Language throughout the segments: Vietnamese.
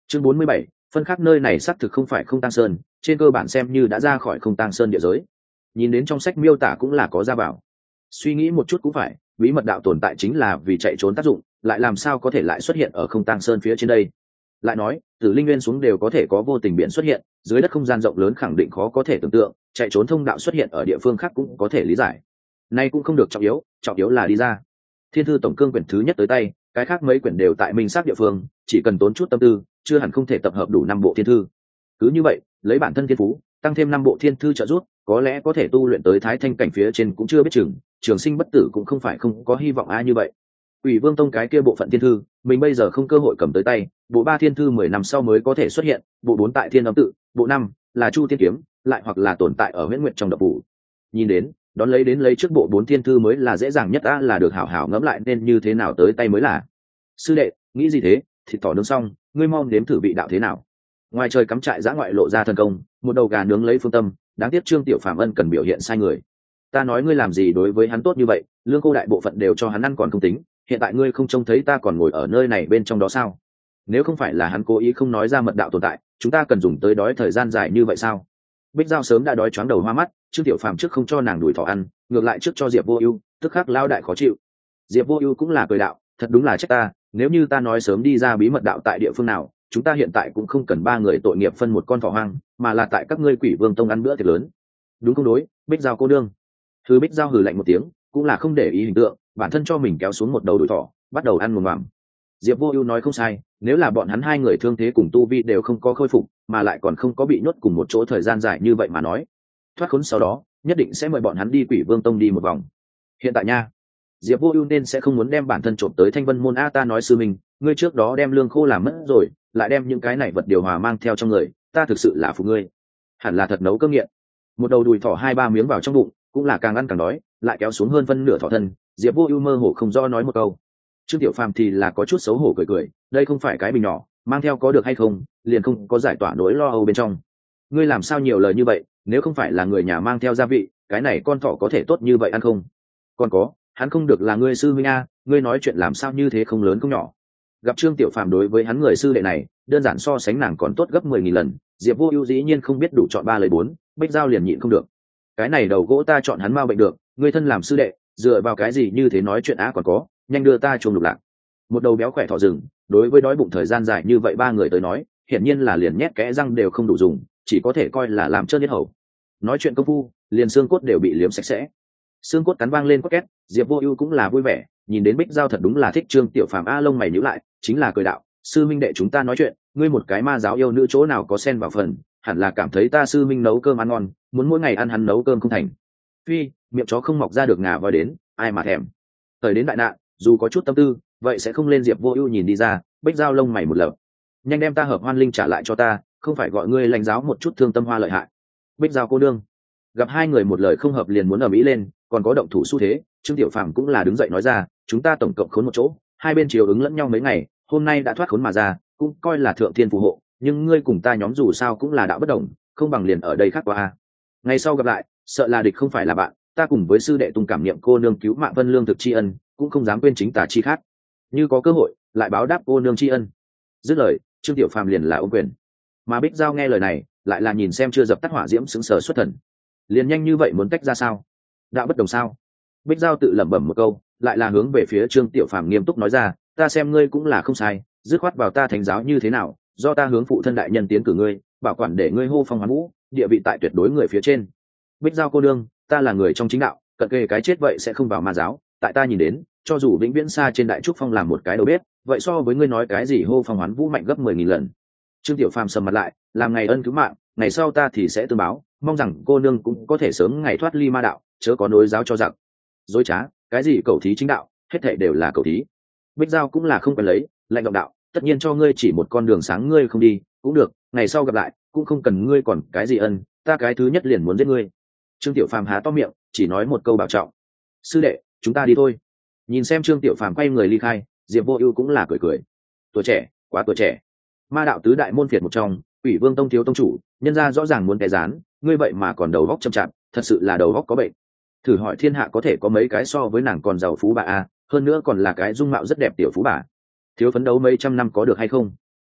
Chương 47, phân khác nơi này xác thực không phải Không Tang Sơn, trên cơ bản xem như đã ra khỏi Không Tang Sơn địa giới. Nhìn đến trong sách miêu tả cũng là có ra vào. Suy nghĩ một chút cũng phải, bí mật đạo tồn tại chính là vì chạy trốn tác dụng, lại làm sao có thể lại xuất hiện ở Không Tang Sơn phía trên đây? Lại nói, từ linh nguyên xuống đều có thể có vô tình biển xuất hiện, dưới đất không gian rộng lớn khẳng định khó có thể tưởng tượng, chạy trốn thông đạo xuất hiện ở địa phương khác cũng có thể lý giải. Nay cũng không được trọng yếu là đi ra. Thiên thư tổng cương quyển thứ nhất tới tay, cái khác mấy quyển đều tại minh xác địa phương, chỉ cần tốn chút tâm tư, chưa hẳn không thể tập hợp đủ 5 bộ thiên thư. Cứ như vậy, lấy bản thân thiên phú, tăng thêm 5 bộ thiên thư trợ giúp, có lẽ có thể tu luyện tới thái thanh cảnh phía trên cũng chưa biết chừng, trường sinh bất tử cũng không phải không có hy vọng ai như vậy. Ủy Vương Tông cái kia bộ phận thiên thư, mình bây giờ không cơ hội cầm tới tay, bộ 3 thiên thư 10 năm sau mới có thể xuất hiện, bộ 4 tại Thiên Âm tự, bộ 5 là Chu Tiên kiếm, lại hoặc là tồn tại ở Huyễn Nguyệt trong độc phủ. Nhìn đến, đón lấy trước bộ 4 thiên thư mới là dễ dàng nhất là được hảo hảo ngẫm lại nên như thế nào tới tay mới là. Sư đệ, nghĩ gì thế? Thịt thỏ nướng xong, ngươi mau nếm thử vị đạo thế nào. Ngoài trời cắm trại giã ngoại lộ ra thần công, một đầu gà nướng lấy phương tâm, đáng tiếc Trương Tiểu Phàm Ân cần biểu hiện sai người. Ta nói ngươi làm gì đối với hắn tốt như vậy, lương cô đại bộ phận đều cho hắn ăn còn không tính, hiện tại ngươi không trông thấy ta còn ngồi ở nơi này bên trong đó sao? Nếu không phải là hắn cố ý không nói ra mật đạo tồn tại, chúng ta cần dùng tới đói thời gian dài như vậy sao? Bích Giao sớm đã đói choáng đầu hoa mắt, Trương Tiểu Phàm trước không cho nàng đuổi thỏ ăn, ngược lại trước cho Diệp Vô Ưu, tức khắc lao đại khó chịu. Diệp Vô Ưu cũng là cười đạo, thật đúng là trách ta, nếu như ta nói sớm đi ra bí mật đạo tại địa phương nào, chúng ta hiện tại cũng không cần 3 người tội nghiệp phân một con thỏ hoang, mà là tại các ngươi Quỷ Vương Tông ăn bữa tiệc lớn. Đúng không đối, Bích Giao cô nương. Thứ Bích Giao hừ lạnh một tiếng, cũng là không để ý hình tượng, bản thân cho mình kéo xuống một đầu đuổi thỏ, bắt đầu ăn mồm mòm. Diệp Vô Ưu nói không sai, nếu là bọn hắn 2 người thương thế cùng tu vi đều không có khôi phục, mà lại còn không có bị nhốt cùng một chỗ thời gian dài như vậy mà nói, thoát khốn sau đó, nhất định sẽ mời bọn hắn đi Quỷ Vương Tông đi một vòng. Hiện tại nha, Diệp Vô Ưu nên sẽ không muốn đem bản thân trộm tới Thanh Vân môn ta nói sư mình, ngươi trước đó đem lương khô làm mất rồi, lại đem những cái này vật điều hòa mang theo trong người, ta thực sự là phục ngươi. Hẳn là thật nấu cơm nghiện. Một đầu đùi thỏ 2-3 miếng vào trong bụng, cũng là càng ăn càng đói, lại kéo xuống hơn phân nửa thỏ thân, Diệp Vô Ưu mơ hồ không rõ nói một câu. Trương Tiểu Phàm thì là có chút xấu hổ cười, đây không phải cái bình nhỏ, mang theo có được hay không, liền không có giải tỏa nỗi lo âu bên trong. Ngươi làm sao nhiều lời như vậy, nếu không phải là người nhà mang theo gia vị, cái này con thỏ có thể tốt như vậy ăn không? Còn có, hắn không được là ngươi sư huynh a, ngươi nói chuyện làm sao như thế không lớn không nhỏ. Gặp Trương Tiểu Phàm đối với hắn người sư đệ này, đơn giản so sánh nàng còn tốt gấp 10.000 lần, Diệp Vô Ưu dĩ nhiên không biết đủ chọn 3 lời 4, Bích Giao liền nhịn không được. Cái này đầu gỗ ta chọn hắn mau bệnh được, ngươi thân làm sư đệ, dựa vào cái gì như thế nói chuyện còn có, nhanh đưa ta chuông lục lạc. Một đầu béo khỏe thỏ rừng, đối với đói bụng thời gian dài như vậy 3 người tới nói, hiển nhiên là liền nhét kẽ răng đều không đủ dùng, chỉ có thể coi là làm trơn nhất hầu. Nói chuyện công phu, liền xương cốt đều bị liếm sạch sẽ. Xương cốt cắn vang lên quắc két, Diệp Vô Ưu cũng là vui vẻ, nhìn đến Bích Giao thật đúng là thích Trương Tiểu Phàm lông mày nhíu lại, chính là cười đạo, sư minh đệ chúng ta nói chuyện, ngươi một cái ma giáo yêu nữ chỗ nào có xen vào phần, hẳn là cảm thấy ta sư minh nấu cơm ăn ngon, muốn mỗi ngày ăn hắn nấu cơm không thành. Phi, miệng chó không mọc ra được ngà voi đến, ai mà thèm. Thời đến đại nạn, dù có chút tâm tư, vậy sẽ không lên. Diệp Vô Ưu nhìn đi ra, Bích Giao lông mày một lợp. Nhanh đem ta Hợp Hoan Linh trả lại cho ta, không phải gọi ngươi lãnh giáo một chút thương tâm hoa lợi hại. Bích Giao cô nương. Gặp 2 người một lời không hợp liền muốn ở mỹ lên, còn có động thủ xu thế, Trương Tiểu Phàm cũng là đứng dậy nói ra, chúng ta tổng cộng khốn một chỗ, 2 bên chiều ứng lẫn nhau mấy ngày, hôm nay đã thoát khốn mà ra, cũng coi là thượng thiên phù hộ, nhưng ngươi cùng ta nhóm dù sao cũng là đạo bất đồng, không bằng liền ở đây khác qua. Ngày sau gặp lại, sợ là địch không phải là bạn, ta cùng với sư đệ Tung cảm niệm cô nương cứu mạng Vân Lương thực tri ân, cũng không dám quên chính tà chi khác. Như có cơ hội, lại báo đáp cô nương tri ân. Dứt lời, Trương Tiểu Phàm liền là ôm quyền. Mà Bích Giao nghe lời này, lại là nhìn xem chưa dập tắt hỏa diễm sững sờ xuất thần. Liền nhanh như vậy muốn tách ra sao? Đạo bất đồng sao? Bích Giao tự lẩm bẩm một câu, lại là hướng về phía Trương Tiểu Phàm nghiêm túc nói ra, ta xem ngươi cũng là không sai, dứt khoát vào ta thánh giáo như thế nào, do ta hướng phụ thân đại nhân tiến cử ngươi, bảo quản để ngươi hô phong hoán vũ, địa vị tại tuyệt đối người phía trên. Bích Giao cô nương, ta là người trong chính đạo, cận kề cái chết vậy sẽ không vào ma giáo, tại ta nhìn đến, cho dù vĩnh viễn xa trên đại trúc phong làm một cái đầu bếp, vậy so với ngươi nói cái gì hô phong hoán vũ mạnh gấp 10.000 lần. Trương Tiểu Phàm sầm mặt lại, làm ngày ân cứu mạng, ngày sau ta thì sẽ tương báo, mong rằng cô nương cũng có thể sớm ngày thoát ly ma đạo, chớ có nối giáo cho giặc. Dối trá, cái gì cầu thí chính đạo, hết thảy đều là cầu thí. Bích Giao cũng là không cần lấy, lạnh giọng đạo, tất nhiên cho ngươi chỉ một con đường sáng ngươi không đi, cũng được, ngày sau gặp lại, cũng không cần ngươi còn cái gì ân, ta cái thứ nhất liền muốn giết ngươi. Trương Tiểu Phàm há to miệng, chỉ nói một câu bảo trọng. Sư đệ, chúng ta đi thôi. Nhìn xem Trương Tiểu Phàm quay người ly khai, Diệp Vô Ưu cũng là cười cười. Tuổi trẻ, quá tuổi trẻ. Ma đạo tứ đại môn phiệt một trong, Ủy Vương Tông thiếu tông chủ, nhân gia rõ ràng muốn cái dán, ngươi vậy mà còn đầu óc chậm chạp, thật sự là đầu óc có bệnh. Thử hỏi thiên hạ có thể có mấy cái so với nàng còn giàu phú bà a, hơn nữa còn là cái dung mạo rất đẹp tiểu phú bà. Thiếu phấn đấu mấy trăm năm có được hay không?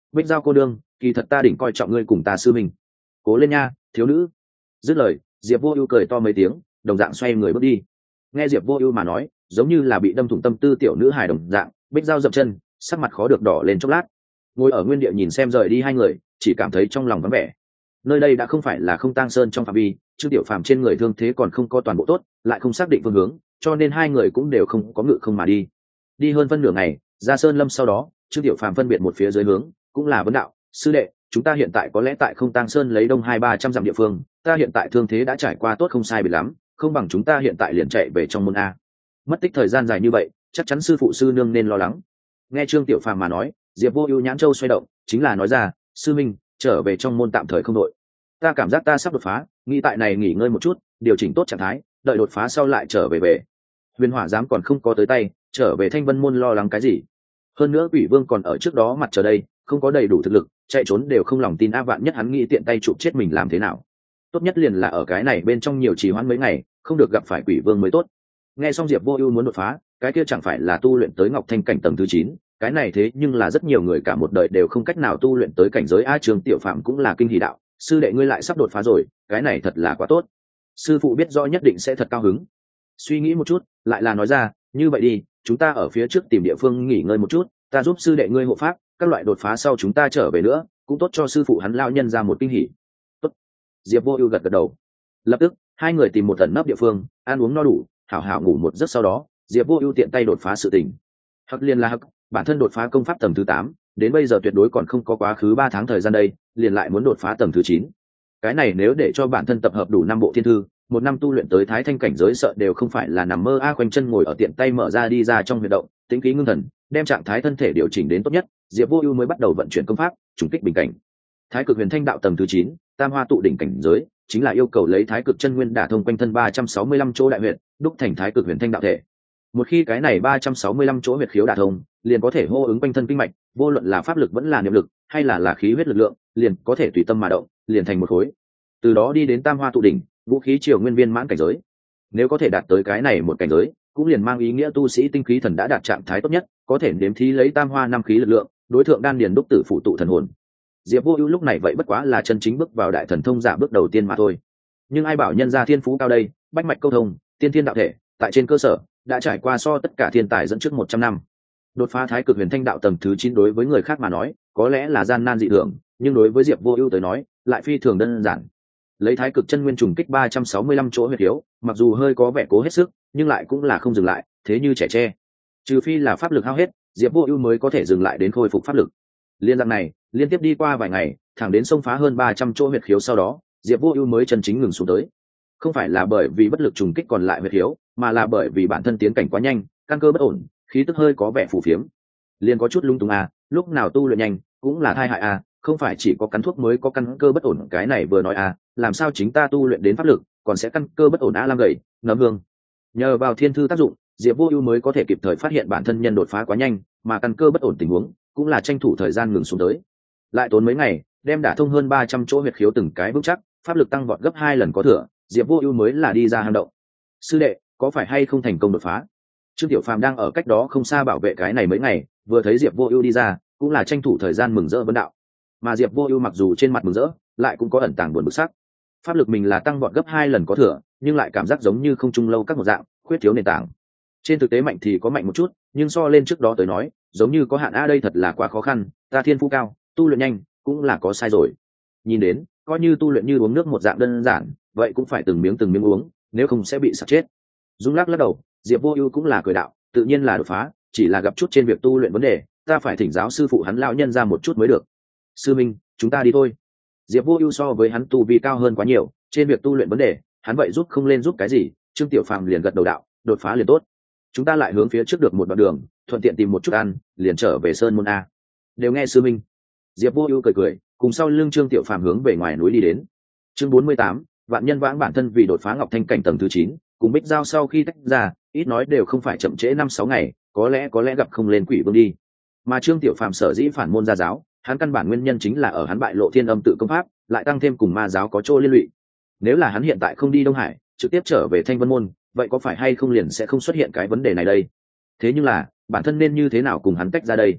Bích Giao cô đương, kỳ thật ta đỉnh coi trọng ngươi cùng ta sư mình. Cố lên nha, thiếu nữ. Dứt lời, Diệp Vô Ưu cười to mấy tiếng, đồng dạng xoay người bước đi. Nghe Diệp Vô Ưu mà nói, giống như là bị đâm thủng tâm tư tiểu nữ hài đồng dạng, Bích Giao dậm chân, sắc mặt khó được đỏ lên chốc lát. Ngồi ở nguyên địa nhìn xem rời đi hai người, chỉ cảm thấy trong lòng vắng vẻ. Nơi đây đã không phải là Không Tang Sơn trong phạm vi, Trương Tiểu Phàm trên người thương thế còn không có toàn bộ tốt, lại không xác định phương hướng, cho nên hai người cũng đều không có ngự không mà đi. Đi hơn phân nửa ngày, ra sơn lâm sau đó, Trương Tiểu Phàm phân biệt một phía dưới hướng, cũng là vấn đạo, sư đệ, chúng ta hiện tại có lẽ tại Không Tang Sơn lấy đông 200-300 dặm địa phương, ta hiện tại thương thế đã trải qua tốt không sai biệt lắm, không bằng chúng ta hiện tại liền chạy về trong môn a. Mất tích thời gian dài như vậy, chắc chắn sư phụ sư nương nên lo lắng. Nghe Trương Tiểu Phàm mà nói, Diệp Vô Ưu nhãn châu xoay động, chính là nói ra, sư minh, trở về trong môn tạm thời không đội. Ta cảm giác ta sắp đột phá, nghĩ tại này nghỉ ngơi một chút, điều chỉnh tốt trạng thái, đợi đột phá sau lại trở về. Huyền Hỏa giám còn không có tới tay, trở về Thanh Vân môn lo lắng cái gì? Hơn nữa Quỷ Vương còn ở trước đó mặt chờ đây, không có đầy đủ thực lực, chạy trốn đều không lòng tin a, vạn nhất hắn nghĩ tiện tay chụp chết mình làm thế nào? Tốt nhất liền là ở cái này bên trong nhiều trì hoãn mấy ngày, không được gặp phải Quỷ Vương mới tốt. Nghe xong Diệp Vô Ưu muốn đột phá, cái kia chẳng phải là tu luyện tới Ngọc Thanh cảnh tầng thứ 9, cái này thế nhưng là rất nhiều người cả một đời đều không cách nào tu luyện tới cảnh giới a. Trường Tiểu Phạm cũng là kinh hỉ đạo, sư đệ ngươi lại sắp đột phá rồi, cái này thật là quá tốt. Sư phụ biết rõ nhất định sẽ thật cao hứng. Suy nghĩ một chút, lại là nói ra, như vậy đi, chúng ta ở phía trước tìm địa phương nghỉ ngơi một chút, ta giúp sư đệ ngươi hộ pháp, các loại đột phá sau chúng ta trở về nữa, cũng tốt cho sư phụ hắn lão nhân ra một kinh hỉ. Tốt. Diệp Vô Ưu gật gật đầu. Lập tức, hai người tìm một ẩn nấp địa phương, ăn uống no đủ, hảo hảo ngủ một giấc sau đó, Diệp Vô Ưu tiện tay đột phá sự tình. Hắc liên là hắc, bản thân đột phá công pháp tầng thứ 8, đến bây giờ tuyệt đối còn không có quá khứ 3 tháng thời gian đây, liền lại muốn đột phá tầng thứ 9. Cái này nếu để cho bản thân tập hợp đủ 5 bộ thiên thư, một năm tu luyện tới thái thanh cảnh giới sợ đều không phải là nằm mơ a. Quanh chân ngồi ở tiện tay mở ra đi ra trong huyệt động, tĩnh khí ngưng thần, đem trạng thái thân thể điều chỉnh đến tốt nhất, Diệp Vô Ưu mới bắt đầu vận chuyển công pháp, trùng kích bình cảnh. Thái cực huyền thanh đạo tầng thứ 9, tam hoa tụ đỉnh cảnh giới, chính là yêu cầu lấy thái cực chân nguyên đả thông quanh thân 365 chỗ đại huyệt, đúc thành thái cực huyền thanh đạo thể. Một khi cái này 365 chỗ huyệt khiếu đả thông, liền có thể hô ứng quanh thân kinh mạch, vô luận là pháp lực vẫn là niệm lực, hay là khí huyết lực lượng, liền có thể tùy tâm mà động, liền thành một khối. Từ đó đi đến tam hoa tụ đỉnh, vũ khí triều nguyên viên mãn cảnh giới. Nếu có thể đạt tới cái này một cảnh giới, cũng liền mang ý nghĩa tu sĩ tinh khí thần đã đạt trạng thái tốt nhất, có thể nếm thí lấy tam hoa năm khí lực lượng, đối thượng đan điền đúc tử phụ tụ thần hồn. Diệp Vô Ưu lúc này vậy bất quá là chân chính bước vào đại thần thông giả bước đầu tiên mà thôi. Nhưng ai bảo nhân gia thiên phú cao đây, bách mạch câu thông, tiên thiên đạo thể, tại trên cơ sở đã trải qua so tất cả thiên tài dẫn trước 100 năm. Đột phá thái cực huyền thanh đạo tầng thứ 9 đối với người khác mà nói, có lẽ là gian nan dị thường, nhưng đối với Diệp Vô Ưu tới nói, lại phi thường đơn giản. Lấy thái cực chân nguyên trùng kích 365 chỗ huyệt khiếu, mặc dù hơi có vẻ cố hết sức, nhưng lại cũng là không dừng lại, thế như trẻ tre. Trừ phi là pháp lực hao hết, Diệp Vô Ưu mới có thể dừng lại đến khôi phục pháp lực. Liên dạng này, liên tiếp đi qua vài ngày, thẳng đến xông phá hơn 300 chỗ huyệt khiếu sau đó, Diệp Vô Ưu mới chân chính ngừng xuống tới. Không phải là bởi vì bất lực trùng kích còn lại huyệt khiếu, mà là bởi vì bản thân tiến cảnh quá nhanh, căn cơ bất ổn, khí tức hơi có vẻ phù phiếm. Liên có chút lung tung a, lúc nào tu luyện nhanh, cũng là tai hại a, không phải chỉ có cắn thuốc mới có căn cơ bất ổn, cái này vừa nói a, làm sao chính ta tu luyện đến pháp lực, còn sẽ căn cơ bất ổn a, làm gầy, nấm hương. Nhờ vào thiên thư tác dụng, Diệp Vô Ưu mới có thể kịp thời phát hiện bản thân nhân đột phá quá nhanh, mà căn cơ bất ổn tình huống, cũng là tranh thủ thời gian ngừng xuống tới. Lại tốn mấy ngày, đem đả thông hơn 300 chỗ huyệt khiếu từng cái vững chắc, pháp lực tăng vọt gấp 2 lần có thừa, Diệp Vô Ưu mới là đi ra hang động. Sư đệ, có phải hay không thành công đột phá? Trương Tiểu Phàm đang ở cách đó không xa bảo vệ cái này mấy ngày, vừa thấy Diệp Vô Ưu đi ra, cũng là tranh thủ thời gian mừng rỡ vấn đạo. Mà Diệp Vô Ưu mặc dù trên mặt mừng rỡ, lại cũng có ẩn tàng buồn bực sắc. Pháp lực mình là tăng vọt gấp 2 lần có thừa, nhưng lại cảm giác giống như không trung lâu các một dạng, khuyết thiếu nền tảng. Trên thực tế mạnh thì có mạnh một chút, nhưng so lên trước đó tới nói, giống như có hạn a, đây thật là quá khó khăn, ta thiên phú cao, tu luyện nhanh, cũng là có sai rồi. Nhìn đến, coi như tu luyện như uống nước một dạng đơn giản, vậy cũng phải từng miếng uống, nếu không sẽ bị sặc chết. Dung lắc lắc đầu, Diệp Vô Ưu cũng là cười đạo, tự nhiên là đột phá, chỉ là gặp chút trên việc tu luyện vấn đề, ta phải thỉnh giáo sư phụ hắn lão nhân ra một chút mới được. Sư minh, chúng ta đi thôi. Diệp Vô Ưu so với hắn tu vi cao hơn quá nhiều, trên việc tu luyện vấn đề, hắn vậy giúp không lên giúp cái gì, Trương Tiểu Phàm liền gật đầu đạo, đột phá liền tốt. Chúng ta lại hướng phía trước được một đoạn đường, thuận tiện tìm một chút ăn, liền trở về sơn môn a. Đều nghe sư minh. Diệp Vô Ưu cười, cùng sau lưng Trương Tiểu Phàm hướng về ngoài núi đi đến. Chương 48, vạn nhân vãng bản thân vì đột phá Ngọc Thanh cảnh tầng thứ 9, cùng Bích Giao sau khi tách ra, ít nói đều không phải chậm trễ 5-6 ngày, có lẽ gặp không lên Quỷ Vương đi. Mà Trương Tiểu Phàm sở dĩ phản môn ra giáo, hắn căn bản nguyên nhân chính là ở hắn bại lộ Thiên Âm tự công pháp, lại tăng thêm cùng ma giáo có chỗ liên lụy. Nếu là hắn hiện tại không đi Đông Hải, trực tiếp trở về Thanh Vân môn, vậy có phải hay không liền sẽ không xuất hiện cái vấn đề này đây? Thế nhưng là, bản thân nên như thế nào cùng hắn tách ra đây?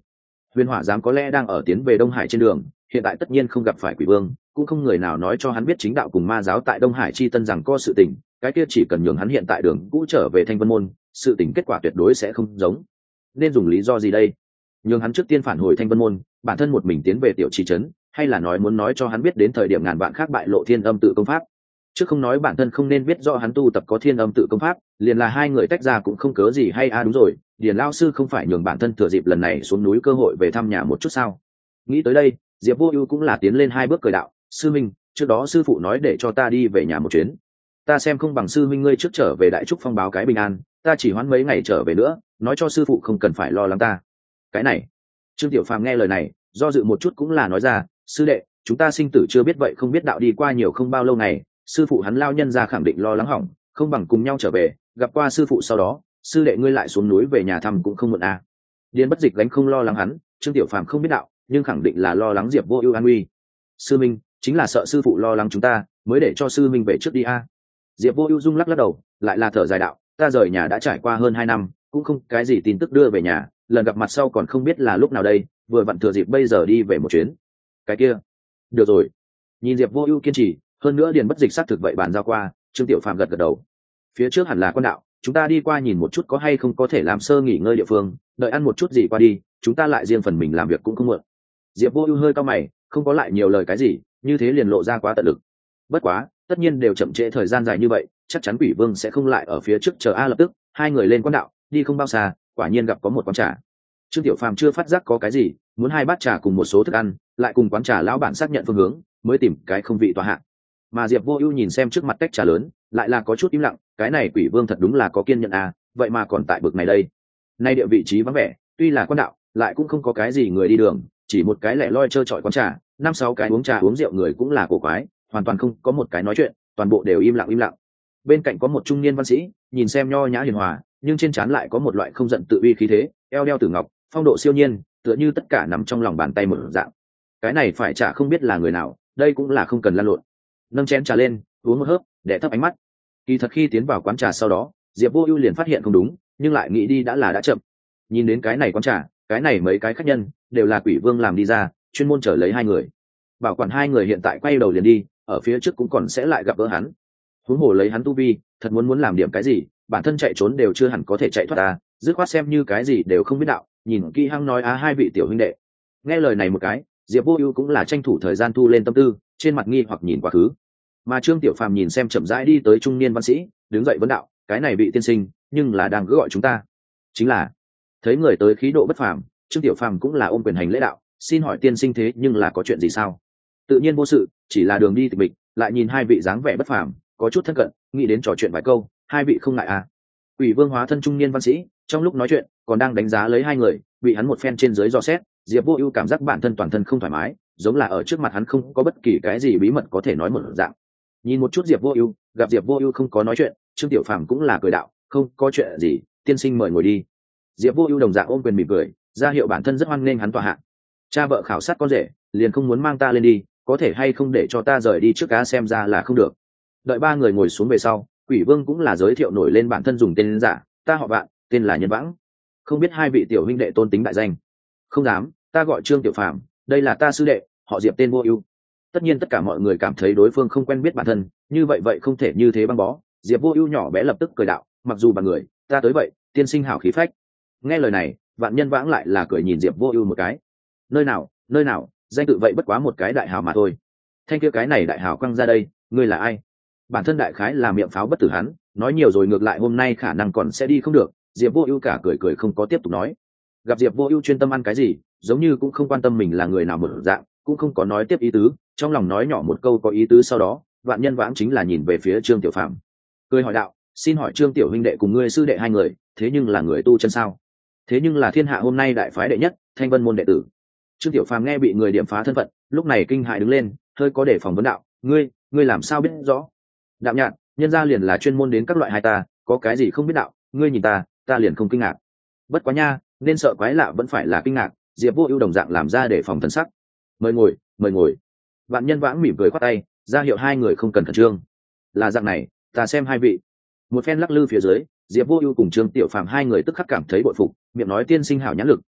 Huyền Hỏa giám có lẽ đang ở tiến về Đông Hải trên đường, hiện tại tất nhiên không gặp phải Quỷ Vương, cũng không người nào nói cho hắn biết chính đạo cùng ma giáo tại Đông Hải chi tân rằng có sự tình, cái kia chỉ cần nhường hắn hiện tại đường cũ trở về Thanh Vân môn, sự tình kết quả tuyệt đối sẽ không giống. Nên dùng lý do gì đây? Nhường hắn trước tiên phản hồi Thanh Vân môn, bản thân một mình tiến về tiểu trì trấn, hay là nói muốn nói cho hắn biết đến thời điểm ngàn vạn khác bại lộ Thiên Âm tự công pháp? Chứ không nói bản thân không nên biết rõ hắn tu tập có Thiên Âm tự công pháp, liền là hai người tách ra cũng không cớ gì hay đúng rồi, Điền lão sư không phải nhường bản thân thừa dịp lần này xuống núi cơ hội về thăm nhà một chút sao? Nghĩ tới đây, Diệp Vô Ưu cũng là tiến lên hai bước cười đạo, sư minh, trước đó sư phụ nói để cho ta đi về nhà một chuyến, ta xem không bằng sư minh ngươi trước trở về Đại Trúc Phong báo cái bình an, ta chỉ hoãn mấy ngày trở về nữa, nói cho sư phụ không cần phải lo lắng ta. Cái này, Trương Tiểu Phàm nghe lời này, do dự một chút cũng là nói ra, sư đệ, chúng ta sinh tử chưa biết vậy không biết đạo đi qua nhiều không bao lâu ngày, sư phụ hắn lao nhân ra khẳng định lo lắng hỏng, không bằng cùng nhau trở về, gặp qua sư phụ sau đó, sư đệ ngươi lại xuống núi về nhà thăm cũng không muộn à. Điền Bất Dịch gánh không lo lắng hắn, Trương Tiểu Phàm không biết đạo, nhưng khẳng định là lo lắng Diệp Vô Ưu an nguy. Sư minh, chính là sợ sư phụ lo lắng chúng ta, mới để cho sư minh về trước đi a. Diệp Vô Ưu rung lắc lắc đầu, lại là thở dài đạo, ta rời nhà đã trải qua hơn 2 năm, cũng không cái gì tin tức đưa về nhà, lần gặp mặt sau còn không biết là lúc nào đây, vừa vặn thừa dịp bây giờ đi về một chuyến. Cái kia, được rồi. Nhìn Diệp Vô Ưu kiên trì, hơn nữa Điền Bất Dịch xác thực vậy bàn giao qua, Trương Tiểu Phàm gật gật đầu. Phía trước hẳn là quan đạo, chúng ta đi qua nhìn một chút có hay không có thể làm sơ nghỉ ngơi địa phương, đợi ăn một chút gì qua đi, chúng ta lại riêng phần mình làm việc cũng không muộn. Diệp Vô Ưu hơi cau mày, không có lại nhiều lời cái gì, như thế liền lộ ra quá tận lực. Bất quá, tất nhiên đều chậm trễ thời gian dài như vậy, chắc chắn Quỷ Vương sẽ không lại ở phía trước chờ lập tức, hai người lên quan đạo, đi không bao xa, quả nhiên gặp có một quán trà. Trương Tiểu Phàm chưa phát giác có cái gì, muốn hai bát trà cùng một số thức ăn, lại cùng quán trà lão bản xác nhận phương hướng, mới tìm cái không vị tọa hạ. Mà Diệp Vô Ưu nhìn xem trước mặt tách trà lớn, lại là có chút im lặng, cái này Quỷ Vương thật đúng là có kiên nhẫn à, vậy mà còn tại bực này đây. Nay địa vị trí vắng vẻ, tuy là quan đạo, lại cũng không có cái gì người đi đường, chỉ một cái lẻ loi trơ trọi quán trà, 5-6 cái uống trà uống rượu người cũng là cổ quái, hoàn toàn không có một cái nói chuyện, toàn bộ đều im lặng im lặng. Bên cạnh có một trung niên văn sĩ, nhìn xem nho nhã hiền hòa, nhưng trên trán lại có một loại không giận tự uy khí thế, eo đeo tử ngọc, phong độ siêu nhiên, tựa như tất cả nằm trong lòng bàn tay một dạng. Cái này phải trả không biết là người nào, đây cũng là không cần lăn lộn. Nâng chén trà lên, uống một hớp, để thấp ánh mắt. Kỳ thật khi tiến vào quán trà sau đó, Diệp Vô Ưu liền phát hiện không đúng, nhưng lại nghĩ đi đã chậm. Nhìn đến cái này quán trà, cái này mấy cái khách nhân đều là Quỷ Vương làm đi ra, chuyên môn chờ lấy hai người. Bảo quản hai người hiện tại quay đầu liền đi, ở phía trước cũng còn sẽ lại gặp gỡ hắn. Huống hồ lấy hắn tu vi, thật muốn làm điểm cái gì, bản thân chạy trốn đều chưa hẳn có thể chạy thoát ta, dứt khoát xem như cái gì đều không biết đạo, nhìn kỹ hăng nói hai vị tiểu huynh đệ. Nghe lời này một cái, Diệp Vô Ưu cũng là tranh thủ thời gian thu lên tâm tư, trên mặt nghi hoặc nhìn quá khứ. Mà Trương Tiểu Phàm nhìn xem chậm rãi đi tới trung niên văn sĩ, đứng dậy vấn đạo, cái này vị tiên sinh, nhưng là đang gọi chúng ta. Chính là. Thấy người tới khí độ bất phàm, Trương Tiểu Phàm cũng là ôm quyền hành lễ đạo, xin hỏi tiên sinh thế nhưng là có chuyện gì sao? Tự nhiên vô sự, chỉ là đường đi tịch mịch, lại nhìn hai vị dáng vẻ bất phàm, có chút thân cận, nghĩ đến trò chuyện vài câu, hai vị không ngại à? Quỷ Vương hóa thân trung niên văn sĩ, trong lúc nói chuyện, còn đang đánh giá lấy hai người, bị hắn một phen trên dưới dò xét, Diệp Vô Ưu cảm giác bản thân toàn thân không thoải mái, giống là ở trước mặt hắn không có bất kỳ cái gì bí mật có thể nói một dạng. Nhìn một chút Diệp Vô Ưu, gặp Diệp Vô Ưu không có nói chuyện, Trương Tiểu Phàm cũng là cười đạo, không có chuyện gì, tiên sinh mời ngồi đi. Diệp Vô Ưu đồng dạng ôm quyền mỉm cười, ra hiệu bản thân rất hoan nghênh hắn tọa hạ. Cha vợ khảo sát con rể, liền không muốn mang ta lên đi, có thể hay không để cho ta rời đi trước cá xem ra là không được. Đợi ba người ngồi xuống về sau, Quỷ Vương cũng là giới thiệu nổi lên bản thân dùng tên giả, ta họ Vạn, tên là Nhân Vãng. Không biết hai vị tiểu huynh đệ tôn tính đại danh. Không dám, ta gọi Trương Tiểu Phàm, đây là ta sư đệ, họ Diệp tên Vô Ưu. Tất nhiên tất cả mọi người cảm thấy đối phương không quen biết bản thân, như vậy không thể như thế băng bó. Diệp Vô Ưu nhỏ bé lập tức cười đạo, mặc dù bằng người, ta tới vậy, tiên sinh hảo khí phách. Nghe lời này, Vạn Nhân Vãng lại là cười nhìn Diệp Vô Ưu một cái. Nơi nào, danh tự vậy bất quá một cái đại hào mà thôi. Thanh kia cái này đại hào quăng ra đây, ngươi là ai? Bản thân đại khái là miệng pháo bất tử hắn, nói nhiều rồi ngược lại hôm nay khả năng còn sẽ đi không được. Diệp Vô Ưu cả cười không có tiếp tục nói. Gặp Diệp Vô Ưu chuyên tâm ăn cái gì, giống như cũng không quan tâm mình là người nào mở dạng, cũng không có nói tiếp ý tứ, trong lòng nói nhỏ một câu có ý tứ sau đó, Vạn Nhân Vãng chính là nhìn về phía Trương Tiểu Phàm, cười hỏi đạo, xin hỏi Trương tiểu huynh đệ cùng ngươi sư đệ hai người, thế nhưng là người tu chân sao? Thế nhưng là thiên hạ hôm nay đại phái đệ nhất, Thanh Vân môn đệ tử. Trương Tiểu Phàm nghe bị người điểm phá thân phận, lúc này kinh hãi đứng lên, hơi có đề phòng vấn đạo, ngươi làm sao biết rõ? Đạm Nhạn, nhân gia liền là chuyên môn đến các loại hai ta, có cái gì không biết đạo, ngươi nhìn ta liền không kinh ngạc. Bất quá nha, nên sợ quái lạ vẫn phải là kinh ngạc, Diệp Vô Ưu đồng dạng làm ra để phòng thần sắc. Mời ngồi. Vạn Nhân Vãng mỉm cười khoát tay, ra hiệu hai người không cần khẩn trương. Là dạng này, ta xem hai vị. Một phen lắc lư phía dưới, Diệp Vô Ưu cùng Trương Tiểu Phàm hai người tức khắc cảm thấy bội phục, miệng nói tiên sinh hảo nhãn lực,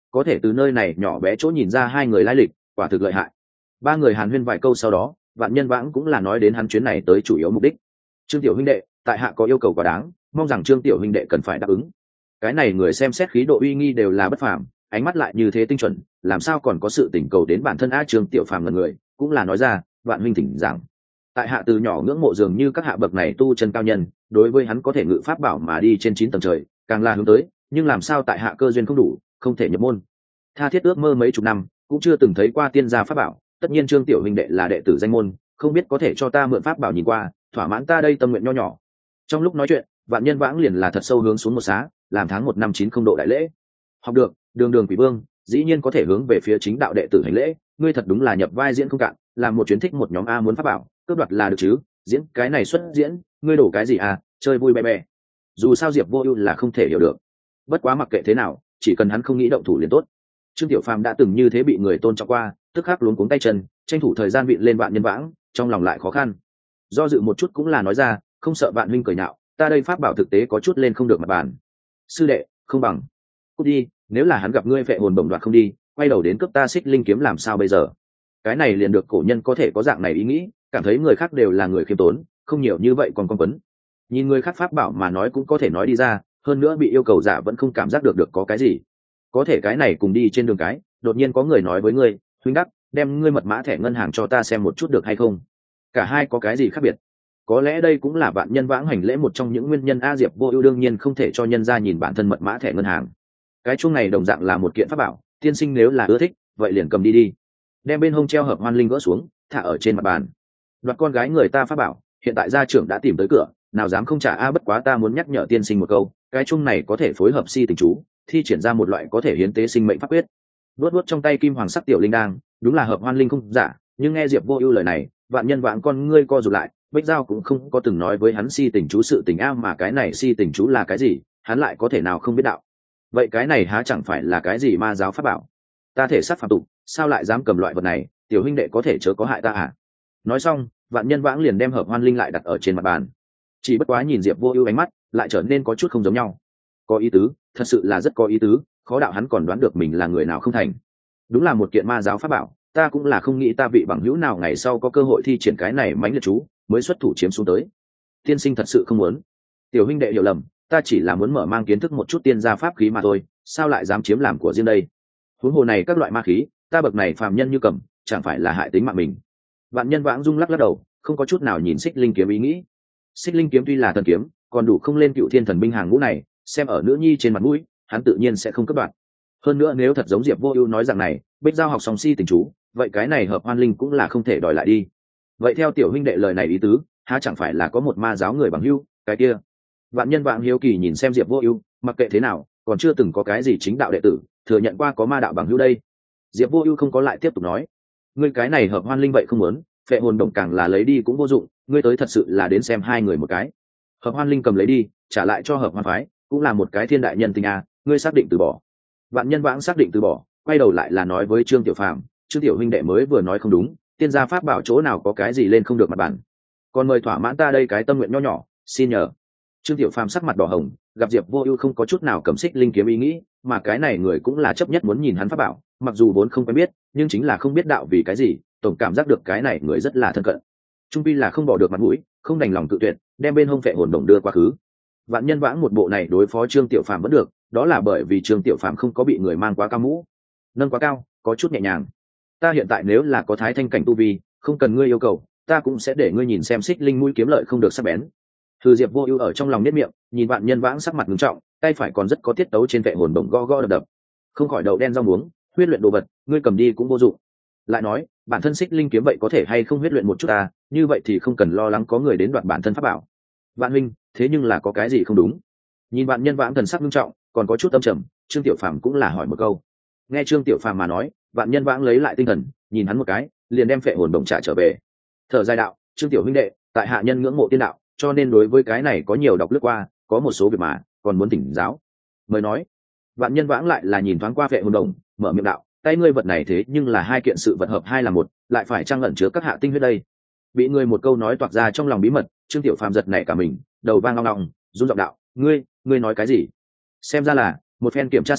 có thể từ nơi này nhỏ bé chỗ nhìn ra hai người lai lịch quả thực lợi hại. Ba người hàn huyên vài câu sau đó, Vạn Nhân Vãng cũng là nói đến hắn chuyến này tới chủ yếu mục đích. Trương tiểu huynh đệ, tại hạ có yêu cầu quá đáng, mong rằng Trương tiểu huynh đệ cần phải đáp ứng. Cái này người xem xét khí độ uy nghi đều là bất phàm, ánh mắt lại như thế tinh chuẩn, làm sao còn có sự tình cầu đến bản thân a. Trương tiểu phàm là người cũng là nói ra, Vạn huynh thỉnh giảng. Tại hạ từ nhỏ ngưỡng mộ dường như các hạ bậc này tu chân cao nhân, đối với hắn có thể ngự pháp bảo mà đi trên 9 tầng trời càng là hướng tới, nhưng làm sao tại hạ cơ duyên không đủ, không thể nhập môn. Tha thiết ước mơ mấy chục năm cũng chưa từng thấy qua tiên gia pháp bảo, tất nhiên Trương tiểu huynh đệ là đệ tử danh môn, không biết có thể cho ta mượn pháp bảo nhìn qua, thỏa mãn ta đây tâm nguyện nho nhỏ. Trong lúc nói chuyện, Vạn Nhân Vãng liền là thật sâu hướng xuống một xá, làm tháng 1 năm 90 độ đại lễ. Học được, đường đường quỷ vương, dĩ nhiên có thể hướng về phía chính đạo đệ tử hành lễ, ngươi thật đúng là nhập vai diễn không cạn, làm một chuyến thích một nhóm a muốn pháp bảo, cướp đoạt là được chứ, diễn cái này xuất diễn, ngươi đổ cái gì à, chơi vui bè bè. Dù sao Diệp Vô Ưu là không thể hiểu được. Bất quá mặc kệ thế nào, chỉ cần hắn không nghĩ động thủ liền tốt. Trương Tiểu Phàm đã từng như thế bị người tôn trọng qua, tức khắc luống cuống tay chân, tranh thủ thời gian vịn lên Vạn Nhân Vãng, trong lòng lại khó khăn. Do dự một chút cũng là nói ra, không sợ Vạn huynh cười nhạo, ta đây pháp bảo thực tế có chút lên không được mặt bàn. Sư đệ, không bằng cút đi, nếu là hắn gặp ngươi vệ hồn bổng đoạt không đi, quay đầu đến cướp ta Xích Linh kiếm làm sao bây giờ? Cái này liền được cổ nhân có thể có dạng này ý nghĩ, cảm thấy người khác đều là người khiêm tốn, không nhiều như vậy còn con quấn. Nhìn người khác pháp bảo mà nói cũng có thể nói đi ra, hơn nữa bị yêu cầu giả vẫn không cảm giác được có cái gì. Có thể cái này cùng đi trên đường cái, đột nhiên có người nói với ngươi, huynh đắc, đem ngươi mật mã thẻ ngân hàng cho ta xem một chút được hay không? Cả hai có cái gì khác biệt? Có lẽ đây cũng là Vạn Nhân Vãng hành lễ một trong những nguyên nhân. A Diệp Vô Ưu đương nhiên không thể cho nhân gia nhìn bản thân mật mã thẻ ngân hàng. Cái chung này đồng dạng là một kiện pháp bảo, tiên sinh nếu là ưa thích, vậy liền cầm đi đi. Đem bên hông treo hợp hoan linh gỡ xuống, thả ở trên mặt bàn. Đoạt con gái người ta pháp bảo, hiện tại gia trưởng đã tìm tới cửa, nào dám không trả a. Bất quá ta muốn nhắc nhở tiên sinh một câu, cái chung này có thể phối hợp si tình chú, thi triển ra một loại có thể hiến tế sinh mệnh pháp quyết. Vuốt trong tay kim hoàng sắc tiểu linh đang, đúng là hợp hoan linh không giả, nhưng nghe Diệp Vô Ưu lời này, Vạn Nhân Vãng con ngươi co rụt lại, Bích Giao cũng không có từng nói với hắn si tình chú sự tình a, mà cái này si tình chú là cái gì, hắn lại có thể nào không biết đạo. Vậy cái này há chẳng phải là cái gì ma giáo pháp bảo? Ta thể sát phàm tục, sao lại dám cầm loại vật này, tiểu huynh đệ có thể chớ có hại ta à? Nói xong, Vạn Nhân Vãng liền đem hợp hoan linh lại đặt ở trên mặt bàn. Chỉ bất quá nhìn Diệp Vô Ưu ánh mắt, lại trở nên có chút không giống nhau. Có ý tứ, thật sự là rất có ý tứ, khó đạo hắn còn đoán được mình là người nào không thành. Đúng là một kiện ma giáo pháp bảo, ta cũng là không nghĩ ta vị bằng hữu nào ngày sau có cơ hội thi triển cái này mãnh liệt chú, mới xuất thủ chiếm xuống tới. Tiên sinh thật sự không muốn. Tiểu huynh đệ hiểu lầm, ta chỉ là muốn mở mang kiến thức một chút tiên gia pháp khí mà thôi, sao lại dám chiếm làm của riêng đây? Huống hồ này các loại ma khí, ta bậc này phàm nhân như cầm, chẳng phải là hại tính mạng mình. Vạn Nhân Vãng rung lắc lắc đầu, không có chút nào nhìn Xích Linh kiếm ý nghĩ. Xích Linh kiếm tuy là thần kiếm, còn đủ không lên Cựu Thiên Thần binh hàng ngũ này, xem ở nữ nhi trên mặt mũi, hắn tự nhiên sẽ không cất đoạt. Hơn nữa nếu thật giống Diệp Vô Ưu nói rằng này, Bích Giao học xong si tình chú, vậy cái này hợp hoan linh cũng là không thể đòi lại đi. Vậy theo tiểu huynh đệ lời này ý tứ, há chẳng phải là có một ma giáo người bằng hữu, cái kia. Vạn Nhân Vãng hiếu kỳ nhìn xem Diệp Vô Ưu, mặc kệ thế nào, còn chưa từng có cái gì chính đạo đệ tử thừa nhận qua có ma đạo bằng hữu đây. Diệp Vô Ưu không có lại tiếp tục nói, ngươi cái này hợp hoan linh vậy không muốn, phệ hồn đồng càng là lấy đi cũng vô dụng, ngươi tới thật sự là đến xem hai người một cái. Hợp hoan linh cầm lấy đi, trả lại cho hợp hoan phái, cũng là một cái thiên đại nhân tình a, ngươi xác định từ bỏ? Vạn Nhân Vãng xác định từ bỏ, quay đầu lại là nói với Trương Tiểu Phàm, Trương Tiểu huynh đệ mới vừa nói không đúng, tiên gia pháp bảo chỗ nào có cái gì lên không được mặt bản, còn mời thỏa mãn ta đây cái tâm nguyện nho nhỏ, xin nhờ. Trương Tiểu Phàm sắc mặt đỏ hồng, gặp Diệp Vô Ưu không có chút nào cầm Xích Linh kiếm ý nghĩ, mà cái này người cũng là chấp nhất muốn nhìn hắn pháp bảo, mặc dù vốn không quen biết, nhưng chính là không biết đạo vì cái gì, tổng cảm giác được cái này người rất là thân cận. Trung pi là không bỏ được mặt mũi, không đành lòng tự tuyệt, đem bên hông phệ hồn đồng đưa qua khứ. Vạn Nhân Vãng một bộ này đối phó Trương Tiểu Phàm vẫn được, đó là bởi vì Trương Tiểu Phàm không có bị người mang quá cao mũ, nâng quá cao, có chút nhẹ nhàng. Ta hiện tại nếu là có thái thanh cảnh tu vi, không cần ngươi yêu cầu, ta cũng sẽ để ngươi nhìn xem Xích Linh mũi kiếm lợi không được sắc bén. Thư Diệp Vô Ưu ở trong lòng niết miệng, nhìn Vạn Nhân Vãng sắc mặt nghiêm trọng, tay phải còn rất có tiết tấu trên vệ hồn đồng gõ gõ đập đập. Không khỏi đầu đen rau muống, huyết luyện đồ vật, ngươi cầm đi cũng vô dụng. Lại nói, bản thân Xích Linh kiếm vậy có thể hay không huyết luyện một chút ta, như vậy thì không cần lo lắng có người đến đoạt bản thân pháp bảo. Vạn huynh, thế nhưng là có cái gì không đúng? Nhìn Vạn Nhân Vãng thần sắc nghiêm trọng, còn có chút âm trầm, Trương Tiểu Phàm cũng là hỏi một câu. Nghe Trương Tiểu Phàm mà nói, Vạn Nhân Vãng lấy lại tinh thần, nhìn hắn một cái, liền đem phệ hồn đồng trả trở về. Thở dài đạo, Trương Tiểu huynh đệ, tại hạ nhân ngưỡng mộ tiên đạo, cho nên đối với cái này có nhiều đọc lướt qua, có một số việc mà còn muốn tỉnh giáo. Mới nói, Vạn Nhân Vãng lại là nhìn thoáng qua phệ hồn đồng, mở miệng đạo, tay ngươi vật này thế nhưng là hai kiện sự vật hợp hai là một, lại phải trang ẩn chứa các hạ tinh huyết đây. Bị người một câu nói toạc ra trong lòng bí mật, Trương Tiểu Phàm giật nảy cả mình, đầu vang long long, run giọng đạo, ngươi nói cái gì? Xem ra là một phen kiểm tra sau,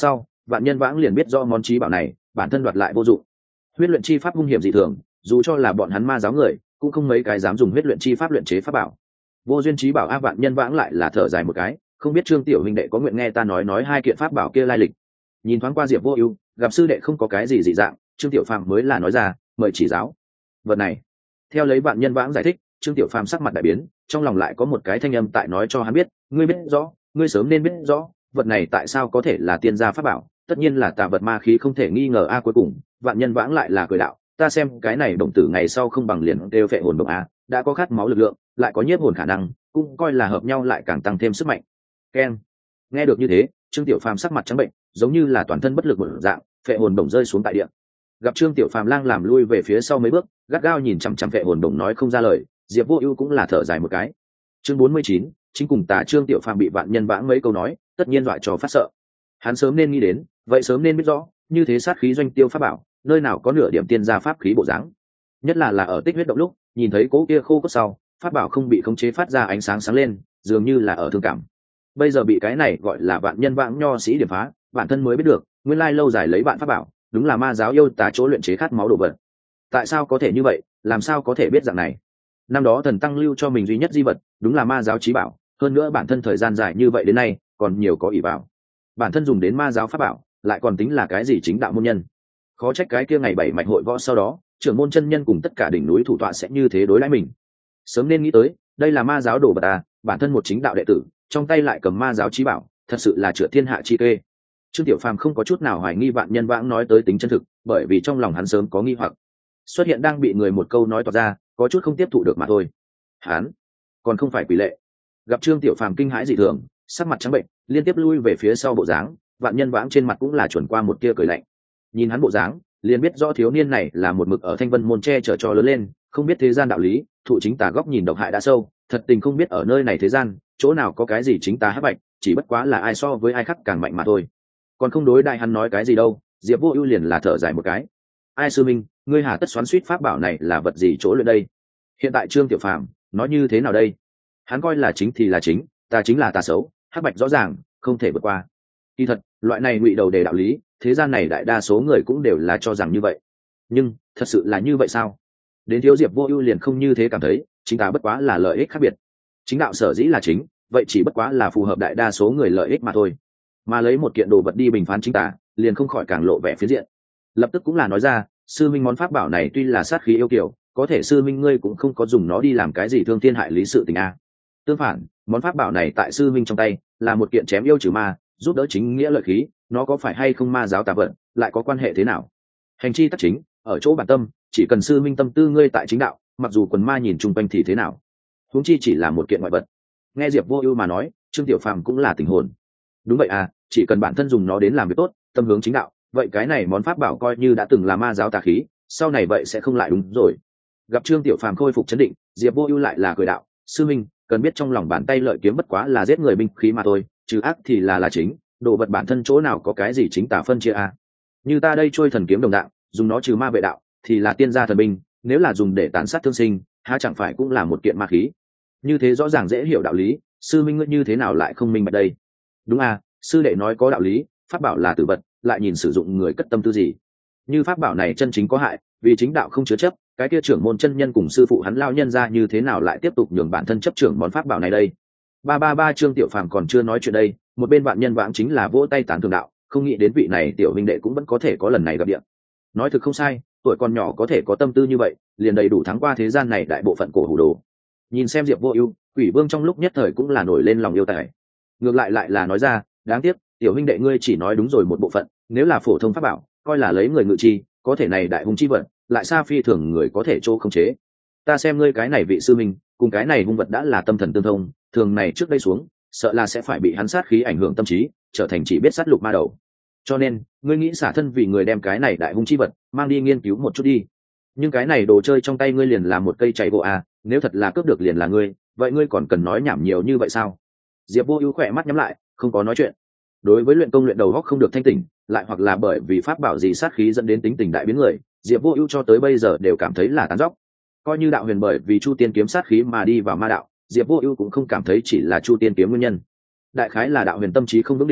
vạn nhân vãng liền biết do món trí bảo này bản thân đoạt lại vô dụng. Huyết luyện chi pháp hung hiểm dị thường, dù cho là bọn hắn ma giáo người cũng không mấy cái dám dùng huyết luyện chi pháp luyện chế pháp bảo. Vô duyên trí bảo a, vạn nhân vãng lại là thở dài một cái, không biết Trương tiểu huynh đệ có nguyện nghe ta nói hai kiện pháp bảo kia lai lịch. Nhìn thoáng qua Diệp Vô Ưu, gặp sư đệ không có cái gì dị dạng, Trương Tiểu Phàm mới là nói ra, mời chỉ giáo. Vật này, theo lấy vạn nhân vãng giải thích, Trương Tiểu Phàm sắc mặt đại biến, trong lòng lại có một cái thanh âm tại nói cho hắn biết, ngươi biết rõ, ngươi sớm nên biết rõ, vật này tại sao có thể là tiên gia pháp bảo, tất nhiên là tà vật ma khí không thể nghi ngờ a. Cuối cùng, vạn nhân vãng lại là cười đạo, ta xem cái này đồng tử ngày sau không bằng liền đều phệ hồn động a, đã có khát máu lực lượng, lại có nhiếp hồn khả năng, cũng coi là hợp nhau lại càng tăng thêm sức mạnh. Keng. Nghe được như thế, Trương Tiểu Phàm sắc mặt trắng bệnh, giống như là toàn thân bất lực một dạng, phệ hồn đồng rơi xuống tại địa. Gặp Trương Tiểu Phàm lang làm lui về phía sau mấy bước, gắt gao nhìn chằm chằm phệ hồn đồng nói không ra lời, Diệp Vô Ưu cũng là thở dài một cái. Chương 49, chính cùng tà Trương Tiểu Phàm bị vạn nhân vãng mấy câu nói, tất nhiên dọa cho phát sợ. Hắn sớm nên nghĩ đến, vậy sớm nên biết rõ, như thế sát khí doanh tiêu pháp bảo, nơi nào có nửa điểm tiên gia pháp khí bộ dáng. Nhất là ở Tích huyết động lúc, nhìn thấy cố kia khô cốt sau, pháp bảo không bị khống chế phát ra ánh sáng sáng lên, dường như là ở thương cảm. Bây giờ bị cái này gọi là vạn nhân vãng nho sĩ điểm phá, bản thân mới biết được, nguyên lai lâu dài lấy bạn pháp bảo, đúng là ma giáo yêu tà chỗ luyện chế khát máu đồ vật. Tại sao có thể như vậy, làm sao có thể biết dạng này? Năm đó thần tăng lưu cho mình duy nhất di vật, đúng là ma giáo chí bảo, hơn nữa bản thân thời gian dài như vậy đến nay, còn nhiều có ỷ vào. Bản thân dùng đến ma giáo pháp bảo, lại còn tính là cái gì chính đạo môn nhân? Khó trách cái kia ngày 7 mạch hội võ sau đó, trưởng môn chân nhân cùng tất cả đỉnh núi thủ tọa sẽ như thế đối đãi mình. Sớm nên nghĩ tới, đây là ma giáo đồ vật à, bản thân một chính đạo đệ tử, trong tay lại cầm ma giáo chí bảo, thật sự là chữa thiên hạ chi kê. Trương Tiểu Phàm không có chút nào hoài nghi vạn nhân vãng nói tới tính chân thực, bởi vì trong lòng hắn sớm có nghi hoặc. Xuất hiện đang bị người một câu nói toạc ra, có chút không tiếp thụ được mà thôi. Hắn còn không phải quỷ lệ. Gặp Trương Tiểu Phàm kinh hãi dị thường, sắc mặt trắng bệnh, liên tiếp lui về phía sau bộ dáng, vạn nhân vãng trên mặt cũng là chuẩn qua một tia cười lạnh. Nhìn hắn bộ dáng, liền biết rõ thiếu niên này là một mực ở Thanh Vân môn che chở cho lớn lên, không biết thế gian đạo lý, thụ chính tà góc nhìn độc hại đã sâu, thật tình không biết ở nơi này thế gian, chỗ nào có cái gì chính tà hắc bạch, chỉ bất quá là ai so với ai khác càng mạnh mà thôi. Còn không đối đại hắn nói cái gì đâu, Diệp Vô Ưu liền là thở dài một cái. Ai sư minh, ngươi hà tất xoắn xuýt pháp bảo này là vật gì chỗ luyện đây? Hiện tại Trương Tiểu Phàm nói như thế nào đây? Hắn coi là chính thì là chính, tà chính là tà xấu, hắc bạch rõ ràng, không thể vượt qua. Kỳ thật, loại này ngụy đầu đề đạo lý, thế gian này đại đa số người cũng đều là cho rằng như vậy. Nhưng, thật sự là như vậy sao? Đến thiếu Diệp Vô Ưu liền không như thế cảm thấy, chính tà bất quá là lợi ích khác biệt. Chính đạo sở dĩ là chính, vậy chỉ bất quá là phù hợp đại đa số người lợi ích mà thôi. Mà lấy một kiện đồ vật đi bình phán chính tà, liền không khỏi càng lộ vẻ phiến diện. Lập tức cũng là nói ra, sư minh món pháp bảo này tuy là sát khí yêu kiều, có thể sư minh ngươi cũng không có dùng nó đi làm cái gì thương thiên hại lý sự tình a. Tương phản, món pháp bảo này tại sư minh trong tay là một kiện chém yêu trừ ma, giúp đỡ chính nghĩa lợi khí, nó có phải hay không ma giáo tà vận, lại có quan hệ thế nào? Hành chi tắc chính, ở chỗ bản tâm, chỉ cần sư minh tâm tư ngươi tại chính đạo, mặc dù quần ma nhìn chung quanh thì thế nào? Huống chi chỉ là một kiện ngoại vật. Nghe Diệp Vô Ưu mà nói, Trương Tiểu Phàm cũng là tình hồn. Đúng vậy à, chỉ cần bản thân dùng nó đến làm việc tốt, tâm hướng chính đạo, vậy cái này món pháp bảo coi như đã từng là ma giáo tà khí, sau này vậy sẽ không lại đúng rồi. Gặp Trương Tiểu Phàm khôi phục trấn định, Diệp Vô Ưu lại là cười đạo, sư minh, cần biết trong lòng bàn tay lợi kiếm bất quá là giết người binh khí mà thôi, trừ ác thì là chính, đồ vật bản thân chỗ nào có cái gì chính tà phân chia a. Như ta đây trôi thần kiếm đồng dạng, dùng nó trừ ma vệ đạo, thì là tiên gia thần binh, nếu là dùng để tàn sát thương sinh, há chẳng phải cũng là một kiện ma khí. Như thế rõ ràng dễ hiểu đạo lý, sư minh ngươi như thế nào lại không minh bạch đây? Đúng à, sư đệ nói có đạo lý, pháp bảo là tử vật, lại nhìn sử dụng người cất tâm tư gì. Như pháp bảo này chân chính có hại, vì chính đạo không chứa chấp, cái kia trưởng môn chân nhân cùng sư phụ hắn lao nhân ra như thế nào lại tiếp tục nhường bản thân chấp trưởng món pháp bảo này đây? Ba Trương Tiểu Phàm còn chưa nói chuyện đây, một bên bạn nhân vãng chính là vỗ tay tán thưởng đạo, không nghĩ đến vị này tiểu huynh đệ cũng vẫn có thể có lần này gặp điện. Nói thực không sai, tuổi còn nhỏ có thể có tâm tư như vậy, liền đầy đủ thắng qua thế gian này đại bộ phận cổ hủ đồ. Nhìn xem Diệp Vô Ưu, Quỷ Vương trong lúc nhất thời cũng là nổi lên lòng yêu tài. Ngược lại là nói ra, đáng tiếc, tiểu huynh đệ ngươi chỉ nói đúng rồi một bộ phận, nếu là phổ thông pháp bảo, coi là lấy người ngự chi, có thể này đại hung chi vật, lại xa phi thường người có thể trô không chế. Ta xem ngươi cái này vị sư minh, cùng cái này hung vật đã là tâm thần tương thông, thường này trước đây xuống, sợ là sẽ phải bị hắn sát khí ảnh hưởng tâm trí, trở thành chỉ biết sát lục ma đầu. Cho nên, ngươi nghĩ xả thân vì người đem cái này đại hung chi vật mang đi nghiên cứu một chút đi. Nhưng cái này đồ chơi trong tay ngươi liền là một cây chày gỗ à, nếu thật là cướp được liền là ngươi, vậy ngươi còn cần nói nhảm nhiều như vậy sao? Diệp Vô Ưu khẽ mắt nhắm lại, không có nói chuyện. Đối với luyện công luyện đầu óc không được thanh tỉnh, lại hoặc là bởi vì pháp bảo gì sát khí dẫn đến tính tình đại biến người, Diệp Vô Ưu cho tới bây giờ đều cảm thấy là tán dóc. Coi như đạo huyền bởi vì Chu Tiên kiếm sát khí mà đi vào ma đạo, Diệp Vô Ưu cũng không cảm thấy chỉ là Chu Tiên kiếm nguyên nhân. Đại khái là đạo huyền tâm trí không vững định đi,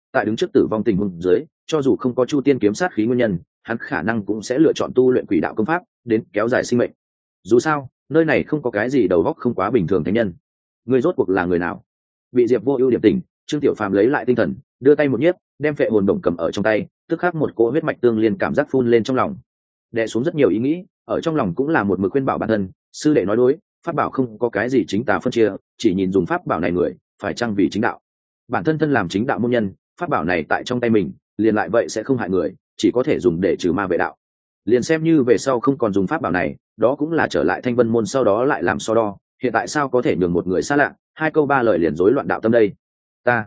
tại đứng trước tử vong tình huống dưới, cho dù không có chu tiên kiếm sát khí nguyên nhân, hắn khả năng cũng sẽ lựa chọn tu luyện quỷ đạo công pháp đến kéo dài sinh mệnh. Dù sao nơi này không có cái gì đầu óc không quá bình thường thánh nhân. Người rốt cuộc là người nào? Bị Diệp Vô Ưu điểm tỉnh, Trương Tiểu Phàm lấy lại tinh thần, đưa tay một nhiếp, đem phệ hồn đồng cầm ở trong tay, tức khắc một cỗ huyết mạch tương liên cảm giác phun lên trong lòng. Đè xuống rất nhiều ý nghĩ, ở trong lòng cũng là một mực khuyên bảo bản thân, sư đệ nói đối, pháp bảo không có cái gì chính tà phân chia, chỉ nhìn dùng pháp bảo này người, phải chăng vì chính đạo. Bản thân thân làm chính đạo môn nhân, pháp bảo này tại trong tay mình, liền lại vậy sẽ không hại người, chỉ có thể dùng để trừ ma vệ đạo. Liền xem như về sau không còn dùng pháp bảo này, đó cũng là trở lại Thanh Vân môn sau đó lại làm so đo, hiện tại sao có thể nhường một người xa lạ, hai câu ba lời liền rối loạn đạo tâm đây. Ta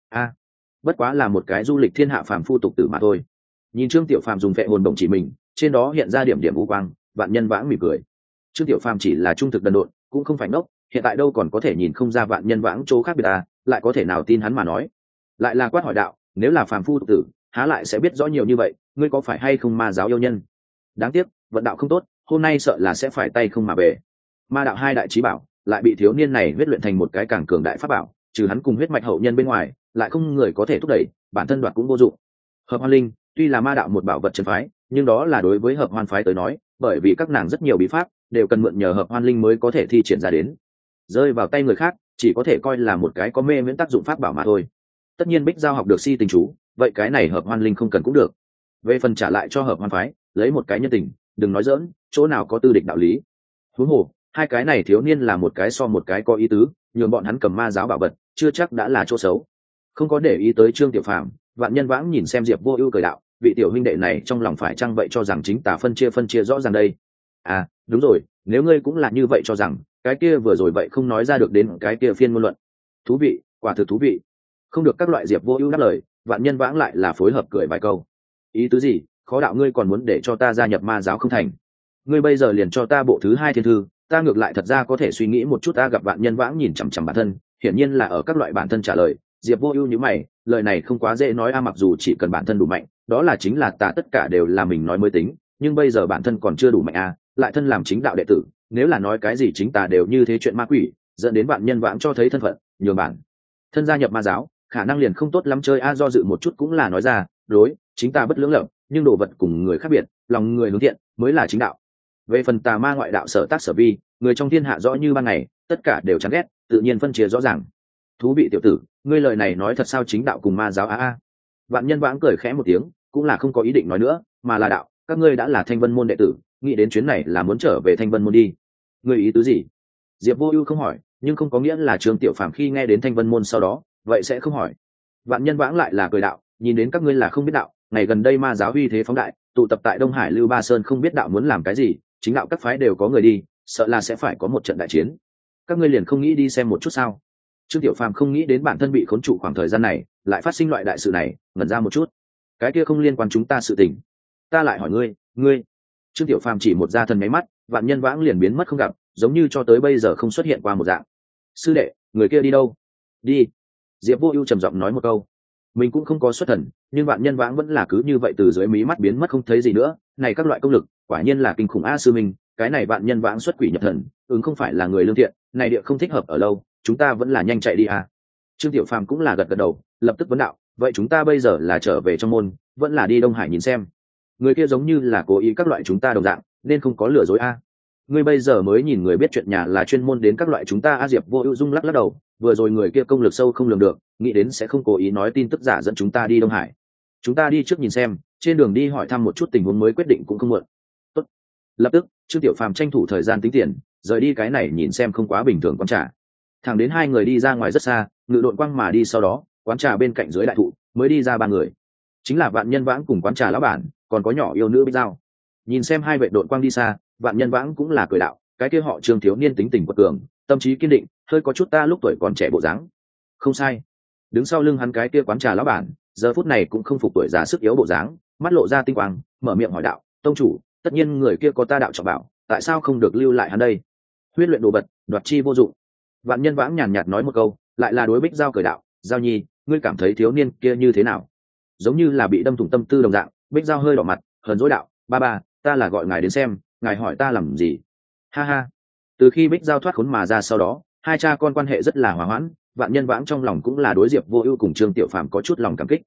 bất quá là một cái du lịch thiên hạ phàm phu tục tử mà thôi. Nhìn Trương Tiểu Phàm dùng vệ hồn đồng chỉ mình, trên đó hiện ra điểm điểm u quang, vạn nhân vãng mỉm cười. Trương Tiểu Phàm chỉ là trung thực đần độn, cũng không phải ngốc, hiện tại đâu còn có thể nhìn không ra vạn nhân vãng chỗ khác biệt à, lại có thể nào tin hắn mà nói. Lại là quát hỏi đạo, nếu là phàm phu tục tử, há lại sẽ biết rõ nhiều như vậy, ngươi có phải hay không ma giáo yêu nhân? Đáng tiếc, vận đạo không tốt, hôm nay sợ là sẽ phải tay không mà về. Ma đạo hai đại chí bảo, lại bị thiếu niên này huyết luyện thành một cái càng cường đại pháp bảo, trừ hắn cùng huyết mạch hậu nhân bên ngoài, lại không người có thể thúc đẩy, bản thân đoạt cũng vô dụng. Hợp Hoan Linh tuy là ma đạo một bảo vật chân phái, nhưng đó là đối với Hợp Hoan phái tới nói, bởi vì các nàng rất nhiều bí pháp đều cần mượn nhờ Hợp Hoan Linh mới có thể thi triển ra đến. Rơi vào tay người khác, chỉ có thể coi là một cái có mê miễn tác dụng pháp bảo mà thôi. Tất nhiên Bích Giao học được si tình chú, vậy cái này Hợp Hoan Linh không cần cũng được. Về phần trả lại cho Hợp Hoan phái, lấy một cái nhân tình, đừng nói giỡn, chỗ nào có tư địch đạo lý. Huống hồ, hai cái này thiếu niên là một cái so một cái có ý tứ, nhường bọn hắn cầm ma giáo bảo vật, chưa chắc đã là chỗ xấu. Không có để ý tới Trương Tiểu Phàm, vạn nhân vãng nhìn xem Diệp Vô Ưu cười đạo, vị tiểu huynh đệ này trong lòng phải chăng vậy cho rằng chính tà phân chia rõ ràng đây. À, đúng rồi, nếu ngươi cũng là như vậy cho rằng, cái kia vừa rồi vậy không nói ra được đến cái kia phiên ngôn luận. Thú vị, quả thực thú vị. Không được các loại Diệp Vô Ưu đáp lời, vạn nhân vãng lại là phối hợp cười vài câu. Ý tứ gì? Khó đạo ngươi còn muốn để cho ta gia nhập ma giáo không thành? Ngươi bây giờ liền cho ta bộ thứ hai thiên thư, ta ngược lại thật ra có thể suy nghĩ một chút. Ta gặp vạn nhân vãng nhìn chằm chằm bản thân, hiển nhiên là ở các loại bản thân trả lời. Diệp Vô Ưu nhíu mày, lời này không quá dễ nói a, mặc dù chỉ cần bản thân đủ mạnh, đó là chính là ta tất cả đều là mình nói mới tính, nhưng bây giờ bản thân còn chưa đủ mạnh a, lại thân làm chính đạo đệ tử, nếu là nói cái gì chính ta đều như thế chuyện ma quỷ, dẫn đến vạn nhân vãng cho thấy thân phận, nhường bản thân gia nhập ma giáo, khả năng liền không tốt lắm chơi a. Do dự một chút cũng là nói ra, đối, chính ta bất lưỡng lập, nhưng đồ vật cùng người khác biệt, lòng người hướng thiện mới là chính đạo. Về phần tà ma ngoại đạo sở tác sở vi, người trong thiên hạ rõ như ban ngày, tất cả đều chán ghét, tự nhiên phân chia rõ ràng. Thú vị tiểu tử, ngươi lời này nói thật sao? Chính đạo cùng ma giáo a? Vạn nhân vãng cười khẽ một tiếng, cũng là không có ý định nói nữa, mà là đạo, các ngươi đã là Thanh Vân môn đệ tử, nghĩ đến chuyến này là muốn trở về Thanh Vân môn đi. Ngươi ý tứ gì? Diệp Vô Ưu không hỏi, nhưng không có nghĩa là Trương Tiểu Phàm khi nghe đến Thanh Vân môn sau đó, vậy sẽ không hỏi. Vạn nhân vãng lại là cười đạo, nhìn đến các ngươi là không biết đạo, ngày gần đây ma giáo uy thế phóng đại, tụ tập tại Đông Hải Lưu Ba Sơn, không biết đạo muốn làm cái gì, chính đạo các phái đều có người đi, sợ là sẽ phải có một trận đại chiến. Các ngươi liền không nghĩ đi xem một chút sao? Trương Tiểu Phàm không nghĩ đến bản thân bị khốn trụ khoảng thời gian này, lại phát sinh loại đại sự này, ngẩn ra một chút. Cái kia không liên quan chúng ta sự tình. Ta lại hỏi ngươi. Trương Tiểu Phàm chỉ một gia thần nháy mắt, vạn nhân vãng liền biến mất không gặp, giống như cho tới bây giờ không xuất hiện qua một dạng. Sư đệ, người kia đi đâu? Đi. Diệp Vô Ưu trầm giọng nói một câu. Mình cũng không có xuất thần, nhưng vạn nhân vãng vẫn là cứ như vậy từ dưới mí mắt biến mất không thấy gì nữa. Này các loại công lực, quả nhiên là kinh khủng a sư minh, cái này vạn nhân vãng xuất quỷ nhập thần, không phải là người lương thiện, này địa không thích hợp ở lâu, chúng ta vẫn là nhanh chạy đi a. Trương Tiểu Phàm cũng là gật gật đầu, lập tức vấn đạo, vậy chúng ta bây giờ là trở về trong môn, vẫn là đi Đông Hải nhìn xem? Người kia giống như là cố ý các loại chúng ta đồng dạng, nên không có lừa dối a. Ngươi bây giờ mới nhìn người biết chuyện nhà là chuyên môn đến các loại chúng ta a. Diệp Vô Ưu rung lắc lắc đầu, vừa rồi người kia công lực sâu không lường được, nghĩ đến sẽ không cố ý nói tin tức giả dẫn chúng ta đi Đông Hải. Chúng ta đi trước nhìn xem, trên đường đi hỏi thăm một chút tình huống mới quyết định cũng không muộn. Tốt. Lập tức, Trương Tiểu Phàm tranh thủ thời gian tính tiền, rời đi cái này nhìn xem không quá bình thường quán trà. Thẳng đến hai người đi ra ngoài rất xa, ngự đội quang mà đi, sau đó, quán trà bên cạnh dưới đại thụ, mới đi ra ba người. Chính là Vạn Nhân Vãng cùng quán trà lão bản, còn có nhỏ yêu nữ Bích Giao. Nhìn xem hai vệ đội quang đi xa, Vạn Nhân Vãng cũng là cười đạo, cái kia họ Trương thiếu niên tính tình quật cường, tâm trí kiên định, hơi có chút ta lúc tuổi còn trẻ bộ dáng. Không sai. Đứng sau lưng hắn cái kia quán trà lão bản, giờ phút này cũng không phục tuổi già sức yếu bộ dáng, mắt lộ ra tinh quang, mở miệng hỏi đạo, tông chủ, tất nhiên người kia có ta đạo trọng bảo, tại sao không được lưu lại hắn đây? Huyết luyện đồ vật, đoạt chi vô dụng. Vạn Nhân Vãng nhàn nhạt nói một câu, lại là đối Bích Giao cười đạo, Giao nhi, ngươi cảm thấy thiếu niên kia như thế nào? Giống như là bị đâm thủng tâm tư đồng dạng. Bích Giao hơi đỏ mặt, hờn dỗi đạo, ba, ta là gọi ngài đến xem, ngài hỏi ta làm gì? Ha ha. Từ khi Bích Giao thoát khốn mà ra sau đó, hai cha con quan hệ rất là hòa hoãn, Vạn Nhân Vãng trong lòng cũng là đối Diệp Vô Ưu cùng Trương Tiểu Phàm có chút lòng cảm kích.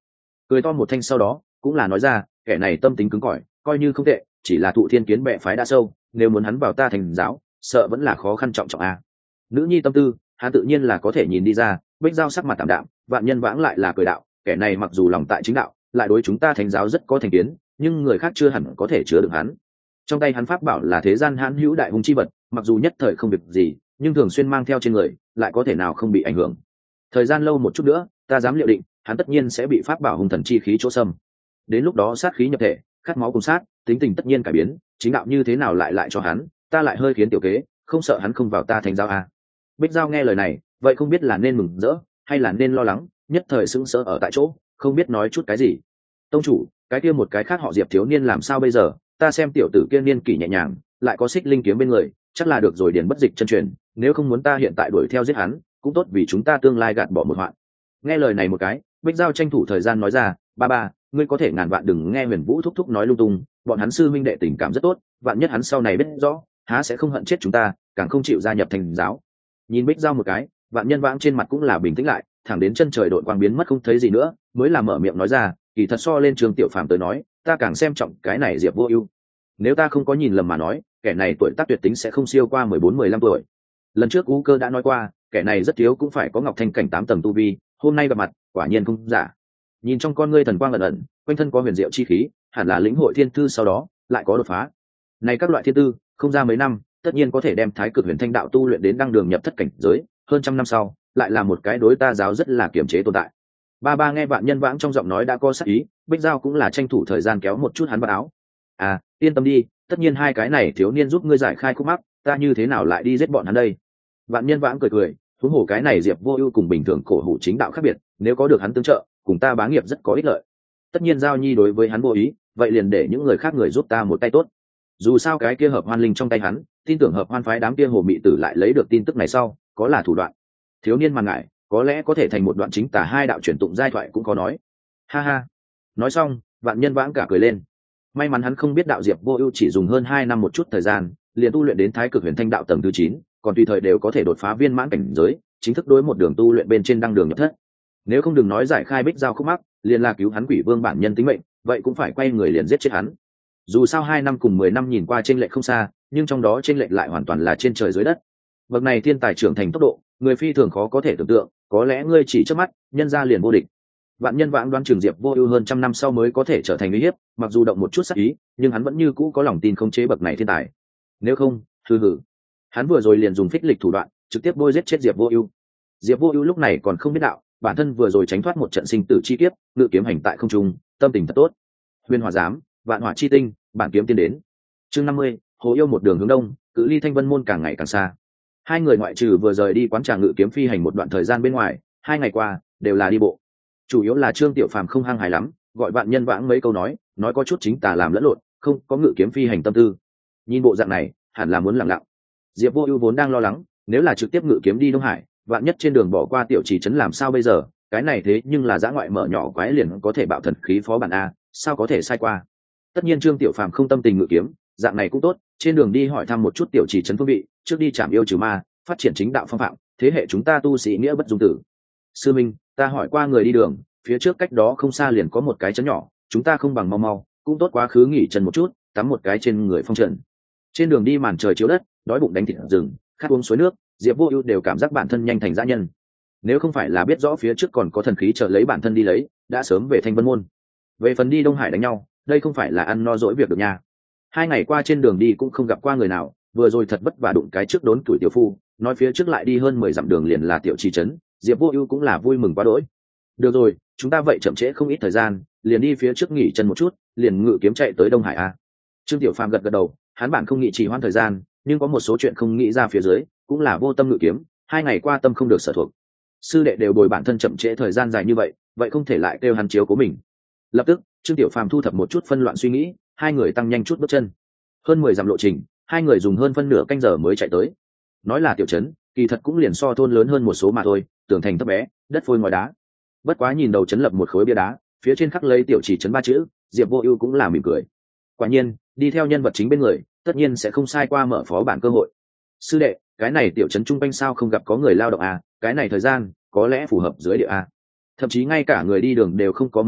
cười to một thanh sau đó cũng là nói ra, kẻ này tâm tính cứng cỏi, coi như không tệ, chỉ là thụ thiên kiến bệ phái đã sâu, nếu muốn hắn vào ta thành giáo, sợ vẫn là khó khăn trọng trọng a. Nữ nhi tâm tư hắn tự nhiên là có thể nhìn đi ra. Bích Giao sắc mặt tạm đạm, Vạn Nhân Vãng lại là cười đạo, kẻ này mặc dù lòng tại chính đạo, lại đối chúng ta thành giáo rất có thành kiến, nhưng người khác chưa hẳn có thể chứa được hắn. Trong tay hắn pháp bảo là thế gian hãn hữu đại hung chi vật, mặc dù nhất thời không việc gì, nhưng thường xuyên mang theo trên người, lại có thể nào không bị ảnh hưởng. Thời gian lâu một chút nữa, ta dám liệu định, hắn tất nhiên sẽ bị pháp bảo hung thần chi khí chỗ xâm. Đến lúc đó sát khí nhập thể, khát máu cùng sát, tính tình tất nhiên cải biến, chính đạo như thế nào lại cho hắn, ta lại hơi khiến tiểu kế, không sợ hắn không vào ta thành giáo à. Bích Giao nghe lời này, vậy không biết là nên mừng rỡ hay là nên lo lắng, nhất thời sững sờ ở tại chỗ, không biết nói chút cái gì. Tông chủ, cái kia một cái khác họ Diệp thiếu niên làm sao bây giờ? Ta xem tiểu tử kia niên kỷ nhẹ nhàng, lại có xích linh kiếm bên người, chắc là được rồi, điền bất dịch chân truyền, nếu không muốn ta hiện tại đuổi theo giết hắn, cũng tốt vì chúng ta tương lai gạt bỏ một hoạn. Nghe lời này một cái, Bích Giao tranh thủ thời gian nói ra, ba, ngươi có thể ngàn vạn đừng nghe Huyền Vũ thúc thúc nói lung tung, bọn hắn sư minh đệ tình cảm rất tốt, vạn nhất hắn sau này biết rõ, há sẽ không hận chết chúng ta, càng không chịu gia nhập thành giáo. Nhìn Bích Giao một cái, Vạn Nhân Vãng trên mặt cũng là bình tĩnh lại, thẳng đến chân trời đội quang biến mất không thấy gì nữa, mới là mở miệng nói ra, kỳ thật so lên Trương Tiểu Phàm tới nói, ta càng xem trọng cái này Diệp Vô Ưu. Nếu ta không có nhìn lầm mà nói, kẻ này tuổi tác tuyệt tính sẽ không siêu qua 14-15 tuổi. Lần trước U Cơ đã nói qua, kẻ này rất thiếu cũng phải có Ngọc Thanh cảnh 8 tầng tu vi, hôm nay gặp mặt, quả nhiên không giả. Nhìn trong con ngươi thần quang ẩn ẩn, quanh thân có huyền diệu chi khí, hẳn là lĩnh hội thiên thư sau đó lại có đột phá. Này các loại thiên tư, không ra mấy năm, tất nhiên có thể đem Thái Cực Huyền Thanh đạo tu luyện đến đăng đường nhập thất cảnh giới, hơn trăm năm sau, lại là một cái đối ta giáo rất là kiềm chế tồn tại. Ba nghe Vạn Nhân Vãng trong giọng nói đã có sắc ý, Bích Giao cũng là tranh thủ thời gian kéo một chút hắn vào áo. À, yên tâm đi, tất nhiên hai cái này thiếu niên giúp ngươi giải khai khúc mắc, ta như thế nào lại đi giết bọn hắn đây? Vạn Nhân Vãng cười, huống hồ cái này Diệp Vô Ưu cùng bình thường cổ hủ chính đạo khác biệt, nếu có được hắn tương trợ, cùng ta bá nghiệp rất có ích lợi. Tất nhiên Giao Nhi đối với hắn vô ý, vậy liền để những người khác người giúp ta một tay tốt. Dù sao cái kia Hợp Hoan Linh trong tay hắn, tin tưởng Hợp Hoan phái đám kia hồ mị tử lại lấy được tin tức này sau, có là thủ đoạn. Thiếu niên màn ngại, có lẽ có thể thành một đoạn chính tả hai đạo truyền tụng giai thoại cũng có nói. Ha ha. Nói xong, Vạn Nhân Vãng cả cười lên. May mắn hắn không biết đạo Diệp Vô Ưu chỉ dùng hơn 2 năm một chút thời gian, liền tu luyện đến Thái Cực Huyền Thanh đạo tầng thứ 9, còn tùy thời đều có thể đột phá viên mãn cảnh giới, chính thức đối một đường tu luyện bên trên đăng đường nhập thất. Nếu không đừng nói giải khai Bích Giao khúc mắc, liền là cứu hắn Quỷ Vương bản nhân tính mệnh, vậy cũng phải quay người liền giết chết hắn. Dù sao 2 năm cùng 10 năm nhìn qua chênh lệch không xa, nhưng trong đó chênh lệch lại hoàn toàn là trên trời dưới đất. Bậc này thiên tài trưởng thành tốc độ, người phi thường khó có thể tưởng tượng, có lẽ ngươi chỉ chớp mắt, nhân ra liền vô địch. Vạn Nhân Vãng đoán Trường Diệp Vô Ưu hơn trăm năm sau mới có thể trở thành uy hiếp, mặc dù động một chút sát ý, nhưng hắn vẫn như cũ có lòng tin khống chế bậc này thiên tài. Nếu không, hừ. Hắn vừa rồi liền dùng phích lịch thủ đoạn, trực tiếp bôi giết chết Diệp Vô Ưu. Diệp Vô Ưu lúc này còn không biết đạo, bản thân vừa rồi tránh thoát một trận sinh tử chi kiếp, ngự kiếm hành tại không trung, tâm tình thật tốt. Huyền Hỏa Giám, Vạn Hỏa chi tinh, bản kiếm tiên đến. Chương 50, Hồ Yêu một đường hướng đông, cự ly Thanh Vân môn càng ngày càng xa. Hai người ngoại trừ vừa rời đi quán trà ngự kiếm phi hành một đoạn thời gian bên ngoài, 2 ngày qua đều là đi bộ. Chủ yếu là Trương Tiểu Phàm không hăng hái lắm, gọi Vạn Nhân Vãng mấy câu nói có chút chính tà làm lẫn lộn, không có ngự kiếm phi hành tâm tư. Nhìn bộ dạng này, hẳn là muốn lặng lặng. Diệp Vô Ưu vốn đang lo lắng, nếu là trực tiếp ngự kiếm đi Đông Hải, vạn nhất trên đường bỏ qua tiểu trì trấn làm sao bây giờ, cái này thế nhưng là dã ngoại mở nhỏ quái liền có thể bạo thần khí phó bản a, sao có thể sai qua. Tất nhiên Trương Tiểu Phàm không tâm tình ngự kiếm, dạng này cũng tốt, trên đường đi hỏi thăm một chút tiểu trì trấn phương vị, trước đi trảm yêu trừ ma, phát triển chính đạo phong phạm, thế hệ chúng ta tu sĩ nghĩa bất dung tử. Sư minh, ta hỏi qua người đi đường, phía trước cách đó không xa liền có một cái trấn nhỏ, chúng ta không bằng mau cũng tốt quá khứ nghỉ chân một chút, tắm một cái trên người phong trần. Trên đường đi màn trời chiếu đất, đói bụng đánh thịt rừng, khát uống suối nước, Diệp Vô Ưu đều cảm giác bản thân nhanh thành dã nhân. Nếu không phải là biết rõ phía trước còn có thần khí chờ lấy bản thân đi lấy, đã sớm về Thanh Vân môn. Về phần đi Đông Hải đánh nhau, đây không phải là ăn no dỗi việc được nha. 2 ngày qua trên đường đi cũng không gặp qua người nào, vừa rồi thật vất vả đụng cái trước đốn tuổi tiểu phu, nói phía trước lại đi hơn 10 dặm đường liền là tiểu trì trấn, Diệp Vô Ưu cũng là vui mừng quá đỗi. Được rồi, chúng ta vậy chậm trễ không ít thời gian, liền đi phía trước nghỉ chân một chút, liền ngự kiếm chạy tới Đông Hải a. Trương Tiểu Phàm gật gật đầu, hắn bản không nghĩ trì hoãn thời gian, nhưng có một số chuyện không nghĩ ra phía dưới, cũng là vô tâm ngự kiếm, 2 ngày qua tâm không được sở thuộc. Sư đệ đều bồi bản thân chậm trễ thời gian dài như vậy, vậy không thể lại kêu hắn chiếu cố mình. Lập tức, Trương Tiểu Phàm thu thập một chút phân loạn suy nghĩ, 2 người tăng nhanh chút bước chân. Hơn 10 dặm lộ trình, 2 người dùng hơn phân nửa canh giờ mới chạy tới. Nói là tiểu trấn, kỳ thật cũng liền so thôn lớn hơn một số mà thôi, tường thành thấp bé, đất phôi ngói đá. Bất quá nhìn đầu trấn lập một khối bia đá, phía trên khắc lấy tiểu chỉ trấn 3 chữ, Diệp Vô Ưu cũng là mỉm cười. Quả nhiên, đi theo nhân vật chính bên người, tất nhiên sẽ không sai qua mở phó bản cơ hội. Sư đệ, cái này tiểu trấn trung quanh sao không gặp có người lao động à, cái này thời gian có lẽ phù hợp dưới địa a. Thậm chí ngay cả người đi đường đều không có mấy cái,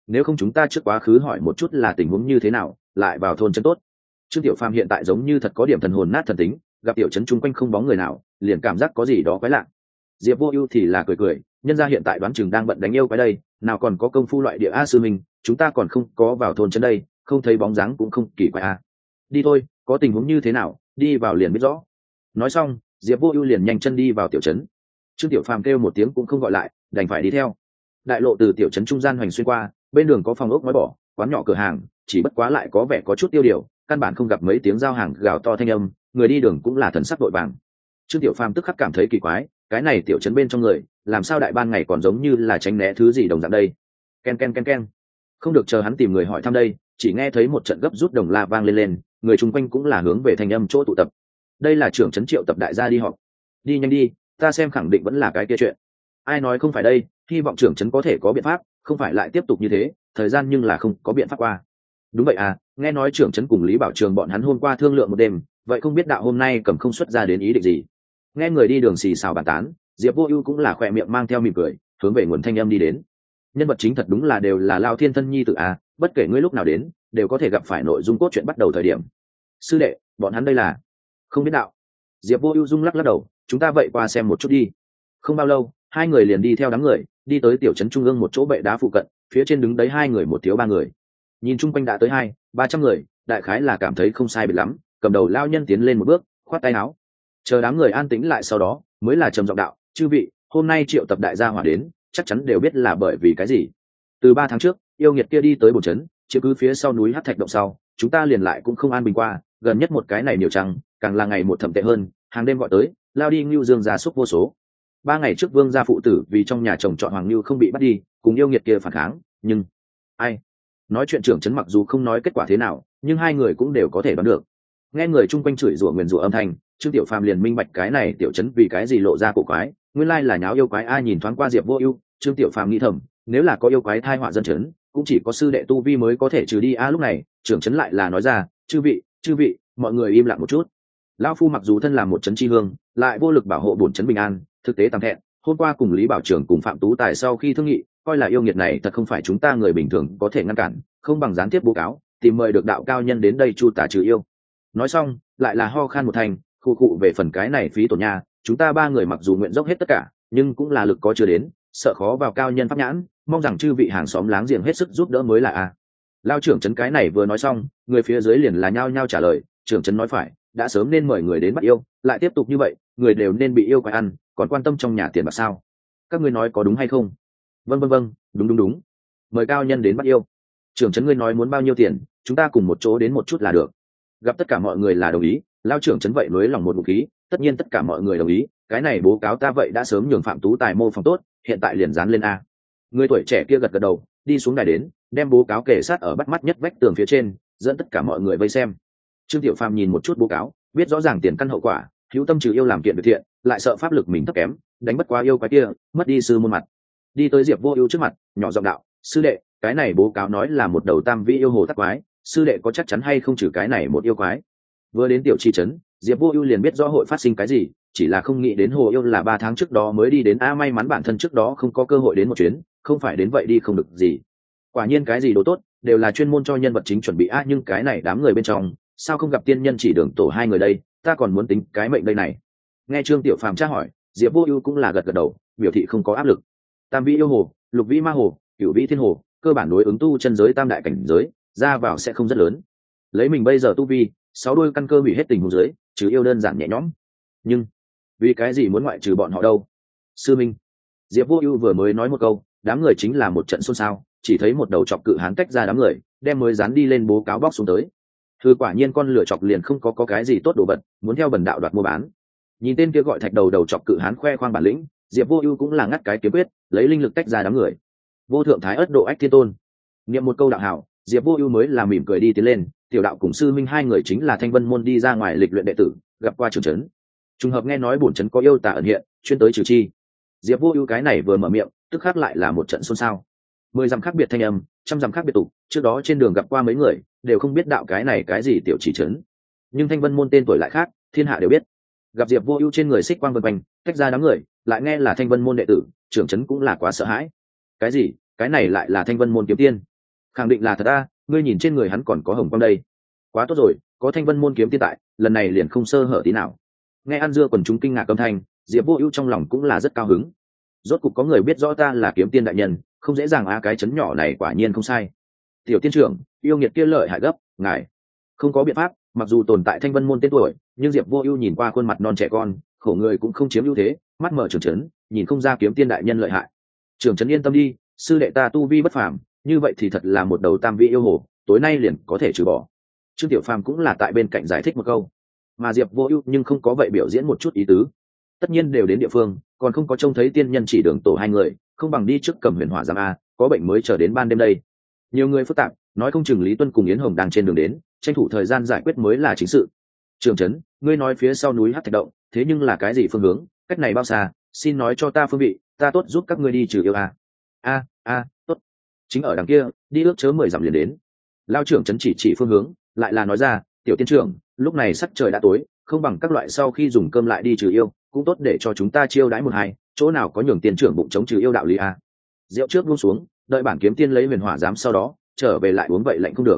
nếu không chúng ta trước quá khứ hỏi một chút là tình huống như thế nào, lại vào thôn trấn tốt. Trương Tiểu Phàm hiện tại giống như thật có điểm thần hồn nát thần tính, gặp tiểu trấn chung quanh không bóng người nào, liền cảm giác có gì đó quái lạ. Diệp Vô Ưu thì là cười cười, nhân gia hiện tại đoán chừng đang bận đánh yêu quái đây, nào còn có công phu loại địa a sư mình, chúng ta còn không có vào thôn trấn đây, không thấy bóng dáng cũng không kỳ quái a. Đi thôi, có tình huống như thế nào, đi vào liền biết rõ. Nói xong, Diệp Vô Ưu liền nhanh chân đi vào tiểu trấn. Trương Tiểu Phàm kêu một tiếng cũng không gọi lại, đành phải đi theo. Đại lộ từ tiểu trấn trung gian hoành xuyên qua, bên đường có phòng ốc ngói bỏ, quán nhỏ cửa hàng, chỉ bất quá lại có vẻ có chút tiêu điều, căn bản không gặp mấy tiếng giao hàng gào to thanh âm, người đi đường cũng là thần sắc vội vàng. Trương Tiểu Phàm tức khắc cảm thấy kỳ quái, cái này tiểu trấn bên trong người, làm sao đại ban ngày còn giống như là tránh né thứ gì đồng dạng đây. Ken ken ken ken. Không được chờ hắn tìm người hỏi thăm đây, chỉ nghe thấy một trận gấp rút đồng la vang lên, người chung quanh cũng là hướng về thanh âm chỗ tụ tập. Đây là trưởng trấn Triệu tập đại gia đi họp. Đi nhanh đi, ta xem khẳng định vẫn là cái kia chuyện. Ai nói không phải đây, hy vọng trưởng trấn có thể có biện pháp, không phải lại tiếp tục như thế, thời gian nhưng là không có biện pháp qua. Đúng vậy à, nghe nói trưởng trấn cùng Lý Bảo Trường bọn hắn hôm qua thương lượng một đêm, vậy không biết đạo hôm nay cầm không xuất ra đến ý định gì. Nghe người đi đường xì xào bàn tán, Diệp Vô Ưu cũng là khỏe miệng mang theo mỉm cười, hướng về nguồn thanh âm đi đến. Nhân vật chính thật đúng là đều là Lao Thiên thân nhi tử à, bất kể ngươi lúc nào đến, đều có thể gặp phải nội dung cốt truyện bắt đầu thời điểm. Sư đệ, bọn hắn đây là không biết đạo. Diệp Vô Ưu rung lắc lắc đầu, chúng ta vậy qua xem một chút đi. Không bao lâu, hai người liền đi theo đám người, đi tới tiểu trấn trung ương một chỗ bệ đá phụ cận, phía trên đứng đấy hai người một thiếu ba người. Nhìn chung quanh đã tới 200-300 người, đại khái là cảm thấy không sai biệt lắm, cầm đầu lao nhân tiến lên một bước, khoát tay áo. Chờ đám người an tĩnh lại sau đó, mới là trầm giọng đạo, chư vị, hôm nay triệu tập đại gia hỏa đến, chắc chắn đều biết là bởi vì cái gì. Từ 3 tháng trước, yêu nghiệt kia đi tới bồn trấn, chiếm cứ phía sau núi Hắc Thạch động sau, chúng ta liền lại cũng không an bình qua, gần nhất một cái này nhiều trăng, càng là ngày một thậm tệ hơn, hàng đêm gọi tới, lao đi ngưu dương gia súc vô số. 3 ngày trước Vương gia phụ tử vì trong nhà chồng chọn hoàng ngưu không bị bắt đi, cùng yêu nghiệt kia phản kháng, nhưng ai nói chuyện trưởng trấn mặc dù không nói kết quả thế nào, nhưng hai người cũng đều có thể đoán được. Nghe người chung quanh chửi rủa nguyền rủa âm thanh, Trương Tiểu Phàm liền minh bạch cái này tiểu trấn vì cái gì lộ ra cổ quái, nguyên lai là nháo yêu quái. Ai nhìn thoáng qua Diệp Vô Ưu, Trương Tiểu Phàm nghĩ thầm, nếu là có yêu quái tai họa dân trấn, cũng chỉ có sư đệ tu vi mới có thể trừ đi. Lúc này, trưởng trấn lại là nói ra, chư vị, mọi người im lặng một chút. Lão phu mặc dù thân làm một trấn chi hương, lại vô lực bảo hộ bổn trấn bình an, thực tế tạm thẹn. Hôm qua cùng Lý Bảo Trường cùng Phạm Tú Tài sau khi thương nghị, coi là yêu nghiệt này thật không phải chúng ta người bình thường có thể ngăn cản, không bằng gián tiếp báo cáo, tìm mời được đạo cao nhân đến đây chu tả trừ yêu. Nói xong, lại là ho khan một thành, khu cụ về phần cái này phí tổn nha, chúng ta 3 người mặc dù nguyện dốc hết tất cả, nhưng cũng là lực có chưa đến, sợ khó vào cao nhân pháp nhãn, mong rằng chư vị hàng xóm láng giềng hết sức giúp đỡ mới là a. Lao trưởng trấn cái này vừa nói xong, người phía dưới liền là nhao nhao trả lời, trưởng trấn nói phải, đã sớm nên mời người đến bắt yêu, lại tiếp tục như vậy, người đều nên bị yêu quái ăn, còn quan tâm trong nhà tiền bạc sao? Các ngươi nói có đúng hay không? Vâng, đúng. Mời cao nhân đến bắt yêu. Trưởng trấn ngươi nói muốn bao nhiêu tiền, chúng ta cùng một chỗ đến một chút là được. Gặp tất cả mọi người là đồng ý, lao trưởng trấn vậy nối lòng một ngụm khí, tất nhiên tất cả mọi người đồng ý, cái này bố cáo ta vậy đã sớm nhường Phạm Tú Tài mô phỏng tốt, hiện tại liền dán lên a. Người tuổi trẻ kia gật gật đầu, đi xuống đài đến, đem bố cáo kề sát ở bắt mắt nhất vách tường phía trên, dẫn tất cả mọi người vây xem. Trương Tiểu Phàm nhìn một chút bố cáo, biết rõ ràng tiền căn hậu quả, hữu tâm trừ yêu làm kiện việc thiện, lại sợ pháp lực mình thấp kém, đánh bất quá yêu quái kia, mất đi sư môn mặt. Đi tới Diệp Vô Ưu trước mặt, nhỏ giọng đạo, sư đệ, cái này bố cáo nói là một đầu tam vi yêu hồ tắc quái, sư đệ có chắc chắn hay không trừ cái này một yêu quái? Vừa đến tiểu chi trấn, Diệp Vô Ưu liền biết rõ hội phát sinh cái gì, chỉ là không nghĩ đến hồ yêu là 3 tháng trước đó mới đi đến, may mắn bản thân trước đó không có cơ hội đến một chuyến, không phải đến vậy đi không được gì. Quả nhiên cái gì đồ tốt, đều là chuyên môn cho nhân vật chính chuẩn bị nhưng cái này đám người bên trong, sao không gặp tiên nhân chỉ đường tổ 2 người đây, ta còn muốn tính cái mệnh đây này. Nghe Trương Tiểu Phàm tra hỏi, Diệp Vô Ưu cũng là gật gật đầu, biểu thị không có áp lực. Tam vi yêu hồ, lục vi ma hồ, cửu vi thiên hồ, cơ bản đối ứng tu chân giới tam đại cảnh giới, ra vào sẽ không rất lớn. Lấy mình bây giờ tu vi, 6 đôi căn cơ hủy hết tình huống dưới, trừ yêu đơn giản nhẹ nhõm. Nhưng vì cái gì muốn ngoại trừ bọn họ đâu? Sư minh. Diệp Vô Ưu vừa mới nói một câu, đám người chính là một trận xôn xao, chỉ thấy một đầu chọc cự hán tách ra đám người, đem mới dán đi lên bố cáo bóc xuống tới. Thứ quả nhiên con lửa chọc liền không có cái gì tốt đồ vật, muốn theo bần đạo đoạt mua bán. Nhìn tên kia gọi thạch đầu đầu chọc cự hán khoe khoang bản lĩnh, Diệp Vô Ưu cũng là ngắt cái kiếm quyết, lấy linh lực tách ra đám người. Vô thượng thái ất độ ách thiên tôn. Niệm một câu đạo hảo, Diệp Vô Ưu mới là mỉm cười đi tiến lên, tiểu đạo cùng sư minh 2 người chính là Thanh Vân môn đi ra ngoài lịch luyện đệ tử, gặp qua trưởng trấn. Trùng hợp nghe nói bổn trấn có yêu tà ẩn hiện, chuyên tới trừ chi. Diệp Vô Ưu cái này vừa mở miệng, tức khắc lại là một trận xôn xao. 10 dặm khác biệt thanh âm, trăm dặm khác biệt tục, trước đó trên đường gặp qua mấy người, đều không biết đạo cái này cái gì tiểu chỉ trấn. Nhưng Thanh Vân môn tên tuổi lại khác, thiên hạ đều biết. Gặp Diệp Vô Ưu trên người xích quang vần quanh, tách ra đám người, lại nghe là Thanh Vân môn đệ tử, trưởng trấn cũng là quá sợ hãi. Cái gì? Cái này lại là Thanh Vân môn kiếm tiên? khẳng định là thật a, ngươi nhìn trên người hắn còn có hồng quang đây. Quá tốt rồi, có Thanh Vân môn kiếm tiên tại, lần này liền không sơ hở tí nào. Nghe ăn dưa quần chúng kinh ngạc âm thanh, Diệp Vô Ưu trong lòng cũng là rất cao hứng. Rốt cục có người biết rõ ta là kiếm tiên đại nhân, không dễ dàng a, cái chấn nhỏ này quả nhiên không sai. Tiểu tiên trưởng, yêu nghiệt kia lợi hại gấp, ngài không có biện pháp, mặc dù tồn tại Thanh Vân môn tên tuổi, nhưng Diệp Vô Ưu nhìn qua khuôn mặt non trẻ con, khổ người cũng không chiếm ưu thế, mắt mở trừng trấn, nhìn không ra kiếm tiên đại nhân lợi hại. Trưởng trấn yên tâm đi, sư đệ ta tu vi bất phàm, như vậy thì thật là một đầu tam vị yêu hồ, tối nay liền có thể trừ bỏ. Trương Tiểu Phàm cũng là tại bên cạnh giải thích một câu, mà Diệp Vô Ưu nhưng không có vậy biểu diễn một chút ý tứ. Tất nhiên đều đến địa phương, còn không có trông thấy tiên nhân chỉ đường tổ hai người, không bằng đi trước cầm huyền hỏa giám a, có bệnh mới chờ đến ban đêm đây. Nhiều người phức tạp, nói không chừng Lý Tuân cùng Yến Hồng đang trên đường đến, tranh thủ thời gian giải quyết mới là chính sự. Trường trấn, ngươi nói phía sau núi Hắc Thạch động, thế nhưng là cái gì phương hướng, cách này bao xa, xin nói cho ta phương vị, ta tốt giúp các ngươi đi trừ yêu a. Tốt. Chính ở đằng kia, đi ước chớ 10 dặm liền đến. Lao trưởng trấn chỉ phương hướng, lại là nói ra, tiểu tiên trưởng, lúc này sắc trời đã tối, không bằng các loại sau khi dùng cơm lại đi trừ yêu, cũng tốt để cho chúng ta chiêu đãi một hai, chỗ nào có nhường tiền trưởng bụng chống trừ yêu đạo lý a. Rượu trước buông xuống, đợi bản kiếm tiên lấy huyền hỏa giám sau đó, trở về lại uống vậy lạnh không được.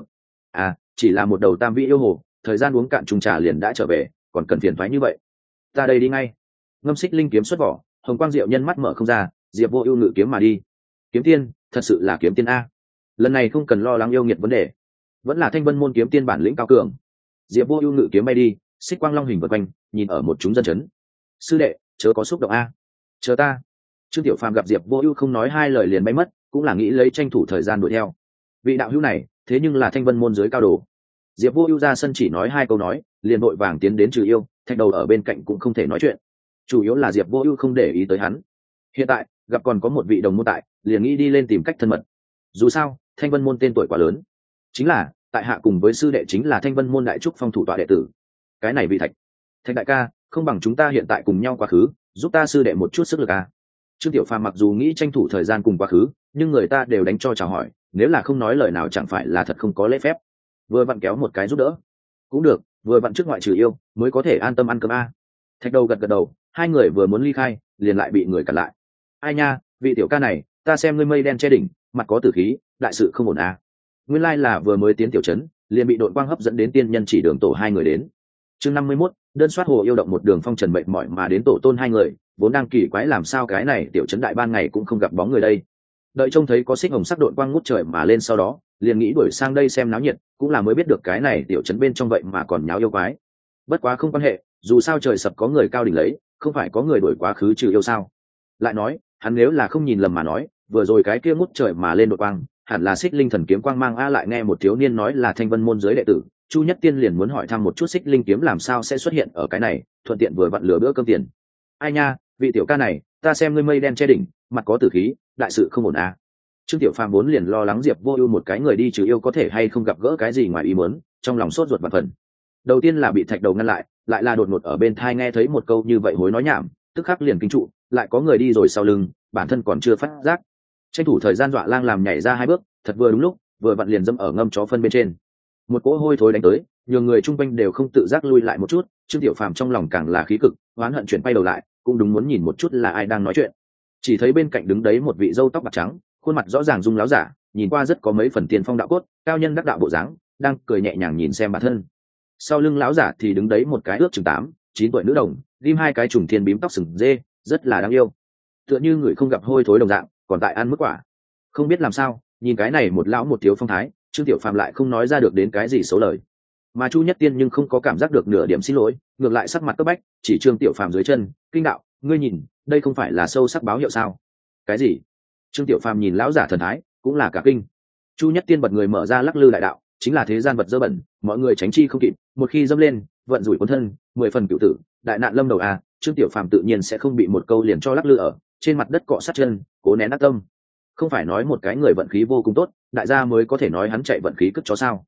Chỉ là một đầu tam vị yêu hồ, thời gian uống cạn chung trà liền đã trở về, còn cần phiền toái như vậy. Ta đây đi ngay. Ngâm Xích Linh kiếm xuất vỏ, hồng quang diệu nhân mắt mở không ra, Diệp Vô Ưu ngự kiếm mà đi. Kiếm tiên, thật sự là kiếm tiên a. Lần này không cần lo lắng yêu nghiệt vấn đề, vẫn là Thanh Vân môn kiếm tiên bản lĩnh cao cường. Diệp Vô Ưu ngự kiếm bay đi, xích quang long hình vần quanh, nhìn ở một chúng dân chấn. Sư đệ, chớ có xúc động a. Chờ ta. Trương Tiểu Phàm gặp Diệp Vô Ưu không nói hai lời liền bay mất, cũng là nghĩ lấy tranh thủ thời gian đuổi theo. Vị đạo hữu này, thế nhưng là Thanh Vân môn dưới cao đồ. Diệp Vô Ưu ra sân chỉ nói hai câu nói, liền vội vàng tiến đến trừ yêu, Thạch Đầu ở bên cạnh cũng không thể nói chuyện. Chủ yếu là Diệp Vô Ưu không để ý tới hắn. Hiện tại, gặp còn có một vị đồng môn tại, liền nghĩ đi lên tìm cách thân mật. Dù sao, Thanh Vân môn tên tuổi quá lớn. Chính là, tại hạ cùng với sư đệ chính là Thanh Vân môn đại trúc phong thủ tọa đệ tử. Cái này vị Thạch đại ca, không bằng chúng ta hiện tại cùng nhau quá khứ, giúp ta sư đệ một chút sức lực a. Trương Tiểu Phàm mặc dù nghĩ tranh thủ thời gian cùng quá khứ, nhưng người ta đều đánh cho chào hỏi, nếu là không nói lời nào chẳng phải là thật không có lễ phép. Vừa vặn kéo một cái giúp đỡ cũng được, vừa vặn trước ngoại trừ yêu mới có thể an tâm ăn cơm a. Thạch Đầu gật đầu, hai người vừa muốn ly khai liền lại bị người cản lại. Ai nha, vị tiểu ca này, ta xem ngươi mây đen che đỉnh, mặt có tử khí, đại sự không ổn a. Nguyên lai là vừa mới tiến tiểu trấn, liền bị đội quang hấp dẫn đến tiên nhân chỉ đường tổ hai người đến. Chương 51, đơn soát hồ yêu động một đường phong trần mệt mỏi mà đến tổ tôn hai người, vốn đang kỳ quái làm sao cái này tiểu trấn đại ban ngày cũng không gặp bóng người đây. Đợi trông thấy có xích hồng sắc đội quang ngút trời mà lên sau đó, liền nghĩ đuổi sang đây xem náo nhiệt, cũng là mới biết được cái này tiểu trấn bên trong vậy mà còn nháo yêu quái. Bất quá không quan hệ, dù sao trời sập có người cao đỉnh lấy, không phải có người đuổi quá khứ trừ yêu sao. Lại nói, hắn nếu là không nhìn lầm mà nói, vừa rồi cái kia ngút trời mà lên đội quang, hẳn là Xích Linh thần kiếm quang mang a. Lại nghe một thiếu niên nói là Thanh Vân môn giới đệ tử, Chu Nhất Tiên liền muốn hỏi thăm một chút Xích Linh kiếm làm sao sẽ xuất hiện ở cái này, thuận tiện vừa vặn lừa bữa cơm tiền. Ai nha, vị tiểu ca này, ta xem ngươi mây đen che đỉnh, mặt có tử khí, đại sự không ổn a. Trương Tiểu Phàm vốn liền lo lắng Diệp Vô Ưu một cái người đi trừ yêu có thể hay không gặp gỡ cái gì ngoài ý muốn, trong lòng sốt ruột vạn phần. Đầu tiên là bị Thạch Đầu ngăn lại là đột ngột ở bên tai nghe thấy một câu như vậy hối nói nhảm, tức khắc liền kinh trụ, lại có người đi rồi sau lưng, bản thân còn chưa phát giác. Tranh thủ thời gian dọa lang làm nhảy ra hai bước, thật vừa đúng lúc, vừa vặn liền dẫm ở ngâm chó phân bên trên. Một cỗ hôi thối đánh tới, nhiều người chung quanh đều không tự giác lui lại một chút, Trương Tiểu Phàm trong lòng càng là khí cực, oán hận chuyển quay đầu lại, cũng đúng muốn nhìn một chút là ai đang nói chuyện. Chỉ thấy bên cạnh đứng đấy một vị râu tóc bạc trắng, khuôn mặt rõ ràng dung láo giả, nhìn qua rất có mấy phần tiền phong đạo cốt, cao nhân đắc đạo bộ dáng, đang cười nhẹ nhàng nhìn xem bản thân. Sau lưng láo giả thì đứng đấy một cái ước chừng 8-9 tuổi nữ đồng, ghim hai cái trùng thiên bím tóc sừng dê, rất là đáng yêu. Tựa như người không gặp hôi thối đồng dạng, còn tại ăn mức quả. Không biết làm sao, nhìn cái này một lão một thiếu phong thái, Trương Tiểu Phàm lại không nói ra được đến cái gì xấu lời. Mà Chu Nhất Tiên nhưng không có cảm giác được nửa điểm xin lỗi, ngược lại sắc mặt cấp bách, chỉ Trương Tiểu Phàm dưới chân, kinh đạo, ngươi nhìn, đây không phải là sâu sắc báo hiệu sao? Cái gì? Trương Tiểu Phàm nhìn lão giả thần thái, cũng là cả kinh. Chu Nhất Tiên bật người mở ra lắc lư đại đạo, chính là thế gian vật dơ bẩn, mọi người tránh chi không kịp, một khi dâm lên, vận rủi cuốn thân, 10 phần cửu tử, đại nạn lâm đầu a. Trương Tiểu Phàm tự nhiên sẽ không bị một câu liền cho lắc lư ở trên mặt đất cọ sát chân, cố nén ác tâm. Không phải nói một cái người vận khí vô cùng tốt, đại gia mới có thể nói hắn chạy vận khí cất chó sao?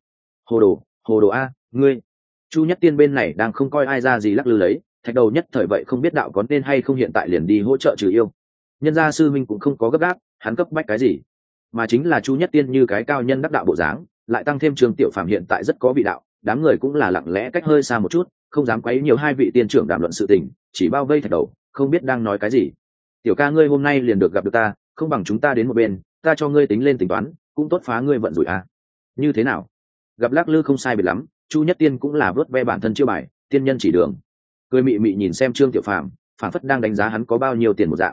Hồ đồ a, ngươi. Chu Nhất Tiên bên này đang không coi ai ra gì lắc lư lấy, Thạch Đầu nhất thời vậy không biết đạo có nên hay không hiện tại liền đi hỗ trợ trừ yêu. Nhân gia sư minh cũng không có gấp gáp, hắn cấp bách cái gì? Mà chính là Chu Nhất Tiên như cái cao nhân đắc đạo bộ dáng, lại tăng thêm Trương Tiểu Phàm hiện tại rất có vị đạo, đám người cũng là lặng lẽ cách hơi xa một chút, không dám quấy nhiều hai vị tiên trưởng đàm luận sự tình, chỉ bao vây Thạch Đầu, không biết đang nói cái gì. Tiểu ca ngươi hôm nay liền được gặp được ta, không bằng chúng ta đến một bên, ta cho ngươi tính lên tính toán, cũng tốt phá ngươi vận rủi à. Như thế nào? Gặp lắc lư không sai biệt lắm, Chu Nhất Tiên cũng là vớt ve bản thân chiêu bài, tiên nhân chỉ đường. Cười mị mị nhìn xem Trương Tiểu Phàm, phản phất đang đánh giá hắn có bao nhiêu tiền một dạng.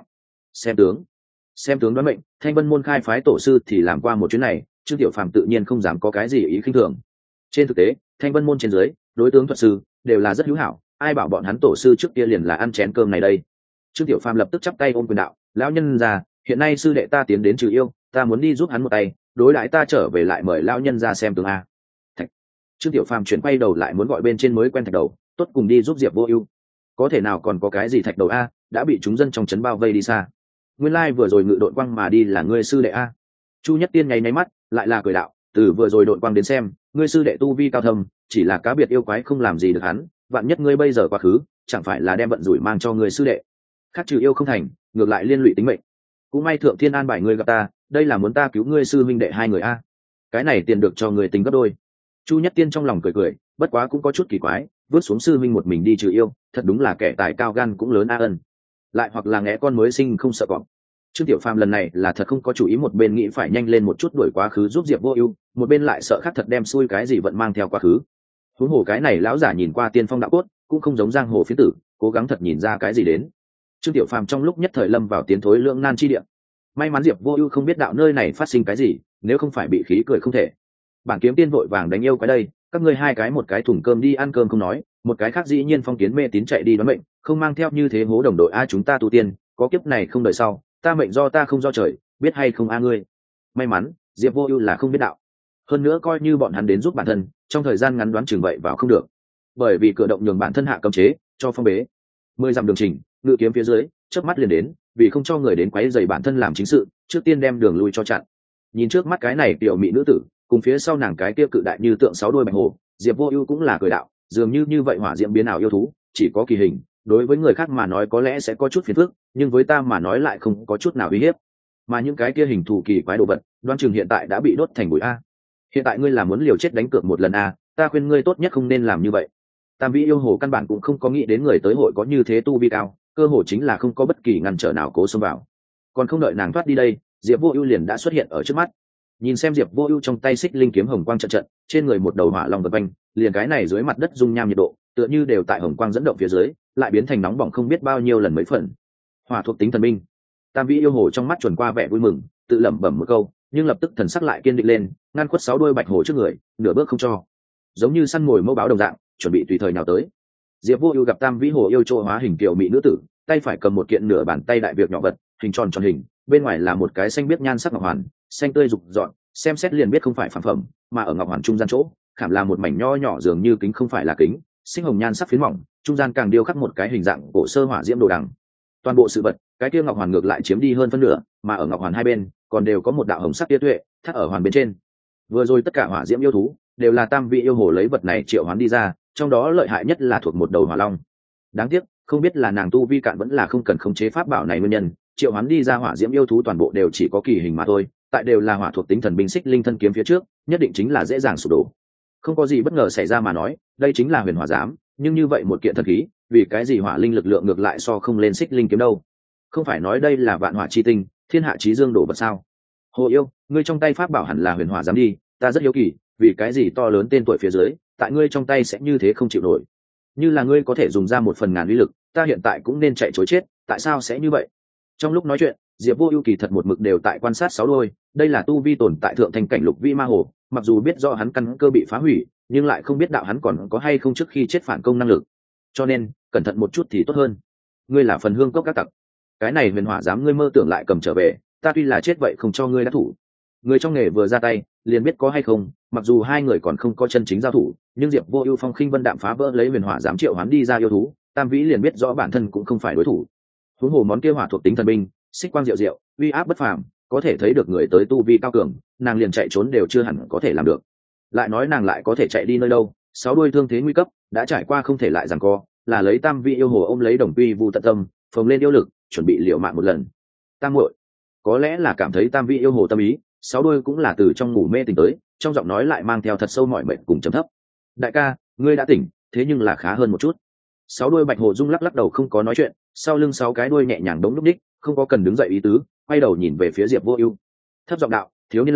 Xem tướng đoán mệnh, Thanh Vân môn khai phái tổ sư thì làm qua một chuyến này, Trương Tiểu Phàm tự nhiên không dám có cái gì ý khinh thường. Trên thực tế, Thanh Vân môn trên dưới, đối tướng thuật sư đều là rất hữu hảo, ai bảo bọn hắn tổ sư trước kia liền là ăn chén cơm này đây. Trương Tiểu Phàm lập tức chắp tay ôm quyền đạo, lão nhân già, hiện nay sư đệ ta tiến đến trừ yêu, ta muốn đi giúp hắn một tay, đối đãi ta trở về lại mời lão nhân ra xem tướng a. Thạch. Trương Tiểu Phàm chuyển quay đầu lại muốn gọi bên trên mới quen Thạch Đầu, tốt cùng đi giúp Diệp Vô Ưu. Có thể nào còn có cái gì Thạch Đầu a, đã bị chúng dân trong trấn bao vây đi xa. Nguyên lai vừa rồi ngự đội quang mà đi là ngươi sư đệ a. Chu Nhất Tiên nháy nháy mắt, lại là cười đạo, từ vừa rồi đội quang đến xem, ngươi sư đệ tu vi cao thâm, chỉ là cá biệt yêu quái không làm gì được hắn, vạn nhất ngươi bây giờ quá khứ, chẳng phải là đem vận rủi mang cho ngươi sư đệ. Khác trừ yêu không thành, ngược lại liên lụy tính mệnh. Cũng may thượng thiên an bài ngươi gặp ta, đây là muốn ta cứu ngươi sư huynh đệ hai người a. Cái này tiền được cho người tính gấp đôi. Chu Nhất Tiên trong lòng cười cười, bất quá cũng có chút kỳ quái, vớt xuống sư huynh một mình đi trừ yêu, thật đúng là kẻ tài cao gan cũng lớn a ân. Lại hoặc là ngẽ con mới sinh không sợ cọp. Trương Tiểu Phàm lần này là thật không có chủ ý, một bên nghĩ phải nhanh lên một chút đuổi quá khứ giúp Diệp Vô Ưu, một bên lại sợ khác thật đem xui cái gì vận mang theo quá khứ. Huống hồ cái này lão giả nhìn qua tiên phong đạo cốt, cũng không giống giang hồ phiến tử, cố gắng thật nhìn ra cái gì đến. Trương Tiểu Phàm trong lúc nhất thời lâm vào tiến thối lưỡng nan chi địa. May mắn Diệp Vô Ưu không biết đạo nơi này phát sinh cái gì, nếu không phải bị khí cười không thể. Bản kiếm tiên vội vàng đánh yêu cái đây, các ngươi hai cái một cái thùng cơm đi ăn cơm không nói, một cái khác dĩ nhiên phong kiến mê tín chạy đi đoán mệnh, không mang theo như thế hố đồng đội a, chúng ta tu tiên, có kiếp này không đời sau, ta mệnh do ta không do trời, biết hay không a ngươi. May mắn, Diệp Vô Ưu là không biết đạo. Hơn nữa coi như bọn hắn đến giúp bản thân, trong thời gian ngắn đoán chừng vậy vào không được. Bởi vì cửa động nhường bản thân hạ cấm chế, cho phong bế. 10 dặm đường trình, ngự kiếm phía dưới, chớp mắt liền đến, vì không cho người đến quấy rầy bản thân làm chính sự, trước tiên đem đường lui cho chặn. Nhìn trước mắt cái này tiểu mỹ nữ tử, cùng phía sau nàng cái kia cự đại như tượng 6 đuôi bạch hổ, Diệp Vô Ưu cũng là cười đạo, dường như vậy hỏa diễm biến ảo yêu thú, chỉ có kỳ hình, đối với người khác mà nói có lẽ sẽ có chút phiền phức, nhưng với ta mà nói lại không có chút nào uy hiếp. Mà những cái kia hình thù kỳ quái đồ vật, đoán chừng hiện tại đã bị đốt thành bụi a. Hiện tại ngươi là muốn liều chết đánh cược một lần a, ta khuyên ngươi tốt nhất không nên làm như vậy. Tam Vĩ yêu hồ căn bản cũng không có nghĩ đến người tới hội có như thế tu vi cao, cơ hồ chính là không có bất kỳ ngăn trở nào cố xông vào. Còn không đợi nàng thoát đi đây, Diệp Vô Ưu liền đã xuất hiện ở trước mắt. Nhìn xem Diệp Vô Ưu trong tay xích linh kiếm hồng quang trận trận, trên người một đầu hỏa long vần quanh, liền cái này dưới mặt đất dung nham nhiệt độ, tựa như đều tại hồng quang dẫn động phía dưới, lại biến thành nóng bỏng không biết bao nhiêu lần mấy phần. Hỏa thuộc tính thần binh. Tam Vĩ yêu hồ trong mắt chuẩn qua vẻ vui mừng, tự lẩm bẩm một câu, nhưng lập tức thần sắc lại kiên định lên, ngăn khuất 6 đuôi bạch hổ trước người, nửa bước không cho. Giống như săn mồi mâu báo đồng dạng, chuẩn bị tùy thời nào tới. Diệp Vô Ưu gặp Tam Vĩ hồ yêu trô hóa hình kiều mỹ nữ tử, tay phải cầm một kiện nửa bàn tay đại việc nhỏ vật, hình tròn tròn hình, bên ngoài là một cái xanh biếc nhan sắc ngọc hoàn, xanh tươi rực rỡ, xem xét liền biết không phải phàm phẩm, mà ở ngọc hoàn trung gian chỗ, khảm là một mảnh nho nhỏ dường như kính không phải là kính, sinh hồng nhan sắc phiến mỏng, trung gian càng điêu khắc một cái hình dạng cổ sơ hỏa diễm đồ đằng. Toàn bộ sự vật, cái kia ngọc hoàn ngược lại chiếm đi hơn phân nửa, mà ở ngọc hoàn hai bên, còn đều có một đạo hồng sắc tia tuệ, thắt ở hoàn bên trên. Vừa rồi tất cả hỏa diễm yêu thú đều là Tam Vị yêu hồ lấy vật này triệu hoán đi ra, trong đó lợi hại nhất là thuộc một đầu hỏa long. Đáng tiếc, không biết là nàng tu vi cạn vẫn là không cần khống chế pháp bảo này nguyên nhân, triệu hoán đi ra hỏa diễm yêu thú toàn bộ đều chỉ có kỳ hình mà thôi, tại đều là hỏa thuộc tính thần binh xích linh thân kiếm phía trước, nhất định chính là dễ dàng sụp đổ. Không có gì bất ngờ xảy ra mà nói, đây chính là huyền hỏa giám, nhưng như vậy một kiện thần khí, vì cái gì hỏa linh lực lượng ngược lại so không lên xích linh kiếm đâu? Không phải nói đây là vạn hỏa chi tinh, thiên hạ chí dương đổ vật sao? Hồ yêu, ngươi trong tay pháp bảo hẳn là huyền hỏa giám đi, ta rất hiếu kỳ, vì cái gì to lớn tên tuổi phía dưới, tại ngươi trong tay sẽ như thế không chịu nổi? Như là ngươi có thể dùng ra 1/1000 uy lực, ta hiện tại cũng nên chạy trối chết, tại sao sẽ như vậy? Trong lúc nói chuyện, Diệp Vô Ưu kỳ thật một mực đều tại quan sát 6 đôi, đây là tu vi tồn tại thượng thành cảnh lục vi ma hồ, mặc dù biết rõ hắn căn cơ bị phá hủy, nhưng lại không biết đạo hắn còn có hay không trước khi chết phản công năng lực. Cho nên, cẩn thận một chút thì tốt hơn. Ngươi là phần hương cốc các tặc. Cái này huyền hỏa dám ngươi mơ tưởng lại cầm trở về, ta tuy là chết vậy không cho ngươi đắc thủ. Người trong nghề vừa ra tay, liền biết có hay không, mặc dù hai người còn không có chân chính giao thủ, nhưng Diệp Vô Ưu phong khinh vân đạm phá vỡ lấy huyền hỏa dám triệu hoán đi ra yêu thú, Tam Vĩ liền biết rõ bản thân cũng không phải đối thủ. Huống hồ món kia hỏa thuộc tính thần binh, xích quang diệu diệu, uy áp bất phàm, có thể thấy được người tới tu vi cao cường, nàng liền chạy trốn đều chưa hẳn có thể làm được. Lại nói nàng lại có thể chạy đi nơi đâu? 6 đuôi thương thế nguy cấp, đã trải qua không thể lại giằng co, là lấy Tam Vĩ yêu hồ ôm lấy đồng quy vu tận tâm, phồng lên yêu lực, chuẩn bị liều mạng một lần. Tam muội, có lẽ là cảm thấy Tam Vĩ yêu hồ tâm ý, 6 đuôi cũng là từ trong ngủ mê tỉnh tới, trong giọng nói lại mang theo thật sâu mỏi mệt cùng trầm thấp. Đại ca, ngươi đã tỉnh, thế nhưng là khá hơn một chút. 6 đuôi bạch hồ rung lắc lắc đầu không có nói chuyện, sau lưng 6 cái đuôi nhẹ nhàng đống lúc đích, không có cần đứng dậy ý tứ, quay đầu nhìn về phía Diệp Vô Ưu, thấp giọng đạo, thiếu niên lang,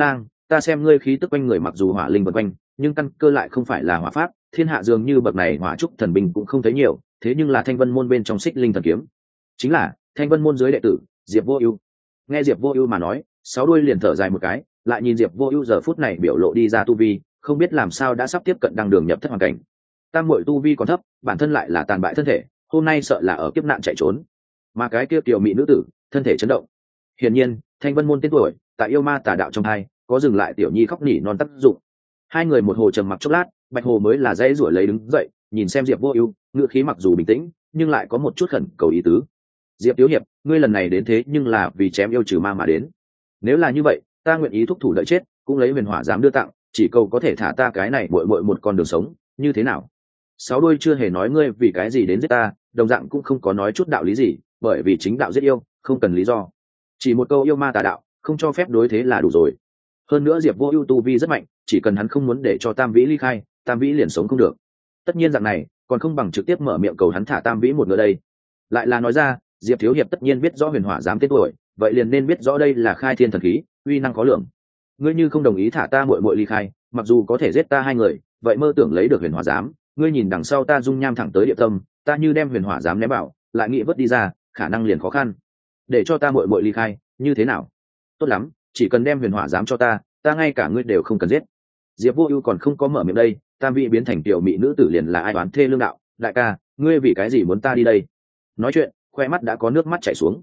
ta xem ngươi khí tức quanh người mặc dù hỏa linh vần quanh, nhưng căn cơ lại không phải là hỏa pháp, thiên hạ dường như bậc này hỏa trúc thần binh cũng không thấy nhiều, thế nhưng là Thanh Vân môn bên trong Xích Linh thần kiếm, chính là Thanh Vân môn dưới đệ tử Diệp Vô Ưu. Nghe Diệp Vô Ưu mà nói, sáu đuôi liền thở dài một cái, lại nhìn Diệp Vô Ưu giờ phút này biểu lộ đi ra tu vi, không biết làm sao đã sắp tiếp cận đăng đường nhập thất hoàn cảnh. Tam muội tu vi còn thấp, bản thân lại là tàn bại thân thể, hôm nay sợ là ở kiếp nạn chạy trốn. Mà cái kia tiểu mỹ nữ tử, thân thể chấn động. Hiển nhiên, Thanh Vân môn tên tuổi, tại yêu ma tà đạo trong hai, có dừng lại tiểu nhi khóc nỉ non tác dụng. Hai người một hồ trầm mặc chốc lát, Bạch Hồ mới là dãy rủa lấy đứng dậy, nhìn xem Diệp Vô Ưu, ngữ khí mặc dù bình tĩnh, nhưng lại có một chút khẩn cầu ý tứ. Diệp Tiếu hiệp, ngươi lần này đến thế nhưng là vì chém yêu trừ ma mà đến. Nếu là như vậy, ta nguyện ý thúc thủ đợi chết, cũng lấy huyền hỏa dám đưa tặng, chỉ cầu có thể thả ta cái này muội muội một con đường sống, như thế nào? Sáu đuôi chưa hề nói ngươi vì cái gì đến giết ta, đồng dạng cũng không có nói chút đạo lý gì, bởi vì chính đạo giết yêu, không cần lý do. Chỉ một câu yêu ma tà đạo, không cho phép đối thế là đủ rồi. Hơn nữa Diệp Vô Ưu tu vi rất mạnh, chỉ cần hắn không muốn để cho Tam Vĩ ly khai, Tam Vĩ liền sống không được. Tất nhiên dạng này, còn không bằng trực tiếp mở miệng cầu hắn thả Tam Vĩ một nữa đây. Lại là nói ra, Diệp thiếu hiệp tất nhiên biết rõ huyền hỏa giám tên tuổi, vậy liền nên biết rõ đây là khai thiên thần khí, uy năng khó lường. Ngươi như không đồng ý thả ta muội muội ly khai, mặc dù có thể giết ta hai người, vậy mơ tưởng lấy được huyền hỏa giám, ngươi nhìn đằng sau ta dung nham thẳng tới địa tâm, ta như đem huyền hỏa giám ném bảo, lại nghĩ vớt đi ra, khả năng liền khó khăn. Để cho ta muội muội ly khai, như thế nào? Tốt lắm, chỉ cần đem huyền hỏa giám cho ta, ta ngay cả ngươi đều không cần giết. Diệp Vô Ưu còn không có mở miệng đây, Tam Vĩ biến thành tiểu mỹ nữ tử liền là ai đoán thê lương đạo, đại ca, ngươi vì cái gì muốn ta đi đây? Nói chuyện, khoe mắt đã có nước mắt chảy xuống.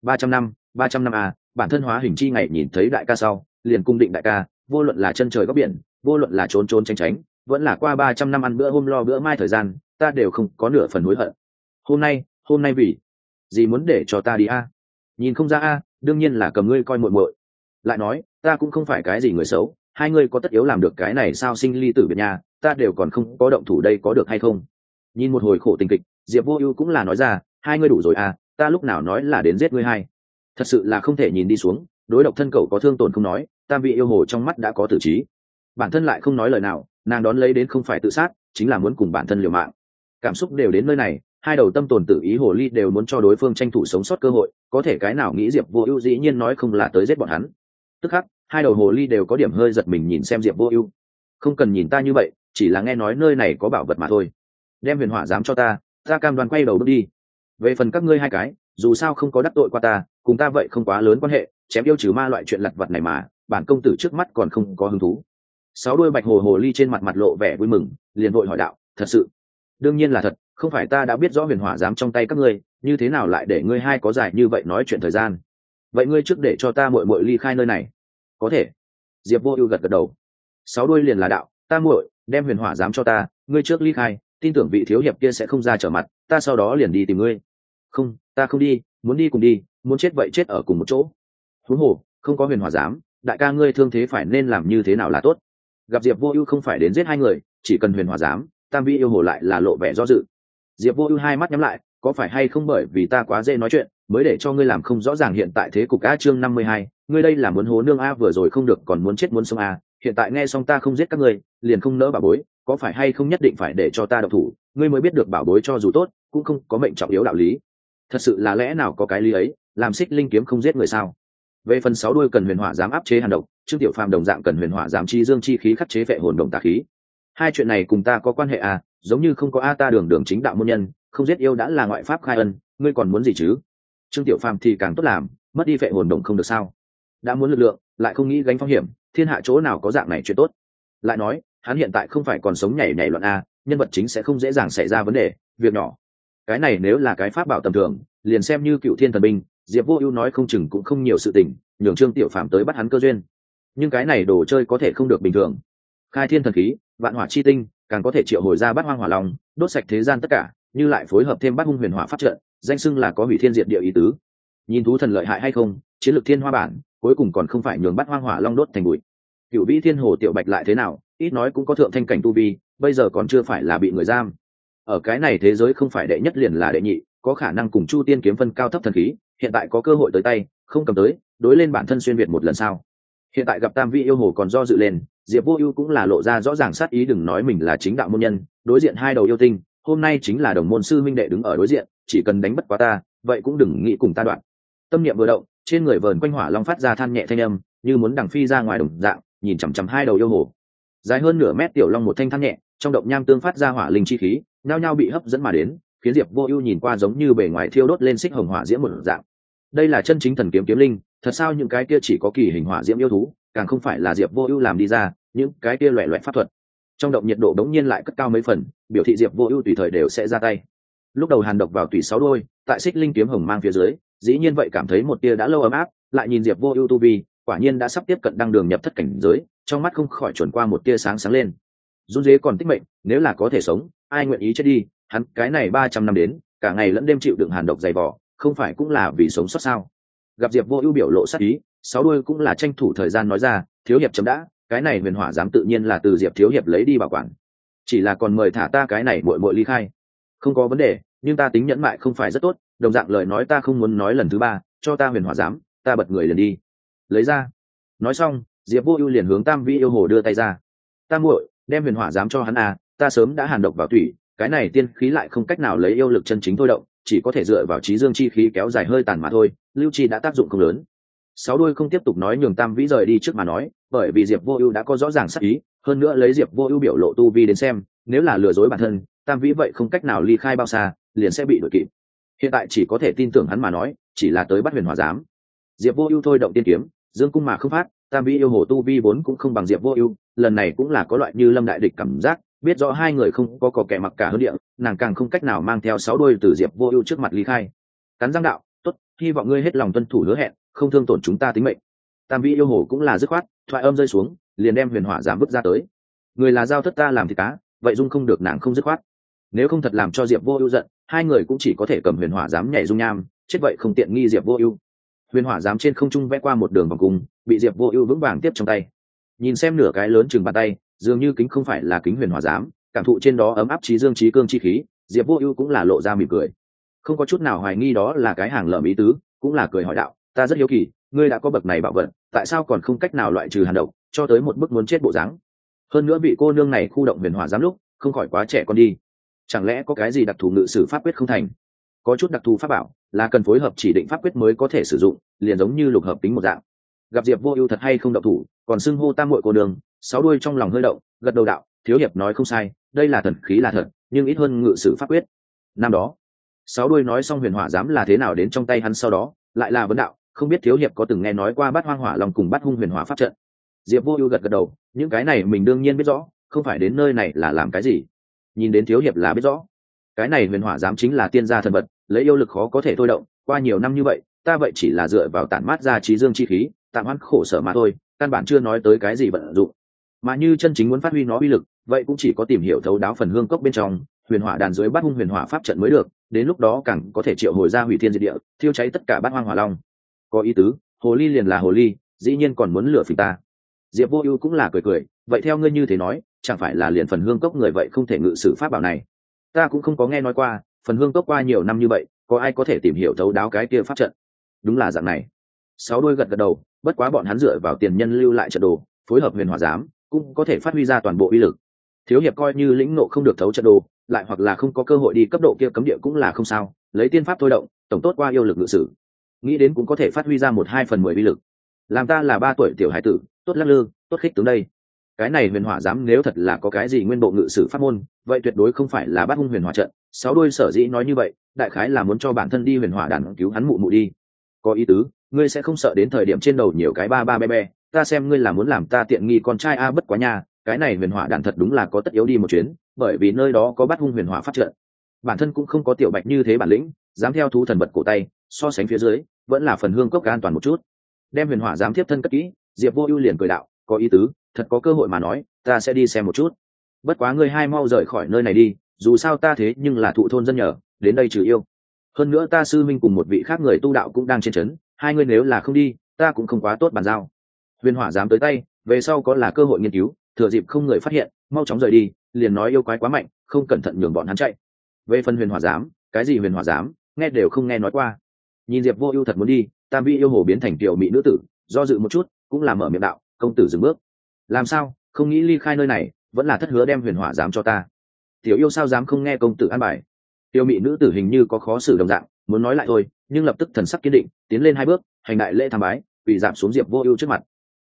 300 năm à, bản thân hóa hình chi ngày nhìn thấy đại ca sau, liền cung định đại ca, vô luận là chân trời góc biển, vô luận là trốn trốn tránh tránh, vẫn là qua 300 năm ăn bữa hôm lo bữa mai thời gian, ta đều không có nửa phần hối hận. Hôm nay vì gì muốn để cho ta đi a? Nhìn không ra a, đương nhiên là cầm ngươi coi muội muội. Lại nói, ta cũng không phải cái gì người xấu, hai ngươi có tất yếu làm được cái này sao sinh ly tử biệt nhà, ta đều còn không có động thủ đây có được hay không? Nhìn một hồi khổ tình kịch, Diệp Vô Ưu cũng là nói ra, hai ngươi đủ rồi à, ta lúc nào nói là đến giết ngươi hai. Thật sự là không thể nhìn đi xuống, đối độc thân cậu có thương tổn không nói, Tam Vị yêu hồ trong mắt đã có tử trí. Bản thân lại không nói lời nào, nàng đón lấy đến không phải tự sát, chính là muốn cùng bản thân liều mạng. Cảm xúc đều đến nơi này, hai đầu tâm tồn tự ý hồ ly đều muốn cho đối phương tranh thủ sống sót cơ hội, có thể cái nào nghĩ Diệp Vô Ưu dĩ nhiên nói không là tới giết bọn hắn. Tức khắc, hai đầu hồ ly đều có điểm hơi giật mình nhìn xem Diệp Vô Ưu. Không cần nhìn ta như vậy, chỉ là nghe nói nơi này có bảo vật mà thôi. Đem huyền hỏa giám cho ta, ta cam đoan quay đầu bước đi. Về phần các ngươi hai cái, dù sao không có đắc tội qua ta, cùng ta vậy không quá lớn quan hệ, chém yêu trừ ma loại chuyện lặt vặt này mà, bản công tử trước mắt còn không có hứng thú. Sáu đuôi bạch hồ hồ ly trên mặt mặt lộ vẻ vui mừng, liền vội hỏi đạo, thật sự? Đương nhiên là thật, không phải ta đã biết rõ huyền hỏa giám trong tay các ngươi, như thế nào lại để ngươi hai có dài như vậy nói chuyện thời gian? Vậy ngươi trước để cho ta muội muội ly khai nơi này. Có thể. Diệp Vô Ưu gật gật đầu. Sáu đuôi liền là đạo, ta muội, đem huyền hỏa giám cho ta, ngươi trước ly khai, tin tưởng vị thiếu hiệp kia sẽ không ra trở mặt, ta sau đó liền đi tìm ngươi. Không, ta không đi, muốn đi cùng đi, muốn chết vậy chết ở cùng một chỗ. Huống hồ, không có huyền hỏa giám, đại ca ngươi thương thế phải nên làm như thế nào là tốt. Gặp Diệp Vô Ưu không phải đến giết hai người, chỉ cần huyền hỏa giám, Tam Vĩ yêu hồ lại là lộ vẻ do dự. Diệp Vô Ưu hai mắt nhắm lại, có phải hay không bởi vì ta quá dễ nói chuyện, mới để cho ngươi làm không rõ ràng hiện tại thế cục a chương 52, ngươi đây là muốn hố nương a vừa rồi không được còn muốn chết muốn sống a, hiện tại nghe xong ta không giết các ngươi, liền không nỡ bảo bối, có phải hay không nhất định phải để cho ta động thủ, ngươi mới biết được bảo bối cho dù tốt, cũng không có mệnh trọng yếu đạo lý. Thật sự là lẽ nào có cái lý ấy, làm Xích Linh kiếm không giết người sao? Về phần sáu đuôi cần huyền hỏa giám áp chế hàn độc, Trương Tiểu Phàm đồng dạng cần huyền hỏa giám chi dương chi khí khắc chế vệ hồn động tà khí. Hai chuyện này cùng ta có quan hệ à, giống như không có a, ta đường chính đạo môn nhân, không giết yêu đã là ngoại pháp khai ân, ngươi còn muốn gì chứ? Trương Tiểu Phàm thì càng tốt làm, mất đi vệ hồn động không được sao? Đã muốn lực lượng, lại không nghĩ gánh phong hiểm, thiên hạ chỗ nào có dạng này chuyện tốt. Lại nói, hắn hiện tại không phải còn sống nhảy nhảy loạn a, nhân vật chính sẽ không dễ dàng xảy ra vấn đề, việc nhỏ. Cái này nếu là cái pháp bảo tầm thường, liền xem như Cựu Thiên thần binh, Diệp Vô Ưu nói không chừng cũng không nhiều sự tình, nhường Trương Tiểu Phàm tới bắt hắn cơ duyên. Nhưng cái này đồ chơi có thể không được bình thường. Khai thiên thần khí, vạn hỏa chi tinh, càng có thể triệu hồi ra bát hoang hỏa long, đốt sạch thế gian tất cả, như lại phối hợp thêm bát hung huyền hỏa pháp trận, danh xưng là có hủy thiên diệt địa ý tứ. Nhìn thú thần lợi hại hay không, chiến lược thiên hoa bản, cuối cùng còn không phải nhường bát hoang hỏa long đốt thành bụi. Cửu Vĩ Thiên Hồ Tiểu Bạch lại thế nào, ít nói cũng có thượng thanh cảnh tu vi, bây giờ còn chưa phải là bị người giam. Ở cái này thế giới không phải đệ nhất liền là đệ nhị, có khả năng cùng Chu Tiên kiếm phân cao thấp thần khí, hiện tại có cơ hội tới tay, không cầm tới, đối lên bản thân xuyên việt một lần sau. Hiện tại gặp Tam Vĩ yêu hồ còn do dự lên, Diệp Vô Ưu cũng là lộ ra rõ ràng sát ý, đừng nói mình là chính đạo môn nhân, đối diện hai đầu yêu tinh, hôm nay chính là đồng môn sư minh đệ đứng ở đối diện, chỉ cần đánh bất quá ta, vậy cũng đừng nghĩ cùng ta đoạn. Tâm niệm vừa động, trên người vờn quanh hỏa long phát ra than nhẹ thanh âm, như muốn đằng phi ra ngoài đồng dạng, nhìn chằm chằm hai đầu yêu hồ. Dài hơn nửa mét tiểu long một thanh thang nhẹ, trong động nham tương phát ra hỏa linh chi khí, nhao nhao bị hấp dẫn mà đến, khiến Diệp Vô Ưu nhìn qua giống như bề ngoài thiêu đốt lên xích hồng hỏa diễm một dạng. Đây là chân chính thần kiếm kiếm linh, thật sao những cái kia chỉ có kỳ hình hỏa diễm yêu thú, càng không phải là Diệp Vô Ưu làm đi ra, những cái kia loẻ loẹt pháp thuật. Trong động nhiệt độ đống nhiên lại cất cao mấy phần, biểu thị Diệp Vô Ưu tùy thời đều sẽ ra tay. Lúc đầu hàn độc vào tùy sáu đôi, tại xích linh kiếm hồng mang phía dưới, dĩ nhiên vậy cảm thấy một tia đã lâu ấm áp, lại nhìn Diệp Vô Ưu tu vi, quả nhiên đã sắp tiếp cận đăng đường nhập thất cảnh giới, trong mắt không khỏi chuẩn qua một tia sáng sáng lên. Run Dế còn tích mệnh, nếu là có thể sống, ai nguyện ý chết đi, hắn cái này 300 năm đến, cả ngày lẫn đêm chịu đựng hàn độc dày vò, không phải cũng là vì sống sót sao? Gặp Diệp Vô Ưu biểu lộ sát ý, sáu đuôi cũng là tranh thủ thời gian nói ra, thiếu hiệp chấm đã, cái này huyền hỏa giám tự nhiên là từ Diệp thiếu hiệp lấy đi bảo quản, chỉ là còn mời thả ta cái này muội muội ly khai. Không có vấn đề, nhưng ta tính nhẫn mại không phải rất tốt, đồng dạng lời nói ta không muốn nói lần thứ ba, cho ta huyền hỏa giám, ta bật người liền đi. Lấy ra. Nói xong, Diệp Vô Ưu liền hướng Tam Vi yêu hồ đưa tay ra. Ta muội, đem huyền hỏa giám cho hắn à, ta sớm đã hàn độc vào tủy, cái này tiên khí lại không cách nào lấy yêu lực chân chính thôi động, chỉ có thể dựa vào trí dương chi khí kéo dài hơi tàn mà thôi, lưu chi đã tác dụng không lớn. Sáu đuôi không tiếp tục nói nhường Tam Vĩ rời đi trước mà nói, bởi vì Diệp Vô Ưu đã có rõ ràng sắc ý, hơn nữa lấy Diệp Vô Ưu biểu lộ tu vi đến xem, nếu là lừa dối bản thân, Tam Vĩ vậy không cách nào ly khai bao xa, liền sẽ bị đuổi kịp. Hiện tại chỉ có thể tin tưởng hắn mà nói, chỉ là tới bắt huyền hỏa giám. Diệp Vô Ưu thôi động tiên kiếm, dương cung mà không phát, Tam Vĩ yêu hồ tu vi vốn cũng không bằng Diệp Vô Ưu, lần này cũng là có loại như lâm đại địch cảm giác, biết rõ hai người không có kẻ mặc cả hơn địa, nàng càng không cách nào mang theo sáu đuôi từ Diệp Vô Ưu trước mặt ly khai. Cắn răng đạo, "Tốt, hy vọng ngươi hết lòng tuân thủ hứa hẹn, không thương tổn chúng ta tính mệnh." Tam Vĩ yêu hồ cũng là dứt khoát, thoại âm rơi xuống, liền đem huyền hỏa giám vứt ra tới. Người là giao thất ta làm thịt cá, vậy dung không được nàng không dứt khoát. Nếu không thật làm cho Diệp Vô Ưu giận, hai người cũng chỉ có thể cầm huyền hỏa giám nhảy dung nham, chết vậy không tiện nghi Diệp Vô Ưu. Huyền hỏa giám trên không trung vẽ qua một đường vòng cung, bị Diệp Vô Ưu vững vàng tiếp trong tay. Nhìn xem nửa cái lớn chừng bàn tay, dường như kính không phải là kính huyền hỏa giám, cảm thụ trên đó ấm áp trí dương trí cương chi khí, Diệp Vô Ưu cũng là lộ ra mỉm cười. Không có chút nào hoài nghi đó là cái hàng lợm ý tứ, cũng là cười hỏi đạo, ta rất hiếu kỳ, ngươi đã có bậc này bảo vật, tại sao còn không cách nào loại trừ hàn độc, cho tới một bước muốn chết bộ dáng. Hơn nữa vị cô nương này khu động huyền hỏa giám lúc, không khỏi quá trẻ con đi. Chẳng lẽ có cái gì đặc thù ngự sử pháp quyết không thành? Có chút đặc thù pháp bảo, là cần phối hợp chỉ định pháp quyết mới có thể sử dụng, liền giống như lục hợp tính một dạng. Gặp Diệp Vô Ưu thật hay không động thủ, còn xưng hô tam muội cô nương, sáu đuôi trong lòng hơi động, gật đầu đạo, thiếu hiệp nói không sai, đây là thần khí là thật, nhưng ít hơn ngự sử pháp quyết. Năm đó, sáu đuôi nói xong huyền hỏa giám là thế nào đến trong tay hắn sau đó, lại là vấn đạo, không biết thiếu hiệp có từng nghe nói qua Bát Hoang Hỏa Long cùng Bát Hung Huyền Hỏa pháp trận. Diệp Vô Ưu gật gật đầu, những cái này mình đương nhiên biết rõ, không phải đến nơi này là làm cái gì. Nhìn đến thiếu hiệp là biết rõ, cái này huyền hỏa giám chính là tiên gia thần vật, lấy yêu lực khó có thể thôi động, qua nhiều năm như vậy, ta vậy chỉ là dựa vào tản mát ra trí dương chi khí, tạm hoãn khổ sở mà thôi, căn bản chưa nói tới cái gì vận dụng. Mà như chân chính muốn phát huy nó uy lực, vậy cũng chỉ có tìm hiểu thấu đáo phần hương cốc bên trong, huyền hỏa đàn dưới Bát Hung Huyền Hỏa pháp trận mới được, đến lúc đó càng có thể triệu hồi ra hủy thiên diệt địa, thiêu cháy tất cả Bát Hoang Hỏa Long. Có ý tứ, hồ ly liền là hồ ly, dĩ nhiên còn muốn lừa phỉnh ta. Diệp Vô Ưu cũng là cười cười, vậy theo ngươi như thế nói, chẳng phải là liền phần hương cốc người vậy không thể ngự sử pháp bảo này? Ta cũng không có nghe nói qua, phần hương cốc qua nhiều năm như vậy, có ai có thể tìm hiểu thấu đáo cái kia pháp trận? Đúng là dạng này. Sáu đuôi gật gật đầu, bất quá bọn hắn dựa vào tiền nhân lưu lại trận đồ, phối hợp huyền hỏa giám, cũng có thể phát huy ra toàn bộ uy lực. Thiếu hiệp coi như lĩnh ngộ không được thấu trận đồ, lại hoặc là không có cơ hội đi cấp độ kia cấm địa cũng là không sao, lấy tiên pháp thôi động, tổng tốt qua yêu lực ngự sử, nghĩ đến cũng có thể phát huy ra 1/2/10 uy lực. Làm ta là 3 tuổi tiểu hải tử, tốt lắc lư, tốt khích tướng đây. Cái này huyền hỏa giám nếu thật là có cái gì nguyên bộ ngự sử pháp môn, vậy tuyệt đối không phải là Bát Hung Huyền Hỏa trận. Sáu đuôi sở dĩ nói như vậy, đại khái là muốn cho bản thân đi huyền hỏa đàn cứu hắn mụ mụ đi. Có ý tứ, ngươi sẽ không sợ đến thời điểm trên đầu nhiều cái ba ba be be, ta xem ngươi là muốn làm ta tiện nghi con trai a bất quá nha, cái này huyền hỏa đàn thật đúng là có tất yếu đi một chuyến, bởi vì nơi đó có Bát Hung Huyền Hỏa pháp trận. Bản thân cũng không có tiểu bạch như thế bản lĩnh, dám theo thú thần vật cổ tay, so sánh phía dưới, vẫn là phần hương cốc an toàn một chút. Đem huyền hỏa giám tiếp thân cất kỹ, Diệp Vô Ưu liền cười đạo, có ý tứ, thật có cơ hội mà nói, ta sẽ đi xem một chút. Bất quá ngươi hai mau rời khỏi nơi này đi, dù sao ta thế nhưng là thụ thôn dân nhờ, đến đây trừ yêu. Hơn nữa ta sư minh cùng một vị khác người tu đạo cũng đang trên trấn, hai người nếu là không đi, ta cũng không quá tốt bàn giao. Huyền hỏa giám tới tay, về sau có là cơ hội nghiên cứu, thừa dịp không người phát hiện, mau chóng rời đi, liền nói yêu quái quá mạnh, không cẩn thận nhường bọn hắn chạy. Về phần huyền hỏa giám, cái gì huyền hỏa giám, nghe đều không nghe nói qua. Nhìn Diệp Vô Ưu thật muốn đi, Tam Vi yêu hồ biến thành tiểu mỹ nữ tử, do dự một chút, cũng là mở miệng đạo, công tử dừng bước. Làm sao, không nghĩ ly khai nơi này, vẫn là thất hứa đem huyền hỏa giám cho ta. Tiểu yêu sao dám không nghe công tử an bài. Tiểu mỹ nữ tử hình như có khó xử đồng dạng, muốn nói lại thôi, nhưng lập tức thần sắc kiên định, tiến lên 2 bước, hành đại lễ tham bái, quỳ rạp xuống Diệp Vô Ưu trước mặt.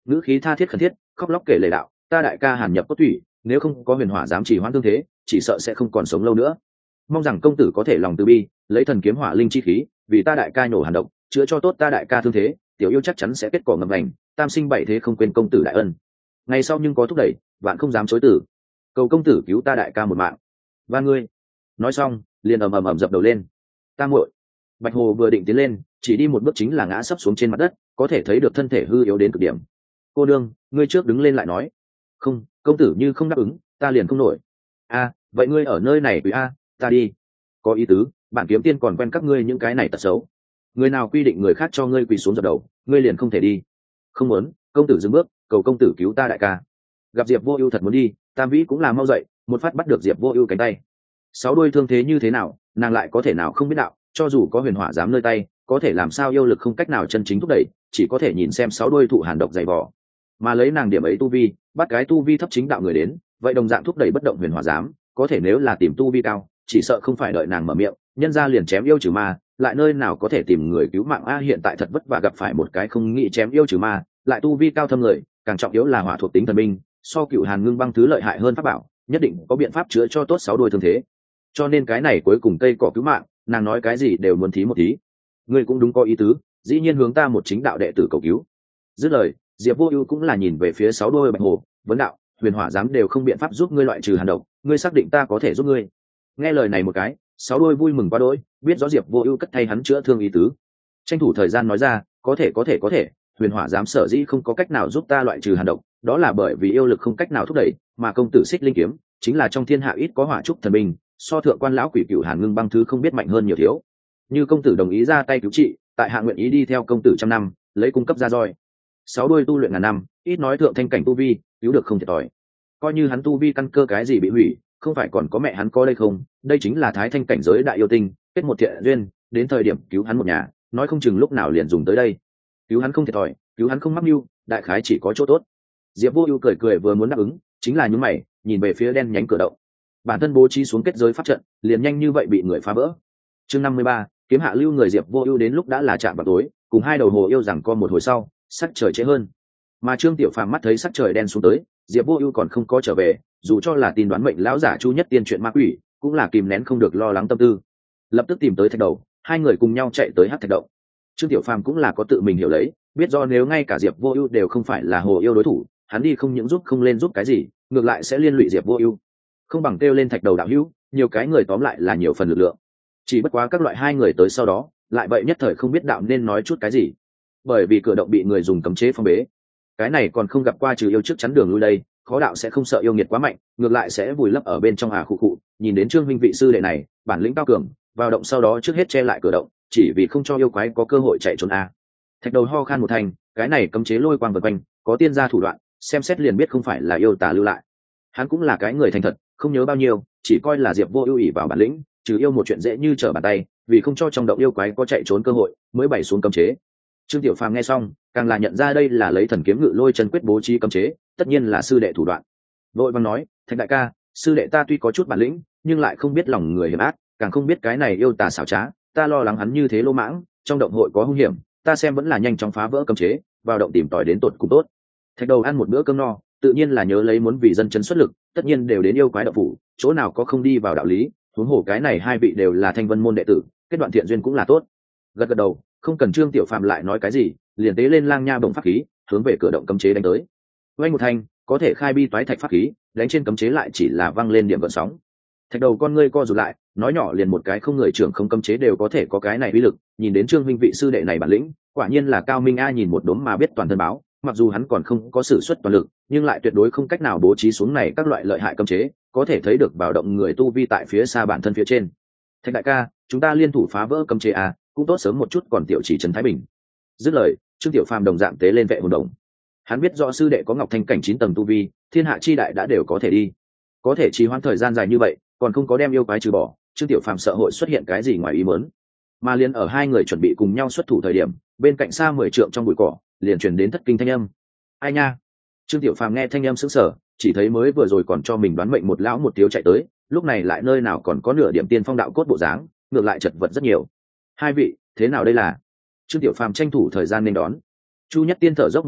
ngữ khí tha thiết khẩn thiết, khóc lóc kể lể đạo: ta đại ca hàn nhập cốt thủy, nếu không có huyền hỏa dám chỉ hoãn thương thế, chỉ sợ sẽ không còn sống lâu nữa. Mong rằng công tử có thể lòng từ bi, lấy thần kiếm hỏa linh chi khí, vì ta đại ca nổ hàn độc, chữa cho tốt ta đại ca thương thế, tiểu yêu chắc chắn sẽ kết quả ngập lành, tam sinh bảy thế không quên công tử đại ân. Ngày sau nhưng có thúc đẩy, vạn không dám chối từ. Cầu công tử cứu ta đại ca một mạng. Và ngươi. Nói xong, liền ầm dập đầu lên. Ta muội. Bạch Hồ vừa định tiến lên, chỉ đi một bước chính là ngã sấp xuống trên mặt đất, có thể thấy được thân thể hư yếu đến cực điểm. Cô đương, ngươi trước đứng lên lại nói. Không, công tử như không đáp ứng, ta liền không nổi. A, vậy ngươi ở nơi này với a, ta đi. Có ý tứ, bản kiếm tiên còn quen các ngươi những cái này tật xấu. Người nào quy định người khác cho ngươi quỳ xuống dập đầu, ngươi liền không thể đi. Không muốn, công tử dừng bước, cầu công tử cứu ta đại ca. Gặp Diệp Vô Ưu thật muốn đi, Tam Vĩ cũng là mau dậy, một phát bắt được Diệp Vô Ưu cánh tay. Sáu đuôi thương thế như thế nào, nàng lại có thể nào không biết đạo, cho dù có huyền hỏa dám nơi tay, có thể làm sao yêu lực không cách nào chân chính thúc đẩy, chỉ có thể nhìn xem sáu đuôi thụ hàn độc dày vò. Mà lấy nàng điểm ấy tu vi, bắt cái tu vi thấp chính đạo người đến, vậy đồng dạng thúc đẩy bất động huyền hỏa dám, có thể nếu là tìm tu vi cao, chỉ sợ không phải đợi nàng mở miệng, nhân ra liền chém yêu trừ ma, lại nơi nào có thể tìm người cứu mạng a, hiện tại thật vất vả gặp phải một cái không nghĩ chém yêu trừ ma, lại tu vi cao thâm người, càng trọng yếu là hỏa thuộc tính thần binh, so cựu hàn ngưng băng thứ lợi hại hơn pháp bảo, nhất định có biện pháp chữa cho tốt sáu đuôi thương thế. Cho nên cái này cuối cùng cây cỏ cứu mạng, nàng nói cái gì đều muốn thí một tí. Ngươi cũng đúng có ý tứ, dĩ nhiên hướng ta một chính đạo đệ tử cầu cứu. Dứt lời, Diệp Vô Ưu cũng là nhìn về phía sáu đuôi Bạch Hồ, vấn đạo: huyền hỏa dám đều không biện pháp giúp ngươi loại trừ hàn độc, ngươi xác định ta có thể giúp ngươi? Nghe lời này một cái, sáu đuôi vui mừng quá đỗi, biết rõ Diệp Vô Ưu cất thay hắn chữa thương ý tứ, tranh thủ thời gian nói ra: có thể, huyền hỏa dám sở dĩ không có cách nào giúp ta loại trừ hàn độc, đó là bởi vì yêu lực không cách nào thúc đẩy, mà công tử Xích Linh kiếm chính là trong thiên hạ ít có hỏa trúc thần binh, so thượng quan lão quỷ cửu hàn ngưng băng thứ không biết mạnh hơn nhiều thiếu. Như công tử đồng ý ra tay cứu trị, tại hạ nguyện ý đi theo công tử trăm năm, lấy cung cấp ra roi. Sáu đuôi tu luyện ngàn năm, ít nói thượng thanh cảnh tu vi, cứu được không thiệt thòi. Coi như hắn tu vi căn cơ cái gì bị hủy, không phải còn có mẹ hắn có đây không? Đây chính là thái thanh cảnh giới đại yêu tinh, kết một thiện duyên, đến thời điểm cứu hắn một nhà, nói không chừng lúc nào liền dùng tới đây. Cứu hắn không thiệt thòi, cứu hắn không mắc mưu, đại khái chỉ có chỗ tốt. Diệp Vô Ưu cười vừa muốn đáp ứng, chính là nhướng mày, nhìn về phía đen nhánh cửa động. Bản thân bố trí xuống kết giới pháp trận, liền nhanh như vậy bị người phá vỡ. Chương 53, kiếm hạ lưu người. Diệp Vô Ưu đến lúc đã là chạm vào tối, cùng hai đầu hồ yêu rằng co một hồi sau, sắc trời trễ hơn. Mà Trương Tiểu Phàm mắt thấy sắc trời đen xuống tới, Diệp Vô Ưu còn không có trở về, dù cho là tin đoán mệnh lão giả Chu Nhất Tiên chuyện ma quỷ, cũng là kìm nén không được lo lắng tâm tư. Lập tức tìm tới thạch đầu, hai người cùng nhau chạy tới hắc thạch động. Trương Tiểu Phàm cũng là có tự mình hiểu lấy, biết do nếu ngay cả Diệp Vô Ưu đều không phải là hồ yêu đối thủ, hắn đi không những giúp không lên giúp cái gì, ngược lại sẽ liên lụy Diệp Vô Ưu. Không bằng kêu lên thạch đầu đạo hữu, nhiều cái người tóm lại là nhiều phần lực lượng. Chỉ bất quá các loại hai người tới sau đó, lại vậy nhất thời không biết đạo nên nói chút cái gì. Bởi vì cửa động bị người dùng cấm chế phong bế. Cái này còn không gặp qua trừ yêu trước chắn đường lui đây, khó đạo sẽ không sợ yêu nghiệt quá mạnh, ngược lại sẽ vùi lấp ở bên trong khụ khụ. Nhìn đến Trương huynh vị sư đệ này, bản lĩnh cao cường, vào động sau đó trước hết che lại cửa động, chỉ vì không cho yêu quái có cơ hội chạy trốn a. Thạch đầu ho khan một thành, cái này cấm chế lôi quang vần quanh, có tiên gia thủ đoạn, xem xét liền biết không phải là yêu tà lưu lại. Hắn cũng là cái người thành thật, không nhớ bao nhiêu, chỉ coi là Diệp Vô Ưu ỷ vào bản lĩnh, trừ yêu một chuyện dễ như trở bàn tay, vì không cho trong động yêu quái có chạy trốn cơ hội, mới bày xuống cấm chế. Trương Tiểu Phàm nghe xong, càng là nhận ra đây là lấy thần kiếm ngự lôi chân quyết bố trí cấm chế, tất nhiên là sư đệ thủ đoạn. Vội vàng nói: "Thạch đại ca, sư đệ ta tuy có chút bản lĩnh, nhưng lại không biết lòng người hiểm ác, càng không biết cái này yêu tà xảo trá, ta lo lắng hắn như thế lỗ mãng, trong động hội có hung hiểm, ta xem vẫn là nhanh chóng phá vỡ cấm chế, vào động tìm tòi đến tột cùng tốt." Thạch đầu ăn một bữa cơm no, tự nhiên là nhớ lấy muốn vì dân chân xuất lực, tất nhiên đều đến yêu quái động phủ, chỗ nào có không đi vào đạo lý, huống hồ cái này hai vị đều là Thanh Vân môn đệ tử, kết đoạn thiện duyên cũng là tốt. Gật đầu, không cần Trương Tiểu Phàm lại nói cái gì, liền tế lên lang nha bổng pháp khí, hướng về cửa động cấm chế đánh tới. Vang một thanh, có thể khai bi toái thạch pháp khí, đánh trên cấm chế lại chỉ là văng lên điểm gợn sóng. Thạch đầu con ngươi co rụt lại, nói nhỏ liền một cái không người trưởng không cấm chế đều có thể có cái này uy lực, nhìn đến Trương huynh vị sư đệ này bản lĩnh, quả nhiên là cao minh a, nhìn một đốm mà biết toàn thân báo, mặc dù hắn còn không có sử xuất toàn lực, nhưng lại tuyệt đối không cách nào bố trí xuống này các loại lợi hại cấm chế, có thể thấy được vào động người tu vi tại phía xa bản thân phía trên. Thạch đại ca, chúng ta liên thủ phá vỡ cấm chế a, cũng tốt sớm một chút còn tiểu chỉ trấn thái bình. Dứt lời, Trương Tiểu Phàm đồng dạng tế lên vệ hồn đồng. Hắn biết rõ sư đệ có Ngọc Thanh cảnh 9 tầng tu vi, thiên hạ chi đại đã đều có thể đi. Có thể trì hoãn thời gian dài như vậy, còn không có đem yêu quái trừ bỏ, Trương Tiểu Phàm sợ hội xuất hiện cái gì ngoài ý muốn. Mà liền ở hai người chuẩn bị cùng nhau xuất thủ thời điểm, bên cạnh xa 10 trượng trong bụi cỏ, liền truyền đến thất kinh thanh âm. Ai nha? Trương Tiểu Phàm nghe thanh âm sững sờ, chỉ thấy mới vừa rồi còn cho mình đoán mệnh một lão một thiếu chạy tới, lúc này lại nơi nào còn có nửa điểm tiên phong đạo cốt bộ dáng, ngược lại chật vật rất nhiều. Hai vị, thế nào đây là? Trương Tiểu Phàm tranh thủ thời gian nên đón. Chu Nhất Tiên thở dốc một trận,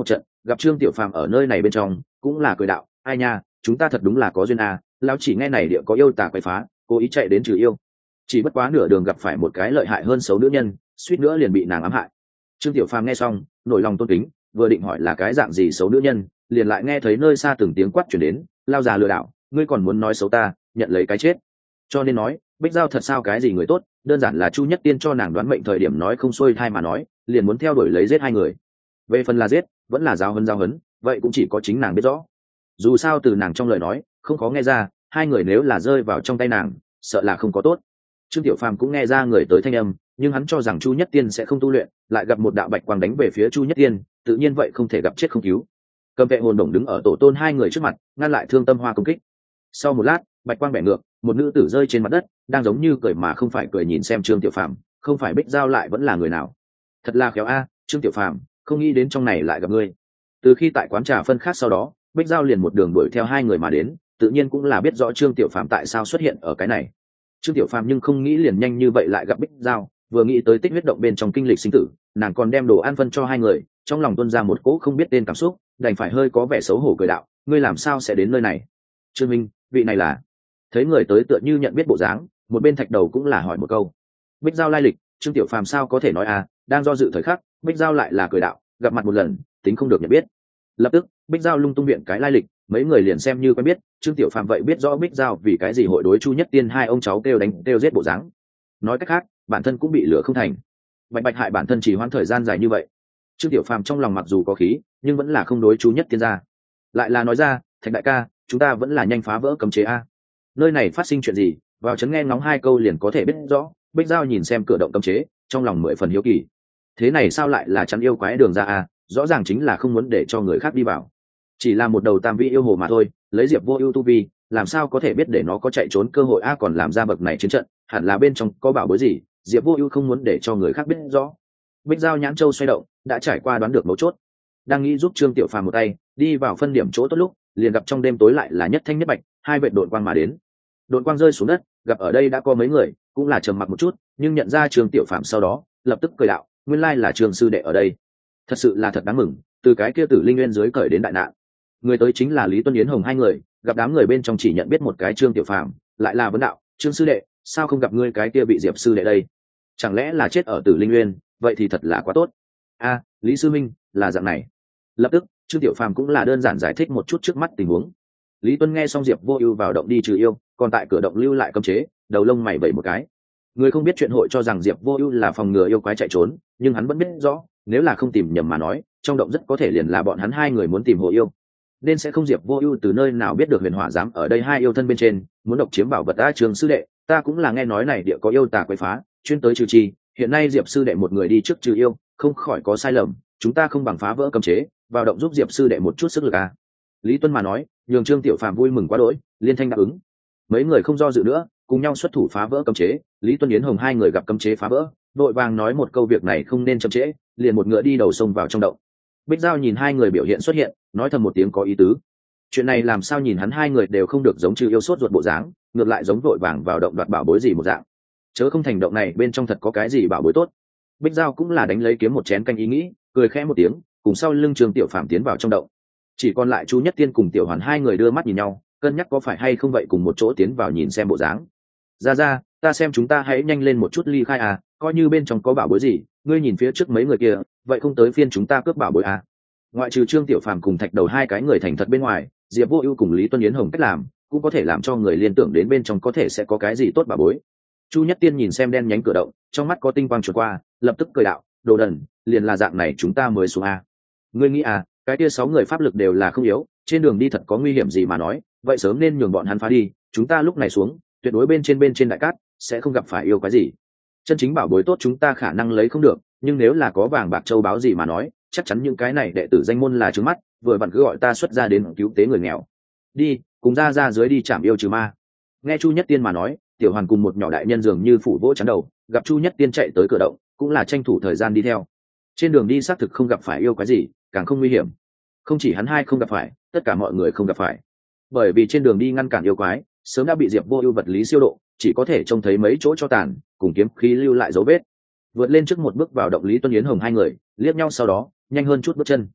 gặp Trương Tiểu Phàm ở nơi này bên trong cũng là cười đạo, ai nha, chúng ta thật đúng là có duyên à, lão chỉ nghe này địa có yêu tà quậy phá, cố ý chạy đến trừ yêu, chỉ bất quá nửa đường gặp phải một cái lợi hại hơn xấu nữ nhân, suýt nữa liền bị nàng ám hại. Trương Tiểu Phàm nghe xong nổi lòng tôn kính, vừa định hỏi là cái dạng gì xấu nữ nhân, liền lại nghe thấy nơi xa từng tiếng quát chuyển đến, lao già lừa đảo, ngươi còn muốn nói xấu ta, nhận lấy cái chết. Cho nên nói Bích Giao thật sao cái gì người tốt, đơn giản là Chu Nhất Tiên cho nàng đoán mệnh thời điểm nói không xuôi thai mà nói, liền muốn theo đuổi lấy giết hai người. Về phần là giết vẫn là giao hấn, vậy cũng chỉ có chính nàng biết rõ. Dù sao từ nàng trong lời nói không khó nghe ra, hai người nếu là rơi vào trong tay nàng sợ là không có tốt. Trương Tiểu Phàm cũng nghe ra người tới thanh âm, nhưng hắn cho rằng Chu Nhất Tiên sẽ không tu luyện, lại gặp một đạo bạch quang đánh về phía Chu Nhất Tiên, tự nhiên vậy không thể gặp chết không cứu. Cầm vệ hồn đồng đứng ở tổ tôn hai người trước mặt, ngăn lại Thương Tâm Hoa công kích. Sau một lát, bạch quang bẻ ngược, một nữ tử rơi trên mặt đất, đang giống như cười mà không phải cười nhìn xem Trương Tiểu Phàm, không phải Bích Giao lại vẫn là người nào. Thật là khéo a, Trương Tiểu Phàm, không nghĩ đến trong này lại gặp ngươi. Từ khi tại quán trà phân khác sau đó, Bích Giao liền một đường đuổi theo hai người mà đến, tự nhiên cũng là biết rõ Trương Tiểu Phàm tại sao xuất hiện ở cái này. Trương Tiểu Phàm nhưng không nghĩ liền nhanh như vậy lại gặp Bích Giao, vừa nghĩ tới tích huyết động bên trong kinh lịch sinh tử, nàng còn đem đồ ăn phân cho hai người, trong lòng tuôn ra một cỗ không biết tên cảm xúc, đành phải hơi có vẻ xấu hổ cười đạo, ngươi làm sao sẽ đến nơi này? Trương Minh, vị này là? Thấy người tới tựa như nhận biết bộ dáng, một bên thạch đầu cũng là hỏi một câu. Bích Giao lai lịch, Trương Tiểu Phàm sao có thể nói à, đang do dự thời khắc, Bích Giao lại là cười đạo, gặp mặt một lần, tính không được nhận biết. Lập tức, Bích Giao lung tung viện cái lai lịch, mấy người liền xem như quen biết, Trương Tiểu Phàm vậy biết rõ Bích Giao vì cái gì hội đối Chu Nhất Tiên hai ông cháu kêu đánh kêu giết bộ dáng. Nói cách khác, bản thân cũng bị lửa không thành. Bạch Bạch hại bản thân chỉ hoãn thời gian dài như vậy. Trương Tiểu Phàm trong lòng mặc dù có khí, nhưng vẫn là không đối Chu Nhất Tiên ra. Lại là nói ra, Thạch đại ca, chúng ta vẫn là nhanh phá vỡ cấm chế a. Nơi này phát sinh chuyện gì, vào chấn nghe ngóng hai câu liền có thể biết rõ. Bích Giao nhìn xem cửa động cấm chế, trong lòng mười phần hiếu kỳ. Thế này sao lại là chắn yêu quái đường ra a, rõ ràng chính là không muốn để cho người khác đi vào. Chỉ là một đầu tam vị yêu hồ mà thôi, lấy Diệp Vô Ưu tu vi, làm sao có thể biết để nó có chạy trốn cơ hội a, còn làm ra bậc này chiến trận, hẳn là bên trong có bảo bối gì, Diệp Vô Ưu không muốn để cho người khác biết rõ. Bích Giao nhãn châu xoay động, đã trải qua đoán được mấu chốt, đang nghĩ giúp Trương Tiểu Phàm một tay, đi vào phân điểm chỗ tốt lúc, liền gặp trong đêm tối lại là nhất thanh nhất bạch, hai vệt độn quang mà đến. Độn quang rơi xuống đất, gặp ở đây đã có mấy người, cũng là trầm mặc một chút, nhưng nhận ra Trương Tiểu Phàm sau đó, lập tức cười đạo, nguyên lai là Trương sư đệ ở đây. Thật sự là thật đáng mừng, từ cái kia Tử Linh Nguyên dưới cởi đến đại nạn. Người tới chính là Lý Tuân Yến Hồng hai người, gặp đám người bên trong chỉ nhận biết một cái Trương Tiểu Phàm, lại là vấn đạo, Trương sư đệ, sao không gặp ngươi cái kia bị Diệp sư đệ đây? Chẳng lẽ là chết ở Tử Linh Nguyên, vậy thì thật là quá tốt. A, Lý sư minh, là dạng này. Lập tức, Trương Tiểu Phàm cũng là đơn giản giải thích một chút trước mắt tình huống. Lý Tuân nghe xong Diệp Vô Ưu vào động đi trừ yêu, còn tại cửa động lưu lại cấm chế, đầu lông mày vẩy một cái. Người không biết chuyện hội cho rằng Diệp Vô Ưu là phòng ngừa yêu quái chạy trốn, nhưng hắn vẫn biết rõ, nếu là không tìm nhầm mà nói, trong động rất có thể liền là bọn hắn hai người muốn tìm hồ yêu. Nên sẽ không Diệp Vô Ưu từ nơi nào biết được Huyền Hỏa dám ở đây hai yêu thân bên trên, muốn độc chiếm bảo vật a. Trường sư đệ, ta cũng là nghe nói này địa có yêu tà quấy phá, chuyên tới trừ chi, hiện nay Diệp sư đệ một người đi trước trừ yêu, không khỏi có sai lầm, chúng ta không bằng phá vỡ cấm chế, vào động giúp Diệp sư đệ một chút sức lực a. Lý Tuân mà nói, nhường Trương Tiểu Phàm vui mừng quá đỗi, liên thanh đáp ứng. Mấy người không do dự nữa, cùng nhau xuất thủ phá vỡ cấm chế. Lý Tuân Yến Hồng hai người gặp cấm chế phá vỡ, vội vàng nói một câu việc này không nên chậm trễ, liền một ngựa đi đầu sông vào trong động. Bích Giao nhìn hai người biểu hiện xuất hiện, nói thầm một tiếng có ý tứ. Chuyện này làm sao nhìn hắn hai người đều không được giống trừ yêu sốt ruột bộ dáng, ngược lại giống vội vàng vào động đoạt bảo bối gì một dạng. Chớ không thành động này bên trong thật có cái gì bảo bối tốt. Bích Giao cũng là đánh lấy kiếm một chén canh ý nghĩ, cười khẽ một tiếng, cùng sau lưng Trương Tiểu Phàm tiến vào trong động. Chỉ còn lại Chu Nhất Tiên cùng Tiểu Hoàn hai người đưa mắt nhìn nhau, cân nhắc có phải hay không vậy cùng một chỗ tiến vào nhìn xem bộ dáng. Ra, ta xem chúng ta hãy nhanh lên một chút ly khai à, coi như bên trong có bảo bối gì, ngươi nhìn phía trước mấy người kia, vậy không tới phiên chúng ta cướp bảo bối à. Ngoại trừ Trương Tiểu Phàm cùng Thạch Đầu hai cái người thành thật bên ngoài, Diệp Vô Ưu cùng Lý Tuân Yến Hồng cách làm, cũng có thể làm cho người liên tưởng đến bên trong có thể sẽ có cái gì tốt bảo bối. Chu Nhất Tiên nhìn xem đen nhánh cửa động, trong mắt có tinh quang chợt qua, lập tức cười đạo, đồ đần, liền là dạng này chúng ta mới xuống à. Ngươi nghĩ à, cái kia 6 người pháp lực đều là không yếu, trên đường đi thật có nguy hiểm gì mà nói, vậy sớm nên nhường bọn hắn phá đi, chúng ta lúc này xuống, tuyệt đối bên trên đại cát sẽ không gặp phải yêu quái gì. Chân chính bảo bối tốt chúng ta khả năng lấy không được, nhưng nếu là có vàng bạc châu báu gì mà nói, chắc chắn những cái này đệ tử danh môn là trướng mắt, vừa vặn cứ gọi ta xuất ra đến cứu tế người nghèo. Đi, cùng ra dưới đi chạm yêu trừ ma. Nghe Chu Nhất Tiên mà nói, Tiểu Hoàn cùng một nhỏ đại nhân dường như phủ vỗ chắn đầu, gặp Chu Nhất Tiên chạy tới cửa động, cũng là tranh thủ thời gian đi theo. Trên đường đi xác thực không gặp phải yêu quái gì, càng không nguy hiểm. Không chỉ hắn hai không gặp phải, tất cả mọi người không gặp phải. Bởi vì trên đường đi ngăn cản yêu quái, sớm đã bị Diệp Vô Ưu vật lý siêu độ, chỉ có thể trông thấy mấy chỗ cho tàn, cùng kiếm khí lưu lại dấu vết. Vượt lên trước một bước vào động, Lý Tuân Yến Hồng hai người liếc nhau sau đó, nhanh hơn chút bước chân.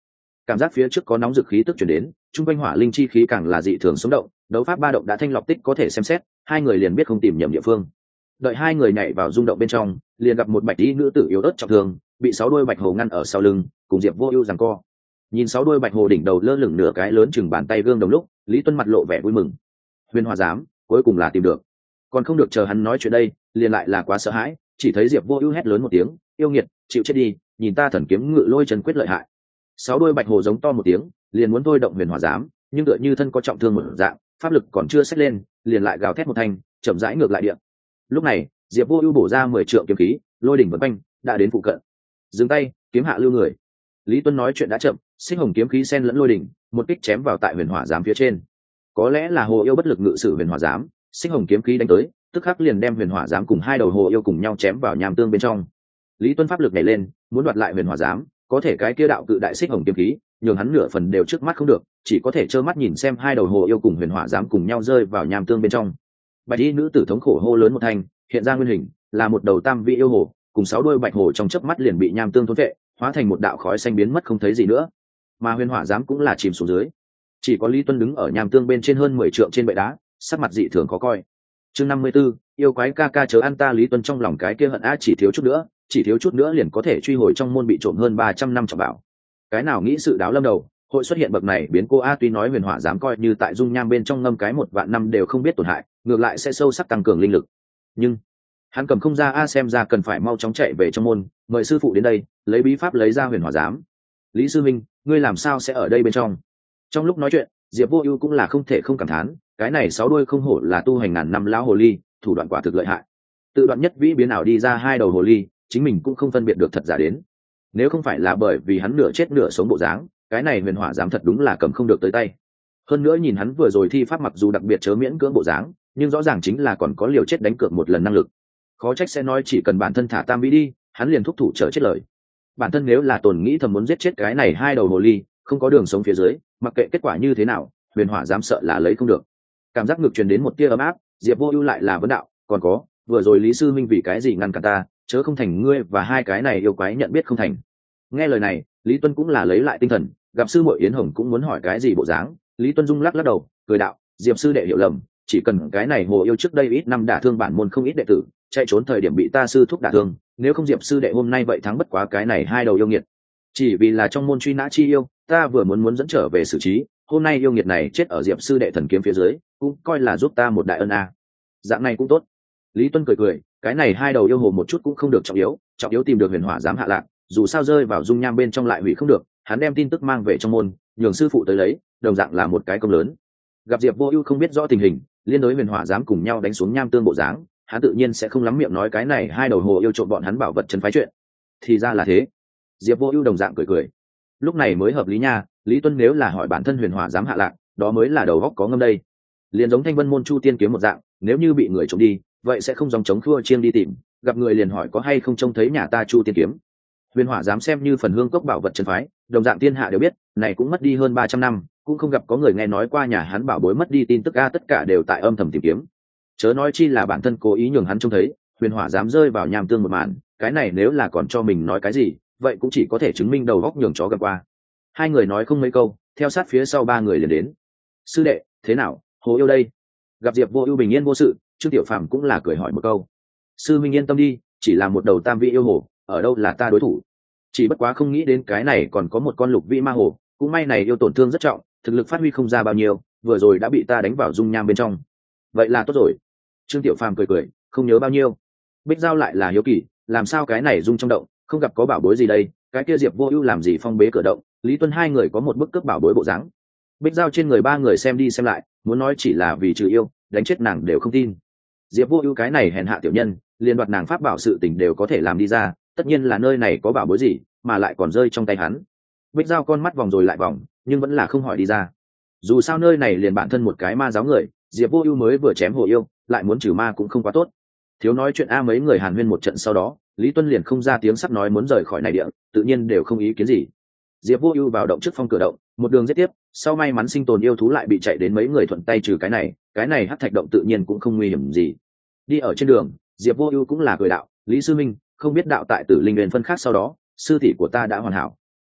cảm giác phía trước có nóng dực khí tức chuyển đến, trung quanh hỏa linh chi khí càng là dị thường sống động, đấu pháp ba động đã thanh lọc tích có thể xem xét, hai người liền biết không tìm nhầm địa phương. Đợi hai người nhảy vào rung động bên trong, liền gặp một bạch y nữ tử yếu ớt trọng thương, bị 6 đuôi bạch hồ ngăn ở sau lưng, cùng Diệp Vô Ưu giằng co. Nhìn 6 đuôi bạch hồ đỉnh đầu lơ lửng nửa cái lớn chừng bàn tay gương đồng lúc, Lý Tuân mặt lộ vẻ vui mừng. Huyền Hỏa Giám, cuối cùng là tìm được. Còn không được chờ hắn nói chuyện đây, liền lại là quá sợ hãi, chỉ thấy Diệp Vô Ưu hét lớn một tiếng, "Yêu nghiệt, chịu chết đi, nhìn ta thần kiếm ngự lôi chân quyết lợi hại." 6 đuôi bạch hồ giống to một tiếng, liền muốn thôi động Huyền Hỏa Giám, nhưng tựa như thân có trọng thương một dạng, pháp lực còn chưa xách lên, liền lại gào thét một thanh, chậm rãi ngược lại địa. Lúc này, Diệp Vô Ưu bổ ra 10 trượng kiếm khí, lôi đỉnh vần quanh, đã đến phụ cận. Dừng tay, kiếm hạ lưu người. Lý Tuân nói chuyện đã chậm, sinh hồng kiếm khí xen lẫn lôi đỉnh, một kích chém vào tại Huyền Hỏa Giám phía trên. Có lẽ là hồ yêu bất lực ngự sử Huyền Hỏa Giám, sinh hồng kiếm khí đánh tới, tức khắc liền đem Huyền Hỏa Giám cùng hai đầu hồ yêu cùng nhau chém vào nham tương bên trong. Lý Tuân pháp lực nhảy lên, muốn đoạt lại Huyền Hỏa Giám, có thể cái kia đạo cự đại xích hồng kiếm khí, nhường hắn nửa phần đều trước mắt không được, chỉ có thể trơ mắt nhìn xem hai đầu hồ yêu cùng Huyền Hỏa Giám cùng nhau rơi vào nham tương bên trong. Bạch y nữ tử thống khổ hô lớn một thanh, hiện ra nguyên hình, là một đầu tam vị yêu hồ, cùng 6 đuôi bạch hồ trong chớp mắt liền bị nham tương thôn vệ, hóa thành một đạo khói xanh biến mất không thấy gì nữa. Mà Huyền Hỏa Giám cũng là chìm xuống dưới. Chỉ có Lý Tuân đứng ở nham tương bên trên hơn 10 trượng trên bệ đá, sắc mặt dị thường khó coi. Chương 54, yêu quái ca ca chớ ăn ta. Lý Tuân trong lòng cái kia hận chỉ thiếu chút nữa liền có thể truy hồi trong môn bị trộm hơn 300 năm trọng bảo. Cái nào nghĩ sự đáo lâm đầu, hội xuất hiện bậc này biến cô a. Tuy nói Huyền Hỏa Giám coi như tại dung nham bên trong ngâm cái 1 vạn năm đều không biết tổn hại, ngược lại sẽ sâu sắc tăng cường linh lực, nhưng hắn cầm không ra a. Xem ra cần phải mau chóng chạy về trong môn, mời sư phụ đến đây lấy bí pháp lấy ra Huyền Hỏa Giám. Lý sư minh, ngươi làm sao sẽ ở đây bên trong? Trong lúc nói chuyện, Diệp Vô Ưu cũng là không thể không cảm thán, cái này 6 đuôi không hổ là tu hành ngàn năm lão hồ ly, thủ đoạn quả thực lợi hại. Tự đoạn nhất vĩ biến ảo đi ra hai đầu hồ ly, chính mình cũng không phân biệt được thật giả đến. Nếu không phải là bởi vì hắn nửa chết nửa sống bộ dáng, cái này Huyền Hỏa Giám thật đúng là cầm không được tới tay. Hơn nữa nhìn hắn vừa rồi thi pháp mặc dù đặc biệt chớ miễn cưỡng bộ dáng, nhưng rõ ràng chính là còn có liều chết đánh cược một lần năng lực. Khó trách sẽ nói chỉ cần bản thân thả tam vĩ đi, hắn liền thúc thủ chờ chết lời. Bản thân nếu là tồn nghĩ thầm muốn giết chết cái này hai đầu hồ ly, không có đường sống phía dưới, mặc kệ kết quả như thế nào, Huyền Hỏa Giám sợ là lấy không được. Cảm giác ngực truyền đến một tia ấm áp, Diệp Vô Ưu lại là vấn đạo, còn có, vừa rồi Lý sư minh vì cái gì ngăn cản ta, chớ không thành ngươi và hai cái này yêu quái nhận biết không thành. Nghe lời này, Lý Tuân cũng là lấy lại tinh thần, gặp sư muội Yến Hồng cũng muốn hỏi cái gì bộ dáng, Lý Tuân rung lắc lắc đầu, cười đạo, Diệp sư đệ hiểu lầm, chỉ cần cái này hồ yêu trước đây ít năm đả thương bản môn không ít đệ tử, chạy trốn thời điểm bị ta sư thúc đả thương, nếu không Diệp sư đệ hôm nay vậy thắng bất quá cái này hai đầu yêu nghiệt. Chỉ vì là trong môn truy nã chi yêu, ta vừa muốn dẫn trở về xử trí, hôm nay yêu nghiệt này chết ở Diệp sư đệ thần kiếm phía dưới, cũng coi là giúp ta một đại ân a. Dạng này cũng tốt. Lý Tuân cười, cái này hai đầu yêu hồ một chút cũng không được trọng yếu tìm được Huyền Hỏa Giám hạ lạc, dù sao rơi vào dung nham bên trong lại hủy không được, hắn đem tin tức mang về trong môn, nhường sư phụ tới lấy, đồng dạng là một cái công lớn. Gặp Diệp Vô Ưu không biết rõ tình hình, liên đối Huyền Hỏa Giám cùng nhau đánh xuống nham tương bộ dáng, hắn tự nhiên sẽ không lắm miệng nói cái này hai đầu hồ yêu trộm bọn hắn bảo vật chân phái chuyện. Thì ra là thế. Diệp Vô Ưu đồng dạng cười. Lúc này mới hợp lý nha, Lý Tuân nếu là hỏi bản thân Huyền Hỏa Giám hạ lạc, đó mới là đầu óc có ngâm đây. Liền giống Thanh Vân môn Chu Tiên kiếm một dạng, nếu như bị người trộm đi, vậy sẽ không dòng chống khua chiêng đi tìm, gặp người liền hỏi có hay không trông thấy nhà ta Chu Tiên kiếm. Huyền Hỏa Giám xem như phần hương cốc bảo vật chân phái, đồng dạng thiên hạ đều biết, này cũng mất đi hơn 300 năm, cũng không gặp có người nghe nói qua nhà hắn bảo bối mất đi tin tức a. Tất cả đều tại âm thầm tìm kiếm. Chớ nói chi là bản thân cố ý nhường hắn trông thấy Huyền Hỏa Giám rơi vào nham tương một màn, cái này nếu là còn cho mình nói cái gì, vậy cũng chỉ có thể chứng minh đầu góc nhường chó gặp qua. Hai người nói không mấy câu, theo sát phía sau ba người liền đến. Sư đệ, thế nào, hồ yêu đây? Gặp Diệp Vô Ưu bình yên vô sự, Trương Tiểu Phàm cũng là cười hỏi một câu. Sư minh yên tâm đi, chỉ là một đầu tam vị yêu hồ, ở đâu là ta đối thủ. Chỉ bất quá không nghĩ đến cái này còn có một con lục vị ma hồ, cũng may này yêu tổn thương rất trọng, thực lực phát huy không ra bao nhiêu, vừa rồi đã bị ta đánh vào dung nham bên trong. Vậy là tốt rồi. Trương Tiểu Phàm cười, không nhớ bao nhiêu. Bích Giao lại là hiếu kỳ, làm sao cái này dung trong động, không gặp có bảo bối gì đây, cái kia Diệp Vô Ưu làm gì phong bế cửa động, Lý Tuân hai người có một bức cướp bảo bối bộ dáng. Bích Giao trên người ba người xem đi xem lại, muốn nói chỉ là vì trừ yêu, đánh chết nàng đều không tin. Diệp Vô Ưu cái này hèn hạ tiểu nhân, liên đoạt nàng pháp bảo sự tình đều có thể làm đi ra, tất nhiên là nơi này có bảo bối gì, mà lại còn rơi trong tay hắn. Bích Giao con mắt vòng rồi lại vòng, nhưng vẫn là không hỏi đi ra. Dù sao nơi này liền bản thân một cái ma giáo người, Diệp Vô Ưu mới vừa chém hồ yêu, lại muốn trừ ma cũng không quá tốt. Thiếu nói chuyện a. Mấy người hàn huyên một trận sau đó, Lý Tuân liền không ra tiếng sắp nói muốn rời khỏi này địa, tự nhiên đều không ý kiến gì. Diệp Vô Ưu vào động trước phong cửa động, một đường giết tiếp, sau may mắn sinh tồn yêu thú lại bị chạy đến mấy người thuận tay trừ cái này hắc thạch động tự nhiên cũng không nguy hiểm gì. Đi ở trên đường, Diệp Vô Ưu cũng là cười đạo, Lý sư minh, không biết đạo tại Tử Linh Nguyên phân khác sau đó, sư tỷ của ta đã hoàn hảo.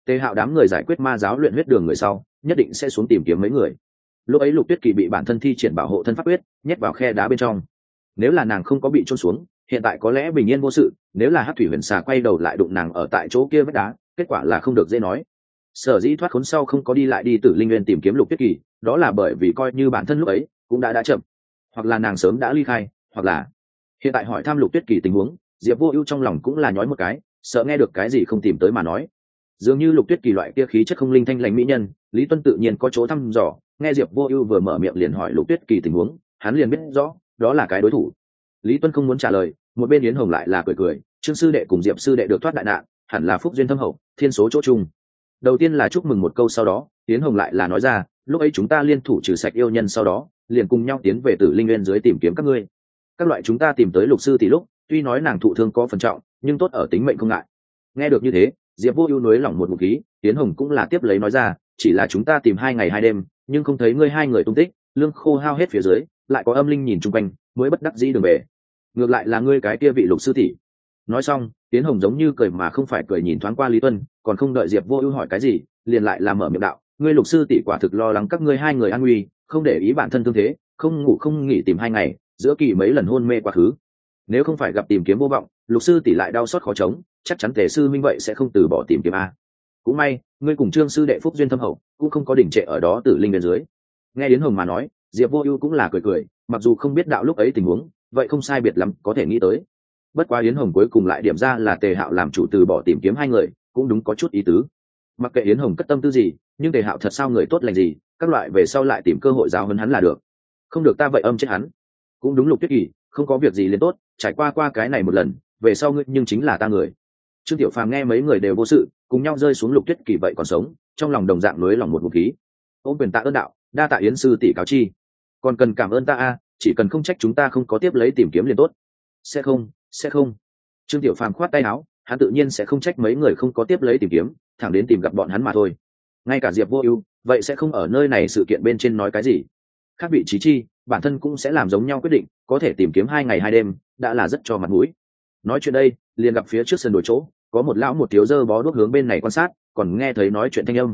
Tề Hạo đám người giải quyết ma giáo luyện huyết đường người sau, nhất định sẽ xuống tìm kiếm mấy người. Lúc ấy Lục Tuyết Kỳ bị bản thân thi triển bảo hộ thân pháp quyết nhét vào khe đá bên trong. Nếu là nàng không có bị trôn xuống, hiện tại có lẽ bình yên vô sự. Nếu là Hắc Thủy Huyền Xà quay đầu lại đụng nàng ở tại chỗ kia vách đá, kết quả là không được dễ nói. Sở dĩ thoát khốn sau không có đi lại đi Tử Linh Nguyên tìm kiếm Lục Tuyết Kỳ, đó là bởi vì coi như bản thân lúc ấy cũng đã chậm, hoặc là nàng sớm đã ly khai, hoặc là hiện tại hỏi thăm Lục Tuyết Kỳ tình huống, Diệp Vô Ưu trong lòng cũng là nhói một cái, sợ nghe được cái gì không tìm tới mà nói. Dường như Lục Tuyết Kỳ loại kia khí chất không linh thanh lãnh mỹ nhân, Lý Tuân tự nhiên có chỗ thăm dò, nghe Diệp Vô Ưu vừa mở miệng liền hỏi Lục Tuyết Kỳ tình huống, hắn liền biết rõ, đó là cái đối thủ. Lý Tuân không muốn trả lời, một bên Yến Hồng lại là cười cười, Trương sư đệ cùng Diệp sư đệ được thoát đại nạn, hẳn là phúc duyên thâm hậu, thiên số chỗ chung. Đầu tiên là chúc mừng một câu, sau đó, Yến Hồng lại là nói ra, lúc ấy chúng ta liên thủ trừ sạch yêu nhân, sau đó liền cùng nhau tiến về Tử Linh Nguyên dưới tìm kiếm các ngươi. Các loại chúng ta tìm tới Lục sư tỷ lúc, tuy nói nàng thụ thương có phần trọng, nhưng tốt ở tính mệnh không ngại. Nghe được như thế, Diệp Vô Ưu nuối lòng một ngụm khí, Yến Hồng cũng là tiếp lấy nói ra, chỉ là chúng ta tìm 2 ngày 2 đêm, nhưng không thấy ngươi hai người tung tích, lương khô hao hết phía dưới, lại có âm linh nhìn chung quanh, mới bất đắc dĩ đường về. Ngược lại là ngươi cái kia vị Lục sư tỷ. Nói xong, Yến Hồng giống như cười mà không phải cười nhìn thoáng qua Lý Tuân, còn không đợi Diệp Vô Ưu hỏi cái gì, liền lại là mở miệng đạo, ngươi Lục sư tỷ quả thực lo lắng các ngươi hai người an nguy, không để ý bản thân thương thế, không ngủ không nghỉ tìm 2 ngày, giữa kỳ mấy lần hôn mê quá khứ. Nếu không phải gặp tìm kiếm vô vọng, Lục sư tỷ lại đau xót khó chống, chắc chắn Tề sư minh vậy sẽ không từ bỏ tìm kiếm a. Cũng may, ngươi cùng Trương sư đệ phúc duyên thâm hậu, cũng không có đỉnh trệ ở đó Tử Linh bên dưới. Nghe Yến Hồng mà nói, Diệp Vô Ưu cũng là cười cười, mặc dù không biết đạo lúc ấy tình huống, vậy không sai biệt lắm có thể nghĩ tới. Bất quá Yến Hồng cuối cùng lại điểm ra là Tề Hạo làm chủ từ bỏ tìm kiếm hai người, cũng đúng có chút ý tứ. Mặc kệ Yến Hồng cất tâm tư gì, nhưng Tề Hạo thật sao người tốt lành gì, các loại về sau lại tìm cơ hội giáo huấn hắn là được. Không được ta vậy âm chết hắn. Cũng đúng Lục Tuyết Kỳ, không có việc gì liền tốt, trải qua cái này một lần, về sau ngươi nhưng chính là ta người. Trương Tiểu Phàm nghe mấy người đều vô sự, cùng nhau rơi xuống Lục Tuyết Kỳ vậy còn sống, trong lòng đồng dạng nuối lòng một ngụm khí. Ôm quyền tạ ơn đạo, đa tạ Yến sư tỷ cáo chi. Còn cần cảm ơn ta a, chỉ cần không trách chúng ta không có tiếp lấy tìm kiếm liền tốt. Sẽ không. Trương Tiểu Phàm khoát tay áo, hắn tự nhiên sẽ không trách mấy người không có tiếp lấy tìm kiếm, thẳng đến tìm gặp bọn hắn mà thôi. Ngay cả Diệp Vô Ưu, vậy sẽ không ở nơi này sự kiện bên trên nói cái gì. Khác vị trí chi, bản thân cũng sẽ làm giống nhau quyết định, có thể tìm kiếm 2 ngày 2 đêm, đã là rất cho mặt mũi. Nói chuyện đây, liền gặp phía trước sân đồi chỗ, có một lão một thiếu dơ bó đuốc hướng bên này quan sát, còn nghe thấy nói chuyện thanh âm.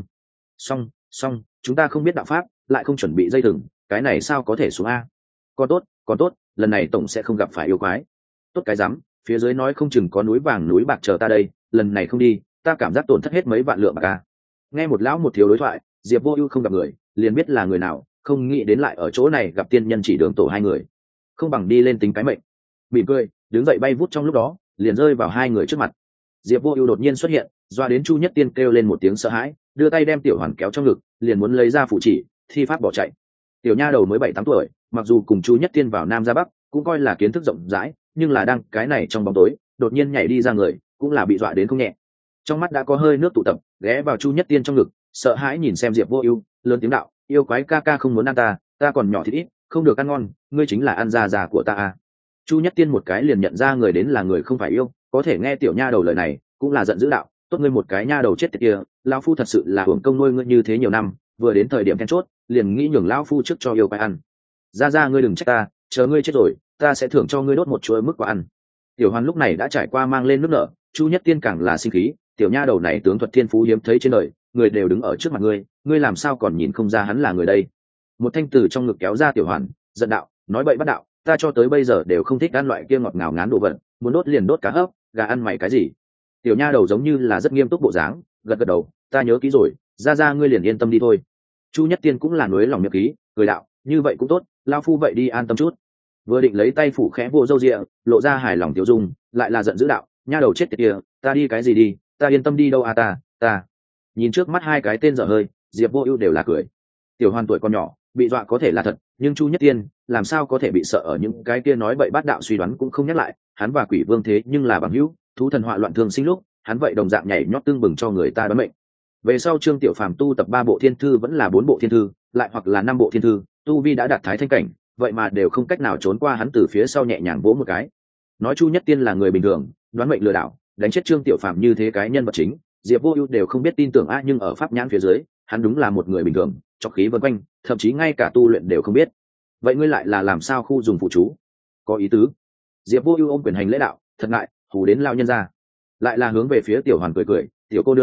Xong, chúng ta không biết đạo pháp, lại không chuẩn bị dây thừng, cái này sao có thể xuống a? Còn tốt, lần này tổng sẽ không gặp phải yêu quái. Tốt cái rắm, phía dưới nói không chừng có núi vàng núi bạc chờ ta đây, lần này không đi, ta cảm giác tổn thất hết mấy vạn lượng bạc a. Nghe một lão một thiếu đối thoại, Diệp Vô Ưu không gặp người, liền biết là người nào, không nghĩ đến lại ở chỗ này gặp tiên nhân chỉ đường tổ hai người. Không bằng đi lên tính cái mệnh. Mỉm cười, đứng dậy bay vút trong lúc đó, liền rơi vào hai người trước mặt. Diệp Vô Ưu đột nhiên xuất hiện, doa đến Chu Nhất Tiên kêu lên một tiếng sợ hãi, đưa tay đem Tiểu Hoàn kéo trong ngực, liền muốn lấy ra phụ chỉ, thi pháp bỏ chạy. Tiểu nha đầu mới 7-8 tuổi, mặc dù cùng Chu Nhất Tiên vào Nam ra Bắc, cũng coi là kiến thức rộng rãi, nhưng là đang cái này trong bóng tối, đột nhiên nhảy đi ra người, cũng là bị dọa đến không nhẹ. Trong mắt đã có hơi nước tụ tập, ghé vào Chu Nhất Tiên trong ngực, sợ hãi nhìn xem Diệp Vô Ưu, lớn tiếng đạo, yêu quái ca ca không muốn ăn ta còn nhỏ thịt ít, không được ăn ngon, ngươi chính là ăn già của ta à. Chu Nhất Tiên một cái liền nhận ra người đến là người không phải yêu, có thể nghe tiểu nha đầu lời này, cũng là giận dữ đạo, tốt ngươi một cái nha đầu chết tiệt kia, lão phu thật sự là hưởng công nuôi ngươi như thế nhiều năm, vừa đến thời điểm then chốt, liền nghĩ nhường lão phu trước cho yêu quái ăn. Ra ngươi đừng trách ta, chờ ngươi chết rồi, ta sẽ thưởng cho ngươi đốt một chuỗi mức quả ăn. Tiểu Hoàn lúc này đã trải qua mang lên nước nở, Chu Nhất Tiên càng là sinh khí, tiểu nha đầu này tướng thuật thiên phú hiếm thấy trên đời, người đều đứng ở trước mặt ngươi làm sao còn nhìn không ra hắn là người đây. Một thanh từ trong ngực kéo ra Tiểu Hoàn, giận đạo, nói bậy bắt đạo, ta cho tới bây giờ đều không thích ăn loại kia ngọt ngào ngán đồ vật, muốn đốt liền đốt cá hấp, gà ăn mày cái gì. Tiểu nha đầu giống như là rất nghiêm túc bộ dáng, gật đầu, ta nhớ kỹ rồi, ra ngươi liền yên tâm đi thôi. Chu Nhất Tiên cũng là nuối lòng miệng khí, cười đạo, như vậy cũng tốt, lao phu vậy đi an tâm chút. Vừa định lấy tay phủ khẽ vô râu ria, lộ ra hài lòng Tiểu Dung, lại là giận dữ đạo, nha đầu chết tiệt kia, ta đi cái gì đi, ta yên tâm đi đâu à ta. Nhìn trước mắt hai cái tên dở hơi, Diệp Vô Ưu đều là cười. Tiểu Hoàn tuổi còn nhỏ, bị dọa có thể là thật, nhưng Chu Nhất Tiên làm sao có thể bị sợ ở những cái kia nói bậy bát đạo suy đoán cũng không nhắc lại, hắn và Quỷ Vương thế nhưng là bằng hữu, thú thần họa loạn thường sinh lúc, hắn vậy đồng dạng nhảy nhót tương bừng cho người ta đoán mệnh. Về sau Trương Tiểu Phàm tu tập 3 bộ thiên thư vẫn là 4 bộ thiên thư, lại hoặc là 5 bộ thiên thư, tu vi đã đạt thái thanh cảnh, vậy mà đều không cách nào trốn qua hắn từ phía sau nhẹ nhàng vỗ một cái. Nói Chu Nhất Tiên là người bình thường, đoán mệnh lừa đảo, đánh chết Trương Tiểu Phàm như thế cái nhân vật chính, Diệp Vô Ưu đều không biết tin tưởng nhưng ở pháp nhãn phía dưới, hắn đúng là một người bình thường, trọc khí vần quanh, thậm chí ngay cả tu luyện đều không biết. Vậy ngươi lại là làm sao khu dùng phụ chú? Có ý tứ. Diệp Vô Ưu ôm quyền hành lễ đạo, thật ngại, hù đến lao nhân ra. Lại là hướng về phía Tiểu Hoàn cười, tiểu cô nương,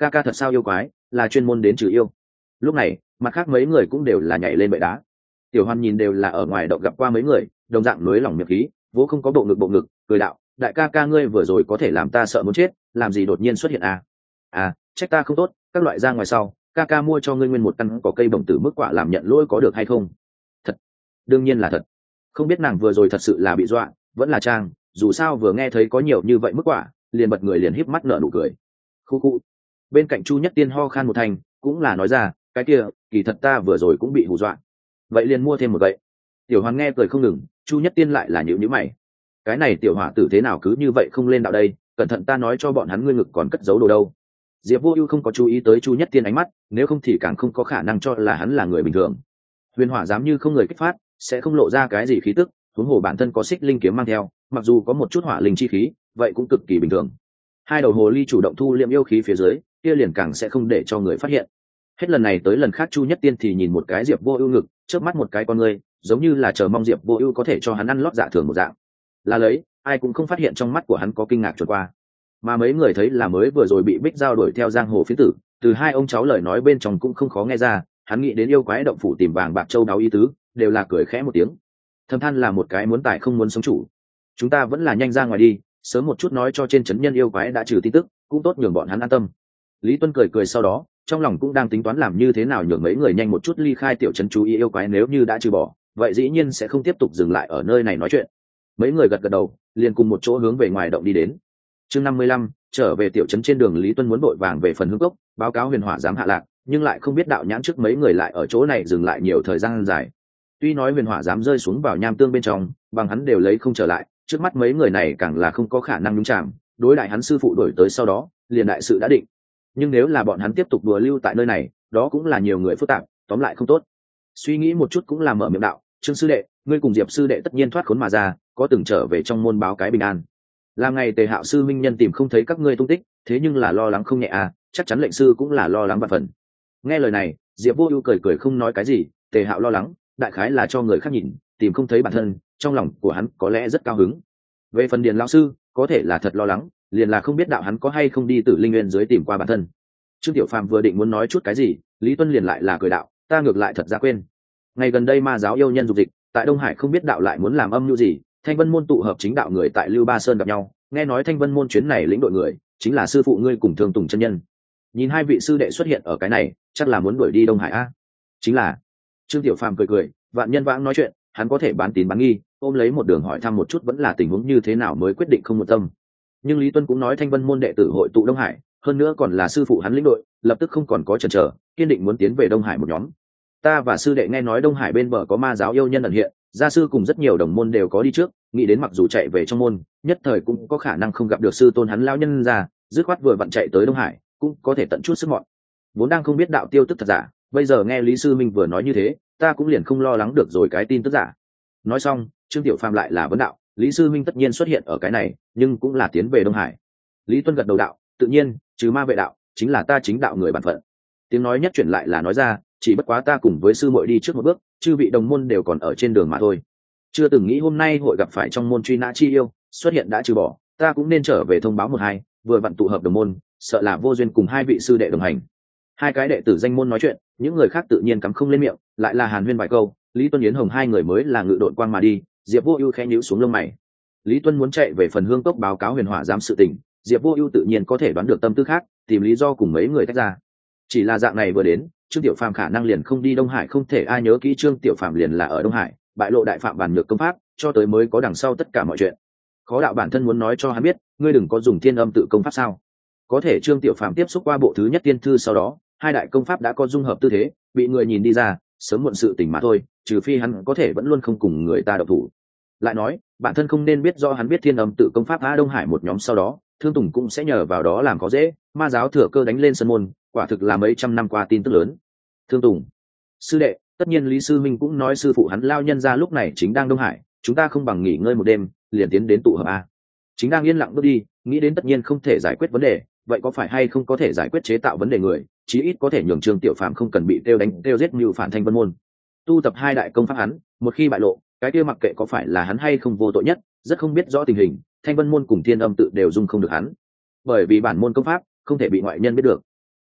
ca ca thật sao yêu quái, là chuyên môn đến trừ yêu. Lúc này mặt khác mấy người cũng đều là nhảy lên bệ đá. Tiểu Hoan nhìn đều là ở ngoài động gặp qua mấy người, đồng dạng nối lòng miệng khí, vỗ không có bộ ngực cười đạo, đại ca ca ngươi vừa rồi có thể làm ta sợ muốn chết, làm gì đột nhiên xuất hiện à? À, trách ta không tốt, các loại ra ngoài sau, ca ca mua cho ngươi nguyên một căn có cây bổng tử mức quả làm nhận lỗi có được hay không? Thật, đương nhiên là thật. Không biết nàng vừa rồi thật sự là bị dọa, vẫn là trang, dù sao vừa nghe thấy có nhiều như vậy mức quả, liền bật người liền híp mắt nở nụ cười. Khu khu. Bên cạnh Chu Nhất Tiên ho khan một thành, cũng là nói ra, cái kia, kỳ thật ta vừa rồi cũng bị hù dọa. Vậy liền mua thêm một gậy. Tiểu Hoàn nghe cười không ngừng, Chu Nhất Tiên lại là nhíu mày. Cái này tiểu hỏa tử thế nào cứ như vậy không lên đạo đây, cẩn thận ta nói cho bọn hắn ngươi ngực còn cất giấu đồ đâu. Diệp Vô Ưu không có chú ý tới Chu Nhất Tiên ánh mắt, nếu không thì càng không có khả năng cho là hắn là người bình thường. Huyền hỏa dám như không người kích phát, sẽ không lộ ra cái gì khí tức, huống hồ bản thân có xích linh kiếm mang theo, mặc dù có một chút hỏa linh chi khí, vậy cũng cực kỳ bình thường. Hai đầu hồ ly chủ động thu liệm yêu khí phía dưới, kia liền càng sẽ không để cho người phát hiện. Hết lần này tới lần khác Chu Nhất Tiên thì nhìn một cái Diệp Vô Ưu ngực, chớp mắt một cái con ngươi, giống như là chờ mong Diệp Vô Ưu có thể cho hắn ăn lót dạ thường một dạng. Là lấy, ai cũng không phát hiện trong mắt của hắn có kinh ngạc trôi qua. Mà mấy người thấy là mới vừa rồi bị Bích Giao đuổi theo giang hồ phiến tử, từ hai ông cháu lời nói bên trong cũng không khó nghe ra, hắn nghĩ đến yêu quái động phủ tìm vàng bạc châu đáo ý tứ, đều là cười khẽ một tiếng. Thầm than là một cái muốn tài không muốn sống chủ. Chúng ta vẫn là nhanh ra ngoài đi, sớm một chút nói cho trên trấn nhân yêu quái đã trừ tin tức, cũng tốt nhường bọn hắn an tâm. Lý Tuân cười sau đó, trong lòng cũng đang tính toán làm như thế nào nhường mấy người nhanh một chút ly khai tiểu trấn chú ý yêu quái, nếu như đã trừ bỏ, vậy dĩ nhiên sẽ không tiếp tục dừng lại ở nơi này nói chuyện. Mấy người gật đầu, liền cùng một chỗ hướng về ngoài động đi đến. Chương 55, trở về tiểu trấn. Trên đường Lý Tuân muốn vội vàng về phần Hương Cốc, báo cáo Huyền Hỏa dám hạ lạc, nhưng lại không biết đạo nhãn trước mấy người lại ở chỗ này dừng lại nhiều thời gian dài. Tuy nói Huyền Hỏa dám rơi xuống vào nham tương bên trong, bằng hắn đều lấy không trở lại, trước mắt mấy người này càng là không có khả năng nhúng chạm, đối đại hắn sư phụ đổi tới sau đó, liền đại sự đã định. Nhưng nếu là bọn hắn tiếp tục đùa lưu tại nơi này, đó cũng là nhiều người phức tạp, tóm lại không tốt. Suy nghĩ một chút cũng là mở miệng đạo, Trương sư đệ, ngươi cùng Diệp sư đệ tất nhiên thoát khốn mà ra, có từng trở về trong môn báo cái bình an. Làm ngày Tề Hạo sư minh nhân tìm không thấy các ngươi tung tích, thế nhưng là lo lắng không nhẹ à, chắc chắn lệnh sư cũng là lo lắng vạn phần. Nghe lời này, Diệp Vô Ưu cười không nói cái gì, Tề Hạo lo lắng, đại khái là cho người khác nhìn, tìm không thấy bản thân, trong lòng của hắn có lẽ rất cao hứng. Về phần Điền lão sư, có thể là thật lo lắng, liền là không biết đạo hắn có hay không đi Tử Linh Nguyên dưới tìm qua bản thân. Trương Tiểu Phàm vừa định muốn nói chút cái gì, Lý Tuân liền lại là cười đạo, ta ngược lại thật ra quên. Ngày gần đây ma giáo yêu nhân dục dịch, tại Đông Hải không biết đạo lại muốn làm âm mưu gì, Thanh Vân môn tụ hợp chính đạo người tại Lưu Ba Sơn gặp nhau, nghe nói Thanh Vân môn chuyến này lĩnh đội người, chính là sư phụ ngươi cùng Thương Tùng chân nhân. Nhìn hai vị sư đệ xuất hiện ở cái này, chắc là muốn đuổi đi Đông Hải a. Chính là. Trương Tiểu Phàm cười, vạn nhân vãng nói chuyện, hắn có thể bán tín bán nghi, ôm lấy một đường hỏi thăm một chút vẫn là tình huống như thế nào mới quyết định không một tâm. Nhưng Lý Tuân cũng nói Thanh Vân môn đệ tử hội tụ Đông Hải, hơn nữa còn là sư phụ hắn lĩnh đội, lập tức không còn có chần chờ, kiên định muốn tiến về Đông Hải một nhóm. Ta và sư đệ nghe nói Đông Hải bên bờ có ma giáo yêu nhân ẩn hiện, gia sư cùng rất nhiều đồng môn đều có đi trước, nghĩ đến mặc dù chạy về trong môn, nhất thời cũng có khả năng không gặp được sư tôn hắn lão nhân ra, dứt khoát vừa vặn chạy tới Đông Hải, cũng có thể tận chút sức mọn. Vốn đang không biết đạo tiêu tức thật giả, bây giờ nghe Lý sư minh vừa nói như thế, ta cũng liền không lo lắng được rồi cái tin tức giả. Nói xong, Trương Tiểu Phàm lại là vấn đạo, Lý sư minh tất nhiên xuất hiện ở cái này, nhưng cũng là tiến về Đông Hải. Lý Tuân gật đầu đạo, tự nhiên, trừ ma vệ đạo, chính là ta chính đạo người bản phận. Tiếng nói nhất chuyển lại là nói ra, chỉ bất quá ta cùng với sư muội đi trước một bước, chư vị đồng môn đều còn ở trên đường mà thôi. Chưa từng nghĩ hôm nay hội gặp phải trong môn truy nã chi yêu, xuất hiện đã trừ bỏ, ta cũng nên trở về thông báo một hai, vừa vặn tụ hợp đồng môn, sợ là vô duyên cùng hai vị sư đệ đồng hành. Hai cái đệ tử danh môn nói chuyện, những người khác tự nhiên cắm không lên miệng, lại là hàn huyên vài câu, Lý Tuân Yến Hồng hai người mới là ngự đội quang mà đi, Diệp Vô Ưu khẽ nhíu xuống lông mày. Lý Tuân muốn chạy về phần Hương Cốc báo cáo Huyền Hỏa giám sự tình, Diệp Vô Ưu tự nhiên có thể đoán được tâm tư khác, tìm lý do cùng mấy người tách ra. Chỉ là dạng này vừa đến, Trương Tiểu Phàm khả năng liền không đi Đông Hải, không thể ai nhớ kỹ Trương Tiểu Phàm liền là ở Đông Hải, bại lộ đại phạm bản nhược công pháp, cho tới mới có đằng sau tất cả mọi chuyện. Khó đạo bản thân muốn nói cho hắn biết, ngươi đừng có dùng thiên âm tự công pháp sao? Có thể Trương Tiểu Phàm tiếp xúc qua bộ thứ nhất tiên thư sau đó, hai đại công pháp đã có dung hợp tư thế, bị người nhìn đi ra, sớm muộn sự tình mà thôi, trừ phi hắn có thể vẫn luôn không cùng người ta động thủ. Lại nói, bản thân không nên biết do hắn biết thiên âm tự công pháp Á Đông Hải một nhóm sau đó, Thương Tùng cũng sẽ nhờ vào đó làm có dễ, ma giáo thừa cơ đánh lên sân môn, quả thực là mấy trăm năm qua tin tức lớn. Thương Tùng, sư đệ, tất nhiên Lý sư minh cũng nói sư phụ hắn lao nhân ra lúc này chính đang Đông Hải, chúng ta không bằng nghỉ ngơi một đêm, liền tiến đến tụ hợp a. Chính đang yên lặng bước đi, nghĩ đến tất nhiên không thể giải quyết vấn đề, vậy có phải hay không có thể giải quyết chế tạo vấn đề người, chí ít có thể nhường Trương Tiểu Phàm không cần bị tiêu đánh tiêu giết như phản Thanh Vân môn. Tu tập hai đại công pháp hắn, một khi bại lộ, cái kia mặc kệ có phải là hắn hay không vô tội nhất, rất không biết rõ tình hình, Thanh Vân môn cùng Thiên Âm tự đều dung không được hắn. Bởi vì bản môn công pháp không thể bị ngoại nhân biết được.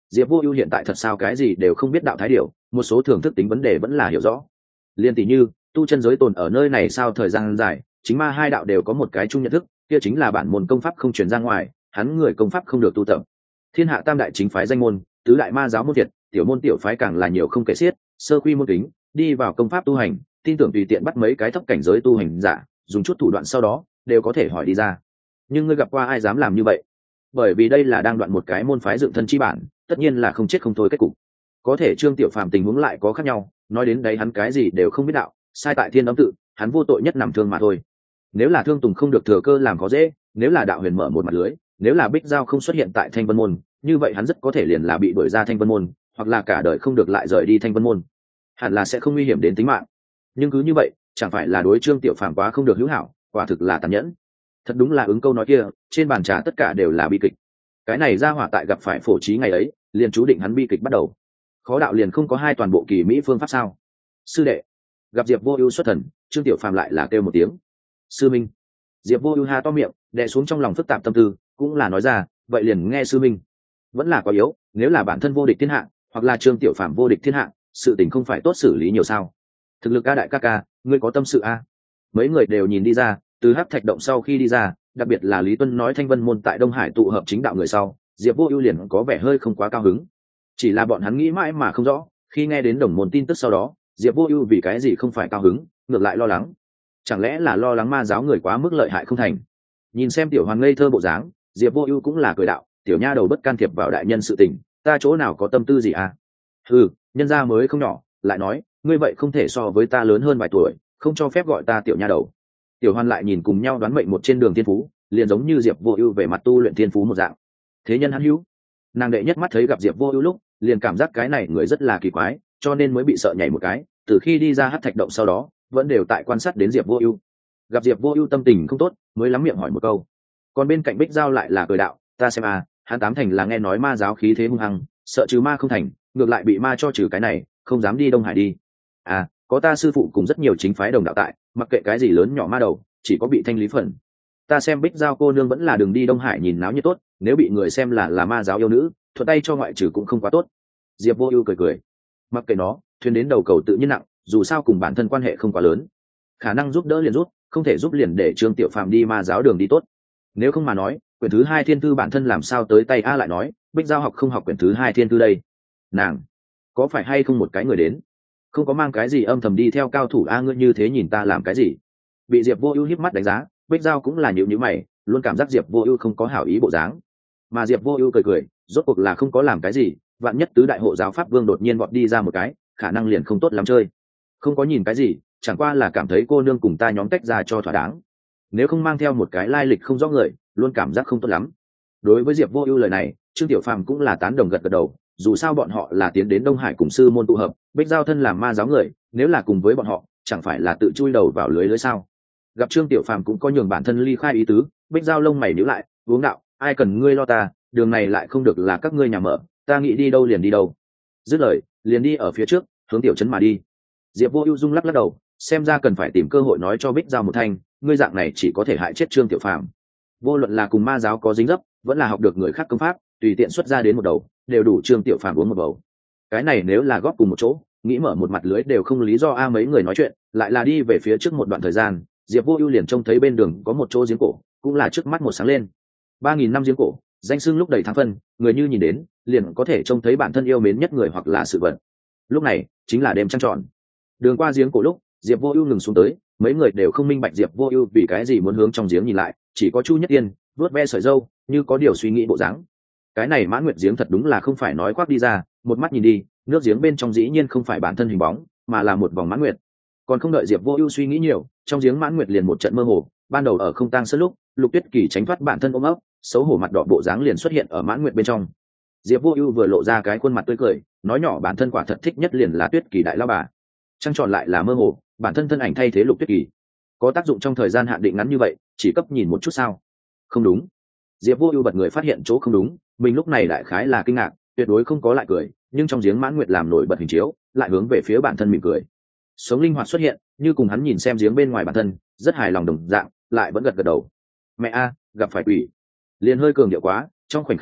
Diệp Vô Ưu hiện tại thật sao cái gì đều không biết đạo thái điểu, một số thưởng thức tính vấn đề vẫn là hiểu rõ. Liên tỷ như, tu chân giới tồn ở nơi này sao thời gian dài, chính ma hai đạo đều có một cái chung nhận thức, kia chính là bản môn công pháp không truyền ra ngoài, hắn người công pháp không được tu tập. Thiên hạ tam đại chính phái danh môn, tứ đại ma giáo môn Việt, tiểu môn tiểu phái càng là nhiều không kể xiết, sơ quy môn kính, đi vào công pháp tu hành, tin tưởng tùy tiện bắt mấy cái thấp cảnh giới tu hành giả, dùng chút thủ đoạn sau đó, đều có thể hỏi đi ra. Nhưng ngươi gặp qua ai dám làm như vậy? Bởi vì đây là đang đoạn một cái môn phái dựng thân chi bản, tất nhiên là không chết không thôi kết cục. Có thể Trương Tiểu Phàm tình huống lại có khác nhau, nói đến đấy hắn cái gì đều không biết đạo, sai tại thiên âm tự, hắn vô tội nhất nằm thương mà thôi. Nếu là Thương Tùng không được thừa cơ làm có dễ, nếu là Đạo Huyền mở một mặt lưới, nếu là Bích Giao không xuất hiện tại Thanh Vân môn, như vậy hắn rất có thể liền là bị đuổi ra Thanh Vân môn, hoặc là cả đời không được lại rời đi Thanh Vân môn. Hẳn là sẽ không nguy hiểm đến tính mạng. Nhưng cứ như vậy, chẳng phải là đối Trương Tiểu Phàm quá không được hữu hảo, quả thực là tàn nhẫn. Thật đúng là ứng câu nói kia, trên bàn trà tất cả đều là bi kịch. Cái này ra hỏa tại gặp phải Phổ Chí ngày ấy, liền chú định hắn bi kịch bắt đầu. Khó đạo liền không có hai toàn bộ kỳ mỹ phương pháp sao? Sư đệ. Gặp Diệp Vô Ưu xuất thần, Trương Tiểu Phàm lại là kêu một tiếng. Sư minh. Diệp Vô Ưu ha to miệng, đè xuống trong lòng phức tạp tâm tư, cũng là nói ra, vậy liền nghe sư minh. Vẫn là quá yếu, nếu là bản thân vô địch thiên hạ, hoặc là Trương Tiểu Phàm vô địch thiên hạ, sự tình không phải tốt xử lý nhiều sao? Thực lực a đại ca ca, ngươi có tâm sự a? Mấy người đều nhìn đi ra, từ Hắc Thạch động sau khi đi ra, đặc biệt là Lý Tuân nói Thanh Vân môn tại Đông Hải tụ hợp chính đạo người sau, Diệp Vô Ưu liền có vẻ hơi không quá cao hứng. Chỉ là bọn hắn nghĩ mãi mà không rõ, khi nghe đến đồng môn tin tức sau đó, Diệp Vô Ưu vì cái gì không phải cao hứng, ngược lại lo lắng. Chẳng lẽ là lo lắng ma giáo người quá mức lợi hại không thành? Nhìn xem Tiểu Hoàn ngây thơ bộ dáng, Diệp Vô Ưu cũng là cười đạo, tiểu nha đầu bất can thiệp vào đại nhân sự tình, ta chỗ nào có tâm tư gì à? Ừ, nhân gia mới không nhỏ, lại nói, ngươi vậy không thể so với ta lớn hơn vài tuổi, không cho phép gọi ta tiểu nha đầu. Tiểu Hoàn lại nhìn cùng nhau đoán mệnh một trên đường thiên phú, liền giống như Diệp Vô Ưu về mặt tu luyện thiên phú một dạng. Thế nhân hắn hữu. Nàng đệ nhất mắt thấy gặp Diệp Vô Ưu lúc, liền cảm giác cái này người rất là kỳ quái, cho nên mới bị sợ nhảy một cái, từ khi đi ra Hắc Thạch động sau đó, vẫn đều tại quan sát đến Diệp Vô Ưu. Gặp Diệp Vô Ưu tâm tình không tốt, mới lắm miệng hỏi một câu. Còn bên cạnh Bích Giao lại là cười đạo, ta xem à, hắn tám thành là nghe nói ma giáo khí thế hung hăng, sợ trừ ma không thành, ngược lại bị ma cho trừ cái này, không dám đi Đông Hải đi. À, có ta sư phụ cùng rất nhiều chính phái đồng đạo tại, mặc kệ cái gì lớn nhỏ ma đầu, chỉ có bị thanh lý phần. Ta xem Bích Giao cô nương vẫn là đường đi Đông Hải nhìn náo nhiệt tốt, nếu bị người xem là ma giáo yêu nữ, thuận tay cho ngoại trừ cũng không quá tốt. Diệp Vô Ưu cười cười, mặc kệ nó, thuyền đến đầu cầu tự nhiên nặng, dù sao cùng bản thân quan hệ không quá lớn, khả năng giúp đỡ liền giúp, không thể giúp liền để Trương Tiểu Phàm đi ma giáo đường đi tốt. Nếu không mà nói, quyển thứ hai thiên thư bản thân làm sao tới tay a lại nói, Bích Giao học không học quyển thứ hai thiên thư đây? Nàng có phải hay không một cái người đến, không có mang cái gì âm thầm đi theo cao thủ a, ngươi như thế nhìn ta làm cái gì? Bị Diệp Vô Ưu híp mắt đánh giá, Bích Giao cũng là nhíu nhíu mày, luôn cảm giác Diệp Vô Ưu không có hảo ý bộ dáng. Mà Diệp Vô Ưu cười cười, rốt cuộc là không có làm cái gì, vạn nhất tứ đại hộ giáo pháp vương đột nhiên vọt đi ra một cái, khả năng liền không tốt lắm chơi. Không có nhìn cái gì, chẳng qua là cảm thấy cô nương cùng ta nhóm tách ra cho thỏa đáng. Nếu không mang theo một cái lai lịch không rõ người, luôn cảm giác không tốt lắm. Đối với Diệp Vô Ưu lời này, Trương Tiểu Phàm cũng là tán đồng gật gật đầu, dù sao bọn họ là tiến đến Đông Hải cùng sư môn tụ hợp, Bích Giao thân làm ma giáo người, nếu là cùng với bọn họ, chẳng phải là tự chui đầu vào lưới sao? Gặp Trương Tiểu Phàm cũng có nhường bản thân ly khai ý tứ, Bích Giao lông mày nhíu lại, uống đạo, ai cần ngươi lo ta, đường này lại không được là các ngươi nhà mở, ta nghĩ đi đâu liền đi đâu. Dứt lời, liền đi ở phía trước, hướng tiểu trấn mà đi. Diệp Vô Ưu rung lắc lắc đầu, xem ra cần phải tìm cơ hội nói cho Bích Giao một thanh, ngươi dạng này chỉ có thể hại chết Trương Tiểu Phàm. Vô luận là cùng ma giáo có dính dấp, vẫn là học được người khác công pháp, tùy tiện xuất ra đến một đầu, đều đủ Trương Tiểu Phàm uống một bầu. Cái này nếu là góp cùng một chỗ, nghĩ mở một mặt lưới đều không lý do a. Mấy người nói chuyện, lại là đi về phía trước một đoạn thời gian, Diệp Vô Ưu liền trông thấy bên đường có một chỗ giếng cổ, cũng là trước mắt một sáng lên. 3000 năm giếng cổ, danh xưng lúc đầy tháng phân, người như nhìn đến, liền có thể trông thấy bản thân yêu mến nhất người hoặc là sự vật. Lúc này, chính là đêm trăng tròn. Đường qua giếng cổ lúc, Diệp Vô Ưu ngừng xuống tới, mấy người đều không minh bạch Diệp Vô Ưu vì cái gì muốn hướng trong giếng nhìn lại, chỉ có Chu Nhất Tiên vuốt ve sợi râu, như có điều suy nghĩ bộ dáng. Cái này Mãn Nguyệt giếng thật đúng là không phải nói khoác đi ra, một mắt nhìn đi, nước giếng bên trong dĩ nhiên không phải bản thân hình bóng, mà là một vòng Mãn Nguyệt. Còn không đợi Diệp Vô Ưu suy nghĩ nhiều, trong giếng Mãn Nguyệt liền một trận mơ hồ, ban đầu ở không tang sơn lúc, Lục Tuyết Kỳ tránh thoát bản thân ôm ấp, xấu hổ mặt đỏ bộ dáng liền xuất hiện ở Mãn Nguyệt bên trong. Diệp Vô Ưu vừa lộ ra cái khuôn mặt tươi cười, nói nhỏ bản thân quả thật thích nhất liền là Tuyết Kỳ đại lão bà. Trăng tròn lại là mơ hồ, bản thân thân ảnh thay thế Lục Tuyết Kỳ. Có tác dụng trong thời gian hạn định ngắn như vậy, chỉ cấp nhìn một chút sao? Không đúng. Diệp Vô Ưu bật người phát hiện chỗ không đúng, mình lúc này đại khái là kinh ngạc, tuyệt đối không có lại cười, nhưng trong giếng Mãn Nguyệt làm nổi bật hình chiếu, lại hướng về phía bản thân mỉm cười. Sống linh hoạt xuất hiện, như cùng hắn nhìn xem giếng bên ngoài bản thân, rất hài lòng đồng dạng, lại vẫn gật gật đầu. Mẹ a, gặp phải quỷ. Liền hơi cường điệu quá, trong khoảnh khắc đó,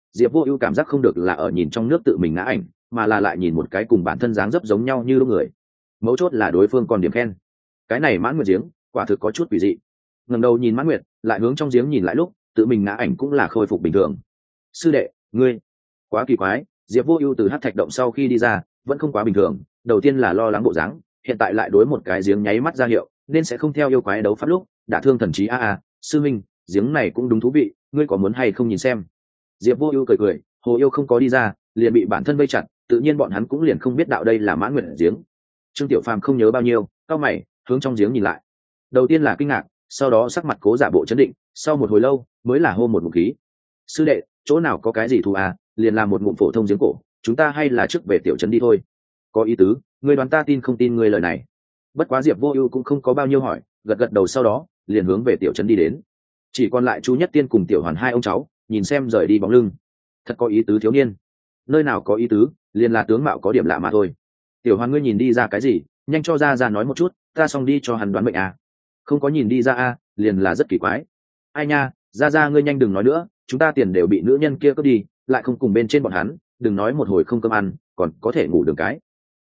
Diệp Vô Ưu cảm giác không được là ở nhìn trong nước tự mình ngã ảnh, mà là lại nhìn một cái cùng bản thân dáng dấp giống nhau như lúc người. Mấu chốt là đối phương còn điểm khen. Cái này Mãn Nguyệt giếng, quả thực có chút quỷ dị. Ngẩng đầu nhìn Mãn Nguyệt, lại hướng trong giếng nhìn lại lúc, tự mình ngã ảnh cũng là khôi phục bình thường. Sư đệ, ngươi, quá kỳ quái. Diệp Vô Ưu từ hắc thạch động sau khi đi ra, vẫn không quá bình thường, đầu tiên là lo lắng bộ dáng, hiện tại lại đối một cái giếng nháy mắt ra hiệu, nên sẽ không theo yêu quái đấu pháp lúc, đả thương thần trí sư minh, giếng này cũng đúng thú vị, ngươi có muốn hay không nhìn xem. Diệp Vô Ưu cười cười, Hồ Yêu không có đi ra, liền bị bản thân vây chặt, tự nhiên bọn hắn cũng liền không biết đạo đây là Mãn Nguyệt giếng. Trương Tiểu Phàm không nhớ bao nhiêu, cau mày, hướng trong giếng nhìn lại. Đầu tiên là kinh ngạc, sau đó sắc mặt cố giả bộ trấn định, sau một hồi lâu, mới là hô một ngụm khí. Sư đệ, chỗ nào có cái gì thù liền làm một ngụm phổ thông giếng cổ, chúng ta hay là trước về tiểu trấn đi thôi. Có ý tứ, ngươi đoán ta tin không tin ngươi lời này. Bất quá Diệp Vô Ưu cũng không có bao nhiêu hỏi, gật gật đầu sau đó, liền hướng về tiểu trấn đi đến. Chỉ còn lại Chu Nhất Tiên cùng Tiểu Hoàn hai ông cháu, nhìn xem rời đi bóng lưng. Thật có ý tứ thiếu niên. Nơi nào có ý tứ, liền là tướng mạo có điểm lạ mà thôi. Tiểu Hoàn ngươi nhìn đi ra cái gì, nhanh cho ra nói một chút, ta xong đi cho hắn đoán mệnh Không có nhìn đi ra liền là rất kỳ quái. Ai nha, ra ngươi nhanh đừng nói nữa, chúng ta tiền đều bị nữ nhân kia cướp đi, lại không cùng bên trên bọn hắn, đừng nói một hồi không cơm ăn, còn có thể ngủ đường cái.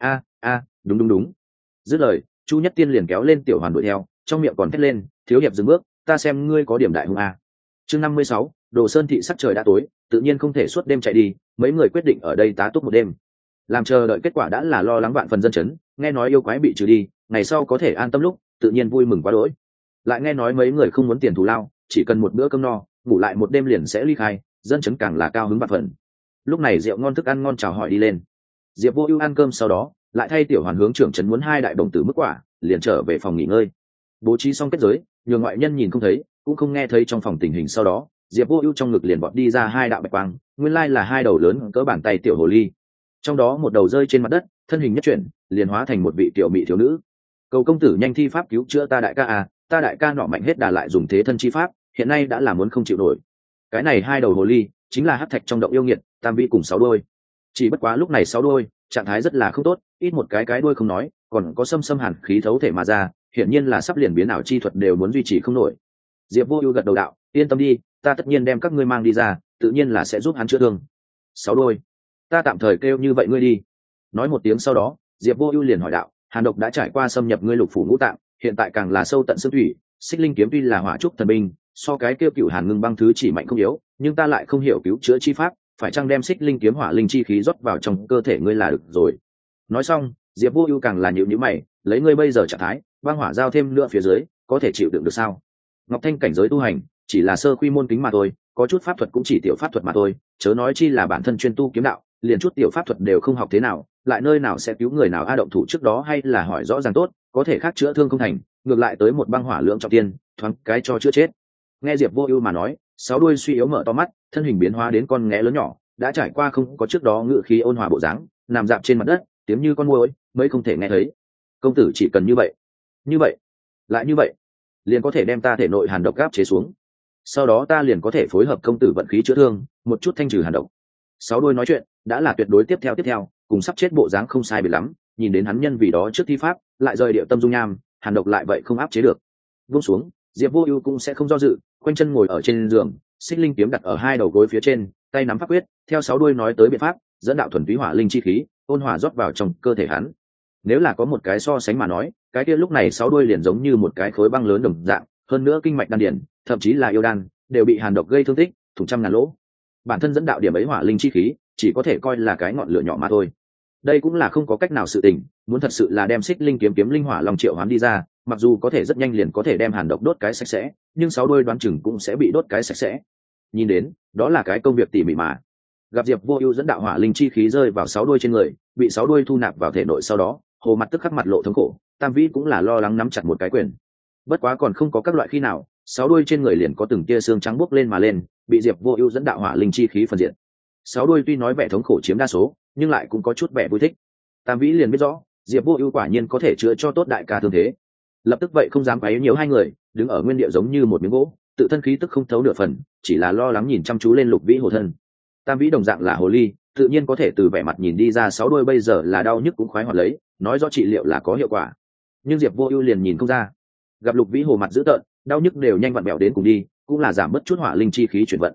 Đúng. Dứt lời, Chu Nhất Tiên liền kéo lên Tiểu Hoàn đuổi theo, trong miệng còn thét lên, thiếu hiệp dừng bước, ta xem ngươi có điểm đại hung Chương 56, Đồ Sơn thị sắc trời đã tối, tự nhiên không thể suốt đêm chạy đi, mấy người quyết định ở đây tá túc một đêm. Làm chờ đợi kết quả đã là lo lắng vạn phần dân chấn, nghe nói yêu quái bị trừ đi, ngày sau có thể an tâm lúc, tự nhiên vui mừng quá đỗi. Lại nghe nói mấy người không muốn tiền thù lao, chỉ cần một bữa cơm no, ngủ lại một đêm liền sẽ ly khai, dân chấn càng là cao hứng vạn phần. Lúc này rượu ngon thức ăn ngon chào hỏi đi lên. Diệp Vô Ưu ăn cơm sau đó, lại thay Tiểu Hoàn hướng trưởng trấn muốn hai đại đồng tử mức quả, liền trở về phòng nghỉ ngơi. Bố trí xong kết giới, nhường ngoại nhân nhìn không thấy, cũng không nghe thấy trong phòng tình hình sau đó, Diệp Vô Ưu trong ngực liền bọt đi ra hai đạo bạch quang, nguyên lai là hai đầu lớn cỡ bàn tay tiểu hồ ly. Trong đó một đầu rơi trên mặt đất, thân hình nhất chuyển, liền hóa thành một vị tiểu mỹ thiếu nữ. Cầu công tử nhanh thi pháp cứu chữa ta đại ca ta đại ca nọ mạnh hết đà lại dùng thế thân chi pháp, hiện nay đã là muốn không chịu nổi. Cái này hai đầu hồ ly, chính là hắc thạch trong động yêu nghiệt, tam vị cùng sáu đuôi. Chỉ bất quá lúc này sáu đuôi, trạng thái rất là không tốt, ít một cái đuôi không nói, còn có xâm hàn khí thấu thể mà ra, hiển nhiên là sắp liền biến ảo chi thuật đều muốn duy trì không nổi. Diệp Vô Ưu gật đầu đạo, yên tâm đi, ta tất nhiên đem các ngươi mang đi ra, tự nhiên là sẽ giúp hắn chữa thương. Sáu đôi, ta tạm thời kêu như vậy ngươi đi. Nói một tiếng sau đó, Diệp Vô Ưu liền hỏi đạo, hàn độc đã trải qua xâm nhập ngươi lục phủ ngũ tạng, hiện tại càng là sâu tận xương thủy, xích linh kiếm tuy là hỏa trúc thần binh, so cái kêu cựu hàn ngưng băng thứ chỉ mạnh không yếu, nhưng ta lại không hiểu cứu chữa chi pháp, phải chăng đem xích linh kiếm hỏa linh chi khí rót vào trong cơ thể ngươi là được rồi. Nói xong, Diệp Vô Ưu càng là nhíu nhíu mày, lấy ngươi bây giờ trạng thái, băng hỏa giao thêm nữa phía dưới, có thể chịu đựng được sao? Ngọc Thanh cảnh giới tu hành, chỉ là sơ quy môn kính mà thôi, có chút pháp thuật cũng chỉ tiểu pháp thuật mà thôi, chớ nói chi là bản thân chuyên tu kiếm đạo, liền chút tiểu pháp thuật đều không học thế nào, lại nơi nào sẽ cứu người nào động thủ trước đó hay là hỏi rõ ràng tốt, có thể khác chữa thương không thành, ngược lại tới một băng hỏa lượng trọng tiên, thoáng cái cho chữa chết. Nghe Diệp Vô Ưu mà nói, sáu đuôi suy yếu mở to mắt, thân hình biến hóa đến con nghé lớn nhỏ, đã trải qua không có trước đó ngự khí ôn hòa bộ dáng, nằm dạp trên mặt đất, tiếng như con muỗi, mấy không thể nghe thấy. Công tử chỉ cần như vậy, lại như vậy, liền có thể đem ta thể nội hàn độc áp chế xuống. Sau đó ta liền có thể phối hợp công tử vận khí chữa thương, một chút thanh trừ hàn độc. Sáu đuôi nói chuyện, đã là tuyệt đối tiếp theo, cùng sắp chết bộ dáng không sai biệt lắm, nhìn đến hắn nhân vì đó trước thi pháp, lại rời điệu tâm dung nham, hàn độc lại vậy không áp chế được. Buông xuống, Diệp Vô Ưu cũng sẽ không do dự, quanh chân ngồi ở trên giường, xích linh kiếm đặt ở hai đầu gối phía trên, tay nắm pháp quyết, theo sáu đuôi nói tới biện pháp, dẫn đạo thuần túy hỏa linh chi khí, ôn hòa rót vào trong cơ thể hắn. Nếu là có một cái so sánh mà nói, cái kia lúc này sáu đuôi liền giống như một cái khối băng lớn đồng dạng, hơn nữa kinh mạch đan điền, thậm chí là yêu đan, đều bị hàn độc gây thương tích, thủng trăm ngàn lỗ. Bản thân dẫn đạo điểm ấy hỏa linh chi khí, chỉ có thể coi là cái ngọn lửa nhỏ mà thôi. Đây cũng là không có cách nào sự tình, muốn thật sự là đem xích linh kiếm linh hỏa long triệu hoán đi ra, mặc dù có thể rất nhanh liền có thể đem hàn độc đốt cái sạch sẽ, nhưng sáu đuôi đoán chừng cũng sẽ bị đốt cái sạch sẽ. Nhìn đến, đó là cái công việc tỉ mỉ mà. Gặp Diệp Vô Ưu dẫn đạo hỏa linh chi khí rơi vào sáu đuôi trên người, bị sáu đuôi thu nạp vào thể nội sau đó, hồ mặt tức khắc mặt lộ thống khổ, tam vĩ cũng là lo lắng nắm chặt một cái quyền. Bất quá còn không có các loại khi nào, sáu đuôi trên người liền có từng tia xương trắng bốc lên mà lên, bị Diệp Vô Ưu dẫn đạo hỏa linh chi khí phân diện. Sáu đuôi tuy nói vẻ thống khổ chiếm đa số, nhưng lại cũng có chút vẻ vui thích. Tam vĩ liền biết rõ, Diệp Vô Ưu quả nhiên có thể chữa cho tốt đại ca thương thế. Lập tức vậy không dám quấy nhiễu hai người, đứng ở nguyên địa giống như một miếng gỗ, tự thân khí tức không thấu nửa phần, chỉ là lo lắng nhìn chăm chú lên Lục Vĩ hồ thân. Tam vĩ đồng dạng là hồ ly, tự nhiên có thể từ vẻ mặt nhìn đi ra sáu đuôi bây giờ là đau nhức cũng khoái hoạt lấy, nói rõ trị liệu là có hiệu quả. Nhưng Diệp Vô Ưu liền nhìn không ra. Gặp Lục Vĩ hồ mặt dữ tợn, đau nhức đều nhanh vặn bẹo đến cùng đi, cũng là giảm bớt chút hỏa linh chi khí chuyển vận.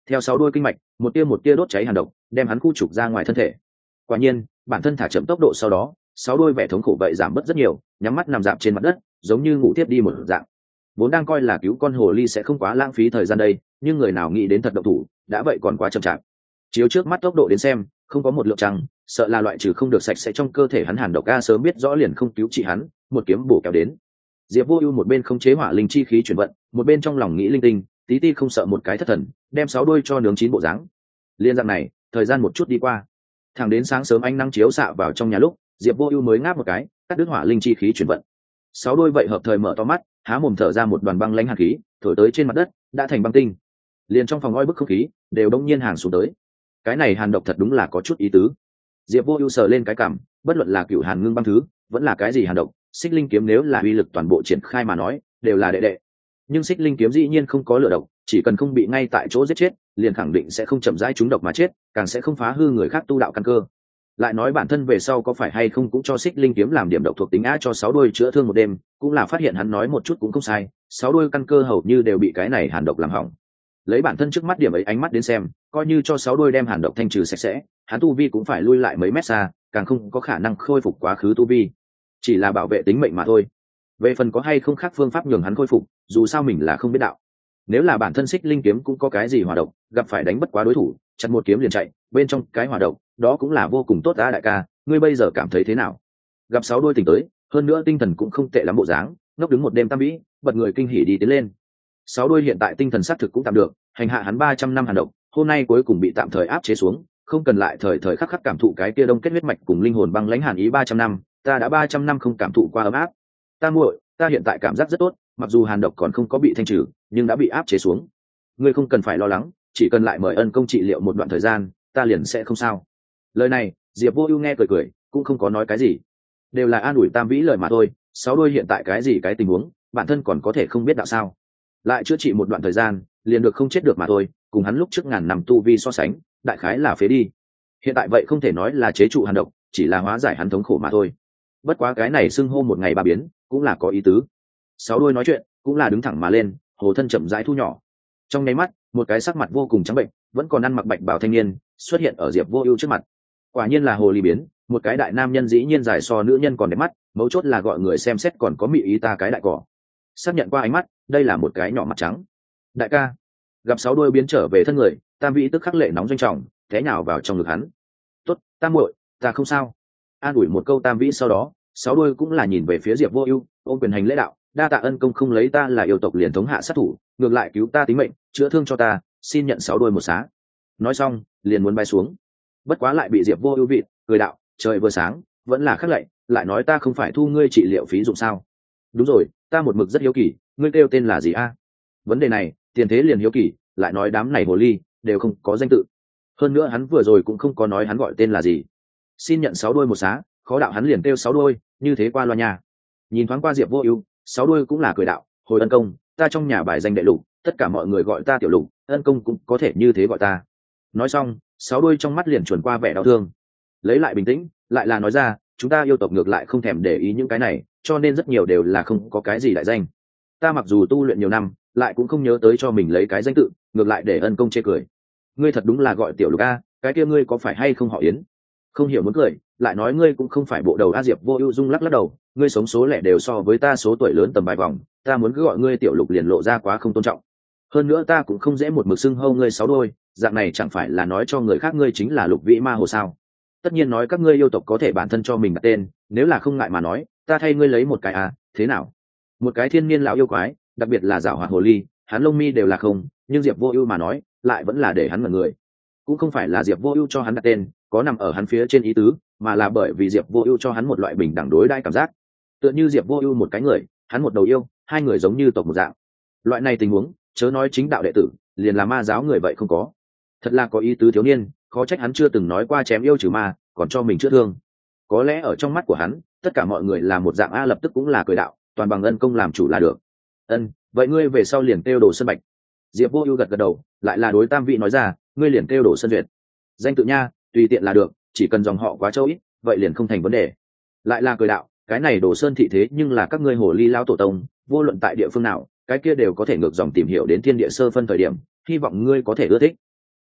theo 6 đôi kinh mạch một tia đốt cháy hàn độc đem hắn khu trục ra ngoài thân thể. Quả nhiên bản thân thả chậm tốc độ sau đó 6 đôi vẻ thống khổ vậy giảm bớt rất nhiều, nhắm mắt nằm dạp trên mặt đất giống như ngủ tiếp đi một dạng. Vốn đang coi là cứu con hồ ly sẽ không quá lãng phí thời gian đây, nhưng người nào nghĩ đến thật động thủ đã vậy còn quá chậm chạp. Chiếu trước mắt tốc độ đến xem không có một lượng trăng, sợ là loại trừ không được sạch sẽ trong cơ thể hắn hàn độc a, sớm biết rõ liền không cứu trị hắn, một kiếm bổ kéo đến. Diệp Vô Ưu một bên không chế hỏa linh chi khí chuyển vận, một bên trong lòng nghĩ linh tinh, tí ti không sợ một cái thất thần, đem 6 đôi cho nướng chín bộ dáng. Liên dạng này, thời gian một chút đi qua, thẳng đến sáng sớm ánh nắng chiếu xạ vào trong nhà lúc, Diệp Vô Ưu mới ngáp một cái, cắt đứt hỏa linh chi khí chuyển vận. 6 đôi vậy hợp thời mở to mắt, há mồm thở ra một đoàn băng lãnh hàn khí, thổi tới trên mặt đất, đã thành băng tinh. Liền trong phòng oi bức không khí đều đống nhiên hàng xuống tới. Cái này hàn độc thật đúng là có chút ý tứ. Diệp Vô Ưu sờ lên cái cằm, bất luận là cửu hàn ngưng băng thứ, vẫn là cái gì hàn độc, xích linh kiếm nếu là uy lực toàn bộ triển khai mà nói, đều là đệ đệ. Nhưng xích linh kiếm dĩ nhiên không có lửa độc, chỉ cần không bị ngay tại chỗ giết chết, liền khẳng định sẽ không chậm rãi trúng độc mà chết, càng sẽ không phá hư người khác tu đạo căn cơ. Lại nói bản thân về sau có phải hay không cũng cho xích linh kiếm làm điểm độc thuộc tính á, cho 6 đôi chữa thương một đêm, cũng là phát hiện hắn nói một chút cũng không sai, 6 đôi căn cơ hầu như đều bị cái này hàn độc làm hỏng. Lấy bản thân trước mắt điểm ấy ánh mắt đến xem, coi như cho 6 đôi đem hàn độc thanh trừ sạch sẽ, hắn tu vi cũng phải lui lại mấy mét xa, càng không có khả năng khôi phục quá khứ tu vi, chỉ là bảo vệ tính mệnh mà thôi. Về phần có hay không khác phương pháp nhường hắn khôi phục, dù sao mình là không biết đạo. Nếu là bản thân xích linh kiếm cũng có cái gì hỏa độc, gặp phải đánh bất quá đối thủ, chặt một kiếm liền chạy, bên trong cái hỏa độc đó cũng là vô cùng tốt á. Đại ca, ngươi bây giờ cảm thấy thế nào? Gặp 6 đôi tỉnh tới, hơn nữa tinh thần cũng không tệ lắm bộ dáng, ngốc đứng một đêm tam vĩ, bật người kinh hỉ đi tiến lên. 6 đôi hiện tại tinh thần xác thực cũng tạm được, hành hạ hắn 300 năm hàn độc, hôm nay cuối cùng bị tạm thời áp chế xuống, không cần lại thời thời khắc khắc cảm thụ cái kia đông kết huyết mạch cùng linh hồn băng lãnh hàn ý 300 năm, ta đã 300 năm không cảm thụ qua ấm áp. Ta muội, ta hiện tại cảm giác rất tốt, mặc dù hàn độc còn không có bị thanh trừ, nhưng đã bị áp chế xuống. Ngươi không cần phải lo lắng, chỉ cần lại mời ân công trị liệu một đoạn thời gian, ta liền sẽ không sao. Lời này, Diệp Vô Ưu nghe cười cười, cũng không có nói cái gì, đều là an ủi tam vĩ lời mà thôi. 6 đôi hiện tại cái gì cái tình huống, bản thân còn có thể không biết đạo sao? Lại chữa trị một đoạn thời gian, liền được không chết được mà thôi, cùng hắn lúc trước ngàn năm tu vi so sánh, đại khái là phế đi. Hiện tại vậy không thể nói là chế trụ hàn độc, chỉ là hóa giải hắn thống khổ mà thôi. Bất quá cái này xưng hô một ngày ba biến, cũng là có ý tứ. 6 đôi nói chuyện, cũng là đứng thẳng mà lên, hồ thân chậm rãi thu nhỏ. Trong nháy mắt, một cái sắc mặt vô cùng trắng bệnh, vẫn còn ăn mặc bạch bào thanh niên, xuất hiện ở Diệp Vô Ưu trước mặt. Quả nhiên là hồ ly biến, một cái đại nam nhân dĩ nhiên dài so nữ nhân còn đẹp mắt, mấu chốt là gọi người xem xét còn có mị ý ta cái đại cỏ. Xác nhận qua ánh mắt, đây là một cái nhỏ mặt trắng. Đại ca. Gặp 6 đôi biến trở về thân người, tam vĩ tức khắc lệ nóng doanh trọng, té nhào vào trong ngực hắn. Tốt, tam muội, ta không sao. An ủi một câu tam vĩ sau đó, 6 đôi cũng là nhìn về phía Diệp Vô Ưu, ôm quyền hành lễ đạo, đa tạ ân công không lấy ta là yêu tộc liền thống hạ sát thủ, ngược lại cứu ta tính mệnh, chữa thương cho ta, xin nhận 6 đôi một xá. Nói xong, liền muốn bay xuống. Bất quá lại bị Diệp Vô Ưu vịt, cười đạo, trời vừa sáng, vẫn là khắc lạy, lại nói ta không phải thu ngươi trị liệu phí dụng sao? Đúng rồi, ta một mực rất hiếu kỳ, ngươi kêu tên là gì a? Vấn đề này, tiền thế liền hiếu kỳ, lại nói đám này hồ ly đều không có danh tự. Hơn nữa hắn vừa rồi cũng không có nói hắn gọi tên là gì. Xin nhận 6 đôi một xá, khó đạo hắn liền kêu 6 đôi, như thế qua loa nha. Nhìn thoáng qua Diệp Vô Ưu, 6 đôi cũng là cười đạo, hồi ân công, ta trong nhà bài danh đệ lục, tất cả mọi người gọi ta tiểu lục, ân công cũng có thể như thế gọi ta. Nói xong, 6 đôi trong mắt liền chuẩn qua vẻ đau thương. Lấy lại bình tĩnh, lại là nói ra, chúng ta yêu tộc ngược lại không thèm để ý những cái này, cho nên rất nhiều đều là không có cái gì đại danh. Ta mặc dù tu luyện nhiều năm, lại cũng không nhớ tới cho mình lấy cái danh tự, ngược lại để ân công chê cười. Ngươi thật đúng là gọi tiểu lục a, cái kia ngươi có phải hay không họ Yến? Không hiểu muốn cười, lại nói ngươi cũng không phải bộ đầu a. Diệp Vô Ưu rung lắc lắc đầu, ngươi sống số lẻ đều so với ta số tuổi lớn tầm vài vòng, ta muốn cứ gọi ngươi tiểu lục liền lộ ra quá không tôn trọng. Hơn nữa ta cũng không dễ một mực xưng hô ngươi 6 đôi, dạng này chẳng phải là nói cho người khác ngươi chính là Lục Vĩ Ma Hồ sao? Tất nhiên nói các ngươi yêu tộc có thể bản thân cho mình đặt tên, nếu là không ngại mà nói, ta thay ngươi lấy một cái a, thế nào? Một cái thiên niên lão yêu quái, đặc biệt là giảo hoạt hồ ly, hắn lông mi đều là không, nhưng Diệp Vô Ưu mà nói, lại vẫn là để hắn ngẩn người. Cũng không phải là Diệp Vô Ưu cho hắn đặt tên, có nằm ở hắn phía trên ý tứ, mà là bởi vì Diệp Vô Ưu cho hắn một loại bình đẳng đối đãi cảm giác. Tựa như Diệp Vô Ưu một cái người, hắn một đầu yêu, hai người giống như tộc một dạng. Loại này tình huống, chớ nói chính đạo đệ tử, liền là ma giáo người vậy không có. Thật là có ý tứ thiếu niên, khó trách hắn chưa từng nói qua chém yêu trừ ma, còn cho mình chữa thương. Có lẽ ở trong mắt của hắn, tất cả mọi người là một dạng a, lập tức cũng là cười đạo, toàn bằng ân công làm chủ là được. Ân, vậy ngươi về sau liền kêu Đồ Sơn Bạch. Diệp Vô Ưu gật gật đầu, lại là đối tam vị nói ra, ngươi liền kêu Đồ Sơn Duyệt. Danh tự nha, tùy tiện là được, chỉ cần dòng họ quá châu ít, vậy liền không thành vấn đề. Lại là cười đạo, cái này Đồ Sơn thị thế nhưng là các ngươi hồ ly lão tổ tông, vô luận tại địa phương nào, cái kia đều có thể ngược dòng tìm hiểu đến thiên địa sơ phân thời điểm, hy vọng ngươi có thể ưa thích.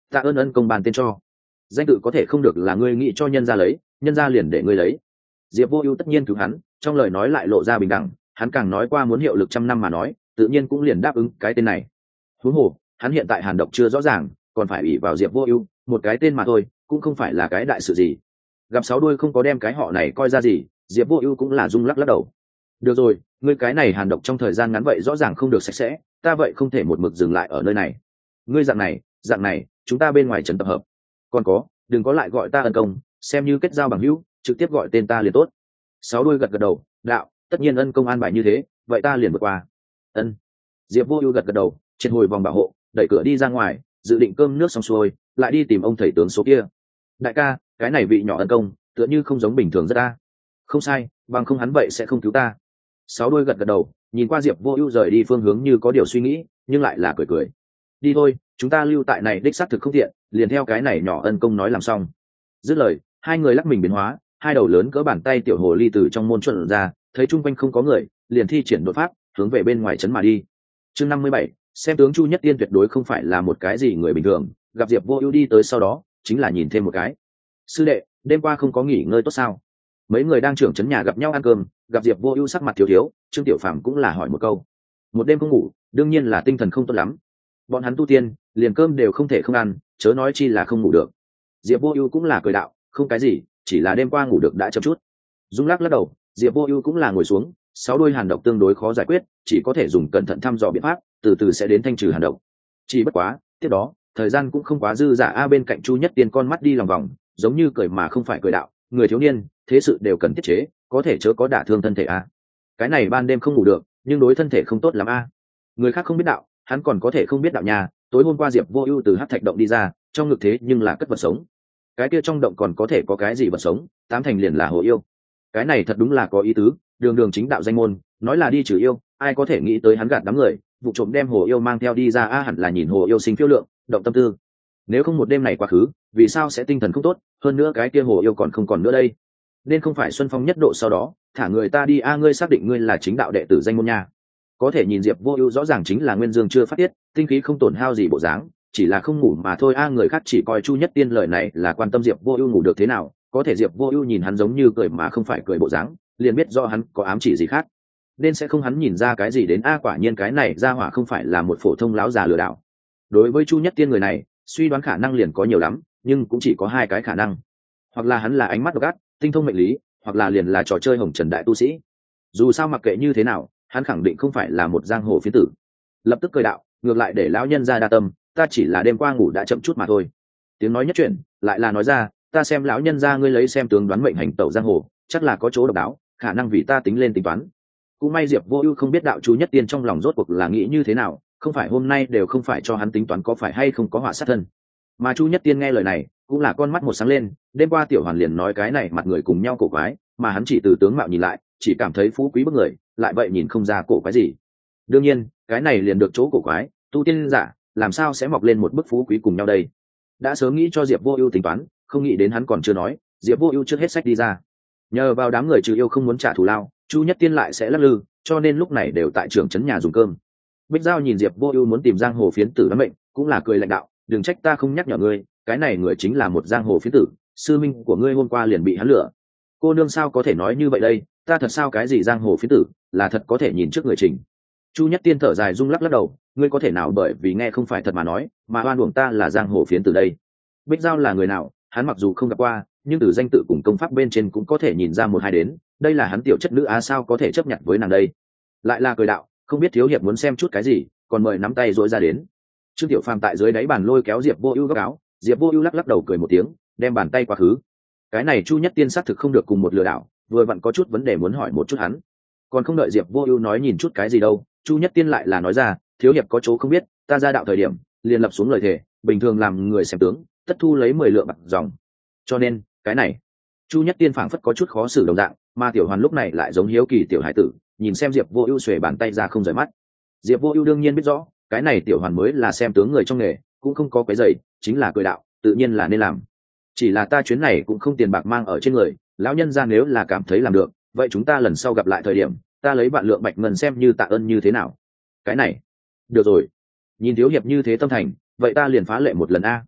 tạ ơn ân công bàn tên cho. Danh tự có thể không được là ngươi nghĩ cho nhân gia lấy, nhân gia liền để ngươi lấy. Diệp Vô Ưu tất nhiên cứu hắn, trong lời nói lại lộ ra bình đẳng, hắn càng nói qua muốn hiệu lực trăm năm mà nói, tự nhiên cũng liền đáp ứng cái tên này. Huống hồ, hắn hiện tại hàn độc chưa rõ ràng, còn phải ủy vào Diệp Vô Ưu, một cái tên mà thôi, cũng không phải là cái đại sự gì. Gặp sáu đuôi không có đem cái họ này coi ra gì, Diệp Vô Ưu cũng là rung lắc lắc đầu. Được rồi, ngươi cái này hàn độc trong thời gian ngắn vậy rõ ràng không được sạch sẽ, ta vậy không thể một mực dừng lại ở nơi này. Ngươi dạng này, chúng ta bên ngoài trấn tập hợp. Còn có, đừng có lại gọi ta ân công, xem như kết giao bằng hữu, trực tiếp gọi tên ta liền tốt. Sáu đuôi gật gật đầu, đạo, tất nhiên ân công an bài như thế, vậy ta liền vượt qua. Ân. Diệp Vô Ưu gật gật đầu, triệt hồi vòng bảo hộ, đẩy cửa đi ra ngoài, dự định cơm nước xong xuôi, lại đi tìm ông thầy tướng số kia. Đại ca, cái này vị nhỏ ân công, tựa như không giống bình thường rất ta. Không sai, bằng không hắn vậy sẽ không cứu ta. Sáu đuôi gật gật đầu, nhìn qua Diệp Vô Ưu rời đi phương hướng như có điều suy nghĩ, nhưng lại là cười cười. Đi thôi, chúng ta lưu tại này đích xác thực không tiện, liền theo cái này nhỏ ân công nói làm xong. Dứt lời, hai người lắc mình biến hóa, hai đầu lớn cỡ bàn tay tiểu hồ ly từ trong môn chuẩn ra, thấy chung quanh không có người, liền thi triển đột pháp, hướng về bên ngoài trấn mà đi. Chương 57, xem tướng Chu Nhất Tiên tuyệt đối không phải là một cái gì người bình thường, gặp Diệp Vô Ưu đi tới sau đó, chính là nhìn thêm một cái. Sư đệ, đêm qua không có nghỉ ngơi tốt sao? Mấy người đang trưởng trấn nhà gặp nhau ăn cơm, gặp Diệp Vô Ưu sắc mặt thiếu thiếu, Trương Tiểu Phàm cũng là hỏi một câu. Một đêm không ngủ, đương nhiên là tinh thần không tốt lắm. Bọn hắn tu tiên, liền cơm đều không thể không ăn, chớ nói chi là không ngủ được. Diệp Vô Ưu cũng là cười đạo, không cái gì, chỉ là đêm qua ngủ được đã chậm chút. Dung lắc lắc đầu, Diệp Vô Ưu cũng là ngồi xuống, sáu đôi hàn độc tương đối khó giải quyết, chỉ có thể dùng cẩn thận thăm dò biện pháp, từ từ sẽ đến thanh trừ hàn độc. Chỉ bất quá, tiếp đó, thời gian cũng không quá dư dả a bên cạnh Chu Nhất Tiên con mắt đi lòng vòng, giống như cười mà không phải cười đạo, người thiếu niên, thế sự đều cần tiết chế, có thể chớ có đả thương thân thể a. Cái này ban đêm không ngủ được, nhưng đối thân thể không tốt lắm a. Người khác không biết đạo, hắn còn có thể không biết đạo nhà, tối hôm qua Diệp Vô Ưu từ hắc thạch động đi ra, trong ngực thế nhưng là cất vật sống. Cái kia trong động còn có thể có cái gì vật sống, tám thành liền là hồ yêu. Cái này thật đúng là có ý tứ, đường đường chính đạo danh môn, nói là đi trừ yêu, ai có thể nghĩ tới hắn gạt đám người, vụ trộm đem hồ yêu mang theo đi ra a hẳn là nhìn hồ yêu sinh phiêu lượng, động tâm tư. Nếu không một đêm này quá khứ, vì sao sẽ tinh thần không tốt, hơn nữa cái kia hồ yêu còn không còn nữa đây. Nên không phải Xuân Phong nhất độ sau đó, thả người ta đi a ngươi xác định ngươi là chính đạo đệ tử danh môn nha. Có thể nhìn Diệp Vô Ưu rõ ràng chính là nguyên dương chưa phát tiết, tinh khí không tổn hao gì bộ dáng, chỉ là không ngủ mà thôi a người khác chỉ coi Chu Nhất Tiên lời này là quan tâm Diệp Vô Ưu ngủ được thế nào, có thể Diệp Vô Ưu nhìn hắn giống như cười mà không phải cười bộ dáng, liền biết do hắn có ám chỉ gì khác. Nên sẽ không hắn nhìn ra cái gì đến a quả nhiên cái này ra hỏa không phải là một phổ thông láo già lừa đảo. Đối với Chu Nhất Tiên người này, suy đoán khả năng liền có nhiều lắm, nhưng cũng chỉ có hai cái khả năng. Hoặc là hắn là ánh mắt độc ác, tinh thông mệnh lý, hoặc là liền là trò chơi hồng trần đại tu sĩ. Dù sao mặc kệ như thế nào, hắn khẳng định không phải là một giang hồ phiến tử. Lập tức cười đạo, ngược lại để lão nhân ra đa tâm, ta chỉ là đêm qua ngủ đã chậm chút mà thôi. Tiếng nói nhất chuyện, lại là nói ra, ta xem lão nhân ra ngươi lấy xem tướng đoán mệnh hành tẩu giang hồ, chắc là có chỗ độc đáo, khả năng vì ta tính lên tính toán. Cũng may Diệp Vô Ưu không biết đạo Chu Nhất Tiên trong lòng rốt cuộc là nghĩ như thế nào, không phải hôm nay đều không phải cho hắn tính toán có phải hay không có họa sát thân. Mà Chu Nhất Tiên nghe lời này, cũng là con mắt một sáng lên, đêm qua tiểu hoàn liền nói cái này mặt người cùng nhau cổ quái, mà hắn chỉ từ tướng mạo nhìn lại, chỉ cảm thấy phú quý bức người, lại vậy nhìn không ra cổ quái gì. Đương nhiên, cái này liền được chỗ cổ quái, tu tiên giả, làm sao sẽ mọc lên một bức phú quý cùng nhau đây? Đã sớm nghĩ cho Diệp Vô Ưu tính toán, không nghĩ đến hắn còn chưa nói, Diệp Vô Ưu trước hết sách đi ra. Nhờ vào đám người trừ yêu không muốn trả thù lao, Chu Nhất Tiên lại sẽ lắc lư, cho nên lúc này đều tại trưởng trấn nhà dùng cơm. Bích Giao nhìn Diệp Vô Ưu muốn tìm giang hồ phiến tử đoán mệnh, cũng là cười lạnh đạo, đừng trách ta không nhắc nhở ngươi, cái này người chính là một giang hồ phiến tử, sư minh của ngươi hôm qua liền bị hắn lừa. Cô nương sao có thể nói như vậy đây, ta thật sao cái gì giang hồ phiến tử, là thật có thể nhìn trước người trình. Chu Nhất Tiên thở dài rung lắc lắc đầu, ngươi có thể nào bởi vì nghe không phải thật mà nói, mà oan uổng ta là giang hồ phiến tử đây. Bích Giao là người nào, hắn mặc dù không gặp qua, nhưng từ danh tự cùng công pháp bên trên cũng có thể nhìn ra một hai đến, đây là hắn tiểu chất nữ á sao có thể chấp nhận với nàng đây. Lại là cười đạo, không biết thiếu hiệp muốn xem chút cái gì, còn mời nắm tay rối ra đến. Trương Tiểu Phàm tại dưới đáy bàn lôi kéo Diệp Vô Ưu góc áo, Diệp Vô Ưu lắc lắc đầu cười một tiếng, đem bàn tay quá khứ. Cái này Chu Nhất Tiên xác thực không được cùng một lừa đảo, vừa vặn có chút vấn đề muốn hỏi một chút hắn. Còn không đợi Diệp Vô Ưu nói nhìn chút cái gì đâu, Chu Nhất Tiên lại là nói ra, thiếu hiệp có chỗ không biết, ta ra đạo thời điểm, liền lập xuống lời thề, bình thường làm người xem tướng, tất thu lấy 10 lượng bạc dòng. Cho nên, cái này, Chu Nhất Tiên phảng phất có chút khó xử đồng dạng, mà Tiểu Hoàn lúc này lại giống hiếu kỳ tiểu hải tử, nhìn xem Diệp Vô Ưu xuề bàn tay ra không rời mắt. Diệp Vô Ưu đương nhiên biết rõ, cái này Tiểu Hoàn mới là xem tướng người trong nghề, cũng không có cái giày, chính là cười đạo, tự nhiên là nên làm. Chỉ là ta chuyến này cũng không tiền bạc mang ở trên người, lão nhân gia nếu là cảm thấy làm được, vậy chúng ta lần sau gặp lại thời điểm, ta lấy vạn lượng bạch ngân xem như tạ ơn như thế nào. Cái này, được rồi. Nhìn thiếu hiệp như thế tâm thành, vậy ta liền phá lệ một lần a.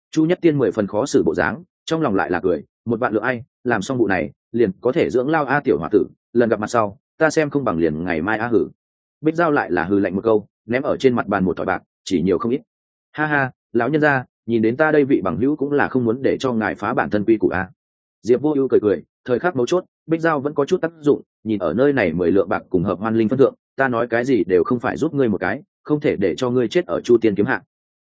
Chu Nhất Tiên 10 phần khó xử bộ dáng, trong lòng lại là cười, một vạn lượng ai, làm xong vụ này liền có thể dưỡng lao a tiểu hòa tử, lần gặp mặt sau ta xem không bằng liền ngày mai a hử. Bích Giao lại là hừ lạnh một câu, ném ở trên mặt bàn một thỏi bạc, chỉ nhiều không ít. Ha ha, lão nhân gia, nhìn đến ta đây vị bằng hữu cũng là không muốn để cho ngài phá bản thân quy củ a. Diệp Vô Ưu cười cười, thời khắc mấu chốt, Bích Giao vẫn có chút tác dụng, nhìn ở nơi này 10 lượng bạc cùng hợp hoan linh phân thượng, ta nói cái gì đều không phải giúp ngươi một cái, không thể để cho ngươi chết ở Chu Tiên kiếm hạng.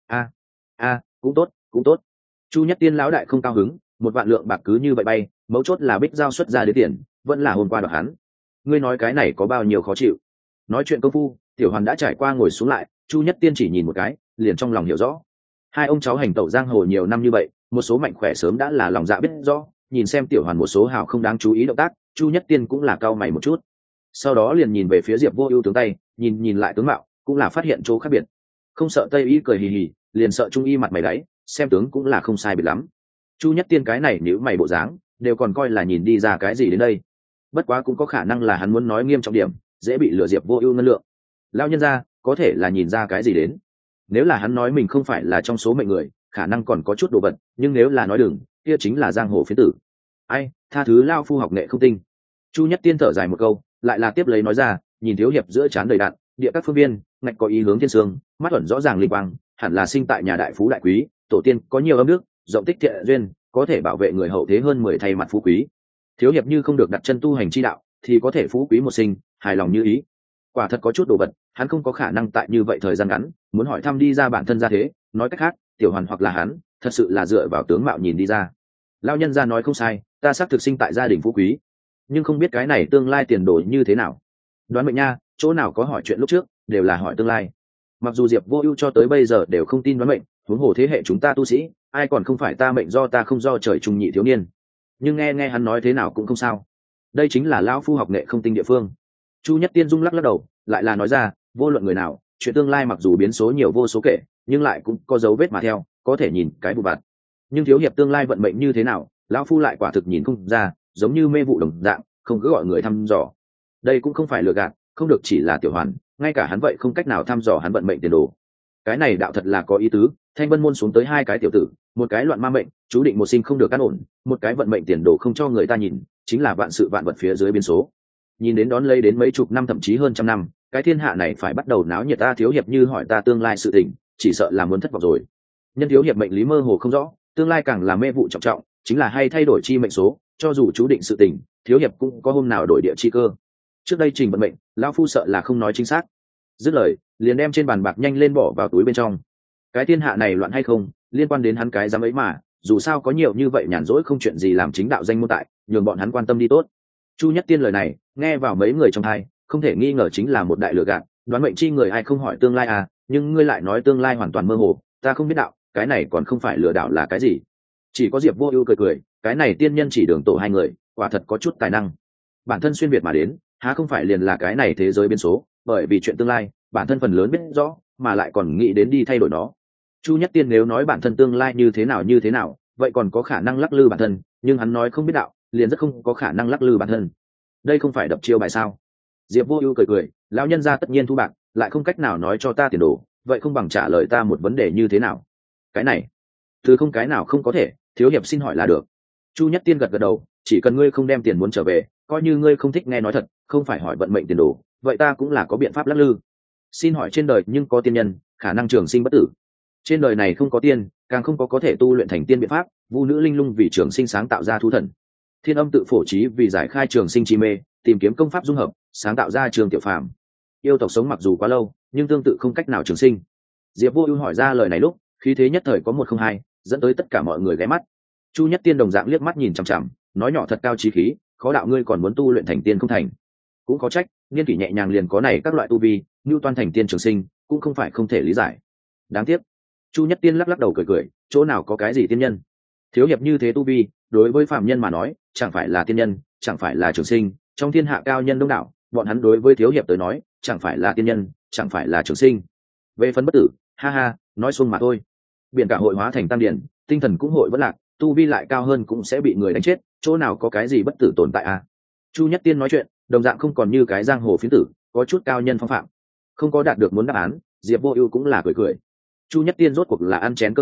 A, cũng tốt, cũng tốt. Chu Nhất Tiên lão đại không cao hứng, một vạn lượng bạc cứ như vậy bay, mấu chốt là Bích Giao xuất ra đến tiền, vẫn là hôm qua đoạt hắn. Ngươi nói cái này có bao nhiêu khó chịu? Nói chuyện công phu, Tiểu Hoàn đã trải qua ngồi xuống lại, Chu Nhất Tiên chỉ nhìn một cái, liền trong lòng hiểu rõ. Hai ông cháu hành tẩu giang hồ nhiều năm như vậy, một số mạnh khỏe sớm đã là lòng dạ biết rõ, nhìn xem Tiểu Hoàn một số hào không đáng chú ý động tác, Chu Nhất Tiên cũng là cau mày một chút. Sau đó liền nhìn về phía Diệp Vô Ưu tướng tay, nhìn lại tướng mạo, cũng là phát hiện chỗ khác biệt. Không sợ Tây y cười hì hì, liền sợ Trung y mặt mày đáy, xem tướng cũng là không sai biệt lắm. Chu Nhất Tiên cái này nếu mày bộ dáng, đều còn coi là nhìn đi ra cái gì đến đây. Bất quá cũng có khả năng là hắn muốn nói nghiêm trọng điểm, dễ bị lừa Diệp Vô Ưu ngân lượng. Lão nhân gia, có thể là nhìn ra cái gì đến. Nếu là hắn nói mình không phải là trong số mệnh người, khả năng còn có chút đồ vật, nhưng nếu là nói đừng, kia chính là giang hồ phiến tử. Ai, tha thứ lão phu học nghệ không tinh. Chu Nhất Tiên thở dài một câu, lại là tiếp lấy nói ra, nhìn thiếu hiệp giữa trán đầy đạn, địa các phương viên, ngạch có ý hướng thiên sương, mắt ẩn rõ ràng linh quang, hẳn là sinh tại nhà đại phú đại quý, tổ tiên có nhiều âm đức, rộng tích thiện duyên, có thể bảo vệ người hậu thế hơn 10 thay mặt phú quý. Thiếu hiệp như không được đặt chân tu hành chi đạo, thì có thể phú quý một sinh, hài lòng như ý. Quả thật có chút đồ vật, hắn không có khả năng tại như vậy thời gian ngắn, muốn hỏi thăm đi ra bản thân ra thế, nói cách khác, Tiểu Hoàn hoặc là hắn, thật sự là dựa vào tướng mạo nhìn đi ra. Lão nhân gia nói không sai, ta xác thực sinh tại gia đình phú quý, nhưng không biết cái này tương lai tiền đồ như thế nào. Đoán mệnh nha, chỗ nào có hỏi chuyện lúc trước, đều là hỏi tương lai. Mặc dù Diệp Vô Ưu cho tới bây giờ đều không tin đoán mệnh, huống hồ thế hệ chúng ta tu sĩ, ai còn không phải ta mệnh do ta không do trời trung nhị thiếu niên. Nhưng nghe hắn nói thế nào cũng không sao. Đây chính là lão phu học nghệ không tinh địa phương. Chu Nhất Tiên rung lắc đầu, lại là nói ra, vô luận người nào, chuyện tương lai mặc dù biến số nhiều vô số kể, nhưng lại cũng có dấu vết mà theo, có thể nhìn cái vụ vặt. Nhưng thiếu hiệp tương lai vận mệnh như thế nào, lão phu lại quả thực nhìn không ra, giống như mê vụ đồng dạng, không cứ gọi người thăm dò. Đây cũng không phải lừa gạt, không được chỉ là Tiểu Hoàn, ngay cả hắn vậy không cách nào thăm dò hắn vận mệnh tiền đồ. Cái này đạo thật là có ý tứ, Thanh Vân môn xuống tới 2 cái tiểu tử, một cái loạn ma mệnh, chú định một sinh không được an ổn, một cái vận mệnh tiền đồ không cho người ta nhìn, chính là vạn sự vạn vật phía dưới biến số. Nhìn đến đón lấy đến mấy chục năm thậm chí hơn trăm năm, cái thiên hạ này phải bắt đầu náo nhiệt. Ta thiếu hiệp như hỏi ta tương lai sự tình, chỉ sợ là muốn thất vọng rồi. Nhân thiếu hiệp mệnh lý mơ hồ không rõ, tương lai càng là mê vụ trọng trọng, chính là hay thay đổi chi mệnh số, cho dù chú định sự tình, thiếu hiệp cũng có hôm nào đổi địa chi cơ. Trước đây trình vận mệnh, lão phu sợ là không nói chính xác. Dứt lời, liền đem trên bàn bạc nhanh lên bỏ vào túi bên trong. Cái thiên hạ này loạn hay không, liên quan đến hắn cái dám ấy mà, dù sao có nhiều như vậy nhàn rỗi không chuyện gì làm chính đạo danh môn tại, nhường bọn hắn quan tâm đi tốt. Chu Nhất Tiên lời này nghe vào mấy người trong tai, không thể nghi ngờ chính là một đại lừa gạt. Đoán mệnh chi người ai không hỏi tương lai à, nhưng ngươi lại nói tương lai hoàn toàn mơ hồ, ta không biết đạo, cái này còn không phải lừa đảo là cái gì. Chỉ có Diệp Vô Ưu cười cười, cái này tiên nhân chỉ đường tổ 2 người, quả thật có chút tài năng. Bản thân xuyên việt mà đến, há không phải liền là cái này thế giới biến số, bởi vì chuyện tương lai, bản thân phần lớn biết rõ, mà lại còn nghĩ đến đi thay đổi nó. Chu Nhất Tiên nếu nói bản thân tương lai như thế nào, vậy còn có khả năng lắc lư bản thân, nhưng hắn nói không biết đạo, liền rất không có khả năng lắc lư bản thân. Đây không phải đập chiêu bài sao? Diệp Vô Ưu cười cười, lão nhân gia tất nhiên thu bạc, lại không cách nào nói cho ta tiền đồ, vậy không bằng trả lời ta một vấn đề như thế nào? Cái này, thứ không cái nào không có thể, thiếu hiệp xin hỏi là được. Chu Nhất Tiên gật gật đầu, chỉ cần ngươi không đem tiền muốn trở về, coi như ngươi không thích nghe nói thật, không phải hỏi vận mệnh tiền đồ, vậy ta cũng là có biện pháp lắc lư. Xin hỏi trên đời nhưng có tiên nhân, khả năng trường sinh bất tử. Trên đời này không có tiên, càng không có thể tu luyện thành tiên biện pháp. Vu nữ linh lung vì trường sinh sáng tạo ra thú thần, Thiên Âm tự phổ trí vì giải khai trường sinh chi mê, tìm kiếm công pháp dung hợp, sáng tạo ra Trường Tiểu Phàm. Yêu tộc sống mặc dù quá lâu, nhưng tương tự không cách nào trường sinh. Diệp Vô Ưu hỏi ra lời này lúc, khí thế nhất thời có 102, dẫn tới tất cả mọi người ghé mắt. Chu Nhất Tiên đồng dạng liếc mắt nhìn chằm chằm, nói nhỏ thật cao chí khí, khó đạo ngươi còn muốn tu luyện thành tiên không thành. Cũng có trách, niên kỷ nhẹ nhàng liền có này các loại tu vi, như toan thành tiên trường sinh, cũng không phải không thể lý giải. Đáng tiếc. Chu Nhất Tiên lắc đầu cười cười, chỗ nào có cái gì tiên nhân? Thiếu hiệp như thế tu vi, đối với phàm nhân mà nói, chẳng phải là tiên nhân, chẳng phải là trường sinh, trong thiên hạ cao nhân đông đảo, bọn hắn đối với thiếu hiệp tới nói, chẳng phải là tiên nhân, chẳng phải là trường sinh. Về phần bất tử, ha ha, nói xuông mà thôi. Biển cả hội hóa thành tam điển, tinh thần cũng hội vẫn lạc, tu vi lại cao hơn cũng sẽ bị người đánh chết, chỗ nào có cái gì bất tử tồn tại à? Chu Nhất Tiên nói chuyện, đồng dạng không còn như cái giang hồ phiến tử, có chút cao nhân phong phạm. Không có đạt được muốn đáp án, Diệp Vô Ưu cũng là cười cười. Chu Nhất Tiên rốt cuộc là ăn chén cơm này,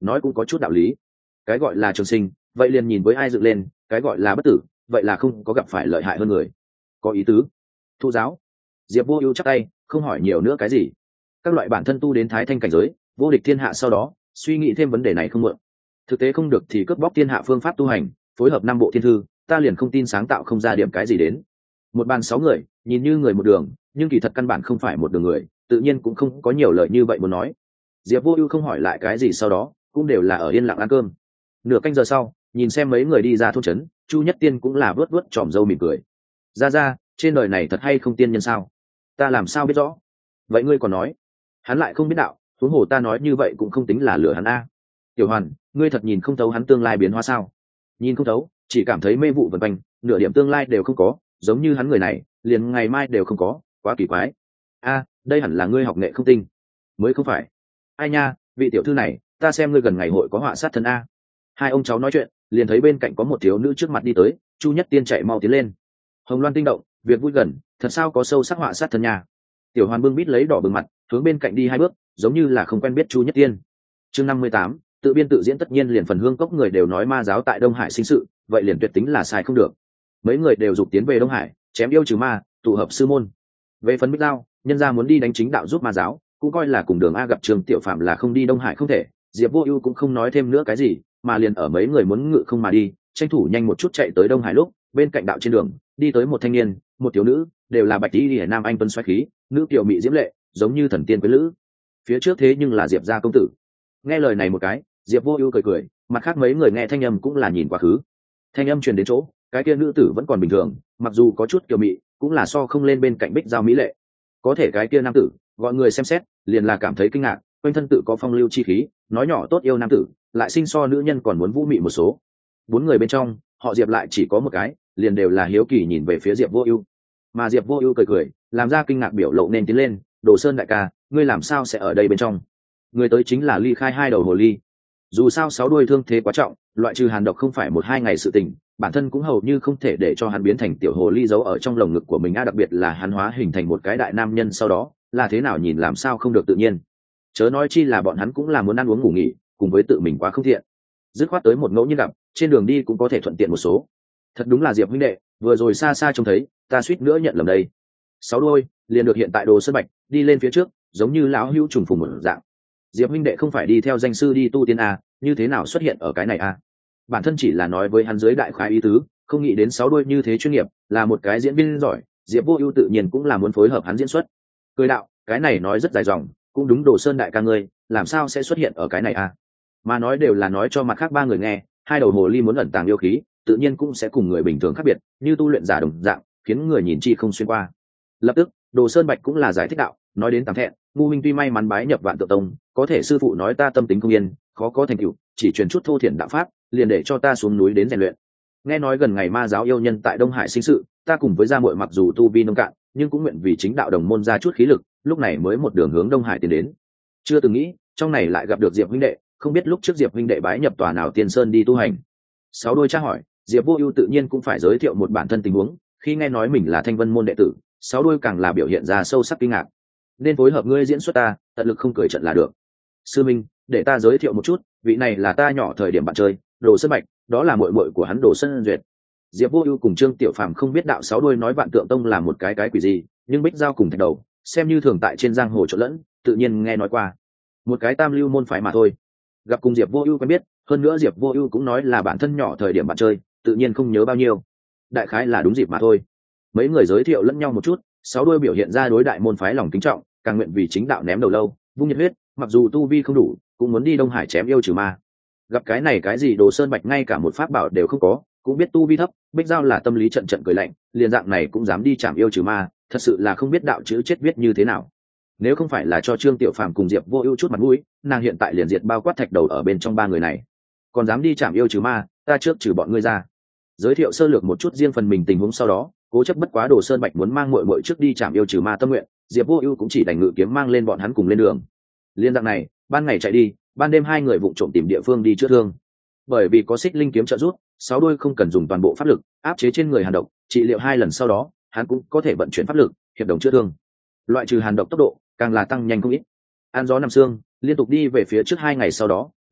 nói cũng có chút đạo lý. Cái gọi là trường sinh, vậy liền nhìn với ai dựng lên, cái gọi là bất tử, vậy là không có gặp phải lợi hại hơn người. Có ý tứ. Thụ giáo. Diệp Vô Ưu chắc tay, không hỏi nhiều nữa cái gì. Các loại bản thân tu đến thái thanh cảnh giới, vô địch thiên hạ sau đó, suy nghĩ thêm vấn đề này không muộn. Thực tế không được thì cướp bóc thiên hạ phương pháp tu hành, phối hợp năm bộ thiên thư, ta liền không tin sáng tạo không ra điểm cái gì đến. Một bàn 6 người, nhìn như người một đường, nhưng kỳ thật căn bản không phải một đường người, tự nhiên cũng không có nhiều lời như vậy muốn nói. Diệp Vô Ưu không hỏi lại cái gì sau đó, cũng đều là ở yên lặng ăn cơm. Nửa canh giờ sau, nhìn xem mấy người đi ra thôn trấn, Chu Nhất Tiên cũng là vớt vớt tròm râu mỉm cười. Ra, trên đời này thật hay không tiên nhân sao? Ta làm sao biết rõ? Vậy ngươi còn nói, hắn lại không biết đạo, huống hồ ta nói như vậy cũng không tính là lừa hắn a. Tiểu Hoàn, ngươi thật nhìn không thấu hắn tương lai biến hóa sao? Nhìn không thấu, chỉ cảm thấy mê vụ vần quanh, nửa điểm tương lai đều không có, giống như hắn người này, liền ngày mai đều không có, quá kỳ quái. A, đây hẳn là ngươi học nghệ không tinh. Mới không phải. Ai nha, vị tiểu thư này, ta xem ngươi gần ngày hội có họa sát thân a. Hai ông cháu nói chuyện, liền thấy bên cạnh có một thiếu nữ trước mặt đi tới, Chu Nhất Tiên chạy mau tiến lên. Hồng Loan tinh động, việc vui gần, thật sao có sâu sắc họa sát thân nhà. Tiểu Hoàn bưng bít lấy đỏ bừng mặt, hướng bên cạnh đi 2 bước, giống như là không quen biết Chu Nhất Tiên. Chương 58, tự biên tự diễn tất nhiên liền phần hương cốc người đều nói ma giáo tại Đông Hải sinh sự, vậy liền tuyệt tính là sai không được. Mấy người đều dục tiến về Đông Hải, chém yêu trừ ma, tụ hợp sư môn. Về phần Bích Giao, nhân gia muốn đi đánh chính đạo giúp ma giáo, cũng coi là cùng đường a gặp Trường Tiểu Phạm là không đi Đông Hải không thể. Diệp Vô Ưu cũng không nói thêm nữa cái gì, mà liền ở mấy người muốn ngự không mà đi, tranh thủ nhanh một chút chạy tới Đông Hải lúc, bên cạnh đạo trên đường, đi tới một thanh niên, một thiếu nữ, đều là bạch y liễu nam anh tuấn xoáy khí, nữ kiều mỹ diễm lệ, giống như thần tiên quý lữ. Phía trước thế nhưng là Diệp gia công tử. Nghe lời này một cái, Diệp Vô Ưu cười cười, mặt khác mấy người nghe thanh âm cũng là nhìn quá khứ. Thanh âm truyền đến chỗ, cái kia nữ tử vẫn còn bình thường, mặc dù có chút kiều mỹ, cũng là so không lên bên cạnh Bích Giao mỹ lệ. Có thể cái kia nam tử, gọi người xem xét, liền là cảm thấy kinh ngạc, quanh thân tự có phong lưu chi khí, nói nhỏ tốt yêu nam tử, lại sinh so nữ nhân còn muốn vũ mị một số. 4 người bên trong, họ Diệp lại chỉ có một cái, liền đều là hiếu kỳ nhìn về phía Diệp Vô Ưu. Mà Diệp Vô Ưu cười cười, làm ra kinh ngạc biểu lộ nên tiến lên, "Đồ Sơn đại ca, ngươi làm sao sẽ ở đây bên trong?" Người tới chính là Ly Khai hai đầu hồ ly. Dù sao 6 đuôi thương thế quá trọng, loại trừ hàn độc không phải 1-2 ngày sự tình, bản thân cũng hầu như không thể để cho hắn biến thành tiểu hồ ly giấu ở trong lồng ngực của mình đặc biệt là hắn hóa hình thành một cái đại nam nhân sau đó, là thế nào nhìn làm sao không được tự nhiên. Chớ nói chi là bọn hắn cũng là muốn ăn uống ngủ nghỉ, cùng với tự mình quá không thiện. Dứt khoát tới một ngẫu nhiên gặp, trên đường đi cũng có thể thuận tiện một số. Thật đúng là Diệp huynh đệ, vừa rồi xa xa trông thấy, ta suýt nữa nhận lầm đây. 6 đuôi, liền được hiện tại Đồ Sơn Bạch, đi lên phía trước, giống như lão hữu trùng phùng một dạng. Diệp huynh đệ không phải đi theo danh sư đi tu tiên a, như thế nào xuất hiện ở cái này a? Bản thân chỉ là nói với hắn dưới đại khái ý tứ, không nghĩ đến 6 đuôi như thế chuyên nghiệp, là một cái diễn viên giỏi, Diệp Vô Ưu tự nhiên cũng là muốn phối hợp hắn diễn xuất. Cười đạo, cái này nói rất dài dòng, cũng đúng Đồ Sơn đại ca ngươi, làm sao sẽ xuất hiện ở cái này a? Mà nói đều là nói cho mặt khác 3 người nghe, hai đầu hồ ly muốn ẩn tàng yêu khí, tự nhiên cũng sẽ cùng người bình thường khác biệt, như tu luyện giả đồng dạng, khiến người nhìn chi không xuyên qua. Lập tức, Đồ Sơn Bạch cũng là giải thích đạo, nói đến tạm thẹn, ngu minh tuy may mắn bái nhập Vạn Tự Tông, có thể sư phụ nói ta tâm tính không yên, khó có thành tựu, chỉ truyền chút thô thiển đạo pháp, liền để cho ta xuống núi đến rèn luyện. Nghe nói gần ngày ma giáo yêu nhân tại Đông Hải sinh sự, ta cùng với gia muội mặc dù tu vi nông cạn, nhưng cũng nguyện vì chính đạo đồng môn ra chút khí lực, lúc này mới một đường hướng Đông Hải tiến đến. Chưa từng nghĩ, trong này lại gặp được Diệp huynh đệ, không biết lúc trước Diệp huynh đệ bái nhập tòa nào Tiên Sơn đi tu hành. 6 đôi tra hỏi, Diệp Vô Ưu tự nhiên cũng phải giới thiệu một bản thân tình huống, khi nghe nói mình là Thanh Vân môn đệ tử, 6 đôi càng là biểu hiện ra sâu sắc kinh ngạc. Nên phối hợp ngươi diễn xuất ta, tận lực không cười trận là được. Sư minh, để ta giới thiệu một chút, vị này là ta nhỏ thời điểm bạn chơi, Đồ Sơn Bạch, đó là muội muội của hắn Đồ Sơn Duyệt. Diệp Vô Ưu cùng Trương Tiểu Phàm không biết đạo 6 đôi nói Vạn Tượng Tông là một cái quỷ gì, nhưng Bích Giao cùng Thạch Đầu, xem như thường tại trên giang hồ trộn lẫn, tự nhiên nghe nói qua. Một cái tam lưu môn phái mà thôi. Gặp cùng Diệp Vô Ưu quen biết, hơn nữa Diệp Vô Ưu cũng nói là bản thân nhỏ thời điểm bạn chơi, tự nhiên không nhớ bao nhiêu. Đại khái là đúng dịp mà thôi. Mấy người giới thiệu lẫn nhau một chút, 6 đôi biểu hiện ra đối đại môn phái lòng kính trọng, càng nguyện vì chính đạo ném đầu lâu, vung nhiệt huyết, mặc dù tu vi không đủ, cũng muốn đi Đông Hải chém yêu trừ ma. Gặp cái này cái gì Đồ Sơn Bạch ngay cả một pháp bảo đều không có, cũng biết tu vi thấp, Bích Giao là tâm lý trận trận cười lạnh, liền dạng này cũng dám đi chạm yêu trừ ma, thật sự là không biết đạo chữ chết viết như thế nào. Nếu không phải là cho Trương Tiểu Phàm cùng Diệp Vô Ưu chút mặt mũi, nàng hiện tại liền diệt bao quát Thạch Đầu ở bên trong 3 người này. Còn dám đi chạm yêu trừ ma, ta trước trừ bọn ngươi ra. Giới thiệu sơ lược một chút riêng phần mình tình huống sau đó, cố chấp bất quá Đồ Sơn Bạch muốn mang muội muội trước đi chạm yêu trừ ma tâm nguyện, Diệp Vô Ưu cũng chỉ đành ngự kiếm mang lên bọn hắn cùng lên đường. Liên dạng này, ban ngày chạy đi, ban đêm 2 người vụng trộm tìm địa phương đi chữa thương. Bởi vì có Xích Linh kiếm trợ giúp, 6 đôi không cần dùng toàn bộ pháp lực áp chế trên người hàn độc, trị liệu 2 lần sau đó, hắn cũng có thể vận chuyển pháp lực, hiệp đồng chữa thương. Loại trừ hàn độc tốc độ, càng là tăng nhanh không ít. An gió nằm sương, liên tục đi về phía trước 2 ngày sau đó,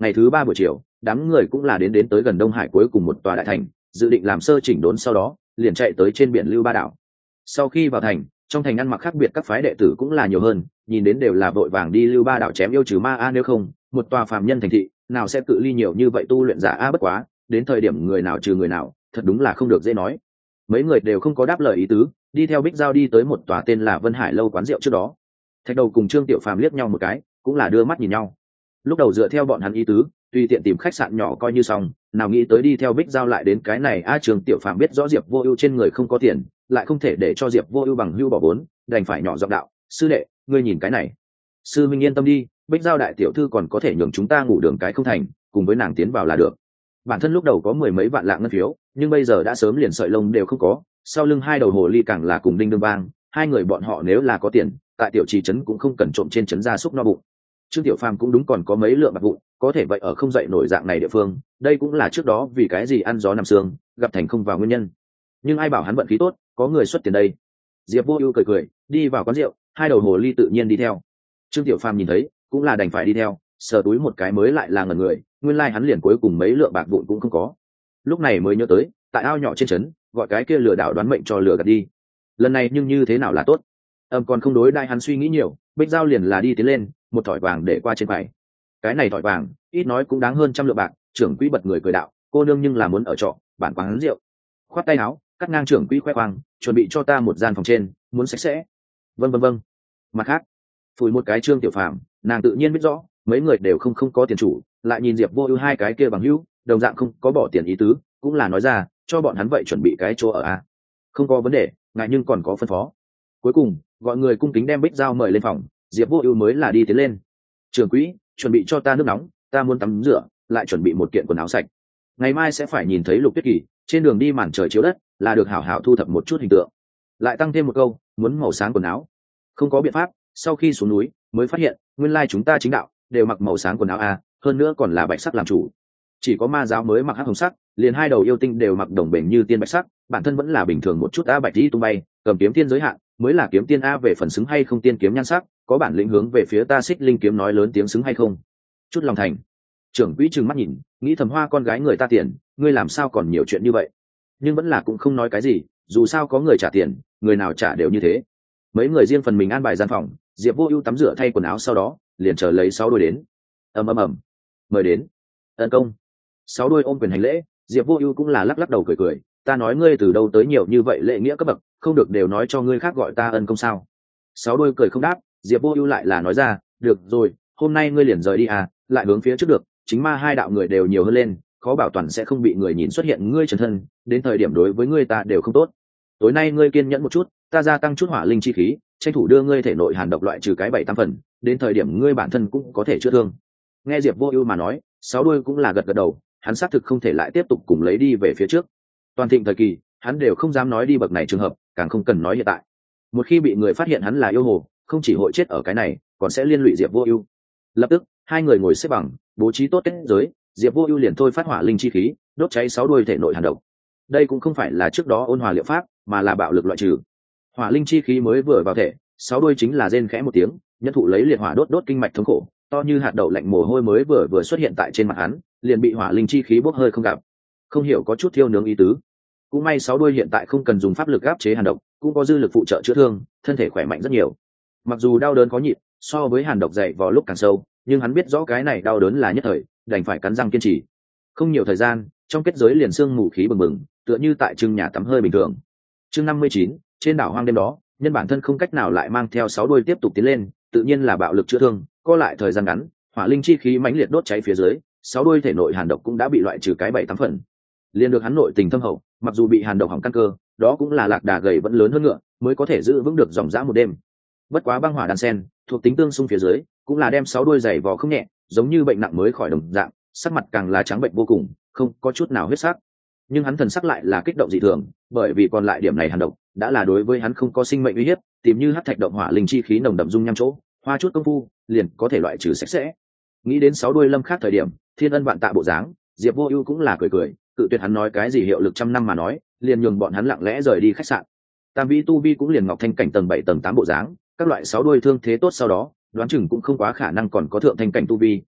ngày thứ 3 buổi chiều đám người cũng là đến tới gần Đông Hải cuối cùng một tòa đại thành, dự định làm sơ chỉnh đốn, sau đó liền chạy tới trên biển Lưu Ba đảo. Sau khi vào thành, trong thành ăn mặc khác biệt các phái đệ tử cũng là nhiều hơn, nhìn đến đều là vội vàng đi Lưu Ba đảo chém yêu trừ ma a, nếu không một tòa phàm nhân thành thị nào sẽ cự ly nhiều như vậy tu luyện giả a, bất quá đến thời điểm người nào trừ người nào thật đúng là không được dễ nói. Mấy người đều không có đáp lời ý tứ, đi theo Bích Giao đi tới một tòa tên là Vân Hải lâu quán rượu trước đó. Thạch Đầu cùng Trương Tiểu Phàm liếc nhau một cái, cũng là đưa mắt nhìn nhau. Lúc đầu dựa theo bọn hắn ý tứ, tùy tiện tìm khách sạn nhỏ coi như xong, nào nghĩ tới đi theo Bích Giao lại đến cái này a. Trương Tiểu Phàm biết rõ Diệp Vô Ưu trên người không có tiền, lại không thể để cho Diệp Vô Ưu bằng hưu bỏ vốn, đành phải nhỏ giọng đạo: "Sư đệ, ngươi nhìn cái này." "Sư minh yên tâm đi, Bích Giao đại tiểu thư còn có thể nhường chúng ta ngủ đường cái không thành, cùng với nàng tiến vào là được." Bản thân lúc đầu có mười mấy vạn lạng ngân phiếu, nhưng bây giờ đã sớm liền sợi lông đều không có, sau lưng hai đầu hồ ly càng là cùng đinh đương bang, hai người bọn họ nếu là có tiền, tại tiểu trì trấn cũng không cần trộm trên trấn gia súc no bụng. Trương Tiểu Phàm cũng đúng còn có mấy lượng bạc vụn, có thể vậy ở không dậy nổi dạng này địa phương, đây cũng là trước đó vì cái gì ăn gió nằm sương, gặp thành không vào nguyên nhân. Nhưng ai bảo hắn vận khí tốt, có người xuất tiền đây. Diệp Vô Ưu cười cười, đi vào quán rượu, hai đầu hồ ly tự nhiên đi theo. Trương Tiểu Phàm nhìn thấy, cũng là đành phải đi theo, sờ túi một cái mới lại là ngẩn người, nguyên lai hắn liền cuối cùng mấy lượng bạc vụn cũng không có. Lúc này mới nhớ tới, tại ao nhỏ trên trấn, gọi cái kia lừa đảo đoán mệnh cho lừa gạt đi. Lần này nhưng như thế nào là tốt? Còn không đối đai hắn suy nghĩ nhiều, Bích Giao liền là đi tiến lên, một thỏi vàng để qua trên quầy. Cái này thỏi vàng, ít nói cũng đáng hơn 100 lượng bạc. Trưởng quỹ bật người cười đạo: "Cô nương nhưng là muốn ở trọ, bản quán rượu." Khoát tay áo, cắt ngang trưởng quỹ khoe khoang: "Chuẩn bị cho ta một gian phòng trên, muốn sạch sẽ." Vâng vâng vâng. Mặt khác, phủi một cái Trương Tiểu Phàm, nàng tự nhiên biết rõ, mấy người đều không có tiền chủ, lại nhìn Diệp Vô Ưu hai cái kia bằng hữu, đồng dạng không có bỏ tiền ý tứ, cũng là nói ra, cho bọn hắn vậy chuẩn bị cái chỗ ở a. Không có vấn đề, ngại nhưng còn có phân phó. Cuối cùng, gọi người cung kính đem Bích Giao mời lên phòng, Diệp Vô Ưu mới là đi tiến lên. "Trưởng quỹ, chuẩn bị cho ta nước nóng, ta muốn tắm rửa, lại chuẩn bị một kiện quần áo sạch. Ngày mai sẽ phải nhìn thấy Lục Tuyết Kỳ, trên đường đi màn trời chiếu đất, là được hảo hảo thu thập một chút hình tượng." Lại tăng thêm một câu, muốn màu sáng quần áo. Không có biện pháp, sau khi xuống núi, mới phát hiện, nguyên lai chúng ta chính đạo đều mặc màu sáng quần áo a, hơn nữa còn là bạch sắc làm chủ. Chỉ có ma giáo mới mặc hắc hồng sắc, liền hai đầu yêu tinh đều mặc đồng bền như tiên bạch sắc, bản thân vẫn là bình thường một chút a, bạch đi tung bay, cầm kiếm tiên giới hạn, mới là kiếm tiên a. Về phần xứng hay không tiên kiếm nhan sắc, có bản lĩnh hướng về phía ta Xích Linh kiếm nói lớn tiếng xứng hay không. Chút lòng thành. Trưởng quỹ trừng mắt nhìn, nghĩ thầm hoa con gái người ta tiền, ngươi làm sao còn nhiều chuyện như vậy. Nhưng vẫn là cũng không nói cái gì, dù sao có người trả tiền, người nào trả đều như thế. Mấy người riêng phần mình an bài gian phòng, Diệp Vô Ưu tắm rửa thay quần áo sau đó, liền chờ lấy 6 đôi đến. Ầm. Mời đến. Tấn công. 6 đôi ôm quyền hành lễ, Diệp Vô Ưu cũng là lắc lắc đầu cười cười, ta nói ngươi từ đâu tới nhiều như vậy lễ nghĩa cấp bậc, không được đều nói cho ngươi khác gọi ta ân công sao? 6 đôi cười không đáp, Diệp Vô Ưu lại là nói ra, được rồi, hôm nay ngươi liền rời đi à, lại hướng phía trước được, chính ma hai đạo người đều nhiều hơn lên, khó bảo toàn sẽ không bị người nhìn xuất hiện ngươi trần thân, đến thời điểm đối với ngươi ta đều không tốt. Tối nay ngươi kiên nhẫn một chút, ta gia tăng chút hỏa linh chi khí, tranh thủ đưa ngươi thể nội hàn độc loại trừ cái 7-8 phần, đến thời điểm ngươi bản thân cũng có thể chữa thương. Nghe Diệp Vô Ưu mà nói, 6 đôi cũng là gật gật đầu, hắn xác thực không thể lại tiếp tục cùng lấy đi về phía trước. Toàn thịnh thời kỳ, hắn đều không dám nói đi bậc này trường hợp, càng không cần nói hiện tại. Một khi bị người phát hiện hắn là yêu hồ, không chỉ hội chết ở cái này, còn sẽ liên lụy Diệp Vô Ưu. Lập tức, hai người ngồi xếp bằng, bố trí tốt kết giới, Diệp Vô Ưu liền thôi phát hỏa linh chi khí, đốt cháy 6 đôi thể nội hàn độc. Đây cũng không phải là trước đó ôn hòa liệu pháp, mà là bạo lực loại trừ. Hỏa linh chi khí mới vừa vào thể, 6 đôi chính là rên khẽ một tiếng, nhân thụ lấy liệt hỏa đốt kinh mạch thống khổ, to như hạt đậu lạnh mồ hôi mới vừa xuất hiện tại trên mặt hắn, liền bị hỏa linh chi khí bốc hơi không gặp. Không hiểu có chút thiêu nướng ý tứ. Cũng may 6 đôi hiện tại không cần dùng pháp lực áp chế hàn độc, cũng có dư lực phụ trợ chữa thương, thân thể khỏe mạnh rất nhiều. Mặc dù đau đớn khó nhịn, so với hàn độc dày vào lúc càng sâu, nhưng hắn biết rõ cái này đau đớn là nhất thời, đành phải cắn răng kiên trì. Không nhiều thời gian, trong kết giới liền sương mù khí bừng bừng, tựa như tại trưng nhà tắm hơi bình thường. Chương 59, trên đảo hoang đêm đó, nhân bản thân không cách nào lại mang theo 6 đôi tiếp tục tiến lên, tự nhiên là bạo lực chữa thương, co lại thời gian ngắn, hỏa linh chi khí mãnh liệt đốt cháy phía dưới, 6 đôi thể nội hàn độc cũng đã bị loại trừ cái 7-8 phần. Liên được hắn nội tình thâm hậu, mặc dù bị hàn độc hỏng căn cơ, đó cũng là lạc đà gầy vẫn lớn hơn ngựa, mới có thể giữ vững được dòng dã một đêm. Bất quá băng hỏa đan sen, thuộc tính tương xung phía dưới, cũng là đem 6 đôi giày vò không nhẹ, giống như bệnh nặng mới khỏi đồng dạng, sắc mặt càng là trắng bệnh vô cùng, không có chút nào huyết sắc. Nhưng hắn thần sắc lại là kích động dị thường, bởi vì còn lại điểm này hàn độc đã là đối với hắn không có sinh mệnh uy hiếp, tìm như hắc thạch động hỏa linh chi khí nồng đậm dung nham chỗ, hoa chút công phu, liền có thể loại trừ sạch sẽ. Nghĩ đến 6 đôi lâm khác thời điểm, thiên ân vạn tạ bộ dáng, Diệp Vô Ưu cũng là cười cười, cự tuyệt hắn nói cái gì hiệu lực 100 năm mà nói, liền nhường bọn hắn lặng lẽ rời đi khách sạn. Tam vi tu vi cũng liền ngọc thanh cảnh tầng 7 tầng 8 bộ dáng, các loại 6 đôi thương thế tốt sau đó, đoán chừng cũng không quá khả năng còn có thượng thanh cảnh tu vi,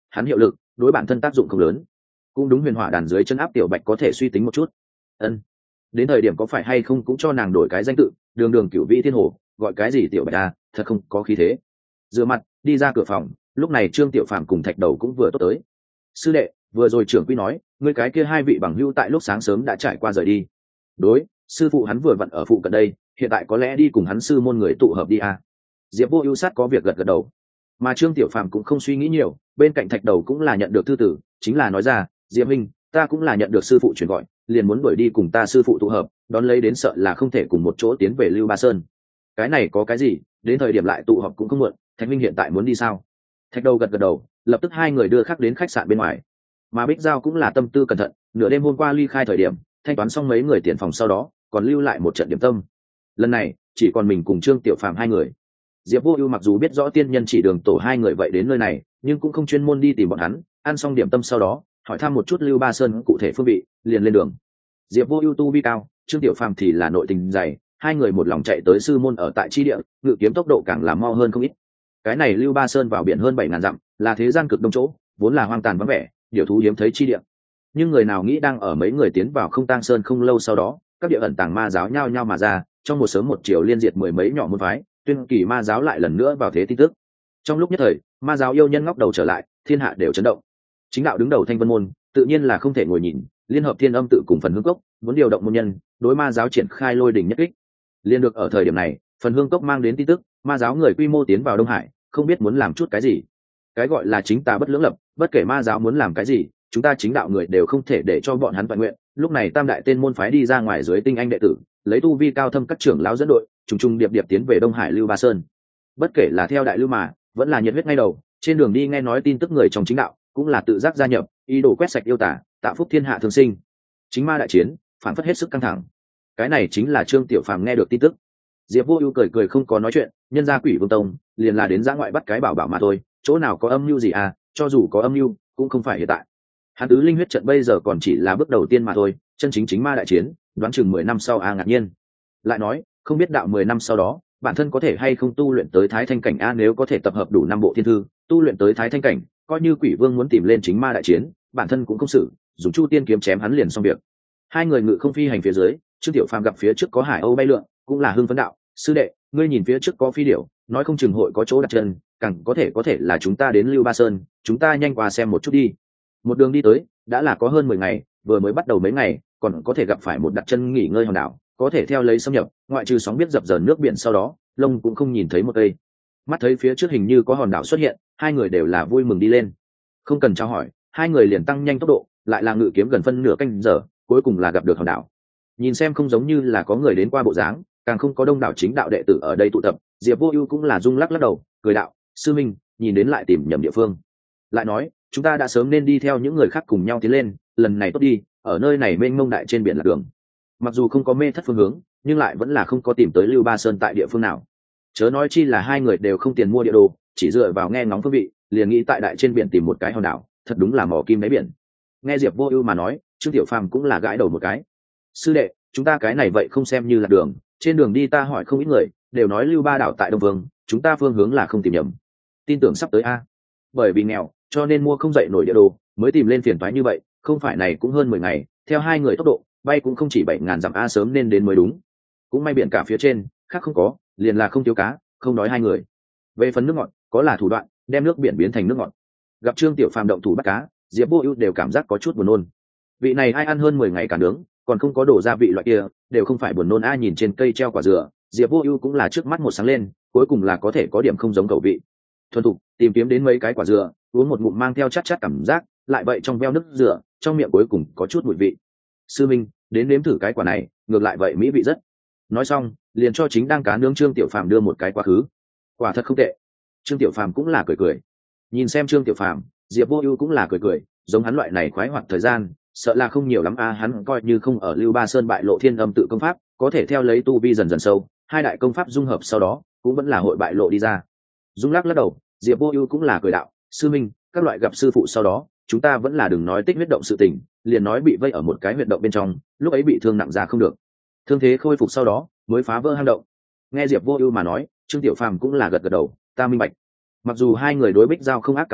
hắn hiệu lực đối bản thân tác dụng không lớn. Cũng đúng, huyền hỏa đàn dưới chân áp tiểu bạch có thể suy tính một chút. Đến thời điểm có phải hay không cũng cho nàng đổi cái danh tự, đường đường cửu vĩ thiên hồ, gọi cái gì tiểu bạch à, thật không có khí thế. Rửa mặt đi ra cửa phòng, lúc này Trương Tiểu Phàm cùng Thạch Đầu cũng vừa tốt tới. Sư đệ, vừa rồi trưởng quy nói ngươi cái kia hai vị bằng hữu tại lúc sáng sớm đã trải qua rời đi. Đối, sư phụ hắn vừa vặn ở phụ cận đây, hiện tại có lẽ đi cùng hắn sư môn người tụ hợp đi à. Diệp Vô Ưu sát có việc gật gật đầu. Mà Trương Tiểu Phàm cũng không suy nghĩ nhiều, bên cạnh Thạch Đầu cũng là nhận được thư tử, chính là nói ra, Diệp Minh, ta cũng là nhận được sư phụ truyền gọi, liền muốn đuổi đi cùng ta sư phụ tụ hợp, đón lấy đến sợ là không thể cùng một chỗ tiến về Lưu Ba Sơn. Cái này có cái gì, đến thời điểm lại tụ họp cũng không muộn. Thạch Minh hiện tại muốn đi sao? Thạch Đầu gật gật đầu, lập tức hai người đưa khác đến khách sạn bên ngoài. Mà Bích Giao cũng là tâm tư cẩn thận, nửa đêm hôm qua ly khai thời điểm, thanh toán xong mấy người tiền phòng sau đó, còn lưu lại một trận điểm tâm. Lần này, chỉ còn mình cùng Trương Tiểu Phàm hai người. Diệp Vô Ưu mặc dù biết rõ tiên nhân chỉ đường tổ hai người vậy đến nơi này, nhưng cũng không chuyên môn đi tìm bọn hắn, ăn xong điểm tâm sau đó, hỏi thăm một chút Lưu Ba Sơn cụ thể phương vị, liền lên đường. Diệp Vô Ưu tu vi cao, Trương Tiểu Phàm thì là nội tình dày, hai người một lòng chạy tới sư môn ở tại chi địa, ngự kiếm tốc độ càng làm mau hơn không ít. Cái này Lưu Ba Sơn vào biển hơn 7000 dặm, là thế gian cực đông chỗ, vốn là hoang tàn vắng vẻ, điều thú hiếm thấy chi địa. Nhưng người nào nghĩ đang ở mấy người tiến vào Không Tang Sơn không lâu sau đó, các địa ẩn tàng ma giáo nhao nhao mà ra, trong một sớm một chiều liên diệt mười mấy nhỏ môn phái, tuyên kỳ ma giáo lại lần nữa vào thế tin tức. Trong lúc nhất thời, ma giáo yêu nhân ngóc đầu trở lại, thiên hạ đều chấn động. Chính đạo đứng đầu Thanh Vân môn, tự nhiên là không thể ngồi nhìn, liên hợp Thiên Âm tự cùng Phần Hương Cốc, muốn điều động môn nhân, đối ma giáo triển khai lôi đình nhất kích. Liên được ở thời điểm này, Phần Hương Cốc mang đến tin tức, ma giáo người quy mô tiến vào Đông Hải, không biết muốn làm chút cái gì. Cái gọi là chính tà bất lưỡng lập, bất kể ma giáo muốn làm cái gì, chúng ta chính đạo người đều không thể để cho bọn hắn toàn nguyện. Lúc này tam đại tên môn phái đi ra ngoài dưới tinh anh đệ tử, lấy tu vi cao thâm các trưởng lão dẫn đội, trùng trùng điệp điệp tiến về Đông Hải Lưu Ba Sơn. Bất kể là theo đại lưu mà, vẫn là nhiệt huyết ngay đầu, trên đường đi nghe nói tin tức người trong chính đạo, cũng là tự giác gia nhập, ý đồ quét sạch yêu tả, tạo phúc thiên hạ thường sinh. Chính ma đại chiến, phản phất hết sức căng thẳng. Cái này chính là Trương Tiểu Phàm nghe được tin tức. Diệp Vô Ưu cười cười không có nói chuyện, nhân gia Quỷ Vương Tông, liền là đến dã ngoại bắt cái bảo bảo mà thôi, chỗ nào có âm mưu gì à, cho dù có âm mưu, cũng không phải hiện tại. Hắn tứ linh huyết trận bây giờ còn chỉ là bước đầu tiên mà thôi, chân chính chính ma đại chiến, đoán chừng 10 năm sau ngạc nhiên. Lại nói, không biết đạo 10 năm sau đó, bản thân có thể hay không tu luyện tới Thái Thanh cảnh nếu có thể tập hợp đủ 5 bộ thiên thư, tu luyện tới Thái Thanh cảnh, coi như Quỷ Vương muốn tìm lên chính ma đại chiến, bản thân cũng không xử, dùng Chu Tiên kiếm chém hắn liền xong việc. Hai người ngự không phi hành phía dưới, Trương Tiểu Phàm gặp phía trước có hải âu bay lượn, cũng là hưng phấn đạo, sư đệ, ngươi nhìn phía trước có phi điểu, nói không chừng hội có chỗ đặt chân, càng có thể là chúng ta đến Lưu Ba Sơn, chúng ta nhanh qua xem một chút đi. Một đường đi tới, đã là có hơn 10 ngày, vừa mới bắt đầu mấy ngày, còn có thể gặp phải một đặt chân nghỉ ngơi hòn đảo, có thể theo lấy xâm nhập, ngoại trừ sóng biết dập dờn nước biển sau đó, lông cũng không nhìn thấy một cây. Mắt thấy phía trước hình như có hòn đảo xuất hiện, hai người đều là vui mừng đi lên. Không cần chào hỏi, hai người liền tăng nhanh tốc độ, lại là ngự kiếm gần phân nửa canh giờ, cuối cùng là gặp được hòn đảo. Nhìn xem không giống như là có người đến qua bộ dáng, càng không có đông đảo chính đạo đệ tử ở đây tụ tập, Diệp Vô Ưu cũng là rung lắc lắc đầu, cười đạo, sư minh, nhìn đến lại tìm nhầm địa phương. Lại nói, chúng ta đã sớm nên đi theo những người khác cùng nhau tiến lên, lần này tốt đi, ở nơi này mênh mông đại trên biển là đường. Mặc dù không có mê thất phương hướng, nhưng lại vẫn là không có tìm tới Lưu Ba Sơn tại địa phương nào. Chớ nói chi là hai người đều không tiền mua địa đồ, chỉ dựa vào nghe ngóng phương vị, liền nghĩ tại đại trên biển tìm một cái hòn đảo, thật đúng là mò kim đáy biển. Nghe Diệp Vô Ưu mà nói, Trương Tiểu Phàm cũng là gãi đầu một cái. Sư đệ, chúng ta cái này vậy không xem như là đường, trên đường đi ta hỏi không ít người, đều nói Lưu Ba đảo tại Đông Vương, chúng ta phương hướng là không tìm nhầm. Tin tưởng sắp tới a. Bởi vì nghèo, cho nên mua không dậy nổi địa đồ, mới tìm lên phiền toái như vậy, không phải này cũng hơn 10 ngày, theo hai người tốc độ, bay cũng không chỉ 7000 dặm sớm nên đến mới đúng. Cũng may biển cả phía trên, khác không có, liền là không thiếu cá, không đói hai người. Về phần nước ngọt, có là thủ đoạn, đem nước biển biến thành nước ngọt. Gặp Trương Tiểu Phàm động thủ bắt cá, Diệp Vô Ưu đều cảm giác có chút buồn nôn. Vị này ai ăn hơn 10 ngày cả nướng, còn không có đổ gia vị loại kia, đều không phải buồn nôn nhìn trên cây treo quả dừa, Diệp Vô Ưu cũng là trước mắt một sáng lên, cuối cùng là có thể có điểm không giống khẩu vị. Thuần thục tìm kiếm đến mấy cái quả dừa, uống một ngụm mang theo chát chát cảm giác, lại vậy trong veo nước dừa, trong miệng cuối cùng có chút mùi vị. Sư minh, đến nếm thử cái quả này, ngược lại vậy mỹ vị rất. Nói xong, liền cho chính đang cá nướng Trương Tiểu Phàm đưa một cái quá khứ. Quả thật không tệ. Trương Tiểu Phàm cũng là cười cười. Nhìn xem Trương Tiểu Phàm, Diệp Vô Ưu cũng là cười cười, giống hắn loại này khoái hoạt thời gian, sợ là không nhiều lắm hắn coi như không ở Lưu Ba Sơn bại lộ Thiên Âm tự công pháp, có thể theo lấy tu vi dần dần sâu, hai đại công pháp dung hợp sau đó, cũng vẫn là hội bại lộ đi ra. Dung lắc lắc đầu, Diệp Vô Ưu cũng là cười đạo, sư minh, các loại gặp sư phụ sau đó, chúng ta vẫn là đừng nói tích huyết động sự tình, liền nói bị vây ở một cái huyệt động bên trong, lúc ấy bị thương nặng ra không được. Thương thế khôi phục sau đó, mới phá vỡ hang động. Nghe Diệp Vô Ưu mà nói, Trương Tiểu Phàm cũng là gật gật đầu, ta minh bạch. Mặc dù hai người đối Bích Giao không ác cảm gì,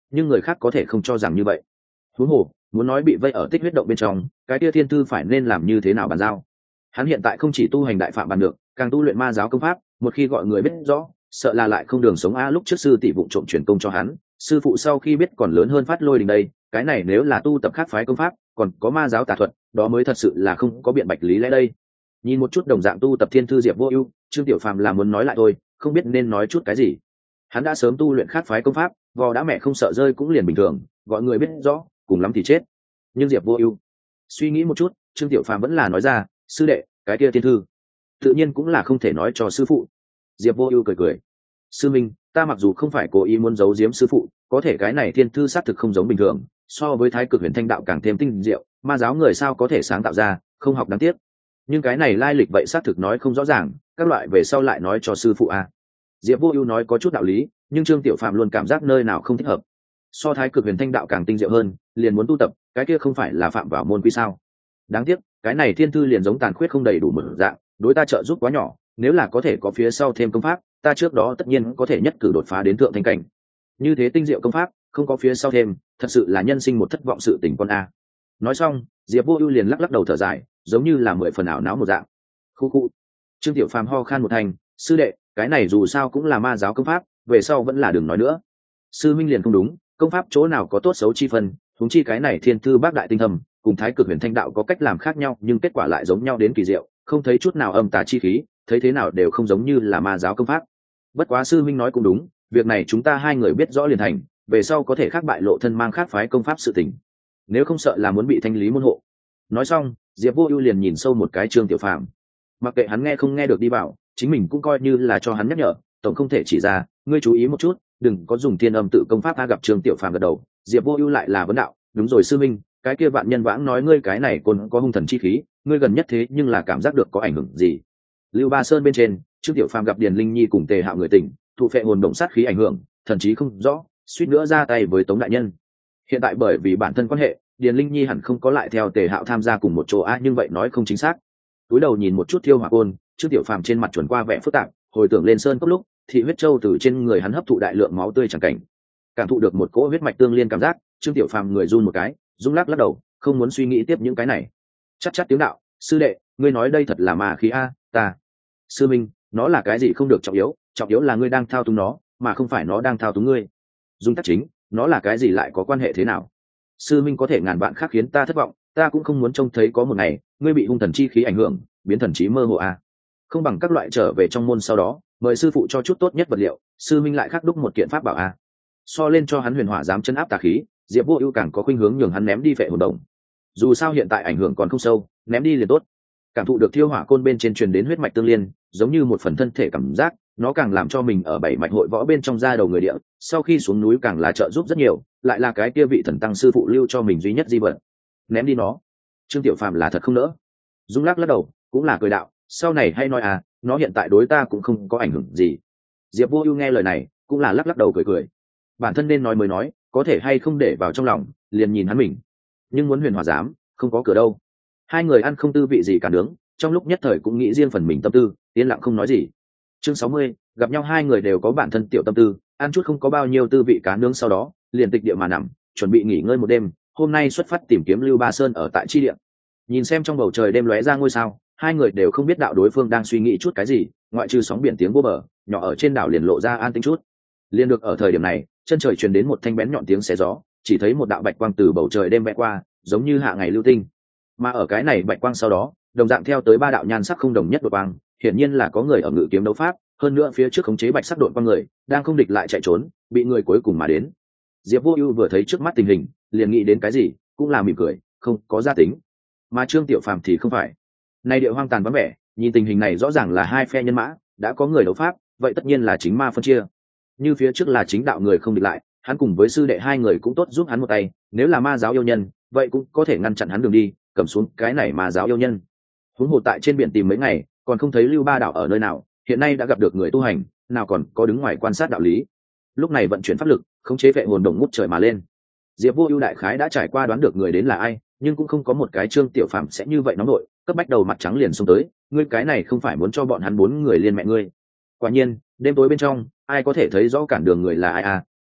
nhưng người khác có thể không cho rằng như vậy. Huống hồ muốn nói bị vây ở tích huyết động bên trong, cái kia thiên thư phải nên làm như thế nào bàn giao. Hắn hiện tại không chỉ tu hành đại phạm bàn được, càng tu luyện ma giáo công pháp, một khi gọi người biết rõ, sợ là lại không đường sống. Lúc trước sư tỷ vụ trộm truyền công cho hắn, sư phụ sau khi biết còn lớn hơn phát lôi đình đây, cái này nếu là tu tập khác phái công pháp, còn có ma giáo tà thuật, đó mới thật sự là không có biện bạch lý lẽ đây. Nhìn một chút đồng dạng tu tập thiên thư Diệp Vô Ưu, Trương Tiểu Phàm là muốn nói lại thôi, không biết nên nói chút cái gì. Hắn đã sớm tu luyện khác phái công pháp, vò đã mẹ không sợ rơi cũng liền bình thường, gọi người biết rõ, cùng lắm thì chết. Nhưng Diệp Vô Ưu suy nghĩ một chút, Trương Tiểu Phàm vẫn là nói ra, sư đệ, cái kia thiên thư tự nhiên cũng là không thể nói cho sư phụ. Diệp Vô Ưu cười cười, sư minh, ta mặc dù không phải cố ý muốn giấu giếm sư phụ, có thể cái này thiên thư xác thực không giống bình thường, so với Thái Cực Huyền Thanh đạo càng thêm tinh diệu, ma giáo người sao có thể sáng tạo ra, không học đáng tiếc. Nhưng cái này lai lịch vậy xác thực nói không rõ ràng, các loại về sau lại nói cho sư phụ a. Diệp Vô Ưu nói có chút đạo lý, nhưng Trương Tiểu Phàm luôn cảm giác nơi nào không thích hợp. So Thái Cực Huyền Thanh đạo càng tinh diệu hơn, liền muốn tu tập, cái kia không phải là phạm vào môn quy sao? Đáng tiếc, cái này thiên thư liền giống tàn khuyết không đầy đủ một dạng, đối ta trợ giúp quá nhỏ, nếu là có thể có phía sau thêm công pháp, ta trước đó tất nhiên có thể nhất cử đột phá đến thượng thanh cảnh. Như thế tinh diệu công pháp, không có phía sau thêm, thật sự là nhân sinh một thất vọng sự tình con a. Nói xong, Diệp Vô Ưu liền lắc lắc đầu thở dài, giống như là 10 phần ảo não một dạng. Khu khu. Trương Tiểu Phàm ho khan một thành, sư đệ, cái này dù sao cũng là ma giáo công pháp, về sau vẫn là đừng nói nữa. Sư minh liền không đúng, công pháp chỗ nào có tốt xấu chi phân, huống chi cái này thiên thư bác đại tinh thâm, cùng Thái Cực Huyền Thanh đạo có cách làm khác nhau, nhưng kết quả lại giống nhau đến kỳ diệu, không thấy chút nào âm tà chi khí, thấy thế nào đều không giống như là ma giáo công pháp. Bất quá sư minh nói cũng đúng, việc này chúng ta hai người biết rõ liền thành, về sau có thể khác bại lộ thân mang khác phái công pháp sự tình, nếu không sợ là muốn bị thanh lý môn hộ. Nói xong, Diệp Vô Ưu liền nhìn sâu một cái Trương Tiểu Phàm, mặc kệ hắn nghe không nghe được đi vào, chính mình cũng coi như là cho hắn nhắc nhở, tổng không thể chỉ ra, ngươi chú ý một chút, đừng có dùng thiên âm tự công pháp. Gặp Trương Tiểu Phàm gật đầu, Diệp Vô Ưu lại là vấn đạo, đúng rồi sư minh, cái kia vạn nhân vãng nói ngươi cái này còn có hung thần chi khí, ngươi gần nhất thế nhưng là cảm giác được có ảnh hưởng gì? Lưu Ba Sơn bên trên, Trương Tiểu Phàm gặp Điền Linh Nhi cùng Tề Hạo người tỉnh, thụ phệ hồn động sát khí ảnh hưởng, thần chí không rõ, suýt nữa ra tay với Tống đại nhân. Hiện tại bởi vì bản thân quan hệ, Điền Linh Nhi hẳn không có lại theo Tề Hạo tham gia cùng một chỗ nhưng vậy nói không chính xác. Túi đầu nhìn một chút Thiêu Hỏa Côn, Trương Tiểu Phàm trên mặt chuẩn qua vẻ phức tạp, hồi tưởng lên sơn cốc lúc, thị huyết châu từ trên người hắn hấp thụ đại lượng máu tươi chẳng cảnh, cảm thụ được một cỗ huyết mạch tương liên cảm giác, Trương Tiểu Phàm người run một cái, rung lắc lắc đầu, không muốn suy nghĩ tiếp những cái này. Chắc tiếng đạo, sư đệ, ngươi nói đây thật là ma khí a, ta. Sư minh, nó là cái gì không được trọng yếu là ngươi đang thao túng nó, mà không phải nó đang thao túng ngươi. Dung Tắc Chính, nó là cái gì lại có quan hệ thế nào? Sư minh có thể ngàn vạn khác khiến ta thất vọng, ta cũng không muốn trông thấy có một ngày ngươi bị hung thần chi khí ảnh hưởng, biến thần trí mơ hồ a. Không bằng các loại trở về trong môn sau đó, mời sư phụ cho chút tốt nhất vật liệu, sư minh lại khắc đúc một kiện pháp bảo a. So lên cho hắn huyền hỏa dám chấn áp tà khí, Diệp Vô Ưu càng có khuynh hướng nhường hắn ném đi phệ hồn đồng. Dù sao hiện tại ảnh hưởng còn không sâu, ném đi liền tốt. Cảm thụ được Thiêu Hỏa Côn bên trên truyền đến huyết mạch tương liên, giống như một phần thân thể cảm giác, nó càng làm cho mình ở bảy mạch hội võ bên trong da đầu người địa, sau khi xuống núi càng là trợ giúp rất nhiều, lại là cái kia vị thần tăng sư phụ lưu cho mình duy nhất di vật. Ném đi nó. Trương Tiểu Phàm là thật không nỡ. Dung lắc đầu, cũng là cười đạo, sau này hay nói nó hiện tại đối ta cũng không có ảnh hưởng gì. Diệp Vô Ưu nghe lời này, cũng là lắc đầu cười cười. Bản thân nên nói mới nói, có thể hay không để vào trong lòng, liền nhìn hắn mình. Nhưng muốn huyền hỏa dám, không có cửa đâu. Hai người ăn không tư vị gì cả nướng, trong lúc nhất thời cũng nghĩ riêng phần mình tâm tư, yên lặng không nói gì. Chương 60, gặp nhau hai người đều có bản thân tiểu tâm tư, ăn chút không có bao nhiêu tư vị cá nướng sau đó, liền tịch địa mà nằm, chuẩn bị nghỉ ngơi một đêm, hôm nay xuất phát tìm kiếm Lưu Ba Sơn ở tại chi địa. Nhìn xem trong bầu trời đêm lóe ra ngôi sao, hai người đều không biết đạo đối phương đang suy nghĩ chút cái gì, ngoại trừ sóng biển tiếng vô bờ, nhỏ ở trên đảo liền lộ ra an tĩnh chút. Liên được ở thời điểm này, chân trời truyền đến một thanh bén nhọn tiếng xé gió, chỉ thấy một đạo bạch quang từ bầu trời đêm vẽ qua, giống như hạ ngày lưu tinh. Mà ở cái này bạch quang sau đó, đồng dạng theo tới ba đạo nhan sắc không đồng nhất đột quang, hiển nhiên là có người ở ngự kiếm đấu pháp, hơn nữa phía trước khống chế bạch sắc đột quang người, đang không địch lại chạy trốn, bị người cuối cùng mà đến. Diệp Vô Ưu vừa thấy trước mắt tình hình, liền nghĩ đến cái gì, cũng là mỉm cười, không có gia tính. Mà Trương Tiểu Phàm thì không phải. Nay địa hoang tàn vắng vẻ, nhìn tình hình này rõ ràng là hai phe nhân mã, đã có người đấu pháp, vậy tất nhiên là chính ma phân chia. Như phía trước là chính đạo người không địch lại, hắn cùng với sư đệ hai người cũng tốt giúp hắn một tay, nếu là ma giáo yêu nhân, vậy cũng có thể ngăn chặn hắn đường đi, cầm xuống cái này ma giáo yêu nhân. Huống hồ tại trên biển tìm mấy ngày, còn không thấy Lưu Ba đạo ở nơi nào, hiện nay đã gặp được người tu hành, nào còn có đứng ngoài quan sát đạo lý. Lúc này vận chuyển pháp lực, khống chế vệ hồn đồng ngút trời mà lên. Diệp Vô Ưu đại khái đã trải qua đoán được người đến là ai, nhưng cũng không có một cái Trương Tiểu Phàm sẽ như vậy nóng nội, cấp bách đầu mặt trắng liền xông tới, ngươi cái này không phải muốn cho bọn hắn bốn người liên mẹ ngươi. Quả nhiên, đêm tối bên trong, ai có thể thấy rõ cản đường người là ai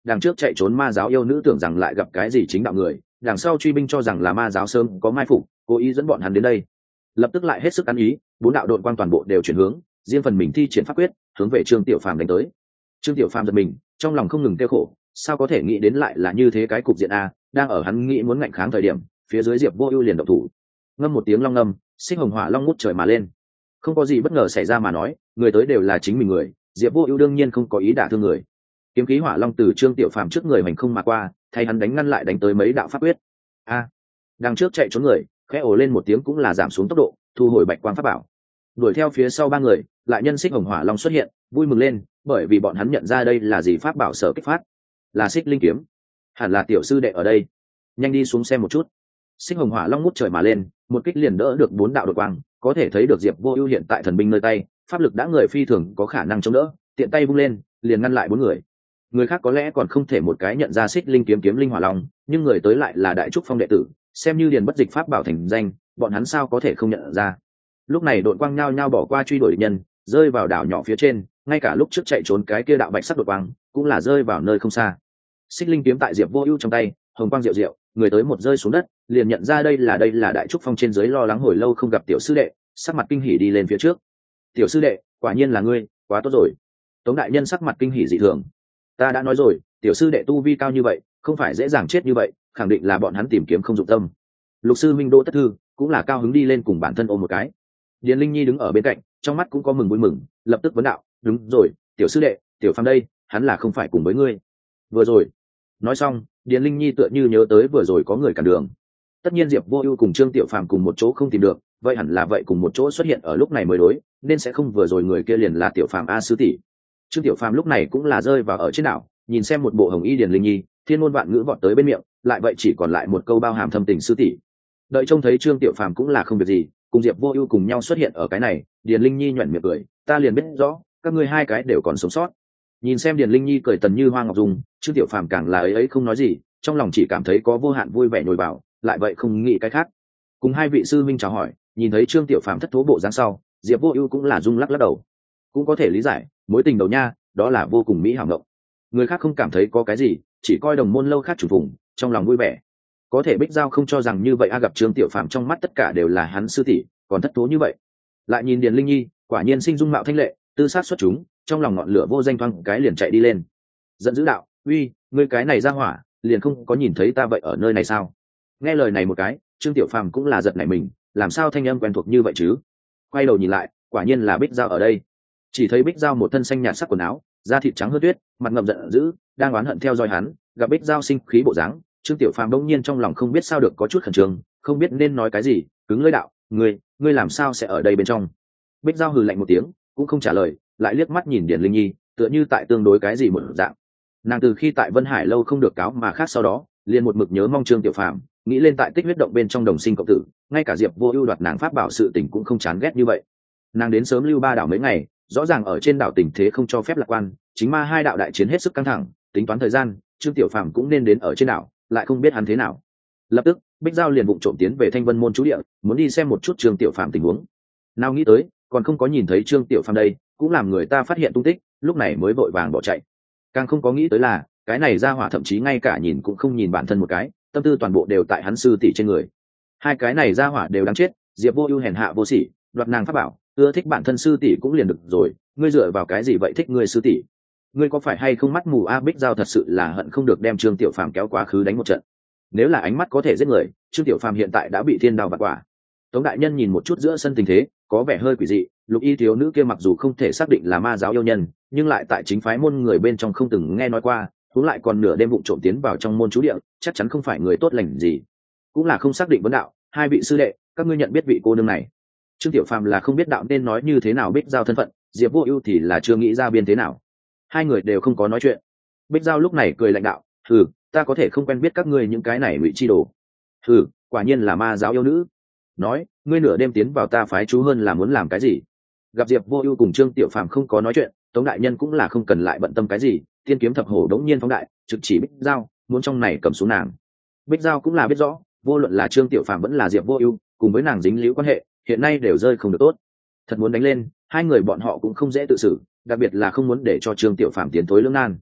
đằng trước chạy trốn ma giáo yêu nữ tưởng rằng lại gặp cái gì chính đạo người, đằng sau truy binh cho rằng là ma giáo sớm có mai phục, cố ý dẫn bọn hắn đến đây. Lập tức lại hết sức ăn ý, 4 đạo đội quang toàn bộ đều chuyển hướng, riêng phần mình thi triển pháp quyết, hướng về Trương Tiểu Phàm đánh tới. Trương Tiểu Phàm giật mình, trong lòng không ngừng kêu khổ, sao có thể nghĩ đến lại là như thế cái cục diện a, đang ở hắn nghĩ muốn ngạnh kháng thời điểm, phía dưới Diệp Vô Ưu liền động thủ. Ngâm một tiếng long ngâm, xích hồng hỏa long ngút trời mà lên. Không có gì bất ngờ xảy ra mà nói, người tới đều là chính mình người, Diệp Vô Ưu đương nhiên không có ý đả thương người. Kiếm khí hỏa long từ Trương Tiểu Phàm trước người mình không mà qua, thay hắn đánh ngăn lại đánh tới mấy đạo pháp quyết. A! Đằng trước chạy trốn người, khẽ ồ lên một tiếng cũng là giảm xuống tốc độ, thu hồi bạch quang pháp bảo. Đuổi theo phía sau 3 người, lại nhân xích hồng hỏa long xuất hiện, vui mừng lên, bởi vì bọn hắn nhận ra đây là gì pháp bảo sở kích phát, là xích linh kiếm. Hẳn là tiểu sư đệ ở đây, nhanh đi xuống xem một chút. Xích hồng hỏa long ngút trời mà lên, một kích liền đỡ được 4 đạo đột quang, có thể thấy được Diệp Vô Ưu hiện tại thần binh nơi tay, pháp lực đã người phi thường có khả năng chống đỡ, tiện tay vung lên, liền ngăn lại 4 người. Người khác có lẽ còn không thể một cái nhận ra xích linh kiếm kiếm linh hỏa long, nhưng người tới lại là đại trúc phong đệ tử, xem như điền bất dịch pháp bảo thành danh, bọn hắn sao có thể không nhận ra. Lúc này đội quang nhao nhao bỏ qua truy đuổi địch nhân, rơi vào đảo nhỏ phía trên, ngay cả lúc trước chạy trốn cái kia đạo bạch sắc đột quang cũng là rơi vào nơi không xa. Xích linh kiếm tại Diệp Vô Ưu trong tay, hồng quang diệu diệu, người tới một rơi xuống đất, liền nhận ra đây là đại trúc phong trên dưới lo lắng hồi lâu không gặp tiểu sư đệ, sắc mặt kinh hỉ đi lên phía trước. Tiểu sư đệ, quả nhiên là ngươi, quá tốt rồi. Tống đại nhân sắc mặt kinh hỉ dị thường. Ta đã nói rồi, tiểu sư đệ tu vi cao như vậy, không phải dễ dàng chết như vậy, khẳng định là bọn hắn tìm kiếm không dụng tâm. Lục sư minh Đỗ Tất Thư cũng là cao hứng đi lên cùng bản thân ôm một cái. Điền Linh Nhi đứng ở bên cạnh, trong mắt cũng có mừng vui mừng, lập tức vấn đạo, đúng rồi, tiểu sư đệ, tiểu Phàm đây, hắn là không phải cùng với ngươi? Vừa rồi. Nói xong, Điền Linh Nhi tựa như nhớ tới vừa rồi có người cản đường. Tất nhiên Diệp Vô Ưu cùng Trương Tiểu Phàm cùng một chỗ không tìm được, vậy hẳn là vậy cùng một chỗ xuất hiện ở lúc này mới đối, nên sẽ không vừa rồi người kia liền là Tiểu Phàm a sư tỷ. Trương Tiểu Phàm lúc này cũng là rơi vào ở trên đảo, nhìn xem một bộ hồng y Điền Linh Nhi, thiên ngôn vạn ngữ vọt tới bên miệng, lại vậy chỉ còn lại một câu bao hàm thâm tình sư tỷ. Đợi trông thấy Trương Tiểu Phàm cũng là không việc gì, cùng Diệp Vô Ưu cùng nhau xuất hiện ở cái này, Điền Linh Nhi nhuyễn miệng cười, ta liền biết rõ, các ngươi hai cái đều còn sống sót. Nhìn xem Điền Linh Nhi cười tần như hoa ngọc dung, Trương Tiểu Phàm càng là ấy không nói gì, trong lòng chỉ cảm thấy có vô hạn vui vẻ nhồi vào, lại vậy không nghĩ cái khác. Cùng hai vị sư minh chào hỏi, nhìn thấy Trương Tiểu Phàm thất thố bộ dáng sau, Diệp Vô Ưu cũng là rung lắc lắc đầu. Cũng có thể lý giải, mối tình đầu nha, đó là vô cùng mỹ hảo ngộng. Người khác không cảm thấy có cái gì, chỉ coi đồng môn lâu khác chủ vùng, trong lòng vui vẻ. Có thể Bích Giao không cho rằng như vậy gặp Trương Tiểu Phàm trong mắt tất cả đều là hắn sư tỷ, còn thất thố như vậy. Lại nhìn Điền Linh Nhi, quả nhiên sinh dung mạo thanh lệ, tư sát xuất chúng, trong lòng ngọn lửa vô danh thoáng cái liền chạy đi lên. Giận dữ đạo, uy, ngươi cái này ra hỏa, liền không có nhìn thấy ta vậy ở nơi này sao? Nghe lời này một cái, Trương Tiểu Phàm cũng là giật nảy mình, làm sao thanh âm quen thuộc như vậy chứ? Quay đầu nhìn lại, quả nhiên là Bích Giao ở đây. Chỉ thấy Bích Giao một thân xanh nhạt sắc quần áo, da thịt trắng hơn tuyết, mặt ngậm giận dữ, đang oán hận theo dõi hắn, gặp Bích Giao sinh khí bộ dáng, Trương Tiểu Phàm bỗng nhiên trong lòng không biết sao được có chút khẩn trương, không biết nên nói cái gì, cứng lưỡi đạo, ngươi làm sao sẽ ở đây bên trong? Bích Giao hừ lạnh một tiếng, cũng không trả lời, lại liếc mắt nhìn Điền Linh Nhi, tựa như tại tương đối cái gì một dạng. Nàng từ khi tại Vân Hải lâu không được cáo mà khác sau đó, liền một mực nhớ mong Trương Tiểu Phàm, nghĩ lên tại Tích huyết động bên trong đồng sinh cộng tử, ngay cả Diệp Vô Ưu đoạt nàng pháp bảo sự tình cũng không chán ghét như vậy. Nàng đến sớm Lưu Ba đảo mấy ngày, rõ ràng ở trên đảo tình thế không cho phép lạc quan, chính ma hai đạo đại chiến hết sức căng thẳng, tính toán thời gian, Trương Tiểu Phàm cũng nên đến ở trên đảo, lại không biết hắn thế nào. Lập tức, Bích Giao liền vụng trộm tiến về Thanh Vân môn trú địa, muốn đi xem một chút Trương Tiểu Phàm tình huống. Nào nghĩ tới, còn không có nhìn thấy Trương Tiểu Phàm đây, cũng làm người ta phát hiện tung tích, lúc này mới vội vàng bỏ chạy. Càng không có nghĩ tới là, cái này ra hỏa thậm chí ngay cả nhìn cũng không nhìn bản thân một cái, tâm tư toàn bộ đều tại hắn sư tỷ trên người. Hai cái này ra hỏa đều đáng chết, Diệp Vô Ưu hèn hạ vô sỉ, đoạt nàng pháp bảo, ưa thích bản thân sư tỷ cũng liền được rồi, ngươi dựa vào cái gì vậy thích ngươi sư tỷ? Ngươi có phải hay không mắt mù a? Bích Giao thật sự là hận không được đem Trương Tiểu Phàm kéo quá khứ đánh một trận. Nếu là ánh mắt có thể giết người, Trương Tiểu Phàm hiện tại đã bị thiên đao vặt quả. Tống đại nhân nhìn một chút giữa sân tình thế, có vẻ hơi quỷ dị, Lục Y thiếu nữ kia mặc dù không thể xác định là ma giáo yêu nhân, nhưng lại tại chính phái môn người bên trong không từng nghe nói qua, huống lại còn nửa đêm vụng trộm tiến vào trong môn chú địa, chắc chắn không phải người tốt lành gì. Cũng là không xác định vấn đạo, hai vị sư đệ, các ngươi nhận biết vị cô nương này? Trương Tiểu Phàm là không biết đạo nên nói như thế nào Bích Giao thân phận, Diệp Vô Ưu thì là chưa nghĩ ra biên thế nào. Hai người đều không có nói chuyện. Bích Giao lúc này cười lạnh đạo, "Hừ, ta có thể không quen biết các ngươi những cái này ngụy chi đồ. Hừ, quả nhiên là ma giáo yêu nữ. Nói, ngươi nửa đêm tiến vào ta phái chú hơn là muốn làm cái gì?" Gặp Diệp Vô Ưu cùng Trương Tiểu Phàm không có nói chuyện, Tống đại nhân cũng là không cần lại bận tâm cái gì, tiên kiếm thập hổ đống nhiên phóng đại, trực chỉ Bích Giao, muốn trong này cầm xuống nàng. Bích Giao cũng là biết rõ, vô luận là Trương Tiểu Phàm vẫn là Diệp Vô Ưu, cùng với nàng dính líu quan hệ, hiện nay đều rơi không được tốt. Thật muốn đánh lên, hai người bọn họ cũng không dễ tự xử, đặc biệt là không muốn để cho Trương Tiểu Phàm tiến thối lưỡng nan.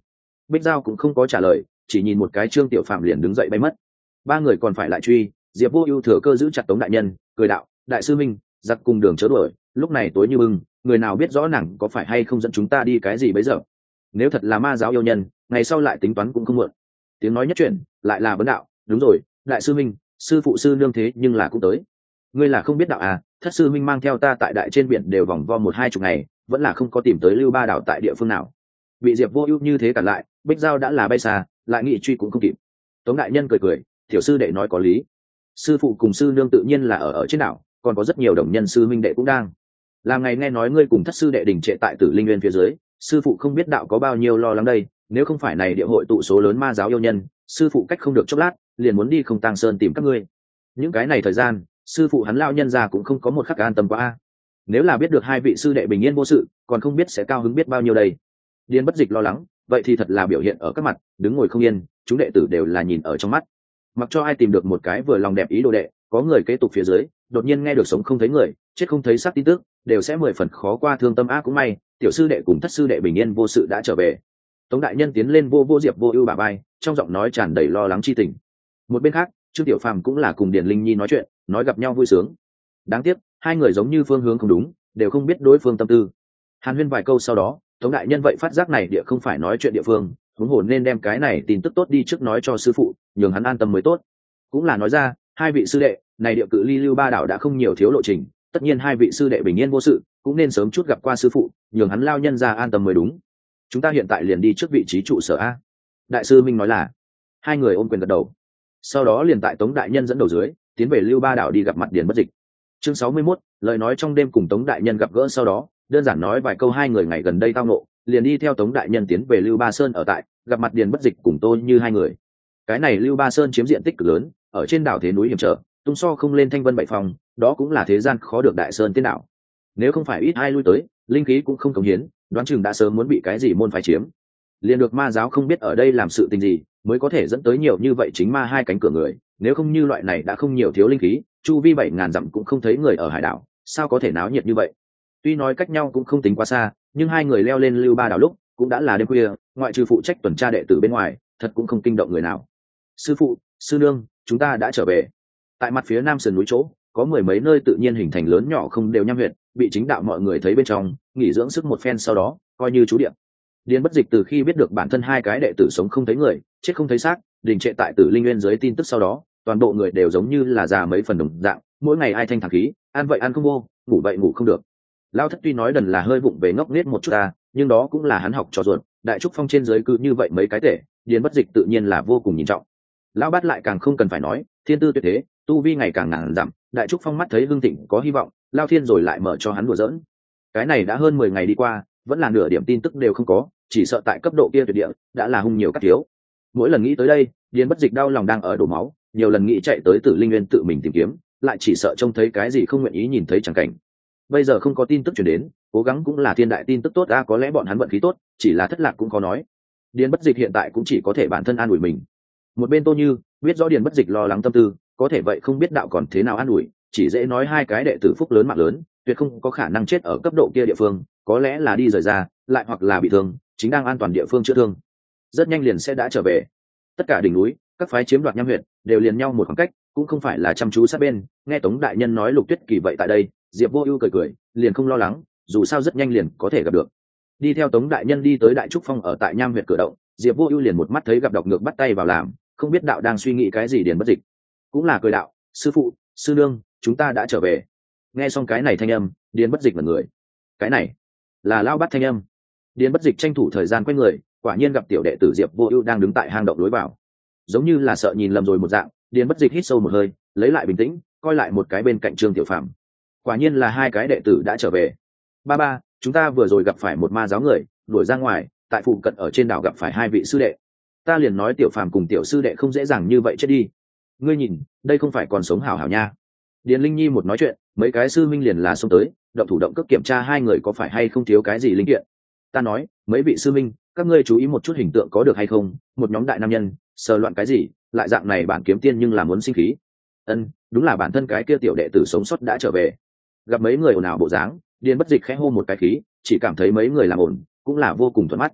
Bích Giao cũng không có trả lời, chỉ nhìn một cái Trương Tiểu Phạm liền đứng dậy bay mất. Ba người còn phải lại truy, Diệp Vô Ưu thừa cơ giữ chặt Tống đại nhân, cười đạo: đại sư minh, giặc cùng đường chớ đuổi, lúc này tối như bưng, người nào biết rõ nàng có phải hay không dẫn chúng ta đi cái gì bấy giờ. Nếu thật là ma giáo yêu nhân, ngày sau lại tính toán cũng không muộn. Tiếng nói nhất chuyển, lại là vấn đạo: đúng rồi, đại sư minh, sư phụ sư nương thế nhưng là cũng tới. Ngươi là không biết đạo à? Thất sư minh mang theo ta tại đại trên biển đều vòng vo 1-2 ngày, vẫn là không có tìm tới Lưu Ba đảo tại địa phương nào. Bị Diệp Vô Ưu như thế cản lại, Bích Giao đã là bay xa, lại nghị truy cũng không kịp. Tống đại nhân cười cười: tiểu sư đệ nói có lý, sư phụ cùng sư nương tự nhiên là ở trên đảo, còn có rất nhiều đồng nhân sư minh đệ cũng đang. Làm ngày nghe nói ngươi cùng thất sư đệ đình trệ tại Tử Linh Nguyên phía dưới, sư phụ không biết đạo có bao nhiêu lo lắng đây. Nếu không phải này địa hội tụ số lớn ma giáo yêu nhân, sư phụ cách không được chốc lát liền muốn đi Không Tang Sơn tìm các ngươi. Những cái này thời gian, sư phụ hắn lao nhân ra cũng không có một khắc an tâm quá a. Nếu là biết được hai vị sư đệ bình yên vô sự, còn không biết sẽ cao hứng biết bao nhiêu đây. Điền Bất Dịch lo lắng, vậy thì thật là biểu hiện ở các mặt, đứng ngồi không yên, chúng đệ tử đều là nhìn ở trong mắt. Mặc cho ai tìm được một cái vừa lòng đẹp ý đồ đệ, có người kế tục phía dưới, đột nhiên nghe được sống không thấy người, chết không thấy xác tin tức, đều sẽ 10 phần khó qua thương tâm cũng may, tiểu sư đệ cùng thất sư đệ bình yên vô sự đã trở về. Tống đại nhân tiến lên vô Diệp Vô Ưu bả vai, trong giọng nói tràn đầy lo lắng chi tình. Một bên khác, Trương Tiểu Phàm cũng là cùng Điền Linh Nhi nói chuyện, nói gặp nhau vui sướng. Đáng tiếc, hai người giống như phương hướng không đúng, đều không biết đối phương tâm tư. Hàn huyên vài câu sau đó, Tống đại nhân vậy phát giác này địa không phải nói chuyện địa phương, huống hồ nên đem cái này tin tức tốt đi trước nói cho sư phụ, nhường hắn an tâm mới tốt. Cũng là nói ra, hai vị sư đệ, này địa cự ly Lưu Ba đảo đã không nhiều thiếu lộ trình, tất nhiên hai vị sư đệ bình yên vô sự, cũng nên sớm chút gặp qua sư phụ, nhường hắn lao nhân ra an tâm mới đúng. Chúng ta hiện tại liền đi trước vị trí trụ sở a. Đại sư Minh nói là. Hai người ôm quyền gật đầu. Sau đó liền tại Tống đại nhân dẫn đầu dưới, tiến về Lưu Ba đảo đi gặp mặt Điền Bất Dịch. Chương 61, lời nói trong đêm cùng Tống đại nhân gặp gỡ sau đó, đơn giản nói vài câu hai người ngày gần đây tao ngộ, liền đi theo Tống đại nhân tiến về Lưu Ba Sơn ở tại, gặp mặt Điền Bất Dịch cùng tôi như hai người. Cái này Lưu Ba Sơn chiếm diện tích cực lớn, ở trên đảo thế núi hiểm trở, tung so không lên thanh vân bảy phòng, đó cũng là thế gian khó được đại sơn tiên đảo. Nếu không phải ít ai lui tới, linh khí cũng không cống hiến, đoán chừng đã sớm muốn bị cái gì môn phái chiếm. Liền được ma giáo không biết ở đây làm sự tình gì, mới có thể dẫn tới nhiều như vậy chính ma hai cánh cửa người, nếu không như loại này đã không nhiều thiếu linh khí, chu vi 7000 dặm cũng không thấy người ở hải đảo, sao có thể náo nhiệt như vậy. Tuy nói cách nhau cũng không tính quá xa, nhưng hai người leo lên Lưu Ba đảo lúc cũng đã là đêm khuya, ngoại trừ phụ trách tuần tra đệ tử bên ngoài, thật cũng không kinh động người nào. Sư phụ, sư nương, chúng ta đã trở về. Tại mặt phía nam sườn núi chỗ, có 10 mấy nơi tự nhiên hình thành lớn nhỏ không đều nham huyệt, bị chính đạo mọi người thấy bên trong, nghỉ dưỡng sức một phen sau đó, coi như trú địa. Điền Bất Dịch từ khi biết được bản thân hai cái đệ tử sống không thấy người, chết không thấy xác, đình trệ tại Tử Linh Nguyên dưới tin tức sau đó, toàn bộ người đều giống như là già mấy phần đồng dạng, mỗi ngày ai thanh thản khí, ăn vậy ăn không vô, ngủ vậy ngủ không được. Lao Thất tuy nói đần là hơi vụng về ngốc nghếch một chút ta, nhưng đó cũng là hắn học trò ruột, đại trúc phong trên dưới cứ như vậy mấy cái tể, Điền Bất Dịch tự nhiên là vô cùng nhìn trọng. Lão Bát lại càng không cần phải nói, thiên tư tuyệt thế, tu vi ngày càng ngàn dặm, đại trúc phong mắt thấy hương thịnh có hy vọng, Lao Thiên rồi lại mở cho hắn đùa giỡn. Cái này đã hơn 10 ngày đi qua, vẫn là nửa điểm tin tức đều không có, chỉ sợ tại cấp độ kia tuyệt địa đã là hung nhiều các thiếu. Mỗi lần nghĩ tới đây, Điền Bất Dịch đau lòng đang ở đổ máu, nhiều lần nghĩ chạy tới Tử Linh Nguyên tự mình tìm kiếm, lại chỉ sợ trông thấy cái gì không nguyện ý nhìn thấy chẳng cảnh. Bây giờ không có tin tức truyền đến, cố gắng cũng là thiên đại tin tức tốt a, có lẽ bọn hắn vận khí tốt, chỉ là thất lạc cũng khó nói. Điền Bất Dịch hiện tại cũng chỉ có thể bản thân an ủi mình. Một bên Tô Như biết rõ Điền Bất Dịch lo lắng tâm tư, có thể vậy không biết đạo còn thế nào an ủi, chỉ dễ nói hai cái đệ tử phúc lớn mạng lớn, tuyệt không có khả năng chết ở cấp độ kia địa phương, có lẽ là đi rời ra, lại hoặc là bị thương, chính đang an toàn địa phương chữa thương, rất nhanh liền sẽ đã trở về. Tất cả đỉnh núi, các phái chiếm đoạt nham huyệt đều liền nhau một khoảng cách, cũng không phải là chăm chú sát bên. Nghe Tống đại nhân nói Lục Tuyết Kỳ vậy tại đây, Diệp Vô Ưu cười cười, liền không lo lắng, dù sao rất nhanh liền có thể gặp được. Đi theo Tống đại nhân đi tới Đại Trúc Phong ở tại nham huyệt cửa động, Diệp Vô Ưu liền một mắt thấy gặp độc ngược bắt tay vào làm, không biết đạo đang suy nghĩ cái gì. Điền Bất Dịch cũng là cười đạo: sư phụ, sư nương, chúng ta đã trở về. Nghe xong cái này thanh âm, Điền Bất Dịch mặt người, cái này là Lao Bát thanh âm. Điền Bất Dịch tranh thủ thời gian quay người, quả nhiên gặp tiểu đệ tử Diệp Vô Ưu đang đứng tại hang động lối vào, giống như là sợ nhìn lầm rồi một dạng. Điền Bất Dịch hít sâu một hơi, lấy lại bình tĩnh, coi lại một cái bên cạnh Trương Tiểu Phàm, quả nhiên là hai cái đệ tử đã trở về. Ba, chúng ta vừa rồi gặp phải một ma giáo người, đuổi ra ngoài, tại phụ cận ở trên đảo gặp phải hai vị sư đệ. Ta liền nói Tiểu Phàm cùng tiểu sư đệ không dễ dàng như vậy chết đi. Ngươi nhìn, đây không phải còn sống hảo hảo nha. Điền Linh Nhi một nói chuyện, mấy cái sư minh liền là xông tới, động thủ động cước kiểm tra hai người có phải hay không thiếu cái gì linh kiện. Ta nói, mấy vị sư minh, các ngươi chú ý một chút hình tượng có được hay không, một nhóm đại nam nhân sờ loạn cái gì, lại dạng này bản kiếm tiên nhưng là muốn sinh khí. Đúng là bản thân cái kia tiểu đệ tử sống sót đã trở về. Gặp mấy người ồn ào bộ dáng, Điền Bất Dịch khẽ hô một cái khí, chỉ cảm thấy mấy người làm ổn cũng là vô cùng thuận mắt.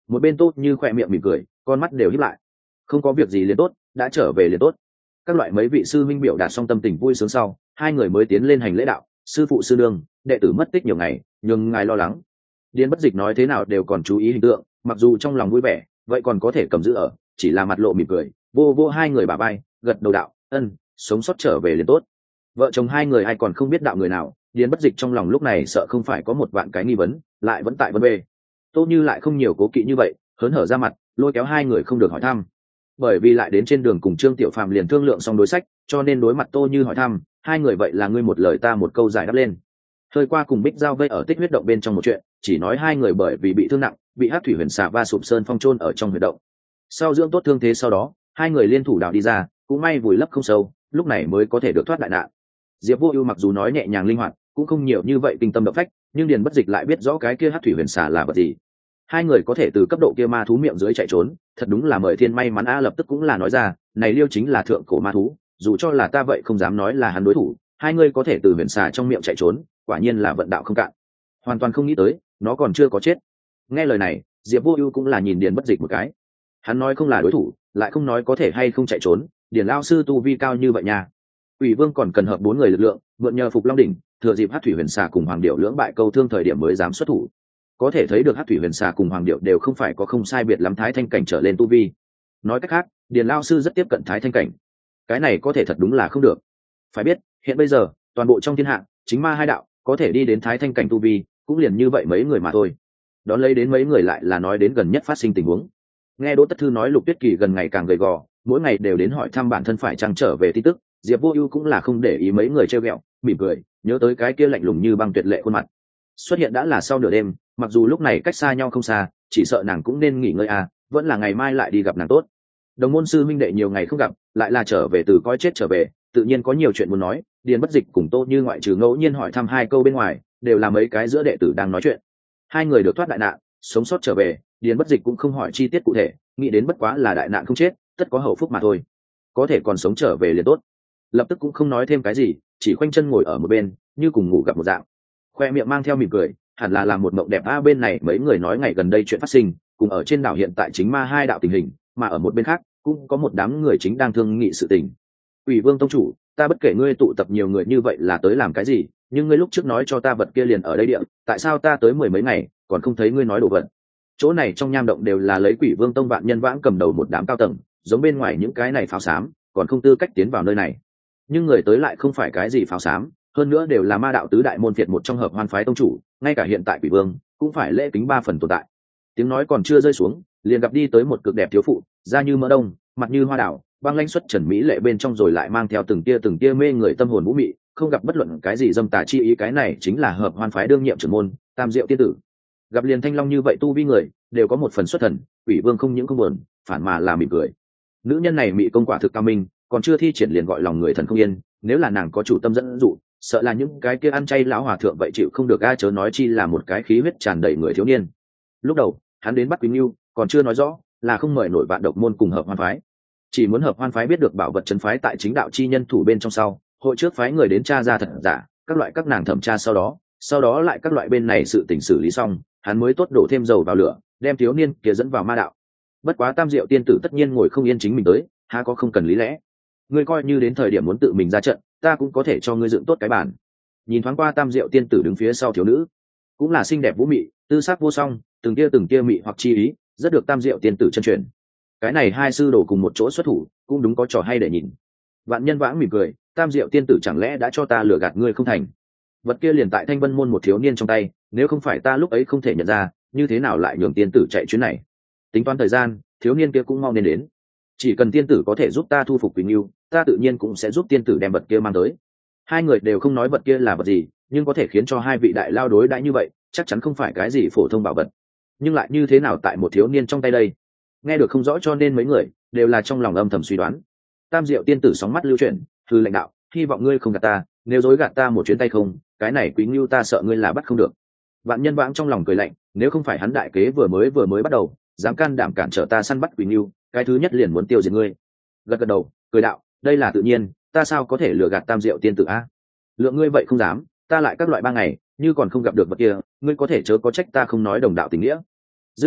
một bên Tô Như khỏe miệng mỉm cười, con mắt đều híp lại. Không có việc gì liền tốt, đã trở về liền tốt. Các loại mấy vị sư minh biểu đạt xong tâm tình vui sướng sau, hai người mới tiến lên hành lễ đạo. Sư phụ sư nương, đệ tử mất tích nhiều ngày, nhưng ngài lo lắng. Điền Bất Dịch nói thế nào đều còn chú ý hình tượng, mặc dù trong lòng vui vẻ, vậy còn có thể cầm giữ ở, chỉ là mặt lộ mỉm cười, vô vô hai người bả vai, gật đầu đạo, ân, sống sót trở về liền tốt. Vợ chồng hai người ai còn không biết đạo người nào, Điền Bất Dịch trong lòng lúc này sợ không phải có một vạn cái nghi vấn, lại vẫn tại vấn bê. Tô Như lại không nhiều cố kỵ như vậy, hớn hở ra mặt, lôi kéo hai người không được hỏi thăm. Bởi vì lại đến trên đường cùng Trương Tiểu Phàm liền thương lượng xong đối sách, cho nên đối mặt Tô Như hỏi thăm, hai người vậy là ngươi một lời ta một câu giải đáp lên. Hơi qua cùng Bích Giao vây ở Tích Huyết động bên trong một chuyện, chỉ nói hai người bởi vì bị thương nặng, bị Hắc Thủy Huyền Xà va sụp sơn phong chôn ở trong huyệt động. Sau dưỡng tốt thương thế sau đó, hai người liên thủ đào đi ra, cũng may vùi lấp không sâu, lúc này mới có thể được thoát đại nạn. Diệp Vô Ưu mặc dù nói nhẹ nhàng linh hoạt, cũng không nhiều như vậy kinh tâm động phách, nhưng Điền Bất Dịch lại biết rõ cái kia Hắc Thủy Huyền Xà là vật gì. Hai người có thể từ cấp độ kia ma thú miệng dưới chạy trốn, thật đúng là mời thiên may mắn a. Lập tức cũng là nói ra, này Liêu chính là thượng cổ ma thú, dù cho là ta vậy không dám nói là hắn đối thủ, hai người có thể từ huyền xà trong miệng chạy trốn, quả nhiên là vận đạo không cạn. Hoàn toàn không nghĩ tới, nó còn chưa có chết. Nghe lời này, Diệp Vô Ưu cũng là nhìn Điền Bất Dịch một cái. Hắn nói không là đối thủ, lại không nói có thể hay không chạy trốn, Điền lão sư tu vi cao như vậy nha. Ủy Vương còn cần hợp bốn người lực lượng, mượn nhờ Phục Long đỉnh, thừa dịp Hắc Thủy Huyền Xà cùng Hoàng Điểu lưỡng bại câu thương thời điểm mới dám xuất thủ. Có thể thấy được Hắc Thủy Huyền Xà cùng Hoàng Điểu đều không phải có không sai biệt lắm thái thanh cảnh trở lên tu vi. Nói cách khác, Điền lão sư rất tiếp cận thái thanh cảnh. Cái này có thể thật đúng là không được. Phải biết, hiện bây giờ, toàn bộ trong thiên hạ, chính ma hai đạo có thể đi đến thái thanh cảnh tu vi, cũng liền như vậy mấy người mà thôi. Đón lấy đến mấy người lại là nói đến gần nhất phát sinh tình huống. Nghe Đỗ Tất Thư nói Lục Tuyết Kỳ gần ngày càng gầy gò, mỗi ngày đều đến hỏi thăm bản thân phải chăng trở về tin tức, Diệp Vô Ưu cũng là không để ý mấy người trêu ghẹo, mỉm cười, nhớ tới cái kia lạnh lùng như băng tuyệt lệ khuôn mặt. Xuất hiện đã là sau nửa đêm, mặc dù lúc này cách xa nhau không xa, chỉ sợ nàng cũng nên nghỉ ngơi à, vẫn là ngày mai lại đi gặp nàng tốt. Đồng môn sư minh đệ nhiều ngày không gặp, lại là trở về từ coi chết trở về, tự nhiên có nhiều chuyện muốn nói. Điền Bất Dịch cùng Tô Như ngoại trừ ngẫu nhiên hỏi thăm hai câu bên ngoài, đều là mấy cái giữa đệ tử đang nói chuyện. Hai người được thoát đại nạn, sống sót trở về, Điền Bất Dịch cũng không hỏi chi tiết cụ thể, nghĩ đến bất quá là đại nạn không chết, tất có hậu phúc mà thôi. Có thể còn sống trở về liền tốt. Lập tức cũng không nói thêm cái gì, chỉ khoanh chân ngồi ở một bên, như cùng ngủ gặp một dạng. Khoe miệng mang theo mỉm cười, hẳn là làm một mộng đẹp a. Bên này mấy người nói ngày gần đây chuyện phát sinh, cùng ở trên đảo hiện tại chính ma hai đạo tình hình, mà ở một bên khác cũng có một đám người chính đang thương nghị sự tình. Ủy Vương tông chủ, ta bất kể ngươi tụ tập nhiều người như vậy là tới làm cái gì, nhưng ngươi lúc trước nói cho ta vật kia liền ở đây địa, tại sao ta tới mười mấy ngày còn không thấy ngươi nói đồ vật? Chỗ này trong nham động đều là lấy Quỷ Vương tông vạn nhân vãng cầm đầu một đám cao tầng, giống bên ngoài những cái này pháo xám, còn không tư cách tiến vào nơi này. Nhưng người tới lại không phải cái gì pháo xám, hơn nữa đều là ma đạo tứ đại môn phiệt một trong hợp hoan phái tông chủ, ngay cả hiện tại Quỷ Vương cũng phải lễ kính ba phần tồn tại. Tiếng nói còn chưa rơi xuống, liền gặp đi tới một cực đẹp thiếu phụ, da như mỡ đông, mặt như hoa đào, băng lãnh xuất trần mỹ lệ bên trong rồi lại mang theo từng tia mê người tâm hồn vũ mị, không gặp bất luận cái gì dâm tà chi ý. Cái này chính là hợp hoan phái đương nhiệm trưởng môn Tam Diệu tiên tử. Gặp liền thanh long như vậy tu vi người đều có một phần xuất thần, Quỷ Vương không những không buồn, phản mà là mỉm cười. Nữ nhân này mị công quả thực cao minh, còn chưa thi triển liền gọi lòng người thần không yên, nếu là nàng có chủ tâm dẫn dụ, sợ là những cái kia ăn chay lão hòa thượng vậy chịu không được a, chớ nói chi là một cái khí huyết tràn đầy người thiếu niên. Lúc đầu hắn đến bắt Quý Ngưu, còn chưa nói rõ là không mời nổi vạn độc môn cùng hợp hoan phái, chỉ muốn hợp hoan phái biết được bảo vật trấn phái tại chính đạo chi nhân thủ bên trong sau, hội trước phái người đến tra ra thật giả, các loại các nàng thẩm tra sau đó lại các loại bên này sự tình xử lý xong, hắn mới tốt đổ thêm dầu vào lửa, đem thiếu niên kia dẫn vào ma đạo. Bất quá Tam Diệu tiên tử tất nhiên ngồi không yên chính mình tới, há có không cần lý lẽ. Ngươi coi như đến thời điểm muốn tự mình ra trận, ta cũng có thể cho ngươi dựng tốt cái bản. Nhìn thoáng qua Tam Diệu tiên tử đứng phía sau thiếu nữ, cũng là xinh đẹp vũ mị, tư sắc vô song, từng tia mị hoặc chi ý, rất được Tam Diệu tiên tử chân truyền. Cái này hai sư đồ cùng một chỗ xuất thủ, cũng đúng có trò hay để nhìn. Vạn nhân vãng mỉm cười, Tam Diệu tiên tử chẳng lẽ đã cho ta lừa gạt ngươi không thành? Vật kia liền tại Thanh Vân môn một thiếu niên trong tay, nếu không phải ta lúc ấy không thể nhận ra, như thế nào lại nhường tiên tử chạy chuyến này? Tính toán thời gian, thiếu niên kia cũng mau nên đến. Chỉ cần tiên tử có thể giúp ta thu phục Quỳnh Ngưu, ta tự nhiên cũng sẽ giúp tiên tử đem vật kia mang tới. Hai người đều không nói vật kia là vật gì, nhưng có thể khiến cho hai vị đại lao đối đãi như vậy, chắc chắn không phải cái gì phổ thông bảo vật. Nhưng lại như thế nào tại một thiếu niên trong tay đây? Nghe được không rõ cho nên mấy người đều là trong lòng âm thầm suy đoán. Tam Diệu tiên tử sóng mắt lưu chuyển, thư lãnh đạo, hy vọng ngươi không gạt ta, nếu dối gạt ta một chuyến tay không, cái này Quý Ngưu ta sợ ngươi là bắt không được. Vạn nhân vãng trong lòng cười lạnh, nếu không phải hắn đại kế vừa mới bắt đầu, dám can đảm cản trở ta săn bắt Quý Ngưu, cái thứ nhất liền muốn tiêu diệt ngươi. Gật gật đầu, cười đạo, đây là tự nhiên, ta sao có thể lừa gạt Tam Diệu tiên tử a? Lượng ngươi vậy không dám, ta lại các loại 3 ngày, như còn không gặp được vật kia, ngươi có thể chớ có trách ta không nói đồng đạo tình nghĩa. Dứt lời,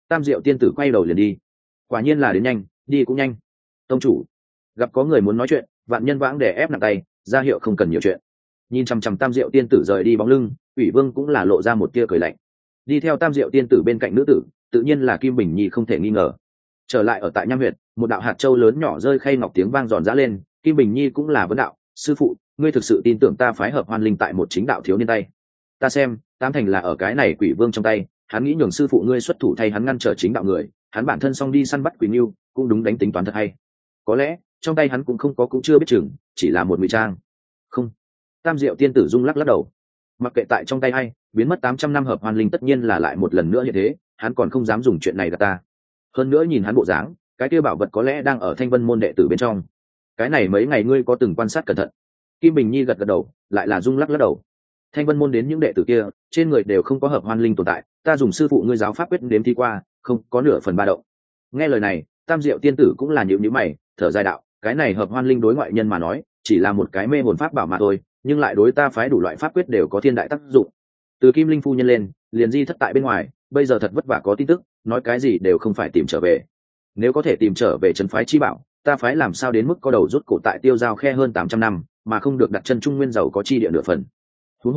Tam Diệu tiên tử quay đầu liền đi. Quả nhiên là đến nhanh, đi cũng nhanh. Tông chủ, gặp có người muốn nói chuyện, Vạn Nhân Vãng để ép nặng tay, ra hiệu không cần nhiều chuyện. Nhìn chằm chằm Tam Diệu tiên tử rời đi bóng lưng, Ủy Vương cũng là lộ ra một tia cười lạnh. Đi theo Tam Diệu tiên tử bên cạnh nữ tử, tự nhiên là Kim Bình Nhi không thể nghi ngờ. Trở lại ở tại Nham Huyệt, một đạo hạt châu lớn nhỏ rơi khay ngọc tiếng vang giòn giã lên, Kim Bình Nhi cũng là vấn đạo: sư phụ, ngươi thực sự tin tưởng ta phái Hợp Hoan Linh tại một chính đạo thiếu niên tay? Ta xem, tám thành là ở cái này Quỷ Vương trong tay, hắn nghĩ nhường sư phụ ngươi xuất thủ thay hắn ngăn trở chính đạo người, hắn bản thân xong đi săn bắt Quỷ Nưu, cũng đúng đánh tính toán thật hay. Có lẽ trong tay hắn cũng không có, cũng chưa biết chừng, chỉ là một ngụy trang. Không. Tam Diệu tiên tử rung lắc lắc đầu. Mặc kệ tại trong tay hay, biến mất 800 năm Hợp Hoan Linh tất nhiên là lại một lần nữa như thế, hắn còn không dám dùng chuyện này gạt ta. Hơn nữa nhìn hắn bộ dáng, cái kia bảo vật có lẽ đang ở Thanh Vân môn đệ tử bên trong. Cái này mấy ngày ngươi có từng quan sát cẩn thận? Kim Bình Nhi gật gật đầu, lại là rung lắc lắc đầu. Thanh Vân môn đến những đệ tử kia, trên người đều không có Hợp Hoan Linh tồn tại, ta dùng sư phụ ngươi giáo pháp quyết đếm thi qua, không có nửa phần ba động. Nghe lời này, Tam Diệu tiên tử cũng là nhíu nhíu mày, thở dài đạo: cái này Hợp Hoan Linh đối ngoại nhân mà nói, chỉ là một cái mê hồn pháp bảo mà thôi, nhưng lại đối ta phái đủ loại pháp quyết đều có thiên đại tác dụng. Từ Kim Linh phu nhân lên, liền di thất tại bên ngoài, bây giờ thật vất vả có tin tức, nói cái gì đều không phải tìm trở về. Nếu có thể tìm trở về trấn phái chi bảo, ta phái làm sao đến mức có đầu rút cổ tại Tiêu Giao khe hơn 800 năm, mà không được đặt chân Trung Nguyên giàu có chi địa nửa phần. Huống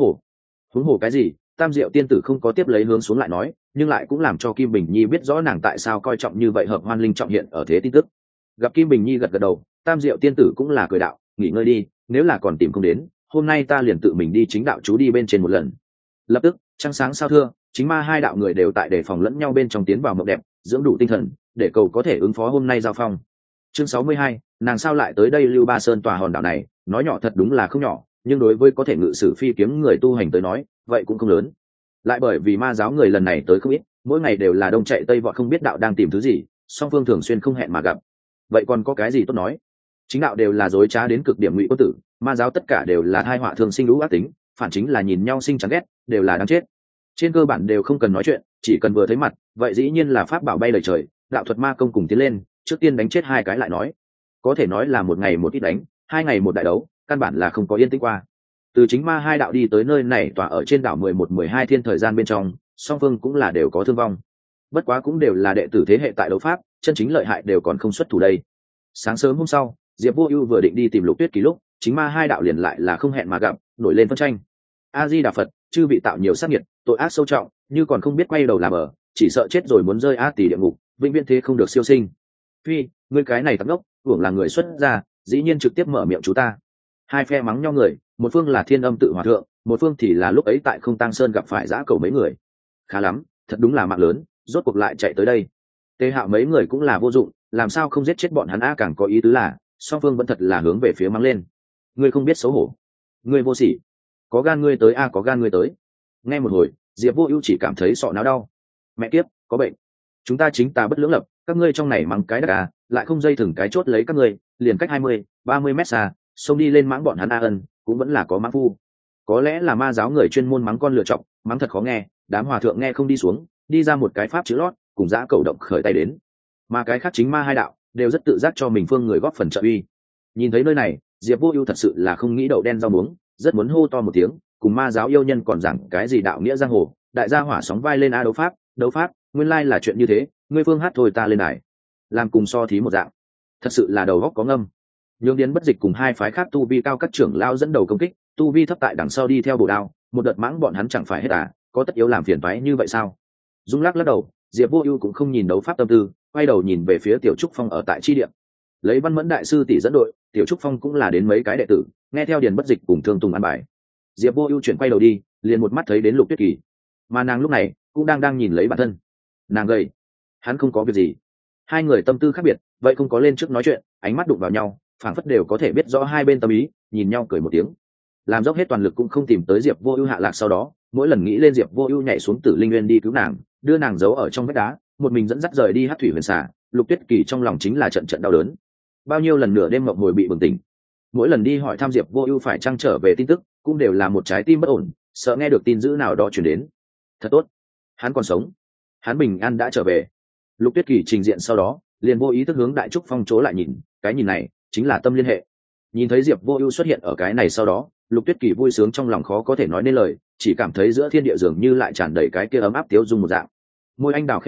hồ cái gì? Tam Diệu tiên tử không có tiếp lấy hướng xuống lại nói, nhưng lại cũng làm cho Kim Bình Nhi biết rõ nàng tại sao coi trọng như vậy Hợp Hoan Linh trọng hiện ở thế tin tức. Gặp Kim Bình Nhi gật gật đầu, Tam Diệu tiên tử cũng là cười đạo: nghỉ ngơi đi, nếu là còn tìm không đến, hôm nay ta liền tự mình đi chính đạo chú đi bên trên một lần. Lập tức trăng sáng sao thưa, chính ma hai đạo người đều tại đề phòng lẫn nhau bên trong tiến vào mộng đẹp, dưỡng đủ tinh thần để cầu có thể ứng phó hôm nay giao phong. Chương 62, nàng sao lại tới đây? Lưu Ba Sơn tòa hòn đảo này, nói nhỏ thật đúng là không nhỏ, nhưng đối với có thể ngự sử phi kiếm người tu hành tới nói, vậy cũng không lớn. Lại bởi vì ma giáo người lần này tới không ít, mỗi ngày đều là đông chạy tây vọt, không biết đạo đang tìm thứ gì, song phương thường xuyên không hẹn mà gặp. Vậy còn có cái gì tốt nói? Chính đạo đều là dối trá đến cực điểm ngụy quân tử, ma giáo tất cả đều là thai họa thường sinh lũ ác tính, phản chính là nhìn nhau sinh chán ghét, đều là đáng chết. Trên cơ bản đều không cần nói chuyện, chỉ cần vừa thấy mặt, vậy dĩ nhiên là pháp bảo bay lời trời, đạo thuật ma công cùng tiến lên, trước tiên đánh chết hai cái lại nói. Có thể nói là một ngày một ít đánh, hai ngày một đại đấu, căn bản là không có yên tĩnh qua. Từ chính ma hai đạo đi tới nơi này tỏa ở trên đảo 11-12 thiên thời gian bên trong, song phương cũng là đều có thương vong. Bất quá cũng đều là đệ tử thế hệ tại đấu pháp, chân chính lợi hại đều còn không xuất thủ đây. Sáng sớm hôm sau, Diệp Vô Ưu vừa định đi tìm Lục Tuyết Kỳ lúc, chính ma hai đạo liền lại là không hẹn mà gặp, nổi lên phân tranh. A Di Đà Phật, chư vị tạo nhiều sát nghiệt, tội ác sâu trọng, như còn không biết quay đầu làm ở, chỉ sợ chết rồi muốn rơi a tỷ địa ngục, vĩnh viễn thế không được siêu sinh. Phi, ngươi cái này tặc ngốc, hưởng là người xuất gia, dĩ nhiên trực tiếp mở miệng chú ta. Hai phe mắng nhau người, một phương là Thiên Âm tự hòa thượng, một phương thì là lúc ấy tại Không Tang Sơn gặp phải dã cầu mấy người. Khá lắm, thật đúng là mạng lớn, rốt cuộc lại chạy tới đây. Tề Hạo mấy người cũng là vô dụng, làm sao không giết chết bọn hắn a? Càng có ý tứ là song phương vẫn thật là hướng về phía mắng lên. Ngươi không biết xấu hổ, ngươi vô sỉ, có gan ngươi tới a, có gan ngươi tới. Nghe một hồi, Diệp Vô Ưu chỉ cảm thấy sọ não đau. Mẹ kiếp, có bệnh. Chúng ta chính ta bất lưỡng lập, các ngươi trong này mắng cái đất à, lại không dây thừng cái chốt lấy các ngươi, liền cách 20-30 mét xa, xông đi lên mắng bọn hắn a ân, cũng vẫn là có mắng phu. Có lẽ là ma giáo người chuyên môn mắng con lựa chọc, mắng thật khó nghe, đám hòa thượng nghe không đi xuống, đi ra một cái pháp chữ lót, cùng dã cầu động khởi tay đến. Mà cái khác chính ma hai đạo đều rất tự giác cho mình phương người góp phần trợ uy. Nhìn thấy nơi này, Diệp Vô Ưu thật sự là không nghĩ đậu đen rau muống, rất muốn hô to một tiếng, cùng ma giáo yêu nhân còn giảng cái gì đạo nghĩa giang hồ, đại gia hỏa sóng vai lên a đấu pháp, nguyên lai là chuyện như thế, ngươi phương hát thôi ta lên đài, làm cùng so thí một dạng, thật sự là đầu óc có ngâm. Nhường Điền Bất Dịch cùng hai phái khác tu vi cao các trưởng lao dẫn đầu công kích, tu vi thấp tại đằng sau đi theo bổ đao, một đợt mãng bọn hắn chẳng phải hết à, có tất yếu làm phiền toái như vậy sao? Dung lắc lắc đầu, Diệp Vô Ưu cũng không nhìn đấu pháp tâm tư, quay đầu nhìn về phía Tiểu Trúc Phong ở tại chi địa. Lấy Văn Mẫn đại sư tỷ dẫn đội, Tiểu Trúc Phong cũng là đến mấy cái đệ tử, nghe theo Điền Bất Dịch cùng Thương Tùng an bài. Diệp Vô Ưu chuyển quay đầu đi, liền một mắt thấy đến Lục Tuyết Kỳ, mà nàng lúc này cũng đang nhìn lấy bản thân. Nàng gầy, hắn không có việc gì. Hai người tâm tư khác biệt, vậy không có lên trước nói chuyện, ánh mắt đụng vào nhau, phảng phất đều có thể biết rõ hai bên tâm ý, nhìn nhau cười một tiếng. Làm dốc hết toàn lực cũng không tìm tới Diệp Vô Ưu hạ lạc, sau đó, mỗi lần nghĩ lên Diệp Vô Ưu nhảy xuống Tử Linh Nguyên đi cứu nàng, đưa nàng giấu ở trong vách đá, một mình dẫn dắt rời đi Hắc Thủy Huyền Xà, Lục Tuyết Kỳ trong lòng chính là trận trận đau đớn. Bao nhiêu lần nửa đêm mộng hồi bị bừng tỉnh, mỗi lần đi hỏi thăm Diệp Vô Ưu phải chăng trở về tin tức, cũng đều là một trái tim bất ổn, sợ nghe được tin dữ nào đó truyền đến. Thật tốt, hắn còn sống, hắn bình an đã trở về. Lục Tuyết Kỳ trình diện sau đó, liền vô ý thức hướng Đại Trúc Phong chỗ lại nhìn, cái nhìn này chính là tâm liên hệ. Nhìn thấy Diệp Vô Ưu xuất hiện ở cái này sau đó, Lục Tuyết Kỳ vui sướng trong lòng khó có thể nói nên lời, chỉ cảm thấy giữa thiên địa dường như lại tràn đầy cái kia ấm áp tiêu dung một dạng. Môi anh đào khẽ động,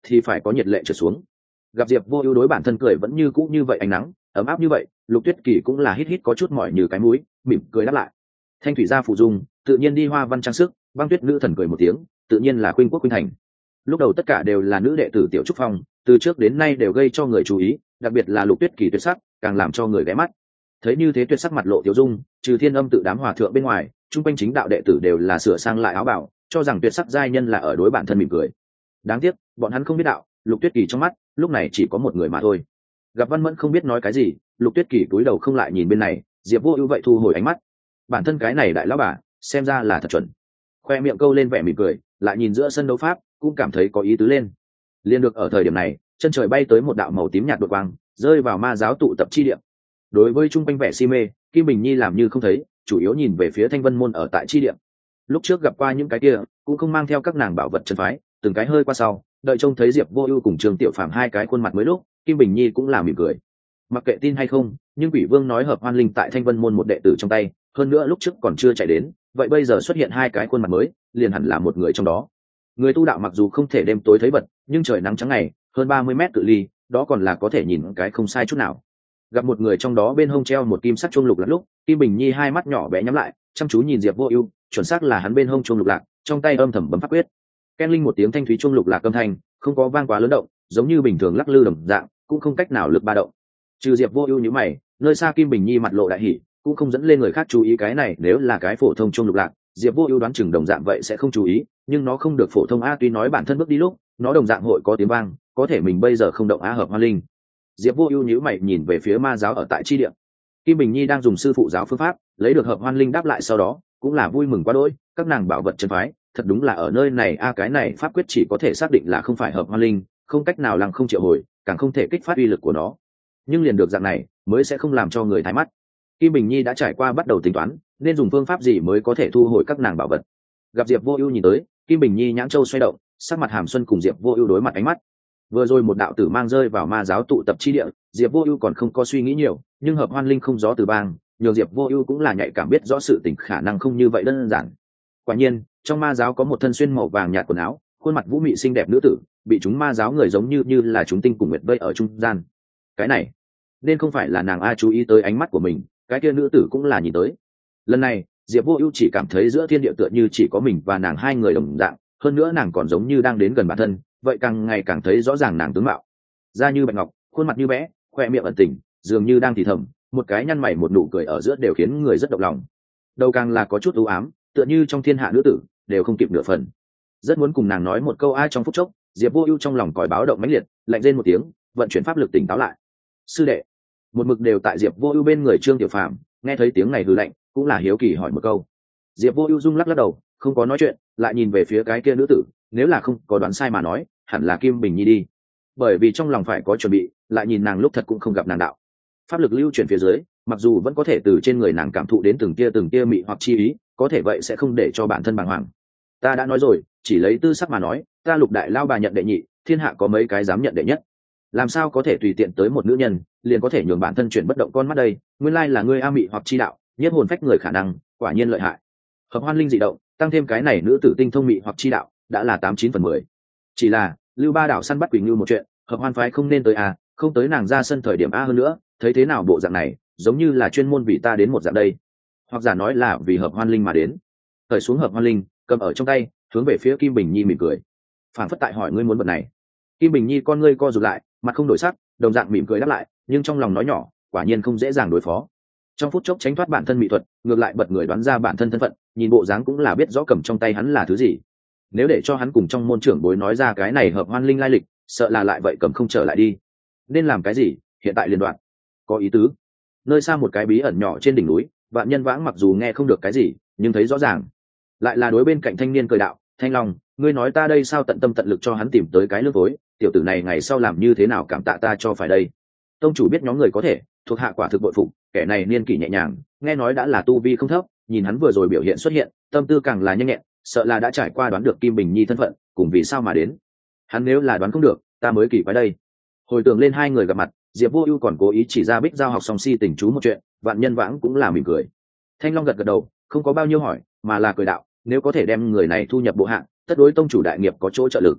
thì phải có nhiệt lệ trở xuống. Gặp Diệp Vô Ưu đối bản thân cười vẫn như cũ như vậy ánh nắng ấm áp như vậy, Lục Tuyết Kỳ cũng là hít hít có chút mỏi như cái mũi, mỉm cười đáp lại. Thanh thủy gia phụ dung tự nhiên đi hoa văn trang sức, Băng Tuyết nữ thần cười một tiếng, tự nhiên là Khuynh Quốc Khuynh Thành. Lúc đầu tất cả đều là nữ đệ tử Tiểu Trúc Phong, từ trước đến nay đều gây cho người chú ý, đặc biệt là Lục Tuyết Kỳ tuyệt sắc càng làm cho người ghé mắt. Thấy như thế tuyệt sắc mặt lộ tiểu dung, trừ Thiên Âm tự đám hòa thượng bên ngoài, trung quanh chính đạo đệ tử đều là sửa sang lại áo bào, cho rằng tuyệt sắc giai nhân là ở đối bản thân mỉm cười. Đáng tiếc bọn hắn không biết đạo, Lục Tuyết Kỳ trong mắt lúc này chỉ có một người mà thôi. Gặp Văn Mẫn không biết nói cái gì, Lục Tuyết Kỳ cúi đầu không lại nhìn bên này, Diệp Vô Ưu vậy thu hồi ánh mắt. Bản thân cái này đại lão bà xem ra là thật chuẩn. Khoe miệng câu lên vẻ mỉm cười, lại nhìn giữa sân đấu pháp cũng cảm thấy có ý tứ lên. Liên được ở thời điểm này, chân trời bay tới một đạo màu tím nhạt đột quang, rơi vào ma giáo tụ tập chi địa. Đối với trung quanh vẻ si mê, Kim Bình Nhi làm như không thấy, chủ yếu nhìn về phía Thanh Vân môn ở tại chi địa. Lúc trước gặp qua những cái kia, cũng không mang theo các nàng bảo vật chân phái, từng cái hơi qua sau, đợi trông thấy Diệp Vô Ưu cùng Trương Tiểu Phàm hai cái khuôn mặt mới lúc, Kim Bình Nhi cũng là mỉm cười. Mặc kệ tin hay không, nhưng Quỷ Vương nói Hợp Hoan Linh tại Thanh Vân môn một đệ tử trong tay, hơn nữa lúc trước còn chưa chạy đến, vậy bây giờ xuất hiện hai cái khuôn mặt mới, liền hẳn là một người trong đó. Người tu đạo mặc dù không thể đêm tối thấy vật, nhưng trời nắng trắng ngày, hơn 30 mét cự ly, đó còn là có thể nhìn cái không sai chút nào. Gặp một người trong đó bên hông treo một kim sắc chuông lục lạc lúc, Kim Bình Nhi hai mắt nhỏ bé nhắm lại, chăm chú nhìn Diệp Vô Ưu, chuẩn xác là hắn bên hông chuông lục lạc, trong tay âm thầm bấm pháp quyết. Ken linh một tiếng thanh thúy chuông lục lạc âm thanh, không có vang quá lớn động, giống như bình thường lắc lư đồng dạng, cũng không cách nào lực ba động. Trừ Diệp Vô Ưu nhíu mày, nơi xa Kim Bình Nhi mặt lộ đại hỉ, cũng không dẫn lên người khác chú ý cái này, nếu là cái phổ thông chuông lục lạc, Diệp Vô Ưu đoán chừng đồng dạng vậy sẽ không chú ý, nhưng nó không được phổ thông a, tuy nói bản thân bước đi lúc, nó đồng dạng hội có tiếng vang, có thể mình bây giờ không động á Hợp Hoan Linh. Diệp Vô Ưu nhíu mày nhìn về phía ma giáo ở tại chi địa. Kim Bình Nhi đang dùng sư phụ giáo phương pháp, lấy được Hợp Hoan Linh đáp lại sau đó, cũng là vui mừng quá đỗi, các nàng bảo vật chân phái, thật đúng là ở nơi này a, cái này pháp quyết chỉ có thể xác định là không phải Hợp Hoan Linh, không cách nào lăng không triệu hồi, càng không thể kích phát uy lực của nó. Nhưng liền được dạng này, mới sẽ không làm cho người thái mắt. Kim Bình Nhi đã trải qua bắt đầu tính toán, nên dùng phương pháp gì mới có thể thu hồi các nàng bảo vật. Gặp Diệp Vô Ưu nhìn tới, Kim Bình Nhi nhãn châu xoay động, sắc mặt hàm xuân cùng Diệp Vô Ưu đối mặt ánh mắt. Vừa rồi một đạo tử mang rơi vào ma giáo tụ tập chi địa, Diệp Vô Ưu còn không có suy nghĩ nhiều, nhưng Hợp Hoan Linh không gió từ bang, nhường Diệp Vô Ưu cũng là nhạy cảm biết rõ sự tình khả năng không như vậy đơn giản. Quả nhiên, trong ma giáo có một thân xuyên màu vàng nhạt quần áo, khuôn mặt vũ mị xinh đẹp nữ tử, bị chúng ma giáo người giống như là chúng tinh cùng nguyệt vây ở trung gian. Cái này, nên không phải là nàng a, chú ý tới ánh mắt của mình, cái kia nữ tử cũng là nhìn tới. Lần này, Diệp Vô Ưu chỉ cảm thấy giữa thiên địa tựa như chỉ có mình và nàng hai người đồng dạng, hơn nữa nàng còn giống như đang đến gần bản thân, vậy càng ngày càng thấy rõ ràng nàng tướng mạo. Da như bạch ngọc, khuôn mặt như bé, khoe miệng ẩn tình, dường như đang thì thầm, một cái nhăn mày một nụ cười ở giữa đều khiến người rất động lòng. Đầu càng là có chút u ám, tựa như trong thiên hạ nữ tử đều không kịp nửa phần. Rất muốn cùng nàng nói một câu ai trong phút chốc, Diệp Vô Ưu trong lòng còi báo động mãnh liệt, lạnh rên một tiếng, vận chuyển pháp lực tỉnh táo lại. Sư đệ, một mực đều tại Diệp Vô Ưu bên người Trương Tiểu Phàm, nghe thấy tiếng này hừ lạnh, cũng là hiếu kỳ hỏi một câu. Diệp Vô Ưu rung lắc lắc đầu, không có nói chuyện, lại nhìn về phía cái kia nữ tử, nếu là không có đoán sai mà nói, hẳn là Kim Bình Nhi đi. Bởi vì trong lòng phải có chuẩn bị, lại nhìn nàng lúc thật cũng không gặp nàng đạo. Pháp lực lưu chuyển phía dưới, mặc dù vẫn có thể từ trên người nàng cảm thụ đến từng tia mị hoặc chi ý, có thể vậy sẽ không để cho bản thân bàng hoàng. Ta đã nói rồi, chỉ lấy tư sắc mà nói, ta Lục đại lao bà nhận đệ nhị, thiên hạ có mấy cái dám nhận đệ nhất. Làm sao có thể tùy tiện tới một nữ nhân, liền có thể nhường bản thân chuyển bất động con mắt đây, nguyên lai là ngươi a mị hoặc chi đạo, nhất hồn phách người khả năng, quả nhiên lợi hại. Hợp Hoan Linh dị động, tăng thêm cái này nữ tử tinh thông mị hoặc chi đạo, đã là 89/10. Chỉ là, Lưu Ba đảo săn bắt Quỳnh Ngưu một chuyện, Hợp Hoan phái không nên tới a, không tới nàng ra sân thời điểm a hơn nữa, thấy thế nào bộ dạng này, giống như là chuyên môn vì ta đến một dạng đây. Hoặc giả nói là vì Hợp Hoan Linh mà đến. Thời xuống Hợp Hoan Linh, cầm ở trong tay, hướng về phía Kim Bình Nhi mỉm cười. Phản phất tại hỏi ngươi muốn vật này. Kim Bình Nhi con ngươi co rụt lại, mặt không đổi sắc, đồng dạng mỉm cười đáp lại, nhưng trong lòng nói nhỏ, quả nhiên không dễ dàng đối phó. Trong phút chốc tránh thoát bản thân mỹ thuật, ngược lại bật người đoán ra bản thân thân phận, nhìn bộ dáng cũng là biết rõ cầm trong tay hắn là thứ gì. Nếu để cho hắn cùng trong môn trưởng bối nói ra cái này Hợp Hoan Linh lai lịch, sợ là lại vậy cầm không trở lại đi. Nên làm cái gì, hiện tại liên đoạn. Có ý tứ. Nơi xa một cái bí ẩn nhỏ trên đỉnh núi, Vạn Nhân Vãng mặc dù nghe không được cái gì, nhưng thấy rõ ràng. Lại là đối bên cạnh thanh niên cười đạo, Thanh Long, ngươi nói ta đây sao tận tâm tận lực cho hắn tìm tới cái lương phối, tiểu tử này ngày sau làm như thế nào cảm tạ ta cho phải đây. Tông chủ biết nhóm người có thể, thuộc hạ quả thực bội phục, kẻ này niên kỷ nhẹ nhàng, nghe nói đã là tu vi không thấp, nhìn hắn vừa rồi biểu hiện xuất hiện, tâm tư càng là nhanh nhẹn, sợ là đã trải qua đoán được Kim Bình Nhi thân phận, cùng vì sao mà đến. Hắn nếu là đoán không được, ta mới kỳ quái đây. Hồi tưởng lên hai người gặp mặt, Diệp Vô Ưu còn cố ý chỉ ra Bích Giao học song si tình chú một chuyện, Vạn Nhân Vãng cũng là mỉm cười. Thanh Long gật gật đầu, không có bao nhiêu hỏi, mà là cười đạo, nếu có thể đem người này thu nhập bộ hạ, tất đối tông chủ đại nghiệp có chỗ trợ lực.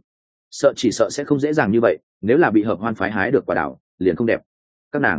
sợ chỉ sợ sẽ không dễ dàng như vậy, nếu là bị hợp hoan phái hái được quả đảo liền không đẹp. Các nàng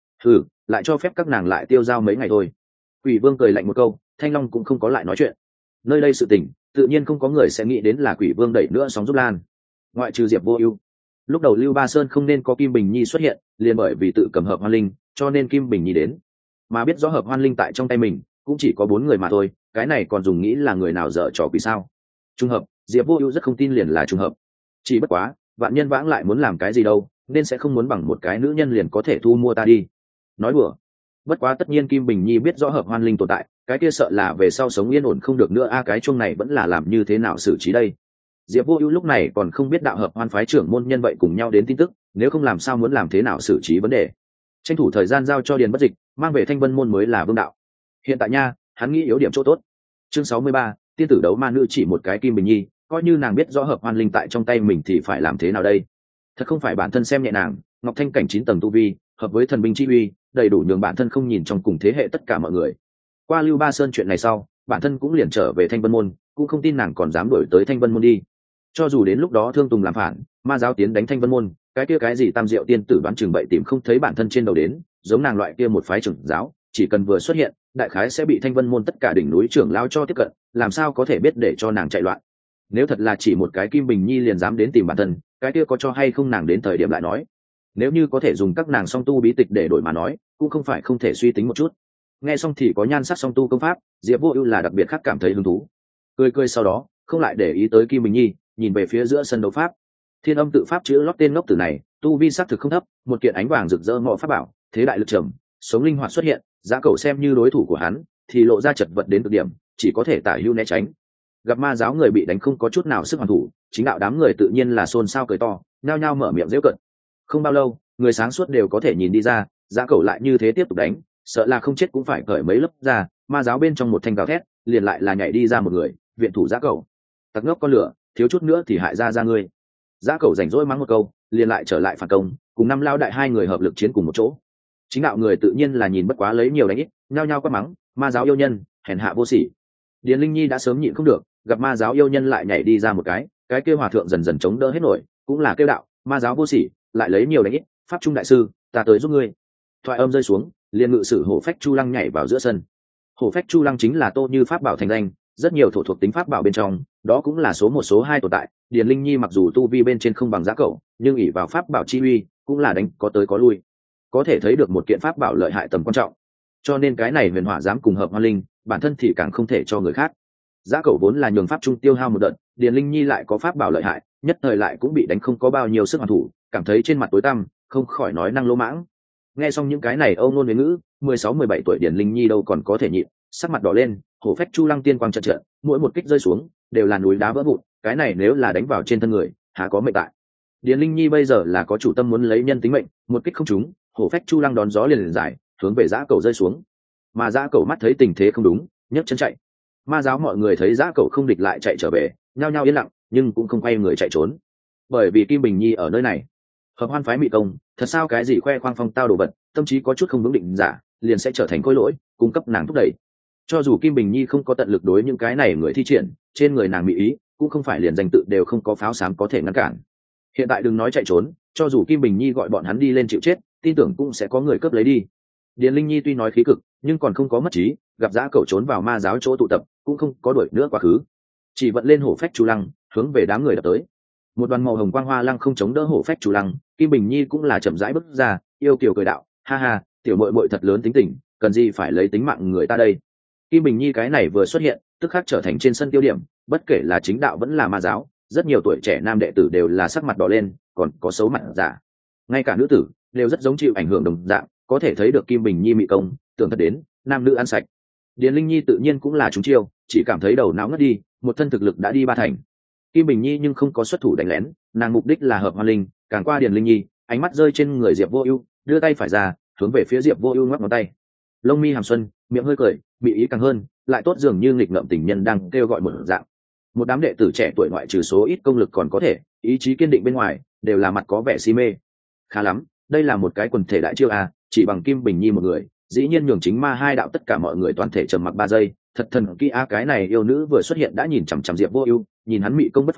lại cho phép các nàng lại tiêu dao mấy ngày thôi. Quỷ Vương cười lạnh một câu, Thanh Long cũng không có lại nói chuyện. Nơi đây sự tình tự nhiên không có người sẽ nghĩ đến là Quỷ Vương đẩy nữa sóng giúp lan, ngoại trừ Diệp Vô Ưu. Lúc đầu Lưu Ba Sơn không nên có Kim Bình Nhi xuất hiện, liền bởi vì tự cầm hợp hoan linh, cho nên Kim Bình Nhi đến. Mà biết rõ hợp hoan linh tại trong tay mình, cũng chỉ có 4 người mà thôi, cái này còn dùng nghĩ là người nào dở trò quỷ sao? Trùng hợp, Diệp Vô Ưu rất không tin liền là trùng hợp. Chỉ bất quá, vạn nhân vãng lại muốn làm cái gì đâu, nên sẽ không muốn bằng một cái nữ nhân liền có thể thu mua ta đi. Nói đùa. Bất quá tất nhiên Kim Bình Nhi biết rõ hợp hoan linh tồn tại, cái kia sợ là về sau sống yên ổn không được nữa a, cái chuông này vẫn là làm như thế nào xử trí đây? Diệp Vô Ưu lúc này còn không biết đạo hợp hoan phái trưởng môn nhân vậy cùng nhau đến tin tức, nếu không làm sao muốn làm thế nào xử trí vấn đề. Tranh thủ thời gian giao cho Điền Bất Dịch, mang về Thanh Vân môn mới là vương đạo. Hiện tại nha, hắn nghĩ yếu điểm chỗ tốt. Chương 63, tiên tử đấu ma nữ chỉ một cái Kim Bình Nhi, coi như nàng biết rõ hợp hoan linh tại trong tay mình thì phải làm thế nào đây? Thật không phải bản thân xem nhẹ nàng, Ngọc Thanh cảnh 9 tầng tu vi, hợp với thần binh chi uy, đầy đủ nhường bản thân không nhìn trong cùng thế hệ tất cả mọi người. Qua Lưu Ba Sơn chuyện này sau, bản thân cũng liền trở về Thanh Vân môn, cũng không tin nàng còn dám đuổi tới Thanh Vân môn đi. Cho dù đến lúc đó Thương Tùng làm phản, ma giáo tiến đánh Thanh Vân môn, cái kia cái gì Tam Diệu tiên tử đoán chừng bậy tìm không thấy bản thân trên đầu đến, giống nàng loại kia một phái trưởng giáo, chỉ cần vừa xuất hiện, đại khái sẽ bị Thanh Vân môn tất cả đỉnh núi trưởng lao cho tiếp cận, làm sao có thể biết để cho nàng chạy loạn. Nếu thật là chỉ một cái Kim Bình Nhi liền dám đến tìm bản thân, cái kia có cho hay không nàng đến thời điểm lại nói. Nếu như có thể dùng các nàng song tu bí tịch để đổi mà nói, cũng không phải không thể suy tính một chút. Nghe xong thì có nhan sắc song tu công pháp, Diệp Vô Ưu là đặc biệt khác cảm thấy hứng thú. Cười sau đó, không lại để ý tới Kim Bình Nhi, nhìn về phía giữa sân đấu pháp. Thiên Âm tự pháp chữ lót tên ngốc tử này, tu vi sắc thực không thấp, một kiện ánh vàng rực rỡ ngọ pháp bảo, thế đại lực trầm, sống linh hoạt xuất hiện, Giá Cẩu xem như đối thủ của hắn, thì lộ ra chật vật đến cực điểm, chỉ có thể tả hữu né tránh. Gặp ma giáo người bị đánh không có chút nào sức hoàn thủ, chính đạo đám người tự nhiên là xôn xao cười to, nhao nhao mở miệng giễu cợt. Không bao lâu, người sáng suốt đều có thể nhìn đi ra, Giá Cẩu lại như thế tiếp tục đánh, sợ là không chết cũng phải cởi mấy lớp ra, ma giáo bên trong một thanh gào thét, liền lại là nhảy đi ra một người, viện thủ Giá Cẩu. Tặc ngốc con lửa, thiếu chút nữa thì hại ra ngươi. Giá Cẩu rảnh rỗi mắng một câu, liền lại trở lại phản công, cùng năm lao đại hai người hợp lực chiến cùng một chỗ. Chính đạo người tự nhiên là nhìn bất quá lấy nhiều đánh ít, nhao nhao quát mắng, ma giáo yêu nhân, hèn hạ vô sỉ. Điền Linh Nhi đã sớm nhịn không được, gặp ma giáo yêu nhân lại nhảy đi ra một cái kêu hòa thượng dần dần chống đỡ hết nổi, cũng là kêu đạo, ma giáo vô sỉ, lại lấy nhiều đánh ít, pháp trung đại sư, ta tới giúp ngươi. Thoại âm rơi xuống, liền ngự sử hổ phách chu lăng nhảy vào giữa sân. Hổ phách chu lăng chính là Tô Như pháp bảo thành danh, rất nhiều thổ thuộc tính pháp bảo bên trong, đó cũng là số 1 số 2 tồn tại. Điền Linh Nhi mặc dù tu vi bên trên không bằng Giá Cẩu, nhưng ỷ vào pháp bảo chi uy, cũng là đánh có tới có lui, có thể thấy được một kiện pháp bảo lợi hại tầm quan trọng. Cho nên cái này huyền hỏa dám cùng hợp hoa linh, bản thân thì càng không thể cho người khác. Giá Cẩu vốn là nhường pháp trung tiêu hao một đợt, Điền Linh Nhi lại có pháp bảo lợi hại, nhất thời lại cũng bị đánh không có bao nhiêu sức hoàn thủ, cảm thấy trên mặt tối tăm, không khỏi nói năng lỗ mãng. Nghe xong những cái này âu ngôn huế ngữ, 16-17 tuổi Điền Linh Nhi đâu còn có thể nhịn, sắc mặt đỏ lên, hổ phách chu lăng tiên quang trận trận, mỗi một kích rơi xuống đều là núi đá vỡ vụn, cái này nếu là đánh vào trên thân người, há có mệnh tại. Điền Linh Nhi bây giờ là có chủ tâm muốn lấy nhân tính mệnh, một kích không trúng, hổ phách chu lăng đón gió liền giải, hướng về Giá Cẩu rơi xuống. Mà Giá Cẩu mắt thấy tình thế không đúng, nhấc chân chạy. Ma giáo mọi người thấy Giá Cẩu không địch lại chạy trở về, nhao nhao yên lặng, nhưng cũng không quay người chạy trốn, bởi vì Kim Bình Nhi ở nơi này. Hợp hoan phái mị công, thật sao cái gì khoe khoang phong tao đồ vật, tâm trí có chút không vững định giả, liền sẽ trở thành khối lỗi, cung cấp nàng thúc đẩy. Cho dù Kim Bình Nhi không có tận lực đối những cái này người thi triển, trên người nàng mị ý, cũng không phải liền danh tự đều không có pháo xám có thể ngăn cản. Hiện tại đừng nói chạy trốn, cho dù Kim Bình Nhi gọi bọn hắn đi lên chịu chết, tin tưởng cũng sẽ có người cướp lấy đi. Điền Linh Nhi tuy nói khí cực, nhưng còn không có mất trí, gặp Giá Cẩu trốn vào ma giáo chỗ tụ tập, cũng không có đuổi nữa quá khứ, chỉ vận lên hổ phách chu lăng, hướng về đám người đập tới. Một đoàn màu hồng quang hoa lăng không chống đỡ hổ phách chu lăng, Kim Bình Nhi cũng là chậm rãi bước ra, yêu kiều cười đạo, ha ha, tiểu muội muội thật lớn tính tình, cần gì phải lấy tính mạng người ta đây. Kim Bình Nhi cái này vừa xuất hiện, tức khắc trở thành trên sân tiêu điểm, bất kể là chính đạo vẫn là ma giáo, rất nhiều tuổi trẻ nam đệ tử đều là sắc mặt đỏ lên, còn có xấu mặt giả. Ngay cả nữ tử đều rất giống chịu ảnh hưởng đồng dạng, có thể thấy được Kim Bình Nhi mị công, tưởng thật đến, nam nữ ăn sạch. Điền Linh Nhi tự nhiên cũng là trúng chiêu, chỉ cảm thấy đầu não ngất đi, một thân thực lực đã đi 3 thành. Kim Bình Nhi nhưng không có xuất thủ đánh lén, nàng mục đích là hợp hoa linh, càng qua Điền Linh Nhi, ánh mắt rơi trên người Diệp Vô Ưu, đưa tay phải ra, hướng về phía Diệp Vô Ưu ngoắc ngón tay. Lông mi hàm xuân, miệng hơi cười, mỹ ý càng hơn, lại tốt dường như nghịch ngợm tình nhân đang kêu gọi một dạng. Một đám đệ tử trẻ tuổi ngoại trừ số ít công lực còn có thể, ý chí kiên định bên ngoài, đều là mặt có vẻ si mê. Khá lắm, đây là một cái quần thể đại chiêu à, chỉ bằng Kim Bình Nhi một người, dĩ nhiên nhường chính ma hai đạo tất cả mọi người toàn thể trầm mặc 3 giây, thật thần kỳ a, cái này yêu nữ vừa xuất hiện đã nhìn chằm chằm Diệp Vô Ưu, nhìn hắn mị công bất phàm,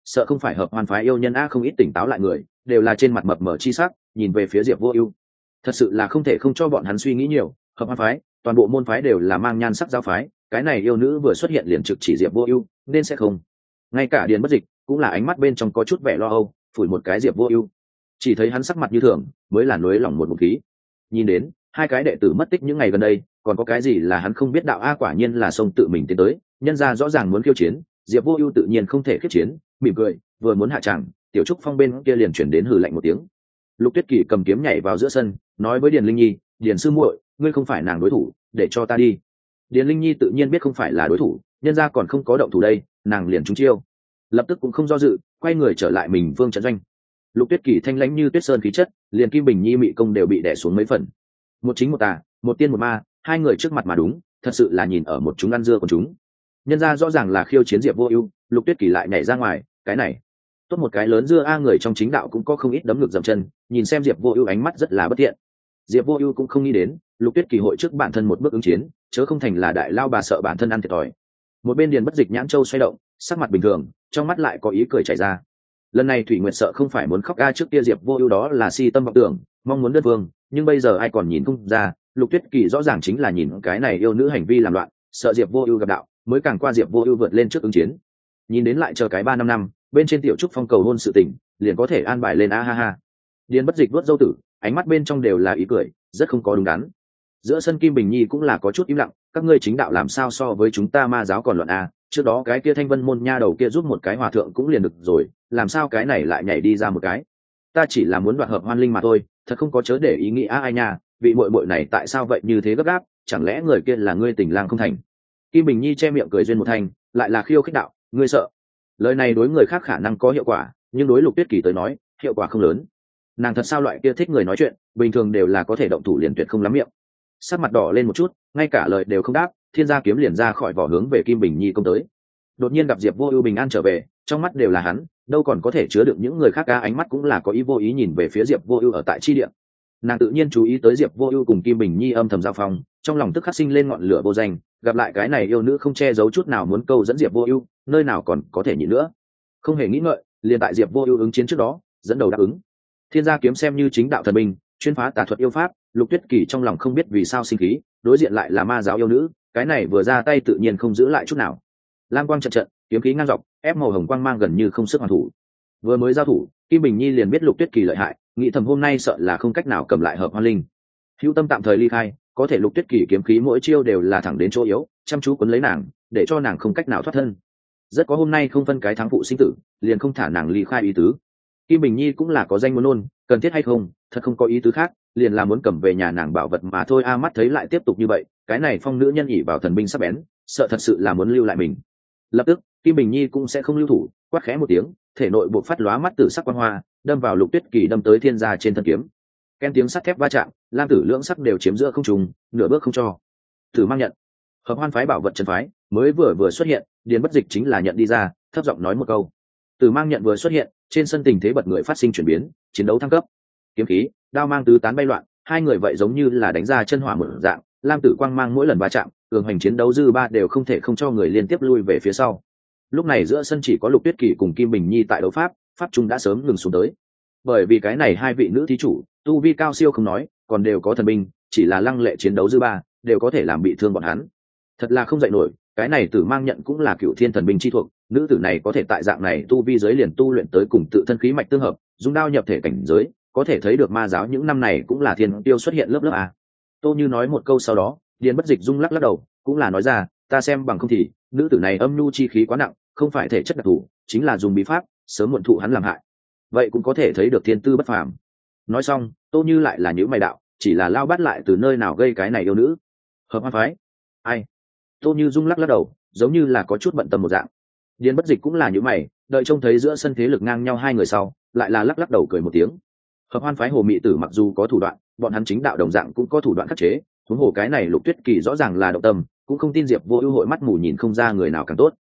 sợ không phải hợp hoan phái yêu nhân a. Không ít tỉnh táo lại người đều là trên mặt mập mờ chi sắc, nhìn về phía Diệp Vô Ưu. Thật sự là không thể không cho bọn hắn suy nghĩ nhiều, hợp hoan phái, toàn bộ môn phái đều là mang nhan sắc giáo phái, cái này yêu nữ vừa xuất hiện liền trực chỉ Diệp Vô Ưu, nên sẽ không. Ngay cả Điền Bất Dịch cũng là ánh mắt bên trong có chút vẻ lo âu, phủi một cái Diệp Vô Ưu. Chỉ thấy hắn sắc mặt như thường, mới là nối lòng một ngụm khí. Nhìn đến hai cái đệ tử mất tích những ngày gần đây, còn có cái gì là hắn không biết đạo a. Quả nhiên là xông tự mình tiến tới, nhân ra rõ ràng muốn khiêu chiến, Diệp Vô Ưu tự nhiên không thể khiết chiến, mỉm cười, vừa muốn hạ tràng, Tiểu Trúc Phong bên kia liền chuyển đến hừ lạnh một tiếng. Lục Tuyết Kỳ cầm kiếm nhảy vào giữa sân, nói với Điền Linh Nhi, "Điền sư muội, ngươi không phải nàng đối thủ, để cho ta đi." Điền Linh Nhi tự nhiên biết không phải là đối thủ, nhân ra còn không có động thủ đây, nàng liền trúng chiêu, lập tức cũng không do dự, quay người trở lại mình vương trận doanh. Lục Tuyết Kỳ thanh lãnh như tuyết sơn khí chất, liền Kim Bình Nhi mị công đều bị đè xuống mấy phần. Một chính một tà, một tiên một ma, hai người trước mặt mà đúng, thật sự là nhìn ở một chúng ăn dưa của chúng. Nhân ra rõ ràng là khiêu chiến Diệp Vô Ưu, Lục Tuyết Kỳ lại nhảy ra ngoài, cái này tốt một cái lớn dưa a. Người trong chính đạo cũng có không ít đấm ngực dậm chân, nhìn xem Diệp Vô Ưu ánh mắt rất là bất thiện. Diệp Vô Ưu cũng không nghĩ đến Lục Tuyết Kỳ hội trước bản thân một bước ứng chiến, chớ không thành là đại lao bà sợ bản thân ăn thiệt thòi. Một bên Điền Bất Dịch nhãn châu xoay động, sắc mặt bình thường, trong mắt lại có ý cười chảy ra. Lần này Thủy Nguyệt sợ không phải muốn khóc a. Trước kia Diệp Vô Ưu đó là si tâm vọng tưởng, mong muốn đơn phương, nhưng bây giờ ai còn nhìn không ra, Lục Tuyết Kỳ rõ ràng chính là nhìn cái này yêu nữ hành vi làm loạn, sợ Diệp Vô Ưu gặp đạo, mới càng qua Diệp Vô Ưu vượt lên trước ứng chiến. Nhìn đến lại chờ cái 3-5 năm, bên trên Tiểu Trúc Phong cầu hôn sự tình, liền có thể an bài lên a ha ha. Điền Bất Dịch vuốt râu tử, ánh mắt bên trong đều là ý cười, rất không có đúng đắn. Giữa sân Kim Bình Nhi cũng là có chút im lặng, các ngươi chính đạo làm sao so với chúng ta ma giáo còn loạn a. Trước đó cái kia Thanh Vân môn nha đầu kia giúp một cái hòa thượng cũng liền được rồi, làm sao cái này lại nhảy đi ra một cái. Ta chỉ là muốn đoạt hợp hoan linh mà thôi, thật không có chớ để ý nghĩ ai nha. Vị muội muội này tại sao vậy như thế gấp gáp, chẳng lẽ người kia là ngươi tình lang không thành. Kim Bình Nhi che miệng cười duyên một thành, lại là khiêu khích đạo, ngươi sợ. Lời này đối người khác khả năng có hiệu quả, nhưng đối Lục Tuyết Kỳ tới nói, hiệu quả không lớn. Nàng thật sao loại kia thích người nói chuyện, bình thường đều là có thể động thủ liền tuyệt không lắm miệng. Sắc mặt đỏ lên một chút, ngay cả lời đều không đáp, Thiên Gia kiếm liền ra khỏi vỏ hướng về Kim Bình Nhi công tới. Đột nhiên gặp Diệp Vô Ưu bình an trở về, trong mắt đều là hắn, đâu còn có thể chứa đựng những người khác ca. Ánh mắt cũng là có ý vô ý nhìn về phía Diệp Vô Ưu ở tại chi địa. Nàng tự nhiên chú ý tới Diệp Vô Ưu cùng Kim Bình Nhi âm thầm giao phong, trong lòng tức khắc sinh lên ngọn lửa vô danh, gặp lại cái này yêu nữ không che giấu chút nào muốn câu dẫn Diệp Vô Ưu, nơi nào còn có thể nhịn nữa. Không hề nghĩ ngợi, liền tại Diệp Vô Ưu ứng chiến trước đó, dẫn đầu đáp ứng. Thiên Gia kiếm xem như chính đạo thần binh, chuyên phá tà thuật yêu pháp, Lục Tuyết Kỳ trong lòng không biết vì sao sinh khí, đối diện lại là ma giáo yêu nữ, cái này vừa ra tay tự nhiên không giữ lại chút nào. Lam quang trận trận, kiếm khí ngang dọc, ép màu hồng quang mang gần như không sức hoàn thủ. Vừa mới giao thủ, Kim Bình Nhi liền biết Lục Tuyết Kỳ lợi hại, nghĩ thầm hôm nay sợ là không cách nào cầm lại hợp hoan linh. Hữu tâm tạm thời ly khai, có thể Lục Tuyết Kỳ kiếm khí mỗi chiêu đều là thẳng đến chỗ yếu, chăm chú quấn lấy nàng, để cho nàng không cách nào thoát thân. Rất có hôm nay không phân cái thắng phụ sinh tử, liền không thả nàng ly khai ý tứ. Kim Bình Nhi cũng là có danh muốn nôn, cần thiết hay không, thật không có ý tứ khác, liền là muốn cầm về nhà nàng bảo vật mà thôi a. Mắt thấy lại tiếp tục như vậy, cái này phong nữ nhân ỷ vào thần binh sắc bén, sợ thật sự là muốn lưu lại mình. Lập tức, Kim Bình Nhi cũng sẽ không lưu thủ, quát khẽ một tiếng, thể nội buộc phát lóa mắt tử sắc quang hoa, đâm vào Lục Tuyết Kỳ đâm tới Thiên Gia trên thân kiếm. Ken tiếng sắt thép va chạm, lam tử lưỡng sắc đều chiếm giữa không trùng, nửa bước không cho. Thử mang nhận. Hợp hoan phái bảo vật chân phái, mới vừa xuất hiện, Điền Bất Dịch chính là nhận đi ra, thấp giọng nói một câu. Tử mang nhận vừa xuất hiện, trên sân tình thế bật người phát sinh chuyển biến, chiến đấu thăng cấp. Kiếm khí, đao mang tứ tán bay loạn, hai người vậy giống như là đánh ra chân hỏa một dạng, lam tử quang mang mỗi lần va chạm, cường hành chiến đấu dư ba đều không thể không cho người liên tiếp lui về phía sau. Lúc này giữa sân chỉ có Lục Tuyết Kỳ cùng Kim Bình Nhi tại đấu pháp, pháp trung đã sớm ngừng xuống tới. Bởi vì cái này hai vị nữ thí chủ, tu vi cao siêu không nói, còn đều có thần binh, chỉ là lăng lệ chiến đấu dư ba, đều có thể làm bị thương bọn hắn. Thật là không dậy nổi, cái này Tử mang nhận cũng là cựu thiên thần binh chi thuộc, nữ tử này có thể tại dạng này tu vi giới liền tu luyện tới cùng tự thân khí mạch tương hợp, dùng đao nhập thể cảnh giới, có thể thấy được ma giáo những năm này cũng là thiên tiêu xuất hiện lớp lớp a. Tô Như nói một câu sau đó, Điền Bất Dịch rung lắc đầu, cũng là nói ra, ta xem bằng không thì, nữ tử này âm nhu chi khí quá nặng, không phải thể chất đặc thù, chính là dùng bí pháp, sớm muộn thụ hắn làm hại. Vậy cũng có thể thấy được thiên tư bất phàm. Nói xong, Tô Như lại là những mày đạo, chỉ là lao bắt lại từ nơi nào gây cái này yêu nữ. Hợp hoan phái? Ai? Tô Như rung lắc đầu, giống như là có chút bận tâm một dạng. Điền Bất Dịch cũng là những mày, đợi trông thấy giữa sân thế lực ngang nhau hai người sau, lại là lắc đầu cười một tiếng. Hợp hoan phái Hồ Mị Tử mặc dù có thủ đoạn, bọn hắn chính đạo đồng dạng cũng có thủ đoạn khắc chế, huống hồ cái này Lục Tuyết Kỳ rõ ràng là động tâm, cũng không tin Diệp Vô Ưu hội mắt mù nhìn không ra người nào càng tốt.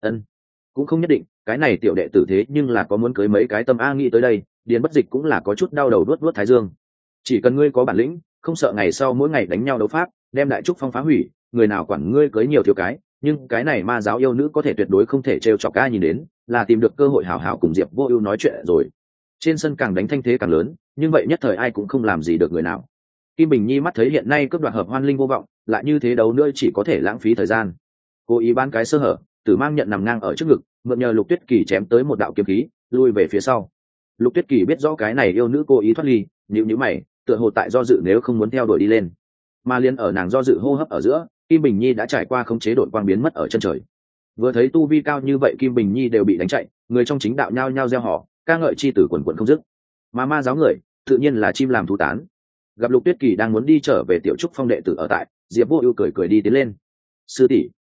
Cũng không nhất định, cái này tiểu đệ tử thế nhưng là có muốn cưới mấy cái tâm a. Nghĩ tới đây, Điền Bất Dịch cũng là có chút đau đầu vuốt thái dương. Chỉ cần ngươi có bản lĩnh, không sợ ngày sau mỗi ngày đánh nhau đấu pháp, đem đại trúc phong phá hủy, người nào quản ngươi cưới nhiều thiếu cái, nhưng cái này ma giáo yêu nữ có thể tuyệt đối không thể trêu chọc ai nhìn đến, là tìm được cơ hội hảo hảo cùng Diệp Vô Ưu nói chuyện rồi. Trên sân càng đánh thanh thế càng lớn, nhưng vậy nhất thời ai cũng không làm gì được người nào. Kim Bình Nhi mắt thấy hiện nay cướp đoạt hợp hoan linh vô vọng, lại như thế đấu nữa chỉ có thể lãng phí thời gian. Cố ý bán cái sơ hở, Tử Mang nhận nằm ngang ở trước ngực, mượn nhờ Lục Tuyết Kỳ chém tới một đạo kiếm khí, lui về phía sau. Lục Tuyết Kỳ biết rõ cái này yêu nữ cố ý thoát ly, nhíu mày, tựa hồ tại do dự nếu không muốn theo đuổi đi lên. Mà liên ở nàng do dự hô hấp ở giữa, Kim Bình Nhi đã trải qua khống chế đội quang biến mất ở chân trời. Vừa thấy tu vi cao như vậy Kim Bình Nhi đều bị đánh chạy, người trong chính đạo nhao nhao reo hò, ca ngợi chi tử quần quần không dứt. Mà ma giáo người, tự nhiên là chim làm thú tán. Gặp Lục Tuyết Kỳ đang muốn đi trở về Tiểu Trúc Phong đệ tử ở tại, Diệp Vô Ưu cười cười đi tiến lên. "Sư tỷ."